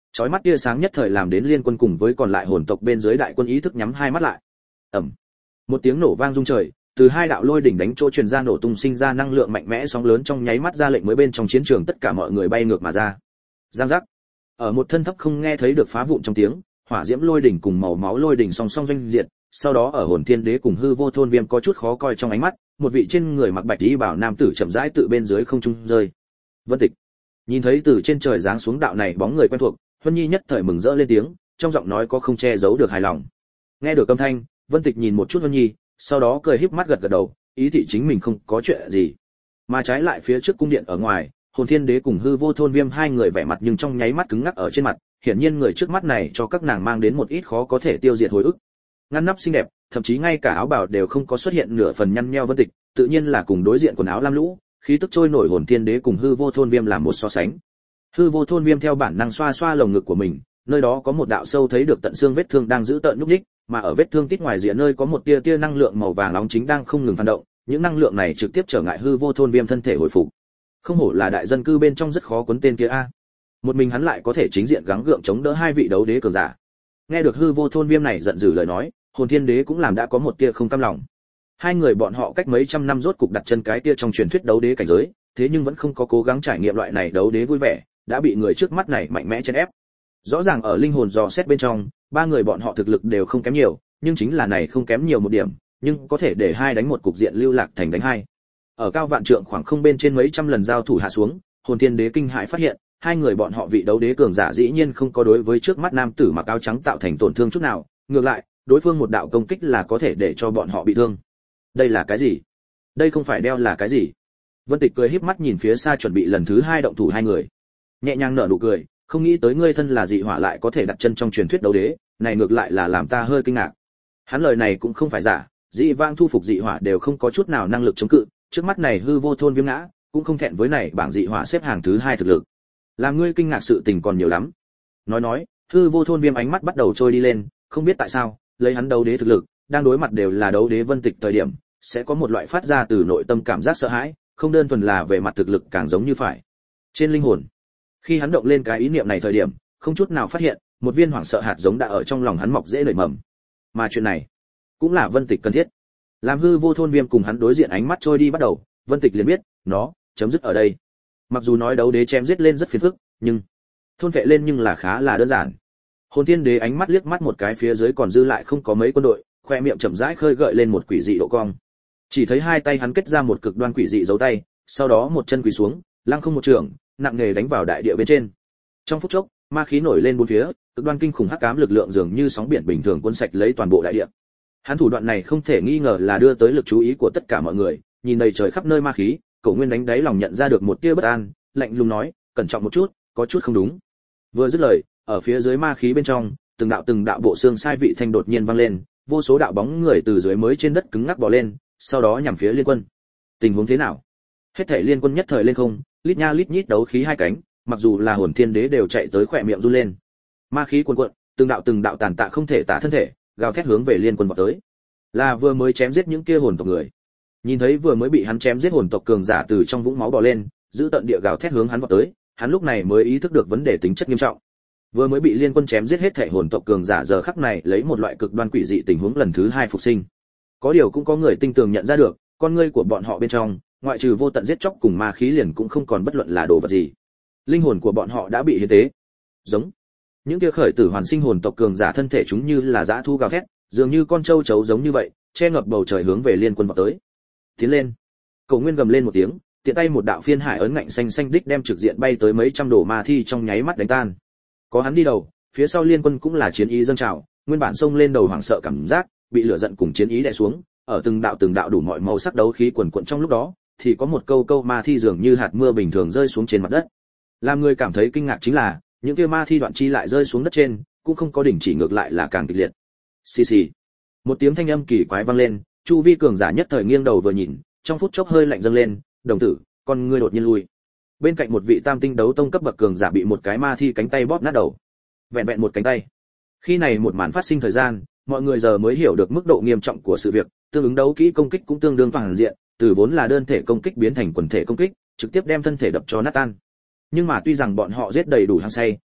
chói mắt tia sáng nhất thời làm đến Liên Quân cùng với còn lại hồn tộc bên dưới đại quân ý thức nhắm hai mắt lại. Ầm. Một tiếng nổ vang rung trời, từ hai đạo lôi đỉnh đánh chỗ truyền ra nổ tung sinh ra năng lượng mạnh mẽ sóng lớn trong nháy mắt ra lệnh mới bên trong chiến trường tất cả mọi người bay ngược mà ra. Giang giác. Ở một thân thấp không nghe thấy được phá vụn trong tiếng, hỏa diễm lôi đỉnh cùng màu máu lôi đỉnh song song doanh diệt, sau đó ở hồn thiên đế cùng hư vô thôn viêm có chút khó coi trong ánh mắt, một vị trên người mặc bạch y bảo nam tử chậm rãi tự bên dưới không trung rơi. Vân Tịch nhìn thấy từ trên trời giáng xuống đạo này bóng người quen thuộc, Huân Nhi nhất thời mừng rỡ lên tiếng, trong giọng nói có không che giấu được hài lòng. Nghe được âm thanh, Vân Tịch nhìn một chút Huân Nhi, sau đó cười híp mắt gật gật đầu, ý thị chính mình không có chuyện gì. Mà trái lại phía trước cung điện ở ngoài, hồn thiên đế cùng hư vô thôn viêm hai người vẻ mặt nhưng trong nháy mắt cứng ngắc ở trên mặt, hiển nhiên người trước mắt này cho các nàng mang đến một ít khó có thể tiêu diệt hồi ức. Ngăn nắp xinh đẹp, thậm chí ngay cả áo bào đều không có xuất hiện nửa phần nhăn nheo Vân Tịch, tự nhiên là cùng đối diện quần áo lam lũ, khí tức trôi nổi hồn thiên đế cùng hư vô thôn viêm làm một so sánh. Hư vô thôn viêm theo bản năng xoa xoa lồng ngực của mình, nơi đó có một đạo sâu thấy được tận xương vết thương đang giữ tợn nhúc nhích, mà ở vết thương tít ngoài rìa nơi có một tia tia năng lượng màu vàng nóng chính đang không ngừng phản động, những năng lượng này trực tiếp trở ngại hư vô thôn viêm thân thể hồi phục. Không hổ là đại dân cư bên trong rất khó cuốn tên kia a. Một mình hắn lại có thể chính diện gắng gượng chống đỡ hai vị đấu đế cường giả. Nghe được hư vô thôn viêm này giận dữ lời nói, hồn thiên đế cũng làm đã có một tia không cam lòng. Hai người bọn họ cách mấy trăm năm rốt cục đặt chân cái tia trong truyền thuyết đấu đế cảnh giới, thế nhưng vẫn không có cố gắng trải nghiệm loại này đấu đế vui vẻ, đã bị người trước mắt này mạnh mẽ chèn ép. Rõ ràng ở linh hồn dò xét bên trong, ba người bọn họ thực lực đều không kém nhiều, nhưng chính là này không kém nhiều một điểm, nhưng có thể để hai đánh một cục diện lưu lạc thành đánh hai. Ở cao vạn trượng khoảng không bên trên mấy trăm lần giao thủ hạ xuống, hồn thiên đế kinh hãi phát hiện, hai người bọn họ vị đấu đế cường giả dĩ nhiên không có đối với trước mắt nam tử mặc áo trắng tạo thành tổn thương chút nào, ngược lại, đối phương một đạo công kích là có thể để cho bọn họ bị thương. Đây là cái gì? Đây không phải đeo là cái gì? Vân Tịch cười híp mắt nhìn phía xa chuẩn bị lần thứ hai động thủ hai người, nhẹ nhàng nở nụ cười, không nghĩ tới ngươi thân là dị hỏa lại có thể đặt chân trong truyền thuyết đấu đế, này ngược lại là làm ta hơi kinh ngạc. Hắn lời này cũng không phải giả, dị vãng thu phục dị hỏa đều không có chút nào năng lực chống cự, trước mắt này hư vô thôn viêm ngã, cũng không thẹn với này bảng dị hỏa xếp hàng thứ hai thực lực. Làm ngươi kinh ngạc sự tình còn nhiều lắm. Nói, hư vô thôn viêm ánh mắt bắt đầu trôi đi lên, không biết tại sao, lấy hắn đấu đế thực lực, đang đối mặt đều là đấu đế Vân Tịch thời điểm, sẽ có một loại phát ra từ nội tâm cảm giác sợ hãi, không đơn thuần là về mặt thực lực càng giống như phải trên linh hồn. Khi hắn động lên cái ý niệm này thời điểm, không chút nào phát hiện, một viên hoảng sợ hạt giống đã ở trong lòng hắn mọc dễ nảy mầm. Mà chuyện này, cũng là Vân Tịch cần thiết. Làm hư vô thôn viêm cùng hắn đối diện ánh mắt trôi đi bắt đầu, Vân Tịch liền biết, nó chấm dứt ở đây. Mặc dù nói đấu đế chém giết lên rất phiền phức, nhưng thôn vệ lên nhưng là khá là đơn giản. Hồn Thiên Đế ánh mắt liếc mắt một cái phía dưới còn dư lại không có mấy quân đội, khoe miệng chậm rãi khơi gợi lên một quỷ dị độ cong. Chỉ thấy hai tay hắn kết ra một cực đoan quỷ dị dấu tay, sau đó một chân quỳ xuống, lăng không một trường, nặng nề đánh vào đại địa bên trên. Trong phút chốc, ma khí nổi lên bốn phía, cực đoan kinh khủng hắc ám lực lượng dường như sóng biển bình thường cuốn sạch lấy toàn bộ đại địa. Hắn thủ đoạn này không thể nghi ngờ là đưa tới lực chú ý của tất cả mọi người, nhìn đầy trời khắp nơi ma khí, Cổ Nguyên đánh đáy lòng nhận ra được một tia bất an, lạnh lùng nói, cẩn trọng một chút, có chút không đúng. Vừa dứt lời, ở phía dưới ma khí bên trong, từng đạo bộ xương sai vị thanh đột nhiên vang lên, vô số đạo bóng người từ dưới mới trên đất cứng ngắc bò lên, sau đó nhằm phía Liên Quân. Tình huống thế nào? Hết thảy Liên Quân nhất thời lên không, lít nha lít nhít đấu khí hai cánh, mặc dù là Hồn Thiên Đế đều chạy tới khỏe miệng run lên. Ma khí cuồn cuộn, từng đạo tàn tạ không thể tả thân thể, gào thét hướng về Liên Quân vọt tới. Là vừa mới chém giết những kia hồn tộc người. Nhìn thấy vừa mới bị hắn chém giết hồn tộc cường giả từ trong vũng máu bò lên, giữ tận địa gào thét hướng hắn vọt tới, hắn lúc này mới ý thức được vấn đề tính chất nghiêm trọng. Vừa mới bị Liên Quân chém giết hết thảy hồn tộc cường giả giờ khắc này lấy một loại cực đoan quỷ dị tình huống lần thứ hai phục sinh. Có điều cũng có người tinh tường nhận ra được, con ngươi của bọn họ bên trong, ngoại trừ vô tận giết chóc cùng ma khí liền cũng không còn bất luận là đồ vật gì. Linh hồn của bọn họ đã bị hiến tế. Giống những kia khởi tử hoàn sinh hồn tộc cường giả thân thể chúng như là dã thu gào thét, dường như con trâu chấu giống như vậy, che ngập bầu trời hướng về Liên Quân vọt tới. Tiến lên. Cổ Nguyên gầm lên một tiếng, tiện tay một đạo phiên hải ấn ngạnh xanh xanh đích đem trực diện bay tới mấy trăm đồ ma thi trong nháy mắt đánh tan. Có hắn đi đầu, phía sau Liên Quân cũng là chiến ý dâng trào, nguyên bản xông lên đầu hoảng sợ cảm giác, bị lửa giận cùng chiến ý đè xuống, ở từng đạo đủ mọi màu sắc đấu khí quần quần trong lúc đó, thì có một câu ma thi dường như hạt mưa bình thường rơi xuống trên mặt đất. Làm người cảm thấy kinh ngạc chính là, những kia ma thi đoạn chi lại rơi xuống đất trên, cũng không có đỉnh chỉ ngược lại là càng kịch liệt. Xì xì. Một tiếng thanh âm kỳ quái vang lên, chu vi cường giả nhất thời nghiêng đầu vừa nhìn, trong phút chốc hơi lạnh dâng lên, đồng tử, con ngươi đột nhiên lui. Bên cạnh một vị tam tinh đấu tông cấp bậc cường giả bị một cái ma thi cánh tay bóp nát đầu. Vẹn vẹn một cánh tay. Khi này một màn phát sinh thời gian, mọi người giờ mới hiểu được mức độ nghiêm trọng của sự việc, tương ứng đấu kỹ công kích cũng tương đương toàn diện, từ vốn là đơn thể công kích biến thành quần thể công kích, trực tiếp đem thân thể đập cho nát tan. Nhưng mà tuy rằng bọn họ giết đầy đủ hăng say,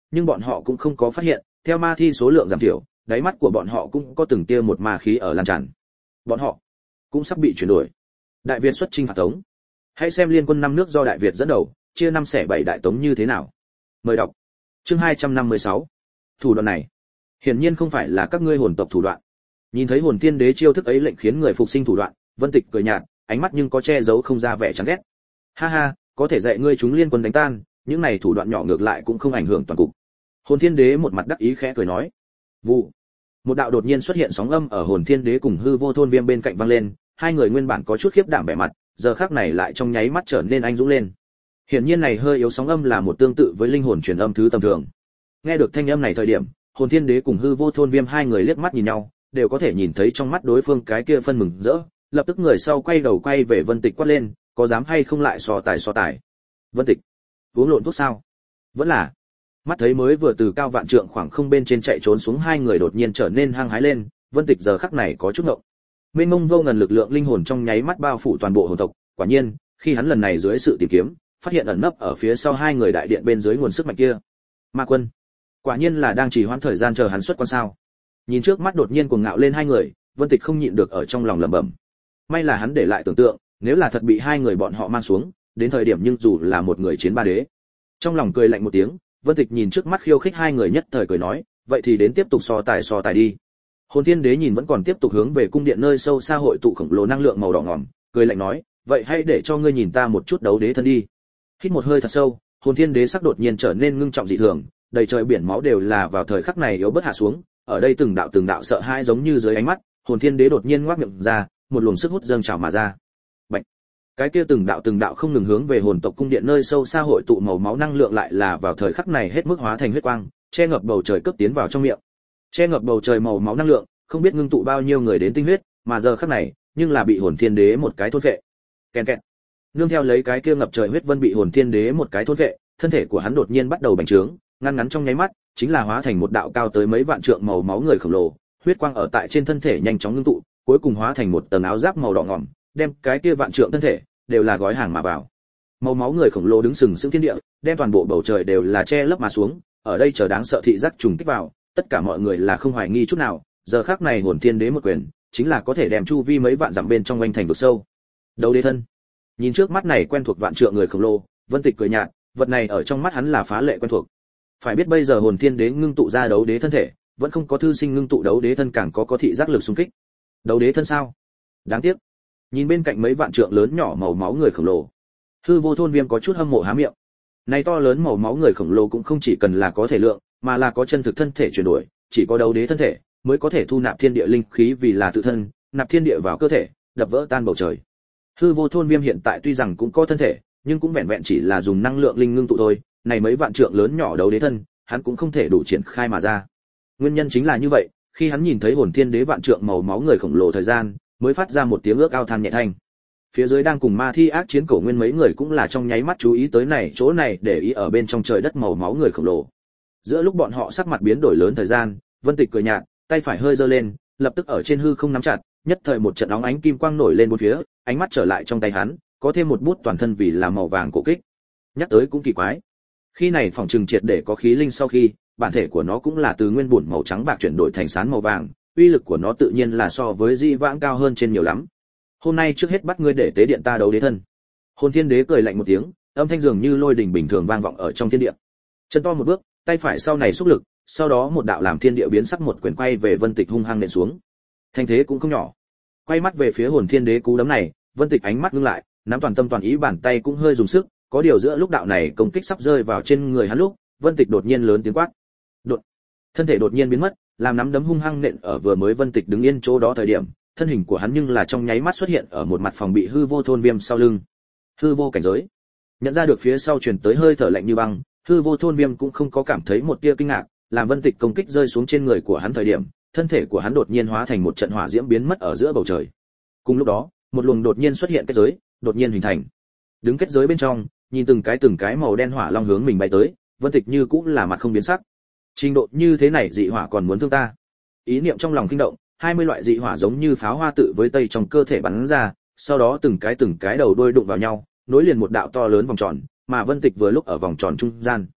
nhưng bọn họ cũng không có phát hiện, theo ma thi số lượng giảm thiểu, đáy mắt của bọn họ cũng có từng tia một ma khí ở lan tràn. Bọn họ cũng sắp bị chuyển đổi. Đại Việt xuất chinh phạt Tống. Hãy xem liên quân 5 nước do Đại Việt dẫn đầu, chia 5 xẻ 7 đại Tống như thế nào. Mời đọc. Chương 256. Thủ đoạn này, hiển nhiên không phải là các ngươi hồn tộc thủ đoạn. Nhìn thấy Hồn Thiên Đế chiêu thức ấy lệnh khiến người phục sinh thủ đoạn, Vân Tịch cười nhạt, ánh mắt nhưng có che giấu không ra vẻ chán ghét. Ha ha, có thể dạy ngươi chúng liên quân đánh tan, những này thủ đoạn nhỏ ngược lại cũng không ảnh hưởng toàn cục. Hồn Thiên Đế một mặt đắc ý khẽ cười nói. Vụ. Một đạo đột nhiên xuất hiện sóng âm ở Hồn Thiên Đế cùng Hư Vô Thôn Viêm bên cạnh vang lên, hai người nguyên bản có chút khiếp đảm vẻ mặt, giờ khắc này lại trong nháy mắt trở nên anh dũng lên. Hiển nhiên này hơi yếu sóng âm là một tương tự với linh hồn truyền âm thứ tầm thường. Nghe được thanh âm này thời điểm, Hồn Thiên Đế cùng Hư Vô Thôn Viêm hai người liếc mắt nhìn nhau, đều có thể nhìn thấy trong mắt đối phương cái kia phân mừng rỡ, lập tức người sau quay đầu quay về Vân Tịch quát lên, có dám hay không lại so tài. Vân Tịch, uống lộn thuốc sao? Vẫn là. Mắt thấy mới vừa từ cao vạn trượng khoảng không bên trên chạy trốn xuống hai người đột nhiên trở nên hăng hái lên, Vân Tịch giờ khắc này có chút ngộng. Mênh mông vô ngần lực lượng linh hồn trong nháy mắt bao phủ toàn bộ hồn tộc, quả nhiên, khi hắn lần này dưới sự tìm kiếm, phát hiện ẩn nấp ở phía sau hai người đại điện bên dưới nguồn sức mạnh kia. Ma Quân, quả nhiên là đang trì hoãn thời gian chờ hắn xuất quan sao? Nhìn trước mắt đột nhiên cuồng ngạo lên hai người, Vân Tịch không nhịn được ở trong lòng lẩm bẩm. May là hắn để lại tưởng tượng, nếu là thật bị hai người bọn họ mang xuống, đến thời điểm nhưng dù là một người chiến ba đế. Trong lòng cười lạnh một tiếng, Vân Tịch nhìn trước mắt khiêu khích hai người nhất thời cười nói, vậy thì đến tiếp tục so tài đi. Hồn Thiên Đế nhìn vẫn còn tiếp tục hướng về cung điện nơi sâu xa hội tụ khổng lồ năng lượng màu đỏ ngòm, cười lạnh nói, vậy hãy để cho ngươi nhìn ta một chút đấu đế thân đi. Hít một hơi thật sâu, Hồn Thiên Đế sắc đột nhiên trở nên ngưng trọng dị thường, đầy trời biển máu đều là vào thời khắc này yếu bớt hạ xuống, ở đây từng đạo sợ hãi giống như dưới ánh mắt, Hồn Thiên Đế đột nhiên ngoác miệng ra, một luồng sức hút dâng trào mà ra. Bạch. Cái kia từng đạo không ngừng hướng về hồn tộc cung điện nơi sâu xa hội tụ màu máu năng lượng lại là vào thời khắc này hết mức hóa thành huyết quang, che ngập bầu trời cấp tiến vào trong miệng. Che ngập bầu trời màu máu năng lượng, không biết ngưng tụ bao nhiêu người đến tinh huyết, mà giờ khắc này, nhưng là bị Hồn Thiên Đế một cái thôn phệ. Kèn kẹt. Nương theo lấy cái kia ngập trời huyết vân bị Hồn Thiên Đế một cái thôn phệ, thân thể của hắn đột nhiên bắt đầu bành trướng, ngắn trong nháy mắt, chính là hóa thành một đạo cao tới mấy vạn trượng màu máu người khổng lồ, huyết quang ở tại trên thân thể nhanh chóng ngưng tụ, cuối cùng hóa thành một tầng áo giáp màu đỏ ngòm, đem cái kia vạn trượng thân thể đều là gói hàng mà vào. Màu máu người khổng lồ đứng sừng sững thiên địa, đem toàn bộ bầu trời đều là che lấp mà xuống, ở đây chờ đáng sợ thị giác trùng kích vào, tất cả mọi người là không hoài nghi chút nào, giờ khắc này Hồn Thiên Đế một quyền, chính là có thể đem chu vi mấy vạn dặm bên trong quanh thành vực sâu. Đấu đế thân. Nhìn trước mắt này quen thuộc vạn trượng người khổng lồ, Vân Tịch cười nhạt, vật này ở trong mắt hắn là phá lệ quen thuộc. Phải biết bây giờ Hồn Thiên Đế ngưng tụ ra đấu đế thân thể, vẫn không có thư sinh ngưng tụ đấu đế thân càng có thị giác lực xung kích. Đấu đế thân sao? Đáng tiếc. Nhìn bên cạnh mấy vạn trượng lớn nhỏ màu máu người khổng lồ, Hư Vô Thôn Viêm có chút hâm mộ há miệng. Này to lớn màu máu người khổng lồ cũng không chỉ cần là có thể lượng, mà là có chân thực thân thể chuyển đổi, chỉ có đấu đế thân thể mới có thể thu nạp thiên địa linh khí vì là tự thân, nạp thiên địa vào cơ thể, đập vỡ tan bầu trời. Hư Vô Thôn Viêm hiện tại tuy rằng cũng có thân thể, nhưng cũng vẹn vẹn chỉ là dùng năng lượng linh ngưng tụ thôi, này mấy vạn trượng lớn nhỏ đấu đế thân, hắn cũng không thể đủ triển khai mà ra. Nguyên nhân chính là như vậy, khi hắn nhìn thấy Hồn Thiên Đế vạn trượng màu máu người khổng lồ thời gian, mới phát ra một tiếng ước ao than nhẹ thanh. Phía dưới đang cùng ma thi ác chiến cổ nguyên mấy người cũng là trong nháy mắt chú ý tới này chỗ này để ý ở bên trong trời đất màu máu người khổng lồ. Giữa lúc bọn họ sắc mặt biến đổi lớn thời gian, Vân Tịch cười nhạt, tay phải hơi giơ lên, lập tức ở trên hư không nắm chặt, nhất thời một trận óng ánh kim quang nổi lên bốn phía, ánh mắt trở lại trong tay hắn, có thêm một bút toàn thân vì là màu vàng cổ kích. Nhắc tới cũng kỳ quái. Khi này phòng trừng triệt để có khí linh sau khi, bản thể của nó cũng là từ nguyên bổn màu trắng bạc chuyển đổi thành sáng màu vàng, uy lực của nó tự nhiên là so với di vãng cao hơn trên nhiều lắm. Hôm nay trước hết bắt ngươi để tế điện ta đấu đế thân. Hồn Thiên Đế cười lạnh một tiếng, âm thanh dường như lôi đình bình thường vang vọng ở trong thiên địa. Chân to một bước, tay phải sau này xúc lực, sau đó một đạo làm thiên địa biến sắc một quyền quay về Vân Tịch hung hăng nện xuống. Thanh thế cũng không nhỏ. Quay mắt về phía Hồn Thiên Đế cú đấm này, Vân Tịch ánh mắt ngưng lại, nắm toàn tâm toàn ý bàn tay cũng hơi dùng sức, có điều giữa lúc đạo này công kích sắp rơi vào trên người hắn lúc, Vân Tịch đột nhiên lớn tiếng quát. Đột. Thân thể đột nhiên biến mất, làm nắm đấm hung hăng nện ở vừa mới Vân Tịch đứng yên chỗ đó thời điểm, thân hình của hắn nhưng là trong nháy mắt xuất hiện ở một mặt phòng bị Hư Vô Thôn Viêm sau lưng. Hư vô cảnh giới. Nhận ra được phía sau truyền tới hơi thở lạnh như băng, Hư Vô Thôn Viêm cũng không có cảm thấy một tia kinh ngạc, làm Vân Tịch công kích rơi xuống trên người của hắn thời điểm, thân thể của hắn đột nhiên hóa thành một trận hỏa diễm biến mất ở giữa bầu trời. Cùng lúc đó, một luồng đột nhiên xuất hiện kết giới, đột nhiên hình thành. Đứng kết giới bên trong, nhìn từng cái màu đen hỏa long hướng mình bay tới, Vân Tịch như cũng là mặt không biến sắc. Trình độ như thế này dị hỏa còn muốn thương ta? Ý niệm trong lòng kinh động, 20 loại dị hỏa giống như pháo hoa tự với tây trong cơ thể bắn ra, sau đó từng cái đầu đuôi đụng vào nhau, nối liền một đạo to lớn vòng tròn, mà Vân Tịch vừa lúc ở vòng tròn trung gian.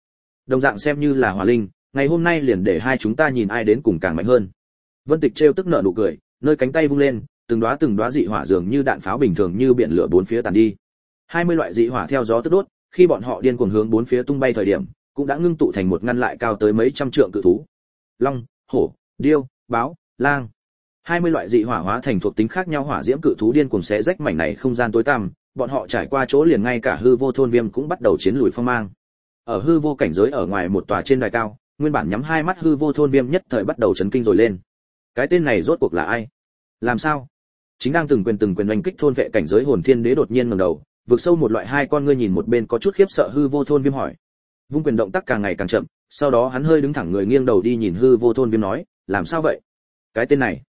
đồng dạng xem như là hỏa linh, ngày hôm nay liền để hai chúng ta nhìn ai đến cùng càng mạnh hơn. Vân Tịch trêu tức nở nụ cười, nơi cánh tay vung lên, từng đóa dị hỏa dường như đạn pháo bình thường như biển lửa bốn phía tàn đi. 20 loại dị hỏa theo gió tức đốt, khi bọn họ điên cuồng hướng bốn phía tung bay thời điểm, cũng đã ngưng tụ thành một ngăn lại cao tới mấy trăm trượng cự thú. Long, hổ, điêu, báo, lang. 20 loại dị hỏa hóa thành thuộc tính khác nhau hỏa diễm cự thú điên cuồng xé rách mảnh này không gian tối tăm, bọn họ trải qua chỗ liền ngay cả hư vô thôn viêm cũng bắt đầu chiến lùi phong mang. Ở hư vô cảnh giới ở ngoài một tòa trên đài cao, nguyên bản nhắm hai mắt hư vô thôn viêm nhất thời bắt đầu chấn kinh rồi lên. Cái tên này rốt cuộc là ai? Làm sao? Chính đang từng quyền oanh kích thôn vệ cảnh giới hồn thiên đế đột nhiên ngẩng đầu, vượt sâu một loại hai con ngươi nhìn một bên có chút khiếp sợ hư vô thôn viêm hỏi. Vung quyền động tác càng ngày càng chậm, sau đó hắn hơi đứng thẳng người nghiêng đầu đi nhìn hư vô thôn viêm nói, làm sao vậy? Cái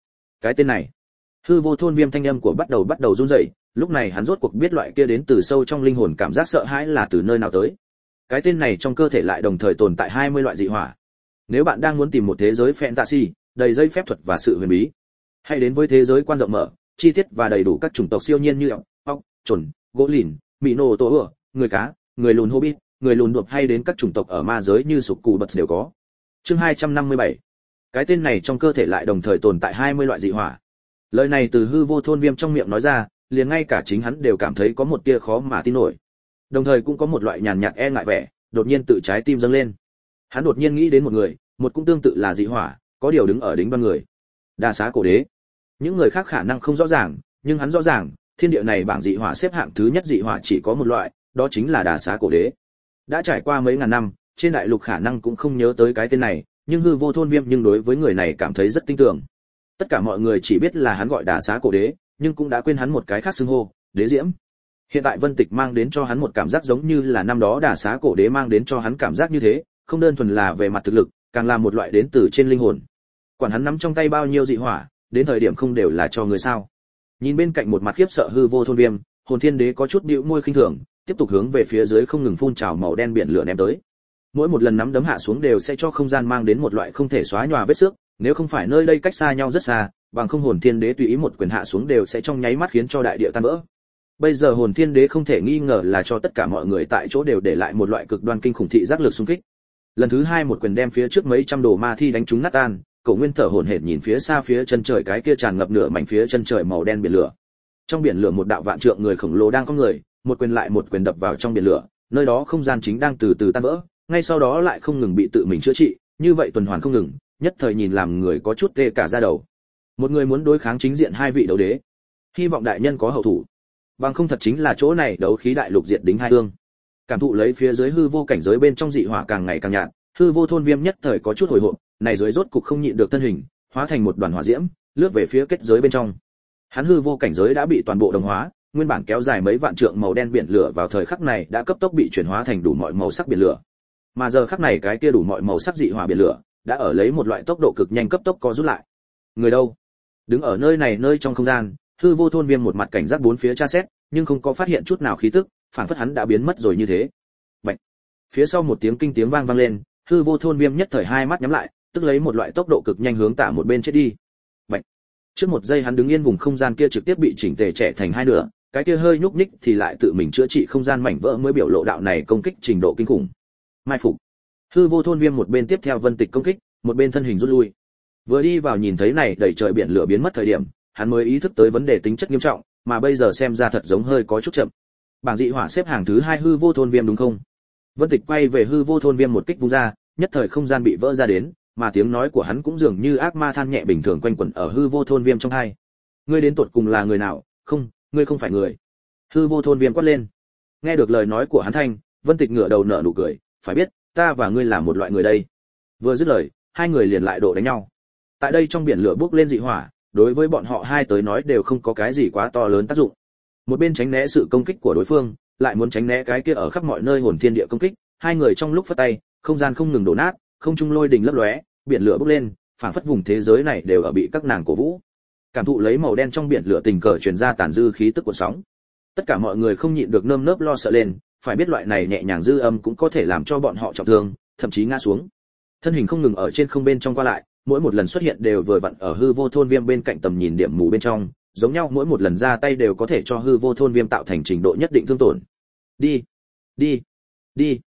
tên này. Hư vô thôn viêm thanh âm của bắt đầu run rẩy, lúc này hắn rốt cuộc biết loại kia đến từ sâu trong linh hồn cảm giác sợ hãi là từ nơi nào tới. Cái tên này trong cơ thể lại đồng thời tồn tại 20 loại dị hỏa. Nếu bạn đang muốn tìm một thế giới fantasy đầy dây phép thuật và sự huyền bí, hãy đến với thế giới quan rộng mở, chi tiết và đầy đủ các chủng tộc siêu nhiên như ốc, chuẩn, gỗ lìn, mỹ nô tổ ửa, người cá, người lùn hobbit, người lùn đuộc hay đến các chủng tộc ở ma giới như sục cù bật đều có. Chương 257. Cái tên này trong cơ thể lại đồng thời tồn tại 20 loại dị hỏa. Lời này từ hư vô thôn viêm trong miệng nói ra, liền ngay cả chính hắn đều cảm thấy có một tia khó mà tin nổi. Đồng thời cũng có một loại nhàn nhạt e ngại vẻ, đột nhiên tự trái tim dâng lên. Hắn đột nhiên nghĩ đến một người, một cũng tương tự là dị hỏa, có điều đứng ở đỉnh đoan người. Đa Xá Cổ Đế. Những người khác khả năng không rõ ràng, nhưng hắn rõ ràng, thiên địa này bảng dị hỏa xếp hạng thứ nhất dị hỏa chỉ có một loại, đó chính là Đa Xá Cổ Đế. Đã trải qua mấy ngàn năm, trên đại lục khả năng cũng không nhớ tới cái tên này, nhưng hư vô thôn viêm nhưng đối với người này cảm thấy rất tin tưởng. Tất cả mọi người chỉ biết là hắn gọi Đa Xá Cổ Đế, nhưng cũng đã quên hắn một cái khác xưng hô, Đế Diễm. Hiện tại Vân Tịch mang đến cho hắn một cảm giác giống như là năm đó Đa Xá Cổ Đế mang đến cho hắn cảm giác như thế, không đơn thuần là về mặt thực lực, càng là một loại đến từ trên linh hồn. Quản hắn nắm trong tay bao nhiêu dị hỏa, đến thời điểm không đều là cho người sao? Nhìn bên cạnh một mặt khiếp sợ hư vô thôn viêm, hồn thiên đế có chút bĩu môi khinh thường, tiếp tục hướng về phía dưới không ngừng phun trào màu đen biển lửa ném tới. Mỗi một lần nắm đấm hạ xuống đều sẽ cho không gian mang đến một loại không thể xóa nhòa vết xước, nếu không phải nơi đây cách xa nhau rất xa, bằng không hồn thiên đế tùy ý một quyền hạ xuống đều sẽ trong nháy mắt khiến cho đại địa tan vỡ. Bây giờ hồn thiên đế không thể nghi ngờ là cho tất cả mọi người tại chỗ đều để lại một loại cực đoan kinh khủng thị giác lực xung kích. Lần thứ hai một quyền đem phía trước mấy trăm đồ ma thi đánh trúng nát tan, Cổ Nguyên thở hổn hển nhìn phía xa phía chân trời cái kia tràn ngập nửa mảnh phía chân trời màu đen biển lửa. Trong biển lửa một đạo vạn trượng người khổng lồ đang có người, một quyền lại một quyền đập vào trong biển lửa, nơi đó không gian chính đang từ từ tan vỡ, ngay sau đó lại không ngừng bị tự mình chữa trị, như vậy tuần hoàn không ngừng, nhất thời nhìn làm người có chút tê cả da đầu. Một người muốn đối kháng chính diện hai vị đấu đế, hy vọng đại nhân có hậu thủ. Bằng không thật chính là chỗ này đấu khí đại lục diệt đính hai hương. Cảm thụ lấy phía dưới hư vô cảnh giới bên trong dị hỏa càng ngày càng nhạt, hư vô thôn viêm nhất thời có chút hồi hộp, này dưới rốt cục không nhịn được thân hình, hóa thành một đoàn hỏa diễm, lướt về phía kết giới bên trong. Hắn hư vô cảnh giới đã bị toàn bộ đồng hóa, nguyên bản kéo dài mấy vạn trượng màu đen biển lửa vào thời khắc này đã cấp tốc bị chuyển hóa thành đủ mọi màu sắc biển lửa. Mà giờ khắc này cái kia đủ mọi màu sắc dị hỏa biển lửa đã ở lấy một loại tốc độ cực nhanh cấp tốc co rút lại. Người đâu? Đứng ở nơi này nơi trong không gian, hư vô thôn viêm một mặt cảnh giác bốn phía tra xét, nhưng không có phát hiện chút nào khí tức, phản phất hắn đã biến mất rồi như thế. Bạch. Phía sau một tiếng kinh tiếng vang lên, hư vô thôn viêm nhất thời hai mắt nhắm lại, tức lấy một loại tốc độ cực nhanh hướng tả một bên chết đi. Bạch. Trước một giây hắn đứng yên vùng không gian kia trực tiếp bị chỉnh tề chẻ thành hai nửa, cái kia hơi nhúc nhích thì lại tự mình chữa trị không gian mảnh vỡ mới biểu lộ đạo này công kích trình độ kinh khủng. Mai phục. Hư vô thôn viêm một bên tiếp theo Vân Tịch công kích, một bên thân hình rút lui. Vừa đi vào nhìn thấy này đẩy trời biển lửa biến mất thời điểm, hắn mới ý thức tới vấn đề tính chất nghiêm trọng, mà bây giờ xem ra thật giống hơi có chút chậm. Bảng dị hỏa xếp hàng thứ 2 hư vô thôn viêm đúng không? Vân Tịch quay về hư vô thôn viêm một kích vung ra, nhất thời không gian bị vỡ ra đến, mà tiếng nói của hắn cũng dường như ác ma than nhẹ bình thường quanh quẩn ở hư vô thôn viêm trong tai. Ngươi đến tột cùng là người nào? Không, ngươi không phải người. Hư vô thôn viêm quát lên. Nghe được lời nói của hắn thanh, Vân Tịch ngửa đầu nở nụ cười, phải biết, ta và ngươi là một loại người đây. Vừa dứt lời, hai người liền lại độ đánh nhau. Tại đây trong biển lửa bốc lên dị hỏa, đối với bọn họ hai tới nói đều không có cái gì quá to lớn tác dụng. Một bên tránh né sự công kích của đối phương, lại muốn tránh né cái kia ở khắp mọi nơi hồn thiên địa công kích, hai người trong lúc phất tay, không gian không ngừng đổ nát, không trung lôi đình lấp lóe, biển lửa bốc lên, phảng phất vùng thế giới này đều ở bị các nàng cổ vũ. Cảm thụ lấy màu đen trong biển lửa tình cờ truyền ra tàn dư khí tức của sóng. Tất cả mọi người không nhịn được nơm nớp lo sợ lên, phải biết loại này nhẹ nhàng dư âm cũng có thể làm cho bọn họ trọng thương, thậm chí ngã xuống. Thân hình không ngừng ở trên không bên trong qua lại, mỗi một lần xuất hiện đều vừa vặn ở hư vô thôn viêm bên cạnh tầm nhìn điểm mù bên trong, giống nhau mỗi một lần ra tay đều có thể cho hư vô thôn viêm tạo thành trình độ nhất định thương tổn. Đi, đi, đi.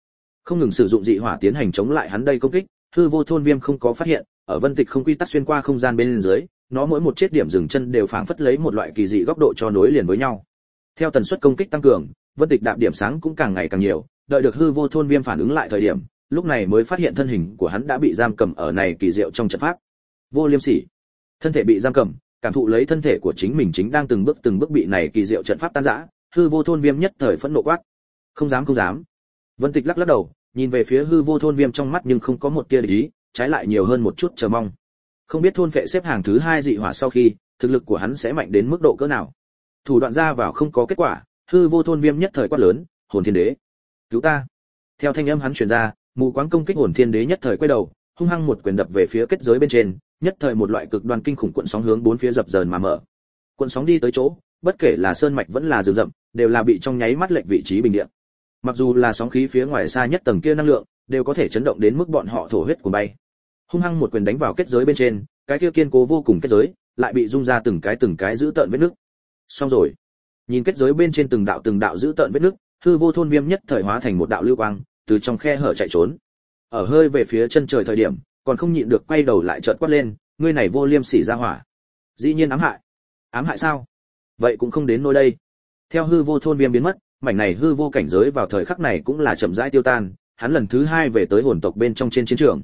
không ngừng sử dụng dị hỏa tiến hành chống lại hắn đây công kích. Hư vô thôn viêm không có phát hiện, ở Vân Tịch không quy tắc xuyên qua không gian bên dưới, nó mỗi một chết điểm dừng chân đều phảng phất lấy một loại kỳ dị góc độ cho nối liền với nhau. Theo tần suất công kích tăng cường, Vân Tịch đạp điểm sáng cũng càng ngày càng nhiều, đợi được hư vô thôn viêm phản ứng lại thời điểm, lúc này mới phát hiện thân hình của hắn đã bị giam cầm ở này kỳ diệu trong trận pháp. Vô Liêm Sỉ, thân thể bị giam cầm, cảm thụ lấy thân thể của chính mình chính đang từng bước bị này kỳ diệu trận pháp tan rã, hư vô thôn viêm nhất thời phẫn nộ quát: không dám, không dám. Vân Tịch lắc lắc đầu, nhìn về phía hư vô thôn viêm trong mắt nhưng không có một tia địch ý, trái lại nhiều hơn một chút chờ mong. Không biết thôn phệ xếp hàng thứ 2 dị hỏa sau khi, thực lực của hắn sẽ mạnh đến mức độ cỡ nào. Thủ đoạn ra vào không có kết quả, hư vô thôn viêm nhất thời quát lớn: hồn thiên đế, cứu ta. Theo thanh âm hắn truyền ra, mù quáng công kích hồn thiên đế nhất thời quay đầu, hung hăng một quyền đập về phía kết giới bên trên, nhất thời một loại cực đoan kinh khủng cuộn sóng hướng bốn phía dập dờn mà mở. Cuộn sóng đi tới chỗ, bất kể là sơn mạch vẫn là rừng rậm, đều là bị trong nháy mắt lệch vị trí bình địa. Mặc dù là sóng khí phía ngoài xa nhất tầng kia năng lượng, đều có thể chấn động đến mức bọn họ thổ huyết cuồng bay. Hung hăng một quyền đánh vào kết giới bên trên, cái kia kiên cố vô cùng kết giới, lại bị rung ra từng cái giữ tợn vết nứt. Xong rồi. Nhìn kết giới bên trên từng đạo giữ tợn vết nứt, hư vô thôn viêm nhất thời hóa thành một đạo lưu quang, từ trong khe hở chạy trốn. Ở hơi về phía chân trời thời điểm, còn không nhịn được quay đầu lại chợt quát lên: ngươi này vô liêm sỉ ra hỏa, dĩ nhiên ám hại. Ám hại sao? Vậy cũng không đến nỗi đây. Theo hư vô thôn viêm biến mất, mảnh này hư vô cảnh giới vào thời khắc này cũng là chậm rãi tiêu tan, hắn lần thứ 2 về tới hồn tộc bên trong trên chiến trường.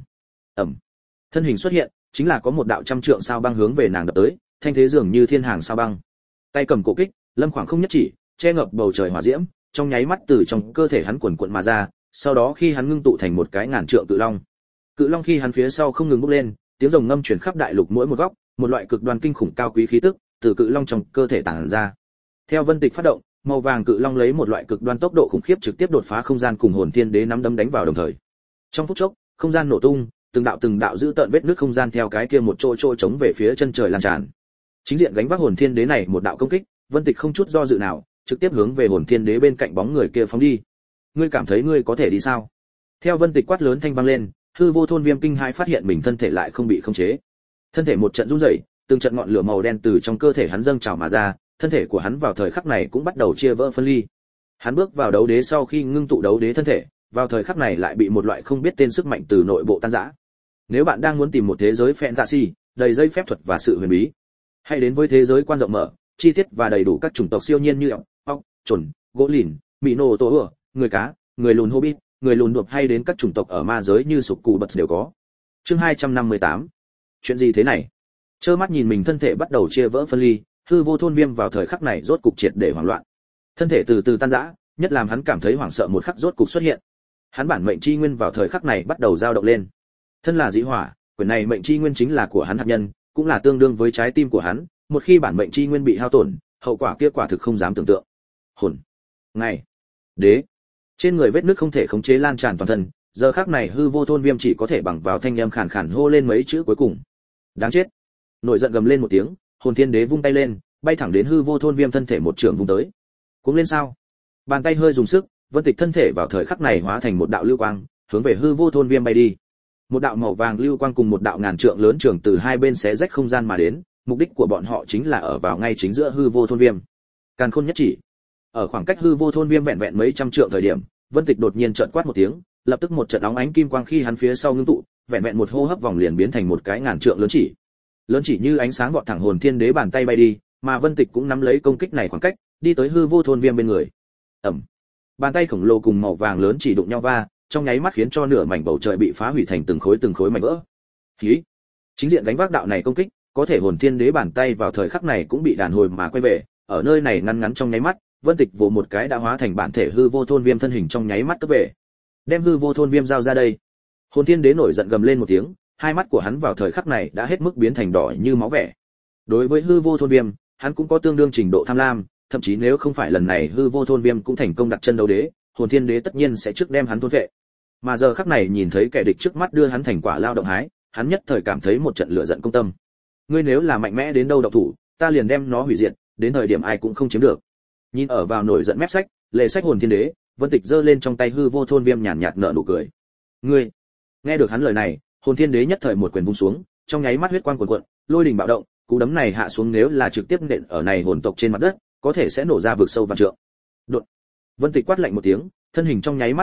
Thân hình xuất hiện, chính là có một đạo trăm trượng sao băng hướng về nàng đập tới, thanh thế dường như thiên hàng sao băng. Tay cầm cổ kích, lâm khoảng không nhất chỉ, che ngập bầu trời hỏa diễm, trong nháy mắt từ trong cơ thể hắn cuồn cuộn mà ra, sau đó khi hắn ngưng tụ thành một cái ngàn trượng cự long. Cự long khi hắn phía sau không ngừng bốc lên, tiếng rồng ngâm truyền khắp đại lục mỗi một góc, một loại cực đoan kinh khủng cao quý khí tức từ cự long trong cơ thể tản ra. Theo Vân Tịch phát động, màu vàng cự long lấy một loại cực đoan tốc độ khủng khiếp trực tiếp đột phá không gian cùng hồn thiên đế nắm đấm đánh vào đồng thời. Trong phút chốc, không gian nổ tung, từng đạo giữ tợn vết nứt không gian theo cái kia một chỗ chống về phía chân trời lan tràn. Chính diện gánh vác hồn thiên đế này một đạo công kích, Vân Tịch không chút do dự nào, trực tiếp hướng về hồn thiên đế bên cạnh bóng người kia phóng đi. Ngươi cảm thấy ngươi có thể đi sao? Theo Vân Tịch quát lớn thanh vang lên, hư vô thôn viêm kinh hãi phát hiện mình thân thể lại không bị khống chế. Thân thể một trận rung rẩy, từng trận ngọn lửa màu đen từ trong cơ thể hắn dâng trào mà ra, thân thể của hắn vào thời khắc này cũng bắt đầu chia vỡ phân ly. Hắn bước vào đấu đế sau khi ngưng tụ đấu đế thân thể, vào thời khắc này lại bị một loại không biết tên sức mạnh từ nội bộ tan rã. Nếu bạn đang muốn tìm một thế giới fantasy, đầy dây phép thuật và sự huyền bí, hãy đến với thế giới quan rộng mở, chi tiết và đầy đủ các chủng tộc siêu nhiên như ốc, chuẩn, gỗ lìn, mỹ nô tổ ửa, người cá, người lùn hobbit, người lùn đột hay đến các chủng tộc ở ma giới như sục cù bật đều có. Chương 258. Chuyện gì thế này? Trơ mắt nhìn mình thân thể bắt đầu chia vỡ phân ly, hư vô thôn viêm vào thời khắc này rốt cục triệt để hoảng loạn. Thân thể từ từ tan rã, nhất làm hắn cảm thấy hoảng sợ một khắc rốt cục xuất hiện. Hắn bản mệnh chi nguyên vào thời khắc này bắt đầu dao động lên. Thân là dị hỏa, quyển này mệnh chi nguyên chính là của hắn hạt nhân, cũng là tương đương với trái tim của hắn, một khi bản mệnh chi nguyên bị hao tổn, hậu quả kia quả thực không dám tưởng tượng. Hồn, ngày, đế, trên người vết nứt không thể khống chế lan tràn toàn thân, giờ khắc này hư vô thôn viêm chỉ có thể bằng vào thanh âm khàn khàn hô lên mấy chữ cuối cùng. Đáng chết! Nổi giận gầm lên một tiếng, hồn thiên đế vung tay lên, bay thẳng đến hư vô thôn viêm thân thể một trường vung tới. Cuống lên sao? Bàn tay hơi dùng sức, Vân Tịch thân thể vào thời khắc này hóa thành một đạo lưu quang, hướng về hư vô thôn viêm bay đi. Một đạo màu vàng lưu quang cùng một đạo ngàn trượng lớn trường từ hai bên xé rách không gian mà đến, mục đích của bọn họ chính là ở vào ngay chính giữa hư vô thôn viêm. Càn khôn nhất chỉ. Ở khoảng cách hư vô thôn viêm vẹn vẹn mấy trăm trượng thời điểm, Vân Tịch đột nhiên chợt quát một tiếng, lập tức một trận óng ánh kim quang khi hắn phía sau ngưng tụ, vẹn vẹn một hô hấp vòng liền biến thành một cái ngàn trượng lớn chỉ. Lớn chỉ như ánh sáng vọt thẳng hồn thiên đế bàn tay bay đi, mà Vân Tịch cũng nắm lấy công kích này khoảng cách, đi tới hư vô thôn viêm bên người. Ầm. Bàn tay khổng lồ cùng màu vàng lớn chỉ đụng nhau va, trong nháy mắt khiến cho nửa mảnh bầu trời bị phá hủy thành từng khối mảnh vỡ. Hí. Chính diện đánh vác đạo này công kích, có thể hồn thiên đế bàn tay vào thời khắc này cũng bị đàn hồi mà quay về, ở nơi này ngắn trong nháy mắt, Vân Tịch vồ một cái đã hóa thành bản thể hư vô thôn viêm thân hình trong nháy mắt cấp về. Đem hư vô thôn viêm giao ra đây. Hồn thiên đế nổi giận gầm lên một tiếng, hai mắt của hắn vào thời khắc này đã hết mức biến thành đỏ như máu vẻ. Đối với hư vô thôn viêm, hắn cũng có tương đương trình độ tham lam, thậm chí nếu không phải lần này hư vô thôn viêm cũng thành công đặt chân đấu đế, hồn thiên đế tất nhiên sẽ trước đem hắn thôn vệ. Mà giờ khắc này nhìn thấy kẻ địch trước mắt đưa hắn thành quả lao động hái, hắn nhất thời cảm thấy một trận lửa giận công tâm. Ngươi nếu là mạnh mẽ đến đâu động thủ, ta liền đem nó hủy diệt, đến thời điểm ai cũng không chiếm được. Nhìn ở vào nổi giận mép sách, lệ sách hồn thiên đế, Vân Tịch giơ lên trong tay hư vô thôn viêm nhàn nhạt nở nụ cười. Ngươi! Nghe được hắn lời này, hồn thiên đế nhất thời một quyền vung xuống, trong nháy mắt huyết quang cuồn cuộn, lôi đình bạo động, cú đấm này hạ xuống nếu là trực tiếp nện ở này hồn tộc trên mặt đất, có thể sẽ nổ ra vực sâu vạn trượng. Đột! Vân Tịch quát lạnh một tiếng, thân hình trong nháy mắt biến mất,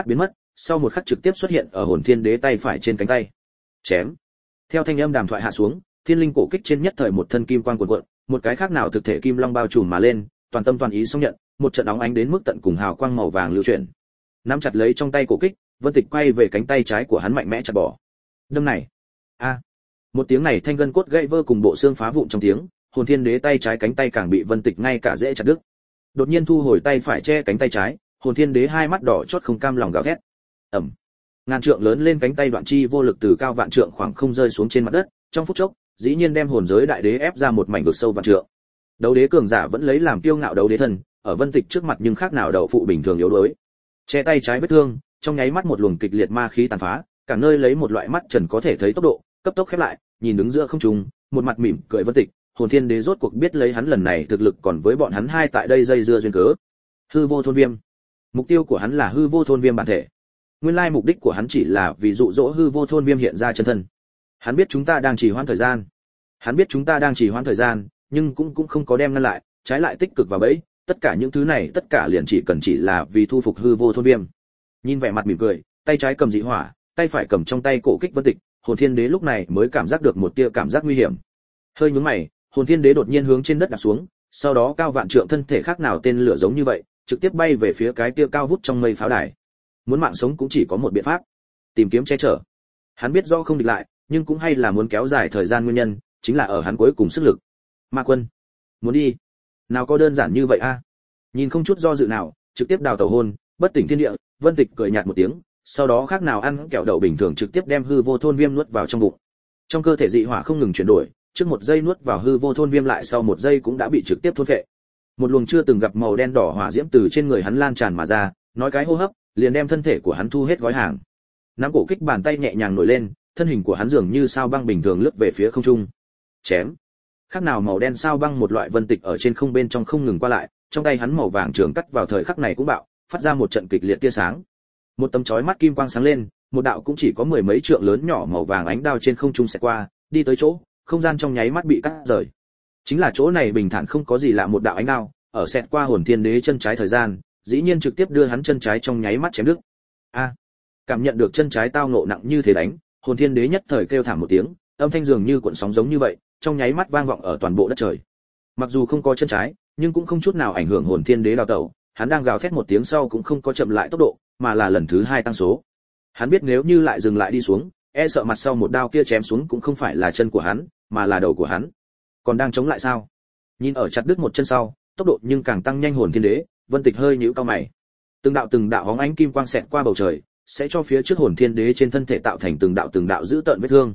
sau một khắc trực tiếp xuất hiện ở hồn thiên đế tay phải trên cánh tay. Chém. Theo thanh âm đàm thoại hạ xuống, thiên linh cổ kích trên nhất thời một thân kim quang cuồn cuộn, một cái khác nào thực thể kim long bao trùm mà lên, toàn tâm toàn ý song nhận, một trận óng ánh đến mức tận cùng hào quang màu vàng lưu chuyển. Nắm chặt lấy trong tay cổ kích, Vân Tịch quay về cánh tay trái của hắn mạnh mẽ chặt bỏ. Đâm này. A. Một tiếng này thanh gân cốt gãy vỡ cùng bộ xương phá vụn trong tiếng, hồn thiên đế tay trái cánh tay càng bị Vân Tịch ngay cả dễ chặt đứt. Đột nhiên thu hồi tay phải che cánh tay trái, hồn thiên đế hai mắt đỏ chót không cam lòng gào thét. Ầm. Ngàn trượng lớn lên cánh tay đoạn chi vô lực từ cao vạn trượng khoảng không rơi xuống trên mặt đất, trong phút chốc, dĩ nhiên đem hồn giới đại đế ép ra một mảnh vực sâu vạn trượng. Đấu đế cường giả vẫn lấy làm kiêu ngạo đấu đế thân, ở Vân Tịch trước mặt nhưng khác nào đậu phụ bình thường yếu đuối. Che tay trái vết thương, trong nháy mắt một luồng kịch liệt ma khí tàn phá, cả nơi lấy một loại mắt trần có thể thấy tốc độ, cấp tốc khép lại, nhìn đứng giữa không trung, một mặt mỉm cười Vân Tịch, hồn thiên đế rốt cuộc biết lấy hắn lần này thực lực còn với bọn hắn hai tại đây dây dưa duyên cớ. Hư vô thôn viêm. Mục tiêu của hắn là hư vô thôn viêm bản thể. Nguyên lai mục đích của hắn chỉ là vì dụ dỗ hư vô thôn viêm hiện ra chân thân. Hắn biết chúng ta đang trì hoãn thời gian, nhưng cũng không có đem ngăn lại, trái lại tích cực vào bẫy, tất cả những thứ này tất cả liền chỉ là vì thu phục hư vô thôn viêm. Nhìn vẻ mặt mỉm cười, tay trái cầm dị hỏa, tay phải cầm trong tay cổ kích Vân Tịch, hồn thiên đế lúc này mới cảm giác được một tia cảm giác nguy hiểm. Hơi nhướng mày, hồn thiên đế đột nhiên hướng trên đất đạp xuống, sau đó cao vạn trượng thân thể khác nào tên lửa giống như vậy, trực tiếp bay về phía cái tia cao vút trong mây pháo đài. Muốn mạng sống cũng chỉ có một biện pháp, tìm kiếm che chở. Hắn biết do không địch lại, nhưng cũng hay là muốn kéo dài thời gian, nguyên nhân chính là ở hắn cuối cùng sức lực. Ma quân, muốn đi? Nào có đơn giản như vậy a? Nhìn không chút do dự nào, trực tiếp đào tẩu hồn, bất tỉnh thiên địa, Vân Tịch cười nhạt một tiếng, sau đó khác nào ăn kẹo đậu bình thường trực tiếp đem hư vô thôn viêm nuốt vào trong bụng. Trong cơ thể dị hỏa không ngừng chuyển đổi, trước một giây nuốt vào hư vô thôn viêm lại sau một giây cũng đã bị trực tiếp thôn phệ. Một luồng chưa từng gặp màu đen đỏ hỏa diễm từ trên người hắn lan tràn mà ra, nói cái hô hấp, liền đem thân thể của hắn thu hết gói hàng. Nắm cổ kích bàn tay nhẹ nhàng nổi lên, thân hình của hắn dường như sao băng bình thường lướt về phía không trung. Chém. Khác nào màu đen sao băng một loại Vân Tịch ở trên không bên trong không ngừng qua lại, trong tay hắn màu vàng trường cắt vào thời khắc này cũng bạo, phát ra một trận kịch liệt tia sáng. Một tấm chói mắt kim quang sáng lên, một đạo cũng chỉ có mười mấy trượng lớn nhỏ màu vàng ánh đao trên không trung sẽ qua, đi tới chỗ, không gian trong nháy mắt bị cắt rời. Chính là chỗ này bình thản không có gì lạ, một đạo ánh đao, ở xẹt qua hồn thiên đế chân trái thời gian, dĩ nhiên trực tiếp đưa hắn chân trái trong nháy mắt chém đứt. A! Cảm nhận được chân trái tao ngộ nặng như thế đánh, hồn thiên đế nhất thời kêu thảm một tiếng, âm thanh dường như cuộn sóng giống như vậy, trong nháy mắt vang vọng ở toàn bộ đất trời. Mặc dù không có chân trái, nhưng cũng không chút nào ảnh hưởng hồn thiên đế đào tẩu, hắn đang gào thét một tiếng sau cũng không có chậm lại tốc độ, mà là lần thứ hai tăng số. Hắn biết nếu như lại dừng lại đi xuống, e sợ mặt sau một đao kia chém xuống cũng không phải là chân của hắn, mà là đầu của hắn. Còn đang chống lại sao? Nhìn ở chặt đứt một chân sau, tốc độ nhưng càng tăng nhanh hồn thiên đế, Vân Tịch hơi nhíu cau mày. Từng đạo hóng ánh kim quang xẹt qua bầu trời, sẽ cho phía trước hồn thiên đế trên thân thể tạo thành từng đạo dữ tợn vết thương.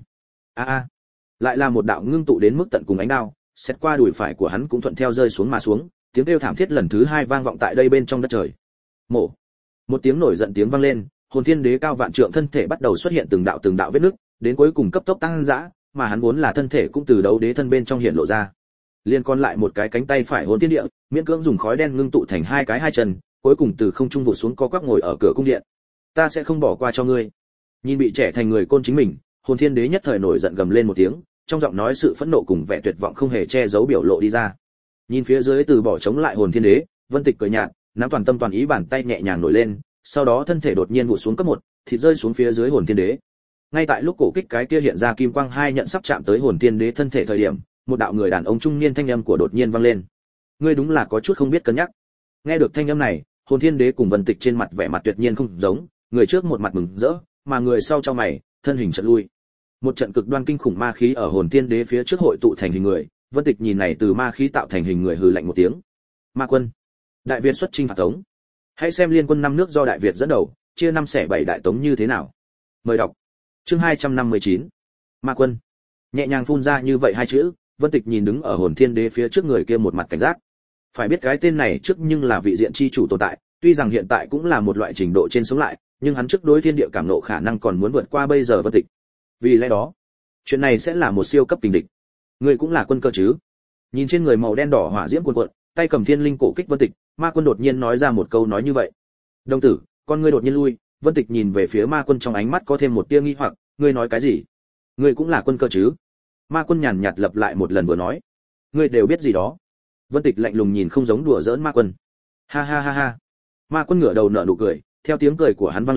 Lại là một đạo ngưng tụ đến mức tận cùng ánh đao, xẹt qua đùi phải của hắn cũng thuận theo rơi xuống mà xuống, tiếng kêu thảm thiết lần thứ hai vang vọng tại đây bên trong đất trời. Mổ. Một tiếng nổi giận tiếng vang lên, hồn thiên đế cao vạn trượng thân thể bắt đầu xuất hiện từng đạo vết nứt, đến cuối cùng cấp tốc tăng dã, mà hắn vốn là thân thể cũng từ đấu đế thân bên trong hiện lộ ra. Liên còn lại một cái cánh tay phải hồn thiên địa, miễn cưỡng dùng khói đen ngưng tụ thành hai chân, cuối cùng từ không trung vụt xuống co quắp ngồi ở cửa cung điện. Ta sẽ không bỏ qua cho ngươi. Nhìn bị trẻ thành người côn chính mình, hồn thiên đế nhất thời nổi giận gầm lên một tiếng, trong giọng nói sự phẫn nộ cùng vẻ tuyệt vọng không hề che giấu biểu lộ đi ra. Nhìn phía dưới từ bỏ chống lại hồn thiên đế, Vân Tịch cười nhạt, nắm toàn tâm toàn ý bàn tay nhẹ nhàng nổi lên, sau đó thân thể đột nhiên vụt xuống cấp 1, thịt rơi xuống phía dưới hồn thiên đế. Ngay tại lúc cổ kích cái kia hiện ra kim quang hai nhận sắp chạm tới hồn thiên đế thân thể thời điểm, một đạo người đàn ông trung niên thanh âm của đột nhiên vang lên. Ngươi đúng là có chút không biết cân nhắc. Nghe được thanh âm này, hồn thiên đế cùng Vân Tịch trên mặt vẻ mặt tuyệt nhiên không giống, người trước một mặt mừng rỡ, mà người sau chau mày, thân hình chợt lui. Một trận cực đoan kinh khủng ma khí ở hồn thiên đế phía trước hội tụ thành hình người, Vân Tịch nhìn này từ ma khí tạo thành hình người hừ lạnh một tiếng. Ma quân, Đại Việt xuất chinh phạt Tống. Hãy xem liên quân 5 nước do Đại Việt dẫn đầu, chia 5 xẻ 7 đại Tống như thế nào. Mời đọc. Chương 259. Ma quân. Nhẹ nhàng phun ra như vậy hai chữ, Vân Tịch nhìn đứng ở hồn thiên đế phía trước người kia một mặt cảnh giác. Phải biết cái tên này trước nhưng là vị diện chi chủ tồn tại, tuy rằng hiện tại cũng là một loại trình độ trên sống lại, nhưng hắn trước đối thiên địa cảm nộ khả năng còn muốn vượt qua bây giờ Vân Tịch. Vì lẽ đó, chuyện này sẽ là một siêu cấp kình địch. Người cũng là quân cơ chứ? Nhìn trên người màu đen đỏ hỏa diễm cuồn cuộn, tay cầm thiên linh cổ kích Vân Tịch, Ma Quân đột nhiên nói ra một câu nói như vậy. Đồng tử, con ngươi đột nhiên lui, Vân Tịch nhìn về phía Ma Quân trong ánh mắt có thêm một tia nghi hoặc, ngươi nói cái gì? Ngươi cũng là quân cơ chứ? Ma Quân nhàn nhạt lặp lại một lần vừa nói. Ngươi đều biết gì đó? Vân Tịch lạnh lùng nhìn không giống đùa giỡn Ma Quân. Ha ha ha ha. Ma Quân ngửa đầu nở nụ cười, theo tiếng cười của hắn vang lên,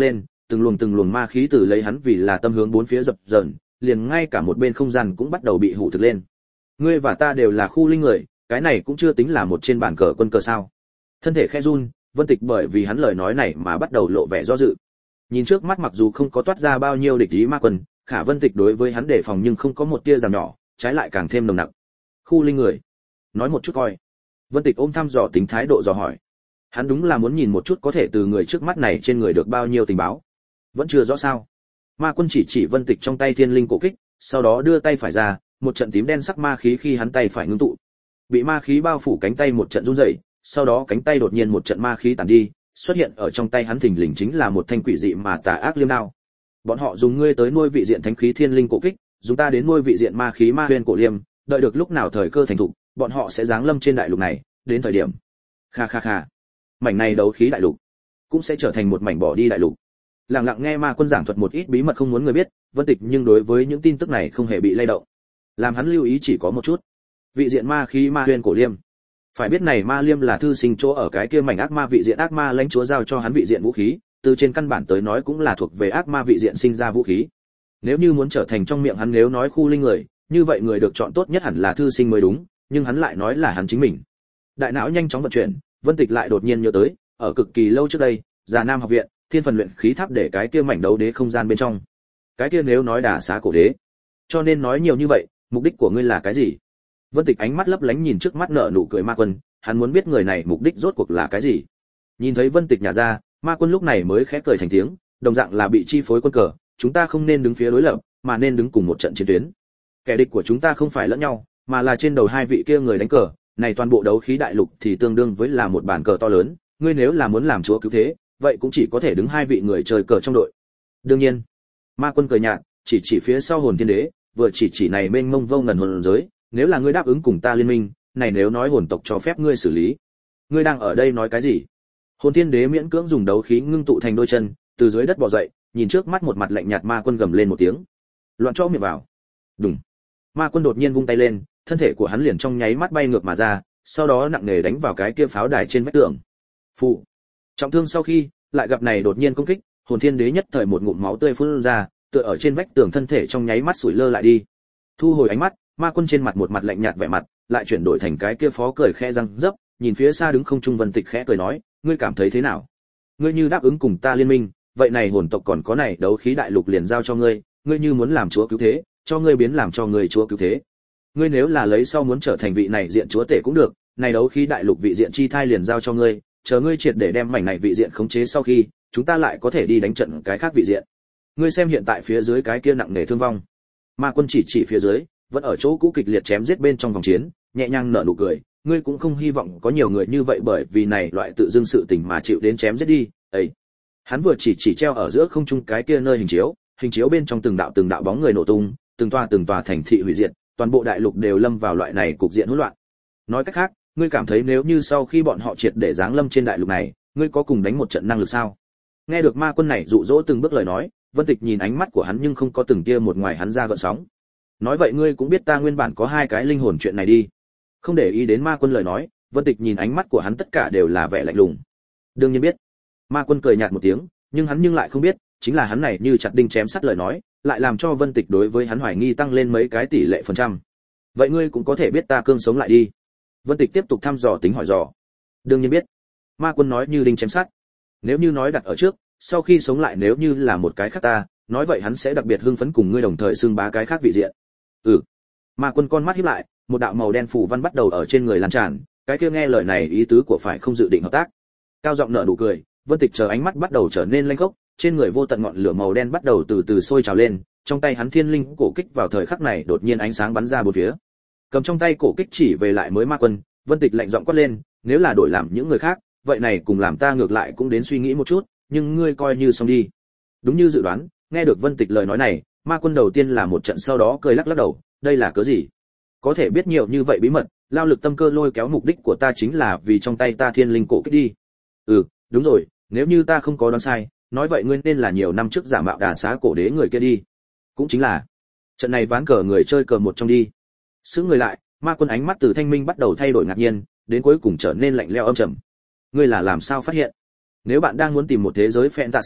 từng luồng ma khí từ lấy hắn vì là tâm hướng bốn phía dập dờn, liền ngay cả một bên không gian cũng bắt đầu bị hủ thực lên. Ngươi và ta đều là khu linh người, cái này cũng chưa tính là một trên bàn cờ quân cờ sao? Thân thể khẽ run, Vân Tịch bởi vì hắn lời nói này mà bắt đầu lộ vẻ do dự. Nhìn trước mắt mặc dù không có toát ra bao nhiêu địch ý ma quân, khả Vân Tịch đối với hắn đề phòng nhưng không có một tia giảm nhỏ, trái lại càng thêm nồng nặc. Khu linh người, nói một chút coi. Vân Tịch ôm thăm dò tính thái độ dò hỏi. Hắn đúng là muốn nhìn một chút có thể từ người trước mắt này trên người được bao nhiêu tình báo. Vẫn chưa rõ sao? Ma quân chỉ Vân Tịch trong tay thiên linh cổ kích, sau đó đưa tay phải ra, một trận tím đen sắc ma khí khi hắn tay phải ngưng tụ. Bị ma khí bao phủ cánh tay một trận run rẩy, sau đó cánh tay đột nhiên một trận ma khí tản đi, xuất hiện ở trong tay hắn thình lình chính là một thanh quỷ dị mà tà ác liêm đao. Bọn họ dùng ngươi tới nuôi vị diện thánh khí thiên linh cổ kích, dùng ta đến nuôi vị diện ma khí ma huyền cổ liêm, đợi được lúc nào thời cơ thành thục, bọn họ sẽ giáng lâm trên đại lục này, đến thời điểm. Kha kha kha. Mảnh này đấu khí đại lục cũng sẽ trở thành một mảnh bỏ đi đại lục. Lặng lặng nghe ma quân giảng thuật một ít bí mật không muốn người biết, Vân Tịch nhưng đối với những tin tức này không hề bị lay động. Làm hắn lưu ý chỉ có một chút. Vị diện ma khí ma huyền cổ liêm. Phải biết này ma liêm là thư sinh chỗ ở cái kia mảnh ác ma vị diện ác ma lãnh chúa giao cho hắn vị diện vũ khí, từ trên căn bản tới nói cũng là thuộc về ác ma vị diện sinh ra vũ khí. Nếu như muốn trở thành trong miệng hắn nếu nói khu linh người, như vậy người được chọn tốt nhất hẳn là thư sinh mới đúng, nhưng hắn lại nói là hắn chính mình. Đại não nhanh chóng vận chuyển, Vân Tịch lại đột nhiên nhớ tới, ở cực kỳ lâu trước đây, Già Nam học viện, Thiên phần luyện khí tháp để cái kia mảnh đấu đế không gian bên trong. Cái kia nếu nói đả xá cổ đế, cho nên nói nhiều như vậy, mục đích của ngươi là cái gì? Vân Tịch ánh mắt lấp lánh nhìn trước mắt nở nụ cười ma quân, hắn muốn biết người này mục đích rốt cuộc là cái gì. Nhìn thấy Vân Tịch nhả ra, ma quân lúc này mới khẽ cười thành tiếng, đồng dạng là bị chi phối quân cờ, chúng ta không nên đứng phía đối lập, mà nên đứng cùng một trận chiến tuyến. Kẻ địch của chúng ta không phải lẫn nhau, mà là trên đầu hai vị kia người đánh cờ, này toàn bộ đấu khí đại lục thì tương đương với là một bàn cờ to lớn, ngươi nếu là muốn làm chúa cứu thế, vậy cũng chỉ có thể đứng hai vị người chơi cờ trong đội. Đương nhiên, ma quân cười nhạt, chỉ phía sau hồn thiên đế, vừa chỉ này mênh mông vô ngần hồn giới, nếu là ngươi đáp ứng cùng ta liên minh, này nếu nói hồn tộc cho phép ngươi xử lý. Ngươi đang ở đây nói cái gì? Hồn thiên đế miễn cưỡng dùng đấu khí ngưng tụ thành đôi chân, từ dưới đất bò dậy, nhìn trước mắt một mặt lạnh nhạt ma quân gầm lên một tiếng. Loạn cho miệng vào. Đùng. Ma quân đột nhiên vung tay lên, thân thể của hắn liền trong nháy mắt bay ngược mà ra, sau đó nặng nề đánh vào cái kia pháo đài trên vách tường. Phụ. Trọng thương sau khi, lại gặp này đột nhiên công kích, hồn thiên đế nhất thời một ngụm máu tươi phun ra, tựa ở trên vách tường thân thể trong nháy mắt sủi lơ lại đi. Thu hồi ánh mắt, ma quân trên mặt một mặt lạnh nhạt vẻ mặt, lại chuyển đổi thành cái kia phó cười khẽ răng rấp, nhìn phía xa đứng không trung Vân Tịch khẽ cười nói, ngươi cảm thấy thế nào? Ngươi như đáp ứng cùng ta liên minh, vậy này hồn tộc còn có này đấu khí đại lục liền giao cho ngươi, ngươi như muốn làm chúa cứu thế, cho ngươi biến làm cho ngươi chúa cứu thế. Ngươi nếu là lấy sau muốn trở thành vị này diện chúa tể cũng được, này đấu khí đại lục vị diện chi thai liền giao cho ngươi, chờ ngươi triệt để đem mảnh này vị diện khống chế sau khi, chúng ta lại có thể đi đánh trận cái khác vị diện. Ngươi xem hiện tại phía dưới cái kia nặng nề thương vong. Ma quân chỉ phía dưới, vẫn ở chỗ cũ kịch liệt chém giết bên trong vòng chiến, nhẹ nhàng nở nụ cười, ngươi cũng không hy vọng có nhiều người như vậy bởi vì này loại tự dưng sự tình mà chịu đến chém giết đi. Ấy. Hắn vừa chỉ treo ở giữa không trung cái kia nơi hình chiếu bên trong từng đạo bóng người nổ tung, từng tòa thành thị hủy diệt, toàn bộ đại lục đều lâm vào loại này cục diện hỗn loạn. Nói cách khác, ngươi cảm thấy nếu như sau khi bọn họ triệt để giáng lâm trên đại lục này, ngươi có cùng đánh một trận năng lực sao? Nghe được ma quân này dụ dỗ từng bước lời nói, Vân Tịch nhìn ánh mắt của hắn nhưng không có từng tia một ngoài hắn ra gợn sóng. Nói vậy ngươi cũng biết ta nguyên bản có hai cái linh hồn chuyện này đi. Không để ý đến ma quân lời nói, Vân Tịch nhìn ánh mắt của hắn tất cả đều là vẻ lạnh lùng. Đương nhiên biết. Ma quân cười nhạt một tiếng, nhưng hắn lại không biết, chính là hắn này như chặt đinh chém sắt lời nói, lại làm cho Vân Tịch đối với hắn hoài nghi tăng lên mấy cái tỷ lệ phần trăm. Vậy ngươi cũng có thể biết ta cương sống lại đi. Vân Tịch tiếp tục thăm dò tính hỏi dò. Đương nhiên biết. Ma quân nói như đinh chém sắt. Nếu như nói đặt ở trước, sau khi sống lại nếu như là một cái khác ta, nói vậy hắn sẽ đặc biệt hưng phấn cùng ngươi đồng thời xưng bá cái khác vị diện. Ừ. Ma quân con mắt híp lại, một đạo màu đen phủ văn bắt đầu ở trên người lan tràn, cái kia nghe lời này ý tứ của phải không dự định hợp tác. Cao giọng nở nụ cười, Vân Tịch chờ ánh mắt bắt đầu trở nên lanh khốc, trên người vô tận ngọn lửa màu đen bắt đầu từ từ sôi trào lên, trong tay hắn thiên linh cổ kích vào thời khắc này đột nhiên ánh sáng bắn ra bốn phía. Cầm trong tay cổ kích chỉ về lại mới ma quân, Vân Tịch lạnh giọng quát lên, nếu là đổi làm những người khác, vậy này cùng làm ta ngược lại cũng đến suy nghĩ một chút, nhưng ngươi coi như xong đi. Đúng như dự đoán, nghe được Vân Tịch lời nói này, ma quân đầu tiên là một trận sau đó cười lắc lắc đầu, đây là cớ gì? Có thể biết nhiều như vậy bí mật, lao lực tâm cơ lôi kéo mục đích của ta chính là vì trong tay ta thiên linh cổ kích đi. Ừ, đúng rồi, nếu như ta không có đoán sai, nói vậy ngươi nên là nhiều năm trước giả mạo đà xá cổ đế người kia đi. Cũng chính là trận này ván cờ người chơi cờ một trong đi. Sững người lại, ma quân ánh mắt từ thanh minh bắt đầu thay đổi ngạc nhiên, đến cuối cùng trở nên lạnh lẽo âm trầm. Ngươi là làm sao phát hiện? Nếu bạn đang muốn tìm một thế giới fantasy,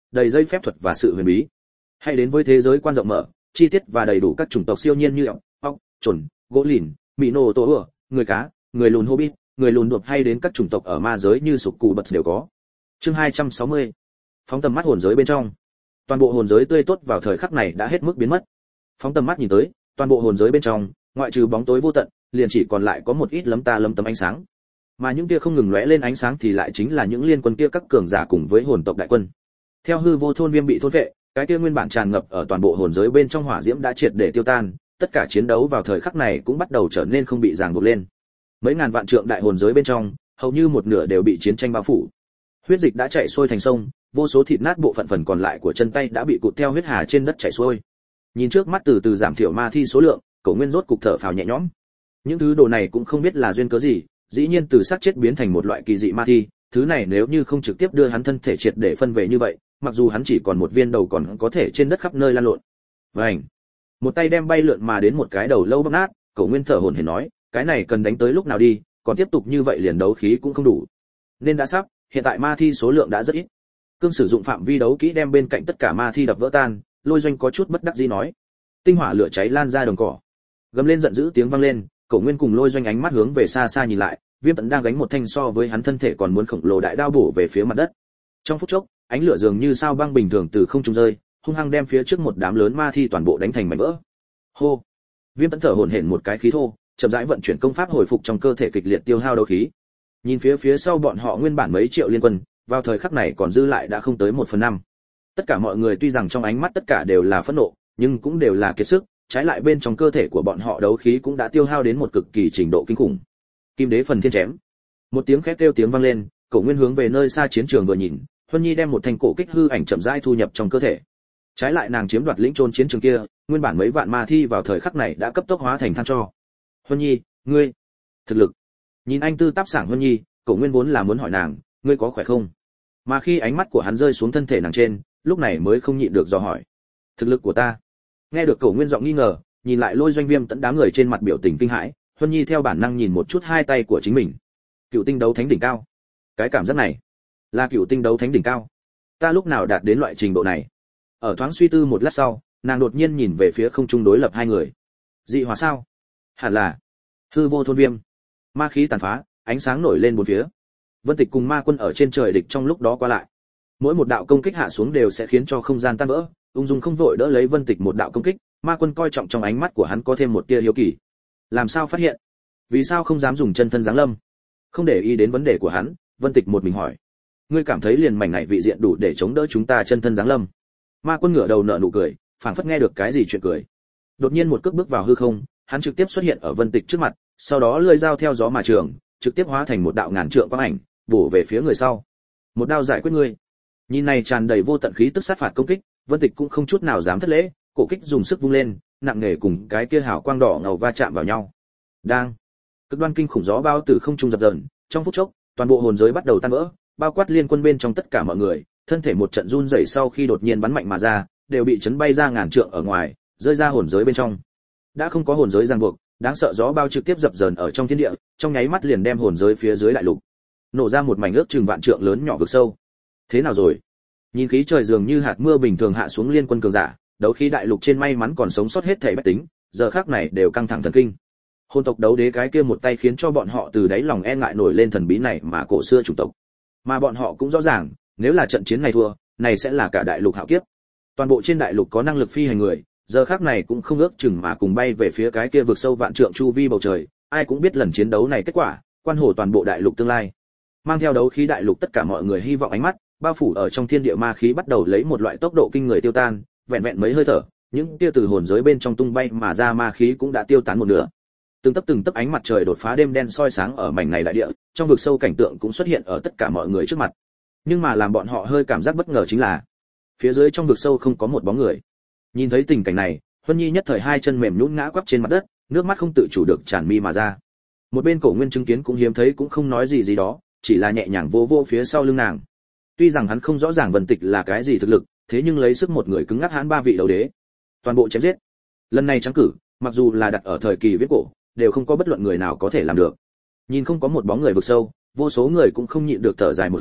đầy dây phép thuật và sự huyền bí. Hãy đến với thế giới quan rộng mở, chi tiết và đầy đủ các chủng tộc siêu nhiên như ốc, chuẩn, gỗ lìn, mỹ nô tổ ửa, người cá, người lùn hobbit, người lùn đột, hay đến các chủng tộc ở ma giới như sục cù bật đều có. Chương 260. Phóng tầm mắt hồn giới bên trong. Toàn bộ hồn giới tươi tốt vào thời khắc này đã hết mức biến mất. Phóng tầm mắt nhìn tới, toàn bộ hồn giới bên trong, ngoại trừ bóng tối vô tận, liền chỉ còn lại có một ít lấm tấm ánh sáng. Mà những kia không ngừng lóe lên ánh sáng thì lại chính là những liên quân kia các cường giả cùng với hồn tộc đại quân. Theo hư vô thôn viêm bị thôn vệ, cái kia nguyên bản tràn ngập ở toàn bộ hồn giới bên trong hỏa diễm đã triệt để tiêu tan, tất cả chiến đấu vào thời khắc này cũng bắt đầu trở nên không bị ràng buộc lên. Mấy ngàn vạn trượng đại hồn giới bên trong, hầu như một nửa đều bị chiến tranh bao phủ. Huyết dịch đã chảy xuôi thành sông, vô số thịt nát bộ phận phần còn lại của chân tay đã bị cụt theo huyết hà trên đất chảy xuôi. Nhìn trước mắt từ từ giảm thiểu ma thi số lượng, Cổ Nguyên rốt cục thở phào nhẹ nhõm. Những thứ đồ này cũng không biết là duyên cớ gì, dĩ nhiên từ xác chết biến thành một loại kỳ dị ma thi, thứ này nếu như không trực tiếp đưa hắn thân thể triệt để phân về như vậy, mặc dù hắn chỉ còn một viên đầu còn có thể trên đất khắp nơi lan lộn. Vành, một tay đem bay lượn mà đến một cái đầu lâu bóp nát, Cổ Nguyên thở hổn hển nói, cái này cần đánh tới lúc nào đi, còn tiếp tục như vậy liền đấu khí cũng không đủ. Nên đã sắp, hiện tại ma thi số lượng đã rất ít. Cương sử dụng phạm vi đấu kỹ đem bên cạnh tất cả ma thi đập vỡ tan, Lôi Doanh có chút bất đắc dĩ nói. Tinh hỏa lửa cháy lan ra đồng cỏ. Gầm lên giận dữ tiếng vang lên, Cổ Nguyên cùng Lôi Doanh ánh mắt hướng về xa xa nhìn lại, Viêm Tẫn đang gánh một thanh so với hắn thân thể còn muốn khổng lồ đại đao bổ về phía mặt đất. Trong phút chốc, ánh lửa dường như sao băng bình thường từ không trung rơi, hung hăng đem phía trước một đám lớn ma thi toàn bộ đánh thành mảnh vỡ. Hô. Viêm Tẫn thở hổn hển một cái khí thô, chậm rãi vận chuyển công pháp hồi phục trong cơ thể kịch liệt tiêu hao đấu khí. Nhìn phía sau bọn họ nguyên bản mấy triệu liên quân, vào thời khắc này còn dư lại đã không tới 1/5. Tất cả mọi người tuy rằng trong ánh mắt tất cả đều là phẫn nộ, nhưng cũng đều là kiệt sức, trái lại bên trong cơ thể của bọn họ đấu khí cũng đã tiêu hao đến một cực kỳ trình độ kinh khủng. Kim đế phần thiên chém. Một tiếng khét kêu tiếng vang lên, Cổ Nguyên hướng về nơi xa chiến trường vừa nhìn, Huân Nhi đem một thanh cổ kích hư ảnh chậm rãi thu nhập trong cơ thể. Trái lại nàng chiếm đoạt lĩnh chôn chiến trường kia, nguyên bản mấy vạn ma thi vào thời khắc này đã cấp tốc hóa thành than tro. Huân Nhi, ngươi thực lực. Nhìn anh tư táp sảng Huân Nhi, Cổ Nguyên vốn là muốn hỏi nàng, ngươi có khỏe không? Mà khi ánh mắt của hắn rơi xuống thân thể nàng trên, lúc này mới không nhịn được dò hỏi. Thực lực của ta. Nghe được Cổ Nguyên giọng nghi ngờ, nhìn lại Lôi Doanh Viêm Tẫn đám người trên mặt biểu tình kinh hãi, Huân Nhi theo bản năng nhìn một chút hai tay của chính mình. Cựu tinh đấu thánh đỉnh cao. Cái cảm giác này, là cựu tinh đấu thánh đỉnh cao. Ta lúc nào đạt đến loại trình độ này? Ở thoáng suy tư một lát sau, nàng đột nhiên nhìn về phía không trung đối lập hai người. Dị hỏa sao? Hẳn là hư vô thôn viêm. Ma khí tàn phá, ánh sáng nổi lên bốn phía. Vân Tịch cùng ma quân ở trên trời địch trong lúc đó qua lại. Mỗi một đạo công kích hạ xuống đều sẽ khiến cho không gian tan vỡ, ung dung không vội đỡ lấy Vân Tịch một đạo công kích, ma quân coi trọng trong ánh mắt của hắn có thêm một tia hiếu kỳ. Làm sao phát hiện? Vì sao không dám dùng chân thân giáng lâm? Không để ý đến vấn đề của hắn, Vân Tịch một mình hỏi. Ngươi cảm thấy liền mảnh này vị diện đủ để chống đỡ chúng ta chân thân giáng lâm? Ma quân ngửa đầu nở nụ cười, phảng phất nghe được cái gì chuyện cười. Đột nhiên một cước bước vào hư không, hắn trực tiếp xuất hiện ở Vân Tịch trước mặt, sau đó lưỡi dao theo gió mà trường, trực tiếp hóa thành một đạo ngàn trượng quang ảnh, bổ về phía người sau. Một đao giải quyết ngươi. Nhìn này tràn đầy vô tận khí tức sát phạt công kích, Vân Tịch cũng không chút nào dám thất lễ, cổ kích dùng sức vung lên, nặng nề cùng cái kia hào quang đỏ ngầu va chạm vào nhau. Đang, cực đoan kinh khủng gió bao từ không trung dập dờn, trong phút chốc, toàn bộ hồn giới bắt đầu tan vỡ, bao quát liên quân bên trong tất cả mọi người, thân thể một trận run rẩy sau khi đột nhiên bắn mạnh mà ra, đều bị chấn bay ra ngàn trượng ở ngoài, rơi ra hồn giới bên trong. Đã không có hồn giới ràng buộc, đáng sợ gió bao trực tiếp dập dờn ở trong thiên địa, trong nháy mắt liền đem hồn giới phía dưới đại lục nổ ra một mảnh ước chừng vạn trượng lớn nhỏ vực sâu. Thế nào rồi? Nhìn khí trời dường như hạt mưa bình thường hạ xuống liên quân cường giả, đấu khí đại lục trên may mắn còn sống sót hết thảy bách tính, giờ khắc này đều căng thẳng thần kinh. Hồn tộc đấu đế cái kia một tay khiến cho bọn họ từ đáy lòng e ngại nổi lên thần bí này mà cổ xưa chủng tộc. Mà bọn họ cũng rõ ràng, nếu là trận chiến này thua, này sẽ là cả đại lục hạo kiếp. Toàn bộ trên đại lục có năng lực phi hành người, giờ khắc này cũng không ước chừng mà cùng bay về phía cái kia vực sâu vạn trượng chu vi bầu trời, ai cũng biết lần chiến đấu này kết quả, quan hồ toàn bộ đại lục tương lai. Mang theo đấu khí đại lục tất cả mọi người hy vọng ánh mắt, bao phủ ở trong thiên địa ma khí bắt đầu lấy một loại tốc độ kinh người tiêu tan, vẹn vẹn mấy hơi thở, những tia từ hồn giới bên trong tung bay mà ra ma khí cũng đã tiêu tán một nửa. Từng tấc ánh mặt trời đột phá đêm đen soi sáng ở mảnh này đại địa, trong vực sâu cảnh tượng cũng xuất hiện ở tất cả mọi người trước mặt. Nhưng mà làm bọn họ hơi cảm giác bất ngờ chính là, phía dưới trong vực sâu không có một bóng người. Nhìn thấy tình cảnh này, Huân Nhi nhất thời hai chân mềm nhũn ngã quắp trên mặt đất, nước mắt không tự chủ được tràn mi mà ra. Một bên Cổ Nguyên chứng kiến cũng hiếm thấy cũng không nói gì đó, chỉ là nhẹ nhàng vô vô phía sau lưng nàng. Tuy rằng hắn không rõ ràng Vân Tịch là cái gì thực lực, thế nhưng lấy sức một người cứng ngắc hãn ba vị đấu đế, toàn bộ chém giết. Lần này trắng cử, mặc dù là đặt ở thời kỳ viễn cổ, đều không có bất luận người nào có thể làm được. Nhìn không có một bóng người vực sâu, vô số người cũng không nhịn được thở dài một hơi,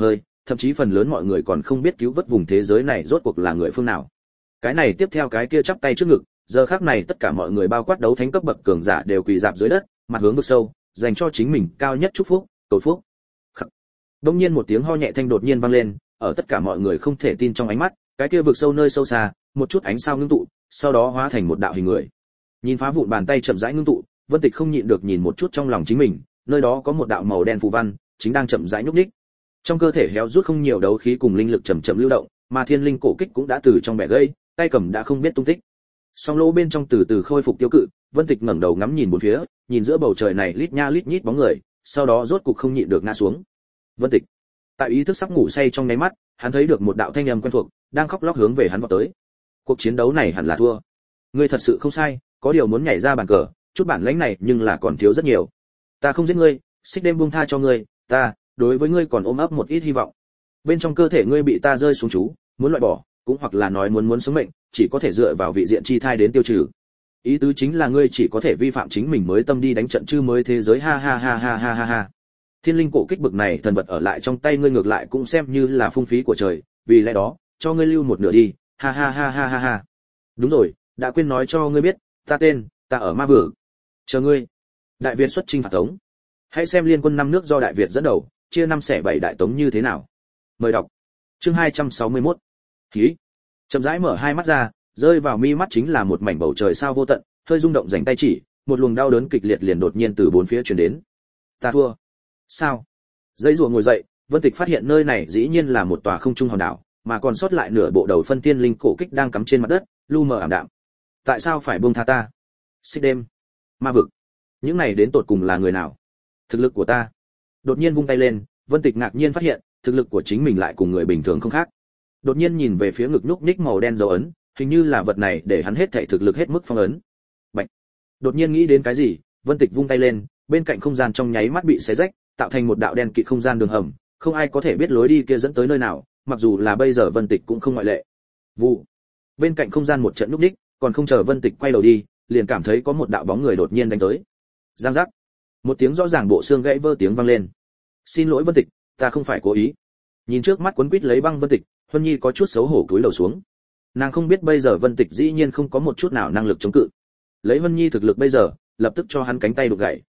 thậm chí phần lớn mọi người còn không biết cứu vớt vùng thế giới này rốt cuộc là người phương nào. Cái này tiếp theo cái kia chắp tay trước ngực, giờ khắc này tất cả mọi người bao quát đấu thánh cấp bậc cường giả đều quỳ rạp dưới đất, mặt hướng vực sâu, dành cho chính mình cao nhất chúc phúc, cầu phúc. Đột nhiên một tiếng ho nhẹ thanh đột nhiên vang lên, ở tất cả mọi người không thể tin trong ánh mắt, cái kia vực sâu nơi sâu xa, một chút ánh sao ngưng tụ, sau đó hóa thành một đạo hình người. Nhìn phá vụn bàn tay chậm rãi ngưng tụ, Vân Tịch không nhịn được nhìn một chút trong lòng chính mình, nơi đó có một đạo màu đen phù văn, chính đang chậm rãi nhúc nhích. Trong cơ thể héo rút không nhiều đấu khí cùng linh lực chậm chậm lưu động, mà thiên linh cổ kích cũng đã từ trong bẻ gãy, tay cầm đã không biết tung tích. Song lỗ bên trong từ từ khôi phục tiêu cự, Vân Tịch ngẩng đầu ngắm nhìn bốn phía, nhìn giữa bầu trời này lít nha lít nhít bóng người, sau đó rốt cục không nhịn được ngã xuống. Vân Tịch, tại ý thức sắp ngủ say trong nháy mắt, hắn thấy được một đạo thanh âm quen thuộc, đang khóc lóc hướng về hắn vọt tới. Cuộc chiến đấu này hẳn là thua. Ngươi thật sự không sai, có điều muốn nhảy ra bàn cờ, chút bản lĩnh này nhưng là còn thiếu rất nhiều. Ta không giết ngươi, xích đêm buông tha cho ngươi, ta đối với ngươi còn ôm ấp một ít hy vọng. Bên trong cơ thể ngươi bị ta rơi xuống chú, muốn loại bỏ, cũng hoặc là nói muốn sống mệnh, chỉ có thể dựa vào vị diện chi thai đến tiêu trừ. Ý tứ chính là ngươi chỉ có thể vi phạm chính mình mới tâm đi đánh trận chứ mới thế giới ha ha ha ha ha ha ha. Thiên linh cổ kích bực này thần vật ở lại trong tay ngươi ngược lại cũng xem như là phung phí của trời, vì lẽ đó, cho ngươi lưu một nửa đi, ha ha ha ha ha ha. Đúng rồi, đã quên nói cho ngươi biết, ta ở Ma Vực. Chờ ngươi. Đại Việt xuất chinh phạt Tống. Hãy xem Liên quân 5 nước do Đại Việt dẫn đầu, chia 5 xẻ 7 đại tống như thế nào. Mời đọc. Chương 261. Khí. Chậm rãi mở hai mắt ra, rơi vào mi mắt chính là một mảnh bầu trời sao vô tận, hơi rung động rảnh tay chỉ, một luồng đau đớn kịch liệt liền đột nhiên từ bốn phía truyền đến. Ta thua. Sao? Dây rùa ngồi dậy, Vân Tịch phát hiện nơi này dĩ nhiên là một tòa không trung hòn đảo, mà còn sót lại nửa bộ đầu phân tiên linh cổ kích đang cắm trên mặt đất, lu mờ ảm đạm. Tại sao phải buông tha ta? Xích đêm, Ma Vực, những này đến tột cùng là người nào? Thực lực của ta. Đột nhiên vung tay lên, Vân Tịch ngạc nhiên phát hiện, thực lực của chính mình lại cùng người bình thường không khác. Đột nhiên nhìn về phía ngực nhúc nhích màu đen dấu ấn, hình như là vật này để hắn hết thảy thực lực hết mức phong ấn. Bạch. Đột nhiên nghĩ đến cái gì, Vân Tịch vung tay lên, bên cạnh không gian trong nháy mắt bị xé rách, tạo thành một đạo đen kịt không gian đường hầm, không ai có thể biết lối đi kia dẫn tới nơi nào, mặc dù là bây giờ Vân Tịch cũng không ngoại lệ. Vụ. Bên cạnh không gian một trận núp đích, còn không chờ Vân Tịch quay đầu đi, liền cảm thấy có một đạo bóng người đột nhiên đánh tới. Giang giác. Một tiếng rõ ràng bộ xương gãy vỡ tiếng vang lên. Xin lỗi Vân Tịch, ta không phải cố ý. Nhìn trước mắt quấn quýt lấy băng Vân Tịch, Huân Nhi có chút xấu hổ cúi đầu xuống. Nàng không biết bây giờ Vân Tịch dĩ nhiên không có một chút nào năng lực chống cự. Lấy Huân Nhi thực lực bây giờ, lập tức cho hắn cánh tay đục gãy.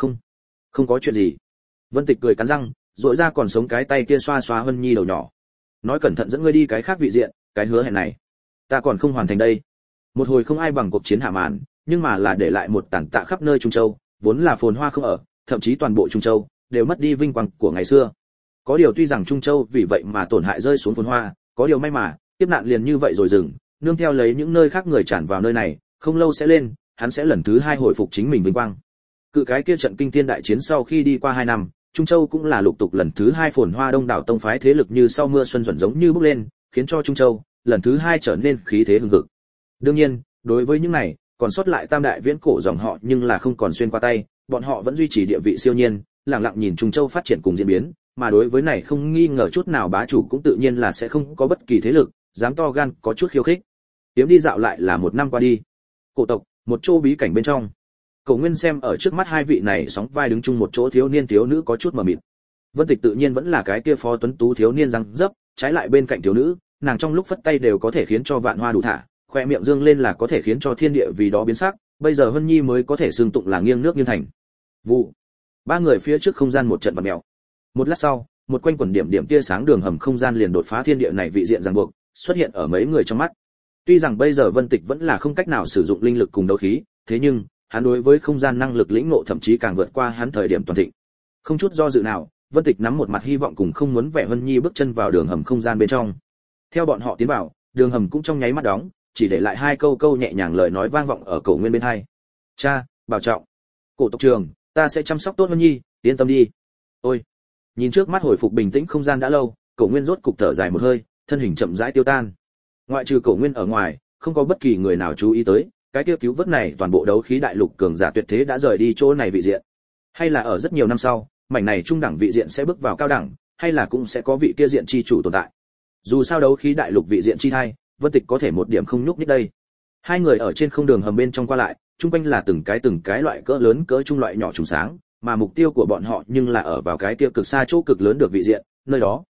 Không có chuyện gì. Vân Tịch cười cắn răng, rỗi ra còn sống cái tay kia xoa xoa Huân Nhi đầu nhỏ. Nói cẩn thận dẫn ngươi đi cái khác vị diện, cái hứa hẹn này, ta còn không hoàn thành đây. Một hồi không ai bằng cuộc chiến hạ màn, nhưng mà là để lại một tàn tạ khắp nơi Trung Châu, vốn là phồn hoa không ở, thậm chí toàn bộ Trung Châu đều mất đi vinh quang của ngày xưa. Có điều tuy rằng Trung Châu vì vậy mà tổn hại rơi xuống phồn hoa, có điều may mà, tiếp nạn liền như vậy rồi dừng, nương theo lấy những nơi khác người tràn vào nơi này, không lâu sẽ lên, hắn sẽ lần thứ 2 hồi phục chính mình vinh quang. Cự cái kia trận kinh thiên đại chiến sau khi đi qua 2 năm, Trung Châu cũng là lục tục lần thứ 2 phồn hoa đông đảo tông phái thế lực như sau mưa xuân dần giống như bốc lên, khiến cho Trung Châu lần thứ 2 trở nên khí thế hưng hực. Đương nhiên, đối với những này, còn sót lại tam đại viễn cổ dòng họ nhưng là không còn xuyên qua tay, bọn họ vẫn duy trì địa vị siêu nhiên, lặng lặng nhìn Trung Châu phát triển cùng diễn biến, mà đối với này không nghi ngờ chút nào bá chủ cũng tự nhiên là sẽ không có bất kỳ thế lực dám to gan có chút khiêu khích. Tiếm đi dạo lại là 1 năm qua đi. Cổ tộc, một chỗ bí cảnh bên trong. Cổ Nguyên xem ở trước mắt hai vị này sóng vai đứng chung một chỗ thiếu niên thiếu nữ có chút mờ mịt. Vân Tịch tự nhiên vẫn là cái kia phó tuấn tú thiếu niên răng dấp, trái lại bên cạnh thiếu nữ, nàng trong lúc phất tay đều có thể khiến cho vạn hoa đủ thả, khoe miệng dương lên là có thể khiến cho thiên địa vì đó biến sắc, bây giờ Hân Nhi mới có thể xưng tụng là nghiêng nước nghiêng thành. Vụ. 3 người phía trước không gian một trận vặn mèo. Một lát sau, một quanh quần điểm điểm tia sáng đường hầm không gian liền đột phá thiên địa này vị diện ràng buộc, xuất hiện ở mấy người trong mắt. Tuy rằng bây giờ Vân Tịch vẫn là không cách nào sử dụng linh lực cùng đấu khí, thế nhưng hắn đối với không gian năng lực lĩnh ngộ thậm chí càng vượt qua hắn thời điểm toàn thịnh. Không chút do dự nào, Vân Tịch nắm một mặt hy vọng cùng không muốn vẻ Hân Nhi bước chân vào đường hầm không gian bên trong. Theo bọn họ tiến vào, đường hầm cũng trong nháy mắt đóng, chỉ để lại 2 câu nhẹ nhàng lời nói vang vọng ở Cổ Nguyên bên tai. "Cha, bảo trọng. Cổ tộc trưởng, ta sẽ chăm sóc tốt Hân Nhi, yên tâm đi." Ôi. Nhìn trước mắt hồi phục bình tĩnh không gian đã lâu, Cổ Nguyên rốt cục thở dài một hơi, thân hình chậm rãi tiêu tan. Ngoại trừ Cổ Nguyên ở ngoài, không có bất kỳ người nào chú ý tới, cái kia cứu vớt này toàn bộ đấu khí đại lục cường giả tuyệt thế đã rời đi chỗ này vị diện. Hay là ở rất nhiều năm sau, mảnh này trung đẳng vị diện sẽ bước vào cao đẳng, hay là cũng sẽ có vị kia diện chi chủ tồn tại. Dù sao đấu khí đại lục vị diện chi thai, Vân Tịch có thể một điểm không nhúc nhích đây. Hai người ở trên không đường hầm bên trong qua lại, trung quanh là từng cái loại cỡ lớn cỡ trung loại nhỏ trùng sáng, mà mục tiêu của bọn họ nhưng là ở vào cái kia cực xa chỗ cực lớn được vị diện, nơi đó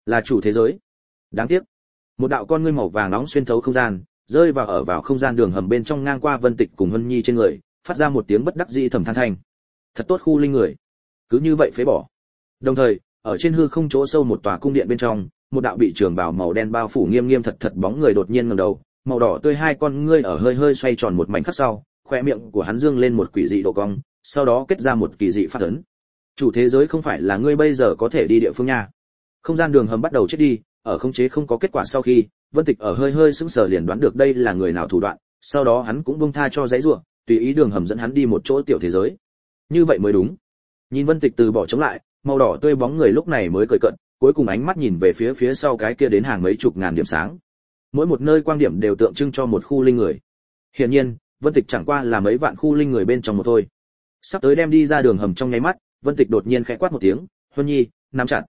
là chủ thế giới. Đáng tiếc, một đạo con ngươi màu vàng nóng xuyên thấu không gian, rơi vào không gian đường hầm bên trong ngang qua Vân Tịch cùng Hân Nhi trên người, phát ra một tiếng bất đắc dĩ thầm than thanh. Thật tốt khu linh người, cứ như vậy phế bỏ. Đồng thời, ở trên hư không chỗ sâu một tòa cung điện bên trong, một đạo bị trường bào màu đen bao phủ nghiêm nghiêm thật thật bóng người đột nhiên ngẩng đầu, màu đỏ tươi hai con ngươi ở hơi hơi xoay tròn một mảnh khắc sau, khoe miệng của hắn dương lên một quỷ dị độ cong, sau đó kết ra một kỳ dị phát ấn. Chủ thế giới không phải là ngươi bây giờ có thể đi địa phương nha. Không gian đường hầm bắt đầu chết đi, ở khống chế không có kết quả sau khi, Vân Tịch ở hơi hơi sững sờ liền đoán được đây là người nào thủ đoạn, sau đó hắn cũng buông tha cho dãy rủa, tùy ý đường hầm dẫn hắn đi một chỗ tiểu thế giới. Như vậy mới đúng. Nhìn Vân Tịch từ bỏ chống lại, màu đỏ tươi bóng người lúc này mới cười cận, cuối cùng ánh mắt nhìn về phía sau cái kia đến hàng mấy chục ngàn điểm sáng. Mỗi một nơi quang điểm đều tượng trưng cho một khu linh người. Hiển nhiên, Vân Tịch chẳng qua là mấy vạn khu linh người bên trong một thôi. Sắp tới đem đi ra đường hầm trong nháy mắt, Vân Tịch đột nhiên khẽ quát một tiếng, "Huân Nhi, nắm chặt."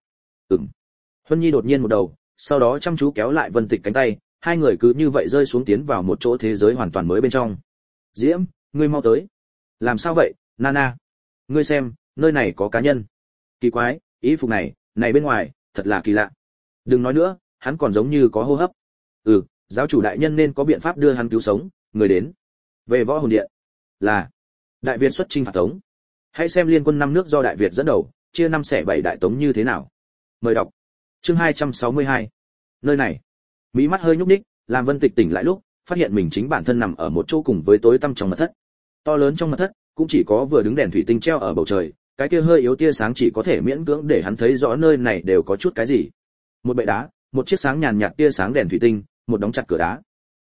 Huân Nhi đột nhiên một đầu, sau đó chăm chú kéo lại Vân Tịch cánh tay, hai người cứ như vậy rơi xuống tiến vào một chỗ thế giới hoàn toàn mới bên trong. "Diễm, ngươi mau tới." "Làm sao vậy, Nana?" "Ngươi xem, nơi này có cá nhân." "Kỳ quái, y phục này bên ngoài, thật là kỳ lạ." "Đừng nói nữa, hắn còn giống như có hô hấp." Giáo chủ đại nhân nên có biện pháp đưa hắn cứu sống." Người đến. Về Võ Hồn Điện. Là Đại Việt xuất chinh phạt Tống. Hãy xem liên quân năm nước do Đại Việt dẫn đầu, chia 5 xẻ 7 đại Tống như thế nào. Mời đọc. Chương 262. Nơi này. Mí mắt hơi nhúc nhích, làm Vân Tịch tỉnh lại lúc, phát hiện mình chính bản thân nằm ở một chỗ cùng với tối tăm trong mật thất. To lớn trong mật thất, cũng chỉ có vừa đứng đèn thủy tinh treo ở bầu trời, cái kia hơi yếu tia sáng chỉ có thể miễn cưỡng để hắn thấy rõ nơi này đều có chút cái gì. Một bệ đá, một chiếc sáng nhàn nhạt tia sáng đèn thủy tinh, một đóng chặt cửa đá.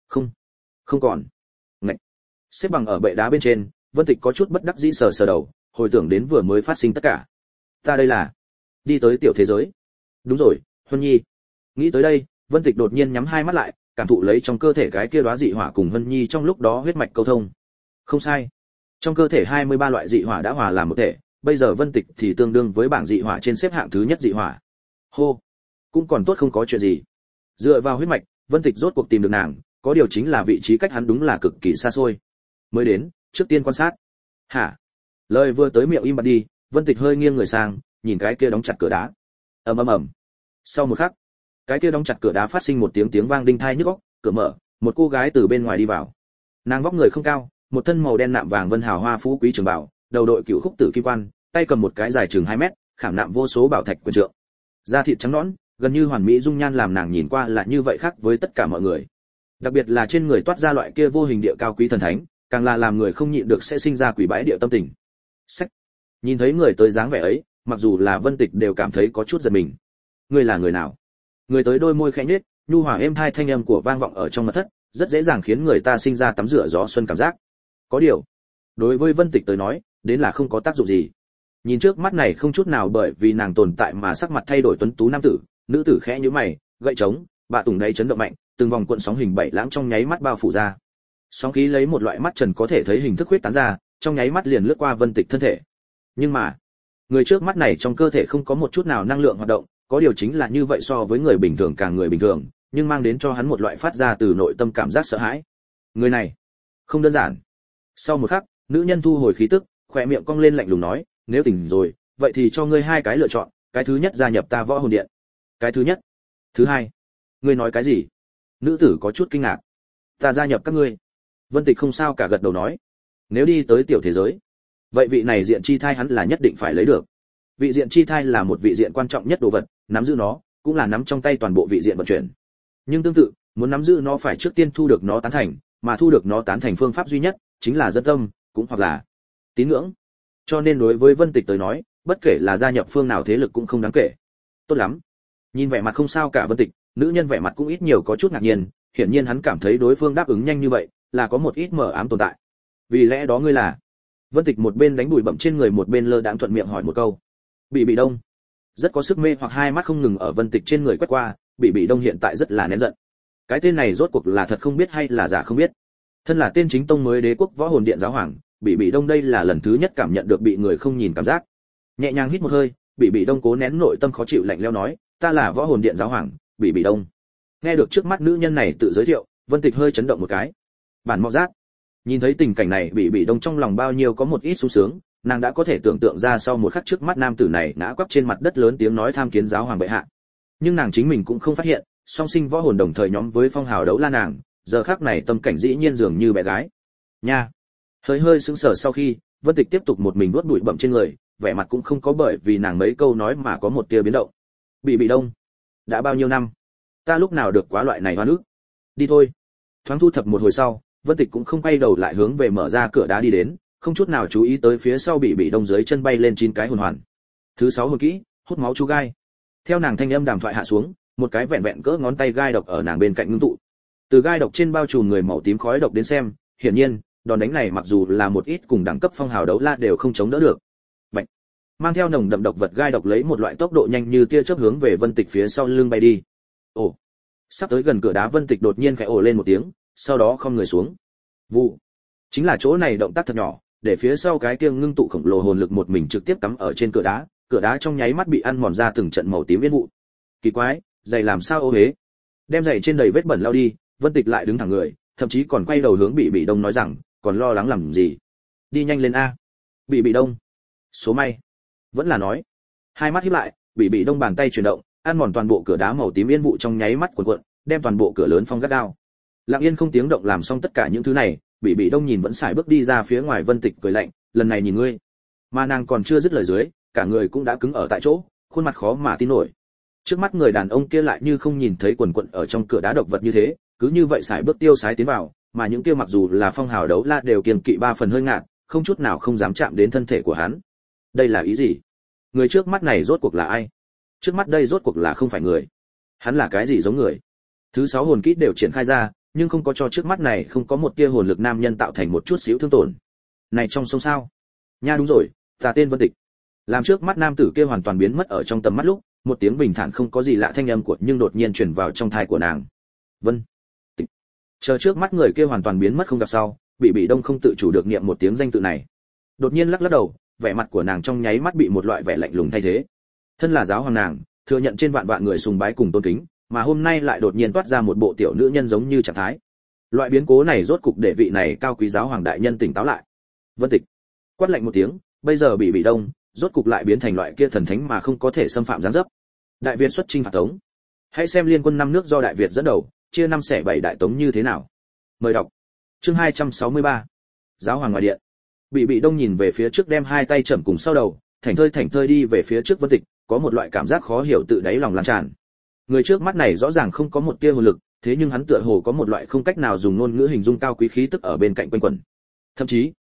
Không còn. Ngậy. Xếp bằng ở bệ đá bên trên, Vân Tịch có chút bất đắc dĩ sờ đầu, hồi tưởng đến vừa mới phát sinh tất cả. Ta đây là đi tới tiểu thế giới. Đúng rồi, Huân Nhi. Nghĩ tới đây, Vân Tịch đột nhiên nhắm hai mắt lại, cảm thụ lấy trong cơ thể cái kia đóa dị hỏa cùng Huân Nhi trong lúc đó huyết mạch câu thông. Không sai. Trong cơ thể 23 loại dị hỏa đã hòa làm một thể, bây giờ Vân Tịch thì tương đương với bảng dị hỏa trên xếp hạng thứ nhất dị hỏa. Hô, cũng còn tốt không có chuyện gì. Dựa vào huyết mạch, Vân Tịch rốt cuộc tìm được nàng, có điều chính là vị trí cách hắn đúng là cực kỳ xa xôi. Mới đến, trước tiên quan sát. Hả? Lời vừa tới miệng im bặt đi, Vân Tịch hơi nghiêng người sang, nhìn cái kia đóng chặt cửa đá. Ầm ầm ầm. Sau một khắc, cái kia đóng chặt cửa đá phát sinh một tiếng vang đinh tai nhức óc, cửa mở, một cô gái từ bên ngoài đi vào. Nàng vóc người không cao, một thân màu đen nạm vàng vân hào hoa phú quý trường bảo, đầu đội cựu khúc tử kim quan, tay cầm một cái dài chừng 2 mét, khảm nạm vô số bảo thạch quyền trượng. Da thịt trắng nõn, gần như hoàn mỹ dung nhan làm nàng nhìn qua là như vậy khác với tất cả mọi người. Đặc biệt là trên người toát ra loại kia vô hình địa cao quý thần thánh, càng là làm người không nhịn được sẽ sinh ra quỷ bái địa tâm tình. Sách. Nhìn thấy người tới dáng vẻ ấy, mặc dù là Vân Tịch đều cảm thấy có chút giật mình. Ngươi là người nào? Người tới đôi môi khẽ nhếch, nhu hòa êm thai thanh âm của vang vọng ở trong mật thất, rất dễ dàng khiến người ta sinh ra tắm rửa gió xuân cảm giác. Có điều, đối với Vân Tịch tới nói, đến là không có tác dụng gì. Nhìn trước mắt này không chút nào bởi vì nàng tồn tại mà sắc mặt thay đổi tuấn tú nam tử, nữ tử khẽ nhíu mày, gậy trống, bạ tùng đầy chấn động mạnh, từng vòng cuộn sóng hình bảy lãng trong nháy mắt bao phủ ra. Sóng khí lấy một loại mắt trần có thể thấy hình thức huyết tán ra, trong nháy mắt liền lướt qua Vân Tịch thân thể. Nhưng mà, người trước mắt này trong cơ thể không có một chút nào năng lượng hoạt động, có điều chính là như vậy so với người bình thường càng người bình thường, nhưng mang đến cho hắn một loại phát ra từ nội tâm cảm giác sợ hãi. Người này, không đơn giản. Sau một khắc, nữ nhân thu hồi khí tức, khóe miệng cong lên lạnh lùng nói, nếu tỉnh rồi, vậy thì cho ngươi hai cái lựa chọn, cái thứ nhất gia nhập ta Võ Hồn Điện. Cái thứ nhất. Thứ hai. Ngươi nói cái gì? Nữ tử có chút kinh ngạc. Ta gia nhập các ngươi. Vân Tịch không sao cả gật đầu nói. Nếu đi tới tiểu thế giới, vậy vị này diện chi thai hắn là nhất định phải lấy được. Vị diện chi thai là một vị diện quan trọng nhất đồ vật, nắm giữ nó, cũng là nắm trong tay toàn bộ vị diện vận chuyển. Nhưng tương tự, muốn nắm giữ nó phải trước tiên thu được nó tán thành, mà thu được nó tán thành phương pháp duy nhất chính là dân tâm, cũng hoặc là tín ngưỡng. Cho nên đối với Vân Tịch tới nói, bất kể là gia nhập phương nào thế lực cũng không đáng kể. Tốt lắm. Nhìn vẻ mặt không sao cả Vân Tịch, nữ nhân vẻ mặt cũng ít nhiều có chút ngạc nhiên, hiển nhiên hắn cảm thấy đối phương đáp ứng nhanh như vậy, là có một ít mờ ám tồn tại. Vì lẽ đó ngươi là? Vân Tịch một bên đánh bụi bặm trên người một bên lơ đãng thuận miệng hỏi một câu. Bị Đông. Rất có sức mê hoặc hai mắt không ngừng ở Vân Tịch trên người quét qua, Bị Đông hiện tại rất là nén giận. Cái tên này rốt cuộc là thật không biết hay là giả không biết. Thân là tên chính tông mới đế quốc Võ Hồn Điện giáo hoàng, Bị Đông đây là lần thứ nhất cảm nhận được bị người không nhìn cảm giác. Nhẹ nhàng hít một hơi, Bị Đông cố nén nội tâm khó chịu lạnh lẽo nói, ta là Võ Hồn Điện giáo hoàng, Bị Đông. Nghe được trước mắt nữ nhân này tự giới thiệu, Vân Tịch hơi chấn động một cái. Bản mọ giác. Nhìn thấy tình cảnh này, Bị Đông trong lòng bao nhiêu có một ít sung sướng, nàng đã có thể tưởng tượng ra sau một khắc trước mắt nam tử này ngã quắp trên mặt đất lớn tiếng nói tham kiến giáo hoàng bệ hạ. Nhưng nàng chính mình cũng không phát hiện, song sinh võ hồn đồng thời nhóm với phong hào đấu la nàng, giờ khắc này tâm cảnh dĩ nhiên dường như bé gái. Nha. Hơi hơi sững sờ sau khi, Vân Tịch tiếp tục một mình nuốt bụi bặm trên người, vẻ mặt cũng không có bởi vì nàng mấy câu nói mà có một tia biến động. Bị đông. Đã bao nhiêu năm? Ta lúc nào được quá loại này hoa nước? Đi thôi. Thoáng thu thập một hồi sau, Vân Tịch cũng không quay đầu lại hướng về mở ra cửa đá đi đến, không chút nào chú ý tới phía sau bị đông dưới chân bay lên 9 cái hồn hoàn. Thứ 6 hồn kỹ, hút máu chú gai. Theo nàng thanh âm đàm thoại hạ xuống, một cái vẹn vẹn cỡ ngón tay gai độc ở nàng bên cạnh ngưng tụ. Từ gai độc trên bao trùm người màu tím khói độc đến xem, hiển nhiên, đòn đánh này mặc dù là một ít cùng đẳng cấp phong hào đấu la đều không chống đỡ được. Bạch. Mang theo nồng đậm độc vật gai độc lấy một loại tốc độ nhanh như tia chớp hướng về Vân Tịch phía sau lưng bay đi. Ồ. Sắp tới gần cửa đá, Vân Tịch đột nhiên khẽ ồ lên một tiếng, sau đó khom người xuống. Vụ. Chính là chỗ này động tác thật nhỏ, để phía sau cái kia ngưng tụ khổng lồ hồn lực một mình trực tiếp cắm ở trên cửa đá trong nháy mắt bị ăn mòn ra từng trận màu tím viên vụ. Kỳ quái, giày làm sao ô uế? Đem giày trên đầy vết bẩn lau đi, Vân Tịch lại đứng thẳng người, thậm chí còn quay đầu hướng bị đông nói rằng, còn lo lắng làm gì? Đi nhanh lên a. Bị đông. Số may. Vẫn là nói. Hai mắt híp lại, bị đông bàn tay chuyển động, ăn mòn toàn bộ cửa đá màu tím yên vụ trong nháy mắt cuộn, đem toàn bộ cửa lớn phong gắt gao. Lặng yên không tiếng động làm xong tất cả những thứ này, bị đông nhìn vẫn sải bước đi ra phía ngoài. Vân Tịch cười lạnh, lần này nhìn ngươi. Mà nàng còn chưa dứt lời dưới, cả người cũng đã cứng ở tại chỗ, khuôn mặt khó mà tin nổi. Trước mắt người đàn ông kia lại như không nhìn thấy quần quật ở trong cửa đá độc vật như thế, cứ như vậy sải bước tiêu sái tiến vào, mà những kia mặc dù là phong hào đấu la đều kiêng kỵ 3 phần hơi ngạt, không chút nào không dám chạm đến thân thể của hắn. Đây là ý gì? Người trước mắt này rốt cuộc là ai? Trước mắt đây rốt cuộc là không phải người. Hắn là cái gì giống người? Thứ 6 hồn kỹ đều triển khai ra, nhưng không có cho trước mắt này không có một tia hồn lực nam nhân tạo thành một chút xíu thương tổn. Này trong sông sao? Nha đúng rồi, ta tên Vân Tịch. Làm trước mắt nam tử kia hoàn toàn biến mất ở trong tầm mắt lúc, một tiếng bình thản không có gì lạ thanh âm của nhưng đột nhiên truyền vào trong tai của nàng. Vân Tịch. Chờ trước mắt người kia hoàn toàn biến mất không gặp sau, bị đông không tự chủ được niệm một tiếng danh tự này. Đột nhiên lắc lắc đầu, vẻ mặt của nàng trong nháy mắt bị một loại vẻ lạnh lùng thay thế. Thân là giáo hoàng nàng, thừa nhận trên vạn vạn người sùng bái cùng tôn kính, mà hôm nay lại đột nhiên toát ra một bộ tiểu nữ nhân giống như trạng thái. Loại biến cố này rốt cục để vị này cao quý giáo hoàng đại nhân tỉnh táo lại. Vân Tịch quát lạnh một tiếng, bây giờ bị đông rốt cục lại biến thành loại kia thần thánh mà không có thể xâm phạm dáng dấp. Đại Việt xuất chinh phạt Tống. Hãy xem liên quân 5 nước do Đại Việt dẫn đầu, chia 5 xẻ 7 đại Tống như thế nào. Mời đọc. Chương 263. Giáo hoàng ngoài điện. Bị đông nhìn về phía trước, đem hai tay chậm cùng sau đầu, thảnh thơi đi về phía trước Vân Tịch, có một loại cảm giác khó hiểu tự đáy lòng lan tràn. Người trước mắt này rõ ràng không có một tia hồn lực, thế nhưng hắn tựa hồ có một loại không cách nào dùng ngôn ngữ hình dung cao quý khí tức ở bên cạnh quanh quẩn. Thậm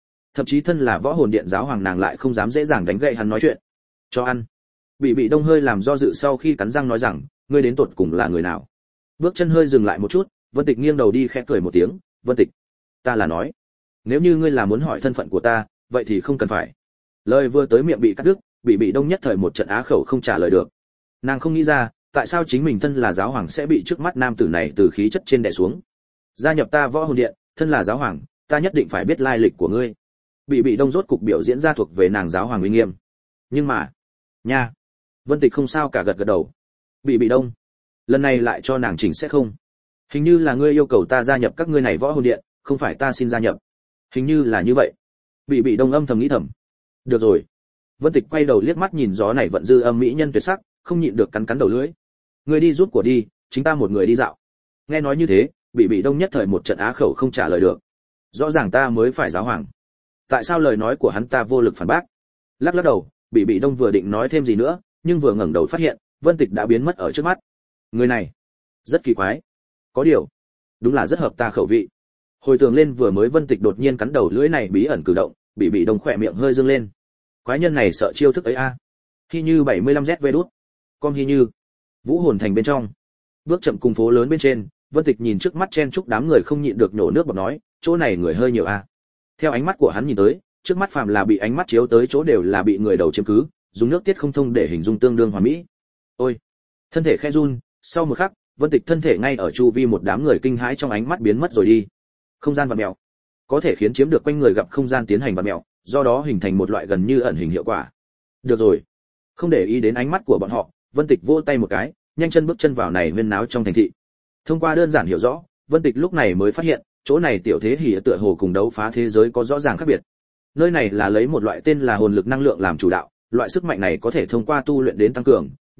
chí thân là võ hồn điện giáo hoàng nàng lại không dám dễ dàng đánh gậy hắn nói chuyện. Cho ăn. Bị đông hơi làm do dự sau khi cắn răng nói rằng, ngươi đến tột cùng là người nào? Bước chân hơi dừng lại một chút, Vân Tịch nghiêng đầu đi khẽ cười một tiếng, Vân Tịch, ta là nói, nếu như ngươi là muốn hỏi thân phận của ta, vậy thì không cần phải. Lời vừa tới miệng bị cắt đứt, bị đông nhất thời một trận á khẩu không trả lời được. Nàng không nghĩ ra, tại sao chính mình thân là giáo hoàng sẽ bị trước mắt nam tử này từ khí chất trên đè xuống. Gia nhập ta võ hồn điện, thân là giáo hoàng, ta nhất định phải biết lai lịch của ngươi. Bị đông rốt cục biểu diễn ra thuộc về nàng giáo hoàng uy nghiêm. Nhưng mà, nha, Vân Tịch không sao cả, gật gật đầu. Bị đông, lần này lại cho nàng chỉnh sẽ không? Hình như là ngươi yêu cầu ta gia nhập các ngươi này võ hồn điện, không phải ta xin gia nhập. Hình như là như vậy. Bị đông âm thầm nghĩ thầm. Được rồi. Vân Tịch quay đầu liếc mắt nhìn gió này vận dư âm mỹ nhân tuyệt sắc, không nhịn được cắn đầu lưỡi. Ngươi đi rút của đi, chính ta một người đi dạo. Nghe nói như thế, bị đông nhất thời một trận á khẩu không trả lời được. Rõ ràng ta mới phải giáo hoàng, tại sao lời nói của hắn ta vô lực phản bác? Lắc đầu, bị đông vừa định nói thêm gì nữa, nhưng vừa ngẩng đầu phát hiện Vân Tịch đã biến mất ở trước mắt. Người này rất kỳ quái, có điều đúng là rất hợp ta khẩu vị. Hồi tưởng lên vừa mới Vân Tịch đột nhiên cắn đầu lưỡi này bí ẩn cử động, bị đông khỏe miệng hơi dương lên. Quái nhân này sợ chiêu thức ấy a. Hy như 75ZV đút. Con hy như. Vũ hồn thành bên trong. Bước chậm cùng phố lớn bên trên, Vân Tịch nhìn trước mắt chen chúc đám người không nhịn được nhổ nước bọt nói, chỗ này người hơi nhiều a. Theo ánh mắt của hắn nhìn tới, trước mắt phàm là bị ánh mắt chiếu tới chỗ đều là bị người đầu chiếm cứ, dùng nước tiết không thông để hình dung tương đương hoàn mỹ. Ôi, thân thể khẽ run, sau một khắc, Vân Tịch thân thể ngay ở chu vi một đám người kinh hãi trong ánh mắt biến mất rồi đi. Không gian vặn mèo, có thể khiến chiếm được quanh người gặp không gian tiến hành vặn mèo, do đó hình thành một loại gần như ẩn hình hiệu quả. Được rồi, không để ý đến ánh mắt của bọn họ, Vân Tịch vỗ tay một cái, nhanh chân bước chân vào này huyên náo trong thành thị. Thông qua đơn giản hiểu rõ, Vân Tịch lúc này mới phát hiện, chỗ này tiểu thế hỉ tựa hồ cùng đấu phá thế giới có rõ ràng khác biệt. Nơi này là lấy một loại tên là hồn lực năng lượng làm chủ đạo, loại sức mạnh này có thể thông qua tu luyện đến tăng cường,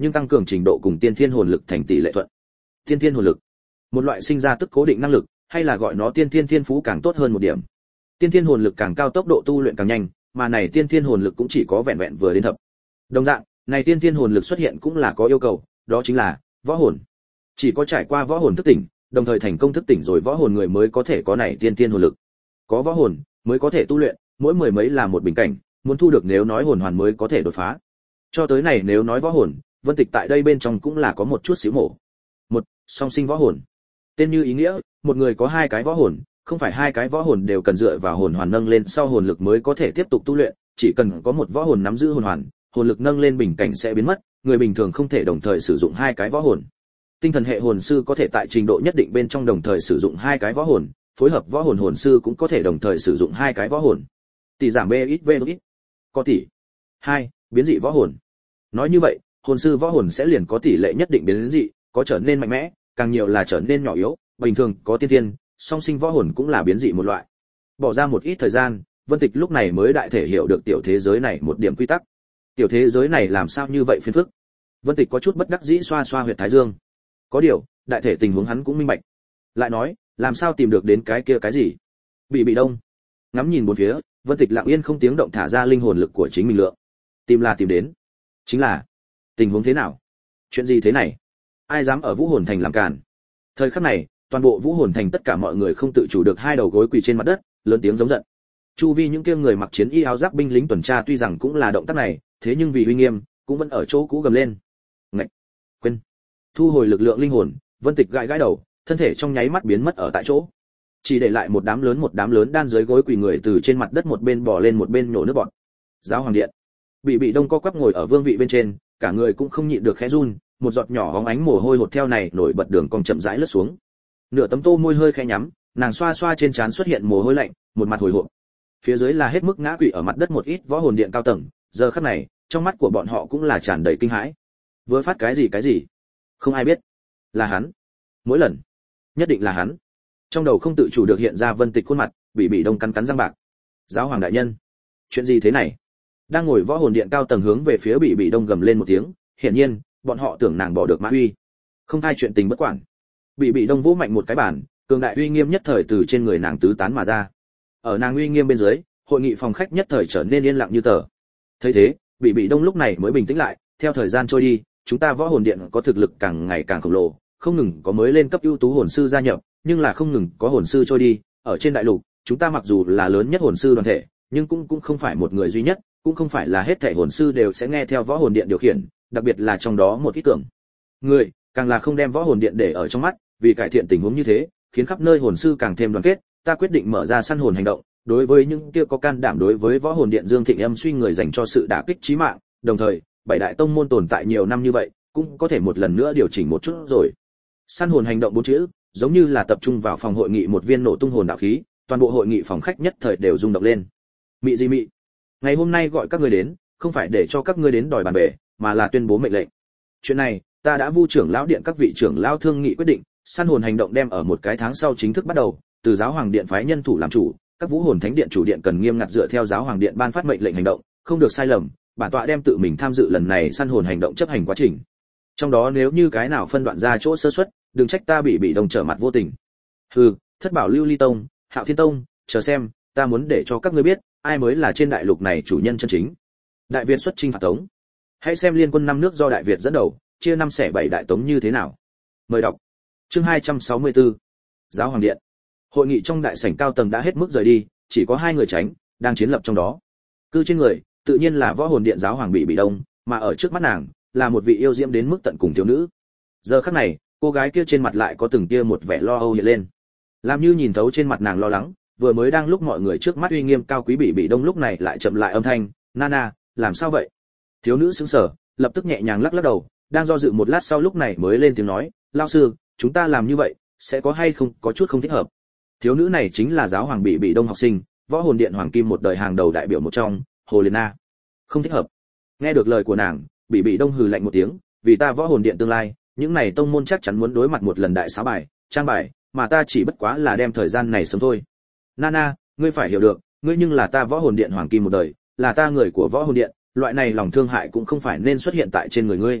nhưng tăng cường trình độ cùng tiên thiên hồn lực thành tỷ lệ thuận. Tiên thiên hồn lực, một loại sinh ra tức cố định năng lực, hay là gọi nó tiên thiên thiên phú càng tốt hơn một điểm. Tiên thiên hồn lực càng cao tốc độ tu luyện càng nhanh, mà này tiên thiên hồn lực cũng chỉ có vẹn vẹn vừa đến thập. Đồng dạng, này tiên thiên hồn lực xuất hiện cũng là có yêu cầu, đó chính là võ hồn. Chỉ có trải qua võ hồn thức tỉnh, đồng thời thành công thức tỉnh rồi võ hồn người mới có thể có này tiên thiên hồn lực. Có võ hồn mới có thể tu luyện, mỗi mười mấy là một bình cảnh, muốn thu được nếu nói hồn hoàn mới có thể đột phá. Cho tới này nếu nói võ hồn, Vân Tịch tại đây bên trong cũng là có một chút xíu mổ. Một, song sinh võ hồn. Tên như ý nghĩa, một người có hai cái võ hồn, không phải hai cái võ hồn đều cần dựa vào hồn hoàn nâng lên sau hồn lực mới có thể tiếp tục tu luyện, chỉ cần có một võ hồn nắm giữ hồn hoàn, hồn lực nâng lên bình cảnh sẽ biến mất, người bình thường không thể đồng thời sử dụng hai cái võ hồn. Tinh thần hệ hồn sư có thể tại trình độ nhất định bên trong đồng thời sử dụng hai cái võ hồn, phối hợp võ hồn hồn sư cũng có thể đồng thời sử dụng hai cái võ hồn. Tỷ giảm BXV ít. Có tỷ. 2. Biến dị võ hồn. Nói như vậy, hồn sư võ hồn sẽ liền có tỷ lệ nhất định biến dị, có trở nên mạnh mẽ, càng nhiều là trở nên nhỏ yếu, bình thường có tiên thiên, song sinh võ hồn cũng là biến dị một loại. Bỏ ra một ít thời gian, Vân Tịch lúc này mới đại thể hiểu được tiểu thế giới này một điểm quy tắc. Tiểu thế giới này làm sao như vậy phiền phức? Vân Tịch có chút bất đắc dĩ xoa xoa huyệt thái dương. Có điều, đại thể tình huống hắn cũng minh bạch. Lại nói, làm sao tìm được đến cái kia cái gì? Bị đông. Ngắm nhìn bốn phía, Vân Tịch lặng yên không tiếng động thả ra linh hồn lực của chính mình lượng. Tìm là tìm đến. Chính là, tình huống thế nào? Chuyện gì thế này? Ai dám ở Vũ Hồn Thành làm cản? Thời khắc này, toàn bộ Vũ Hồn Thành tất cả mọi người không tự chủ được hai đầu gối quỳ trên mặt đất, lớn tiếng giống giận. Chu vi những kia người mặc chiến y áo giáp binh lính tuần tra tuy rằng cũng là động tác này, thế nhưng vì uy nghiêm, cũng vẫn ở chỗ cũ gầm lên. Ngậy! Quên! Thu hồi lực lượng linh hồn, Vân Tịch gãi gãi đầu, thân thể trong nháy mắt biến mất ở tại chỗ. Chỉ để lại một đám lớn đan dưới gối quỳ người từ trên mặt đất một bên bò lên một bên nhổ nước bọt. Giáo hoàng điện. Bị đông co quắp ngồi ở vương vị bên trên, cả người cũng không nhịn được khẽ run, một giọt nhỏ bóng ánh mồ hôi hột theo này nổi bật đường cong chậm rãi lướt xuống. Nửa tấm tô môi hơi khẽ nhắm, nàng xoa xoa trên trán xuất hiện mồ hôi lạnh, một mặt hồi hộp. Phía dưới là hết mức ngã quỵ ở mặt đất một ít võ hồn điện cao tầng, giờ khắc này, trong mắt của bọn họ cũng là tràn đầy kinh hãi. Vừa phát cái gì? Không ai biết. Là hắn. Mỗi lần, nhất định là hắn. Trong đầu không tự chủ được hiện ra Vân Tịch khuôn mặt, bị đông cắn răng bạc. Giáo hoàng đại nhân, chuyện gì thế này? Đang ngồi võ hồn điện cao tầng hướng về phía bị đông gầm lên một tiếng, hiển nhiên, bọn họ tưởng nàng bỏ được mã uy. Không thay chuyện tình bất quản. Bị đông vỗ mạnh một cái bàn, cường đại uy nghiêm nhất thời từ trên người nàng tứ tán mà ra. Ở nàng uy nghiêm bên dưới, hội nghị phòng khách nhất thời trở nên yên lặng như tờ. Thấy thế, bị đông lúc này mới bình tĩnh lại, theo thời gian trôi đi, chúng ta võ hồn điện có thực lực càng ngày càng khổng lồ, không ngừng có mới lên cấp ưu tú hồn sư gia nhập, nhưng là không ngừng có hồn sư trôi đi, ở trên đại lục, chúng ta mặc dù là lớn nhất hồn sư đoàn thể, nhưng cũng không phải một người duy nhất, cũng không phải là hết thảy hồn sư đều sẽ nghe theo võ hồn điện điều khiển, đặc biệt là trong đó một ít tưởng người, càng là không đem võ hồn điện để ở trong mắt, vì cải thiện tình huống như thế, khiến khắp nơi hồn sư càng thêm đoàn kết, ta quyết định mở ra săn hồn hành động, đối với những kia có can đảm đối với võ hồn điện Dương Thịnh Âm suy người dành cho sự đả kích chí mạng, đồng thời, bảy đại tông môn tồn tại nhiều năm như vậy, cũng có thể một lần nữa điều chỉnh một chút rồi. Săn hồn hành động bốn chữ, giống như là tập trung vào phòng hội nghị một viên nổ tung hồn đạo khí, toàn bộ hội nghị phòng khách nhất thời đều rung động lên. Mị gì mị? Ngày hôm nay gọi các ngươi đến, không phải để cho các ngươi đến đòi bàn bể, mà là tuyên bố mệnh lệnh. Chuyện này, ta đã vu trưởng lão điện các vị trưởng lão thương nghị quyết định, săn hồn hành động đem ở một cái tháng sau chính thức bắt đầu, từ giáo hoàng điện phái nhân thủ làm chủ, các vũ hồn thánh điện chủ điện cần nghiêm ngặt dựa theo giáo hoàng điện ban phát mệnh lệnh hành động, không được sai lầm, bản tọa đem tự mình tham dự lần này săn hồn hành động chấp hành quá trình. Trong đó nếu như cái nào phân đoạn ra chỗ sơ suất, đừng trách ta bị đồng trở mặt vô tình. Hừ, Thất Bảo Lưu Ly Tông, Hạo Thiên Tông, chờ xem, ta muốn để cho các ngươi biết, ai mới là trên đại lục này chủ nhân chân chính. Đại Việt xuất chinh phạt Tống. Hãy xem liên quân năm nước do Đại Việt dẫn đầu, chia 5/7 đại tống như thế nào. Mời đọc. Chương 264. Giáo hoàng điện. Hội nghị trong đại sảnh cao tầng đã hết mức rời đi, chỉ có hai người tránh, đang chiến lập trong đó. Cư trên người, tự nhiên là võ hồn điện giáo hoàng bị đông, mà ở trước mắt nàng, là một vị yêu diễm đến mức tận cùng thiếu nữ. Giờ khắc này, cô gái kia trên mặt lại có từng tia một vẻ lo âu hiện lên. Làm như nhìn thấu trên mặt nàng lo lắng, vừa mới đang lúc mọi người trước mắt uy nghiêm cao quý bị đông lúc này lại chậm lại âm thanh, "Nana, làm sao vậy?" Thiếu nữ sững sờ, lập tức nhẹ nhàng lắc lắc đầu, đang do dự một lát sau lúc này mới lên tiếng nói, "Lão sư, chúng ta làm như vậy, sẽ có hay không có chút không thích hợp." Thiếu nữ này chính là giáo hoàng bị đông học sinh, võ hồn điện hoàng kim một đời hàng đầu đại biểu một trong, Hồ Liên Na. Không thích hợp. Nghe được lời của nàng, bị đông hừ lạnh một tiếng, vì ta võ hồn điện tương lai, những này tông môn chắc chắn muốn đối mặt một lần đại xá bài, trang bài, mà ta chỉ bất quá là đem thời gian này sớm thôi. Nana, ngươi phải hiểu được, ngươi nhưng là ta võ hồn điện hoàng kim một đời, là ta người của võ hồn điện, loại này lòng thương hại cũng không phải nên xuất hiện tại trên người ngươi.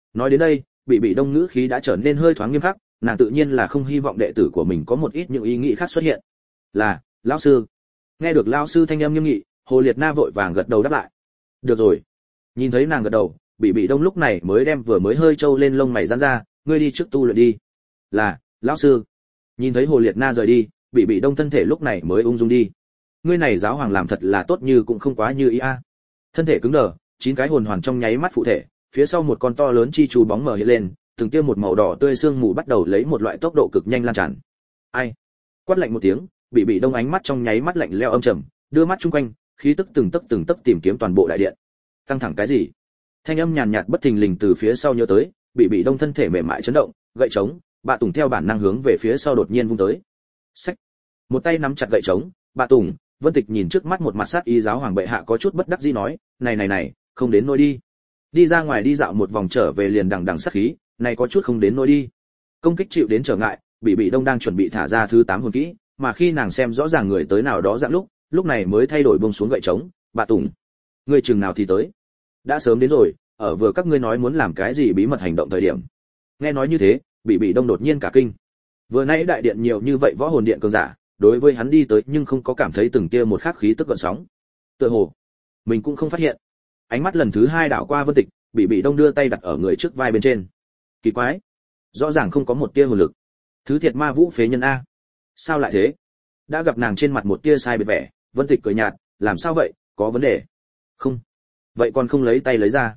Nói đến đây, bị đông ngữ khí đã trở nên hơi thoáng nghiêm khắc, nàng tự nhiên là không hy vọng đệ tử của mình có một ít những ý nghĩ khác xuất hiện. Là, lão sư. Nghe được lão sư thanh âm nghiêm nghị, Hồ Liệt Na vội vàng gật đầu đáp lại. Được rồi. Nhìn thấy nàng gật đầu, bị đông lúc này mới đem vừa mới hơi trâu lên lông mày giãn ra, ngươi đi trước tu luyện đi. Là, lão sư. Nhìn thấy Hồ Liệt Na rời đi, bị đông thân thể lúc này mới ung dung đi. Ngươi này giáo hoàng làm thật là tốt như cũng không quá như ý a. Thân thể cứng đờ, 9 cái hồn hoàn trong nháy mắt phụ thể, phía sau một con to lớn chi chú bóng mờ hiện lên, từng tia một màu đỏ tươi sương mù bắt đầu lấy một loại tốc độ cực nhanh lan tràn. Ai? Quát lạnh một tiếng, bị đông ánh mắt trong nháy mắt lạnh lẽo âm trầm, đưa mắt chung quanh, khí tức từng tấc tìm kiếm toàn bộ đại điện. Căng thẳng cái gì? Thanh âm nhàn nhạt bất thình lình từ phía sau nhớ tới, bị đông thân thể mềm mại chấn động, gậy trống, Bạ Tùng theo bản năng hướng về phía sau đột nhiên vung tới. Xách. Một tay nắm chặt gậy trống, Bạ Tùng, Vân Tịch nhìn trước mắt một mặt sát ý giáo hoàng bệ hạ có chút bất đắc dĩ nói, này, không đến nỗi đi. Đi ra ngoài đi dạo một vòng trở về liền đằng sát khí, này có chút không đến nỗi đi. Công kích chịu đến trở ngại, bị đông đang chuẩn bị thả ra thứ 8 hồn kỹ, mà khi nàng xem rõ ràng người tới nào đó dạng lúc này mới thay đổi buông xuống gậy trống, Bạ Tùng, ngươi chừng nào thì tới? Đã sớm đến rồi, ở vừa các ngươi nói muốn làm cái gì bí mật hành động thời điểm. Nghe nói như thế, bị đông đột nhiên cả kinh. Vừa nãy đại điện nhiều như vậy võ hồn điện cường giả, đối với hắn đi tới nhưng không có cảm thấy từng tia một khắc khí tức gợn sóng. Tựa hồ mình cũng không phát hiện. Ánh mắt lần thứ 2 đảo qua Vân Tịch, bị đông đưa tay đặt ở người trước vai bên trên. Kỳ quái, rõ ràng không có một tia hồn lực. Thứ thiệt ma vũ phế nhân a. Sao lại thế? Đã gặp nàng trên mặt một tia sai biệt vẻ, Vân Tịch cười nhạt, làm sao vậy, có vấn đề? Không. Vậy còn không lấy tay lấy ra.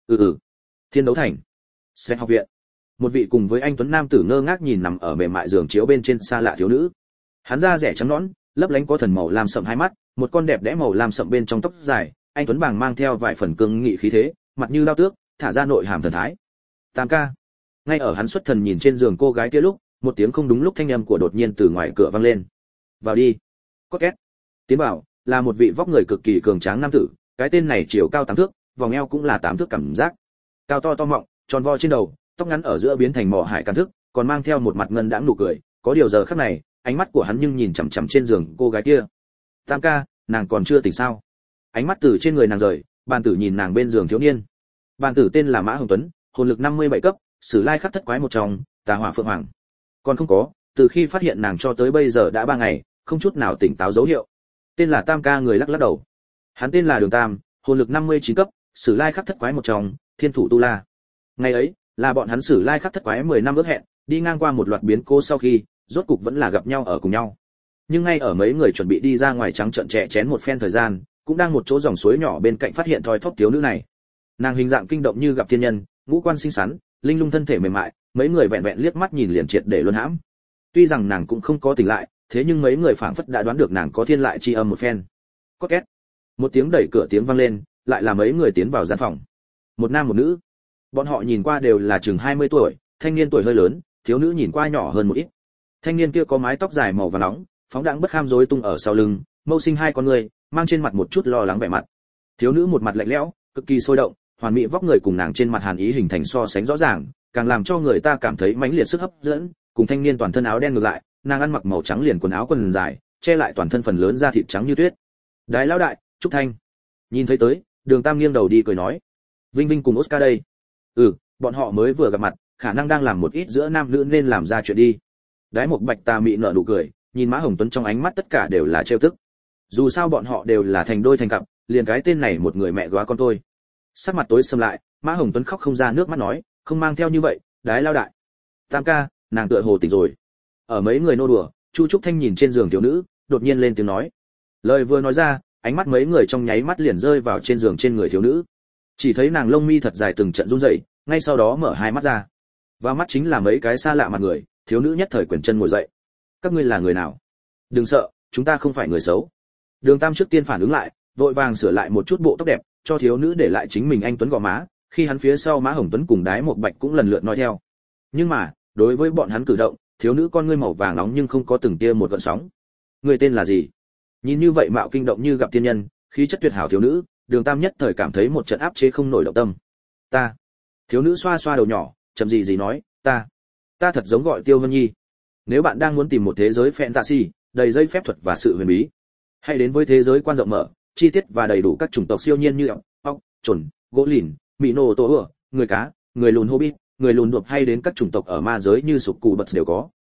Thiên đấu thành. Xét học viện. Một vị cùng với anh tuấn nam tử ngơ ngác nhìn nằm ở mềm mại giường chiếu bên trên xa lạ thiếu nữ. Hắn da rẻ trắng nõn, lấp lánh có thần màu lam sậm hai mắt, một con đẹp đẽ màu lam sậm bên trong tóc dài, anh tuấn bàng mang theo vài phần cương nghị khí thế, mặt như lao tước, thả ra nội hàm thần thái. Tam ca. Ngay ở hắn xuất thần nhìn trên giường cô gái kia lúc, một tiếng không đúng lúc thanh âm của đột nhiên từ ngoài cửa vang lên. Vào đi. Cốt két. Tiến vào, là một vị vóc người cực kỳ cường tráng nam tử, cái tên này chiều cao 8 thước, vòng eo cũng là 8 thước cảm giác. Cao to mọng, tròn vo trên đầu, tóc ngắn ở giữa biến thành mỏ hải càn thức, còn mang theo một mặt ngân đãng nụ cười, có điều giờ khắc này, ánh mắt của hắn nhưng nhìn chằm chằm trên giường cô gái kia. Tam ca, nàng còn chưa tỉnh sao? Ánh mắt từ trên người nàng rời, bàn tử nhìn nàng bên giường thiếu niên. Bàn tử tên là Mã Hồng Tuấn, hồn lực 57 cấp, sử lai khắc thất quái một trong, tà hỏa phượng hoàng. Còn không có, từ khi phát hiện nàng cho tới bây giờ đã 3 ngày, không chút nào tỉnh táo dấu hiệu. Tên là Tam ca người lắc lắc đầu. Hắn tên là Đường Tam, hồn lực 59 cấp, sử lai khắc thất quái một trong, thiên thủ tu la. Ngày ấy, là bọn hắn sử lai khắc thất quái 10 năm ước hẹn, đi ngang qua một loạt biến cố sau khi, rốt cục vẫn là gặp nhau ở cùng nhau. Nhưng ngay ở mấy người chuẩn bị đi ra ngoài trắng trợn chè chén một phen thời gian, cũng đang một chỗ dòng suối nhỏ bên cạnh phát hiện thoi thóp thiếu nữ này. Nàng hình dạng kinh động như gặp thiên nhân, ngũ quan xinh xắn, linh lung thân thể mềm mại, mấy người vẹn vẹn liếc mắt nhìn liền triệt để luân hãm. Tuy rằng nàng cũng không có tỉnh lại, thế nhưng mấy người phảng phất đã đoán được nàng có thiên lại chi âm một phen. Cốt két. Một tiếng đẩy cửa tiếng vang lên, lại là mấy người tiến vào gian phòng. Một nam một nữ. Bọn họ nhìn qua đều là chừng 20 tuổi, thanh niên tuổi hơi lớn, thiếu nữ nhìn qua nhỏ hơn một ít. Thanh niên kia có mái tóc dài màu vàng nóng, phóng đãng bất kham rối tung ở sau lưng, mâu sinh hai con người, mang trên mặt một chút lo lắng vẻ mặt. Thiếu nữ một mặt lạnh lẽo, cực kỳ sôi động, hoàn mỹ vóc người cùng nàng trên mặt hàn ý hình thành so sánh rõ ràng, càng làm cho người ta cảm thấy mãnh liệt sức hấp dẫn. Cùng thanh niên toàn thân áo đen ngược lại, nàng ăn mặc màu trắng liền quần áo quần dài, che lại toàn thân phần lớn da thịt trắng như tuyết. Đái lão đại, Trúc Thanh. Nhìn thấy tới, Đường Tam nghiêng đầu đi cười nói, Vinh Vinh cùng Oscar đây. Bọn họ mới vừa gặp mặt, khả năng đang làm một ít giữa nam nữ nên làm ra chuyện đi. Đái Mộc Bạch tà mị nở nụ cười, nhìn Mã Hồng Tuấn trong ánh mắt tất cả đều là trêu tức. Dù sao bọn họ đều là thành đôi thành cặp, liền cái tên này một người mẹ góa con tôi. Sắc mặt tối sầm lại, Mã Hồng Tuấn khóc không ra nước mắt nói, không mang theo như vậy, Đái lao đại. Tam ca, nàng tựa hồ tỉnh rồi. Ở mấy người nô đùa, Chu Trúc Thanh nhìn trên giường thiếu nữ, đột nhiên lên tiếng nói. Lời vừa nói ra, ánh mắt mấy người trong nháy mắt liền rơi vào trên giường trên người thiếu nữ. Chỉ thấy nàng lông mi thật dài từng trận run rẩy, ngay sau đó mở hai mắt ra. Và mắt chính là mấy cái xa lạ mặt người, thiếu nữ nhất thời quyền chân ngồi dậy. Các ngươi là người nào? Đừng sợ, chúng ta không phải người xấu. Đường Tam trước tiên phản ứng lại, vội vàng sửa lại một chút bộ tóc đẹp, cho thiếu nữ để lại chính mình anh tuấn gò má, khi hắn phía sau Mã Hồng Tuấn cùng Đái Mộc Bạch cũng lần lượt nói theo. Nhưng mà, đối với bọn hắn cử động, thiếu nữ con ngươi màu vàng nóng nhưng không có từng tia một gợn sóng. Người tên là gì? Nhìn như vậy mạo kinh động như gặp tiên nhân, khí chất tuyệt hảo thiếu nữ, Đường Tam nhất thời cảm thấy một trận áp chế không nổi động tâm. Ta. Thiếu nữ xoa xoa đầu nhỏ, chậm gì nói, ta thật giống gọi Tiêu Vân Nhi. Nếu bạn đang muốn tìm một thế giới fantasy đầy dây phép thuật và sự huyền bí, hãy đến với thế giới quan rộng mở, chi tiết và đầy đủ các chủng tộc siêu nhiên như ốc, trồn, gỗ lìn, mỹ nô tổ ửa, người cá, người lùn hobbit, người lùn đột hay đến các chủng tộc ở ma giới như sục cụ bật đều có.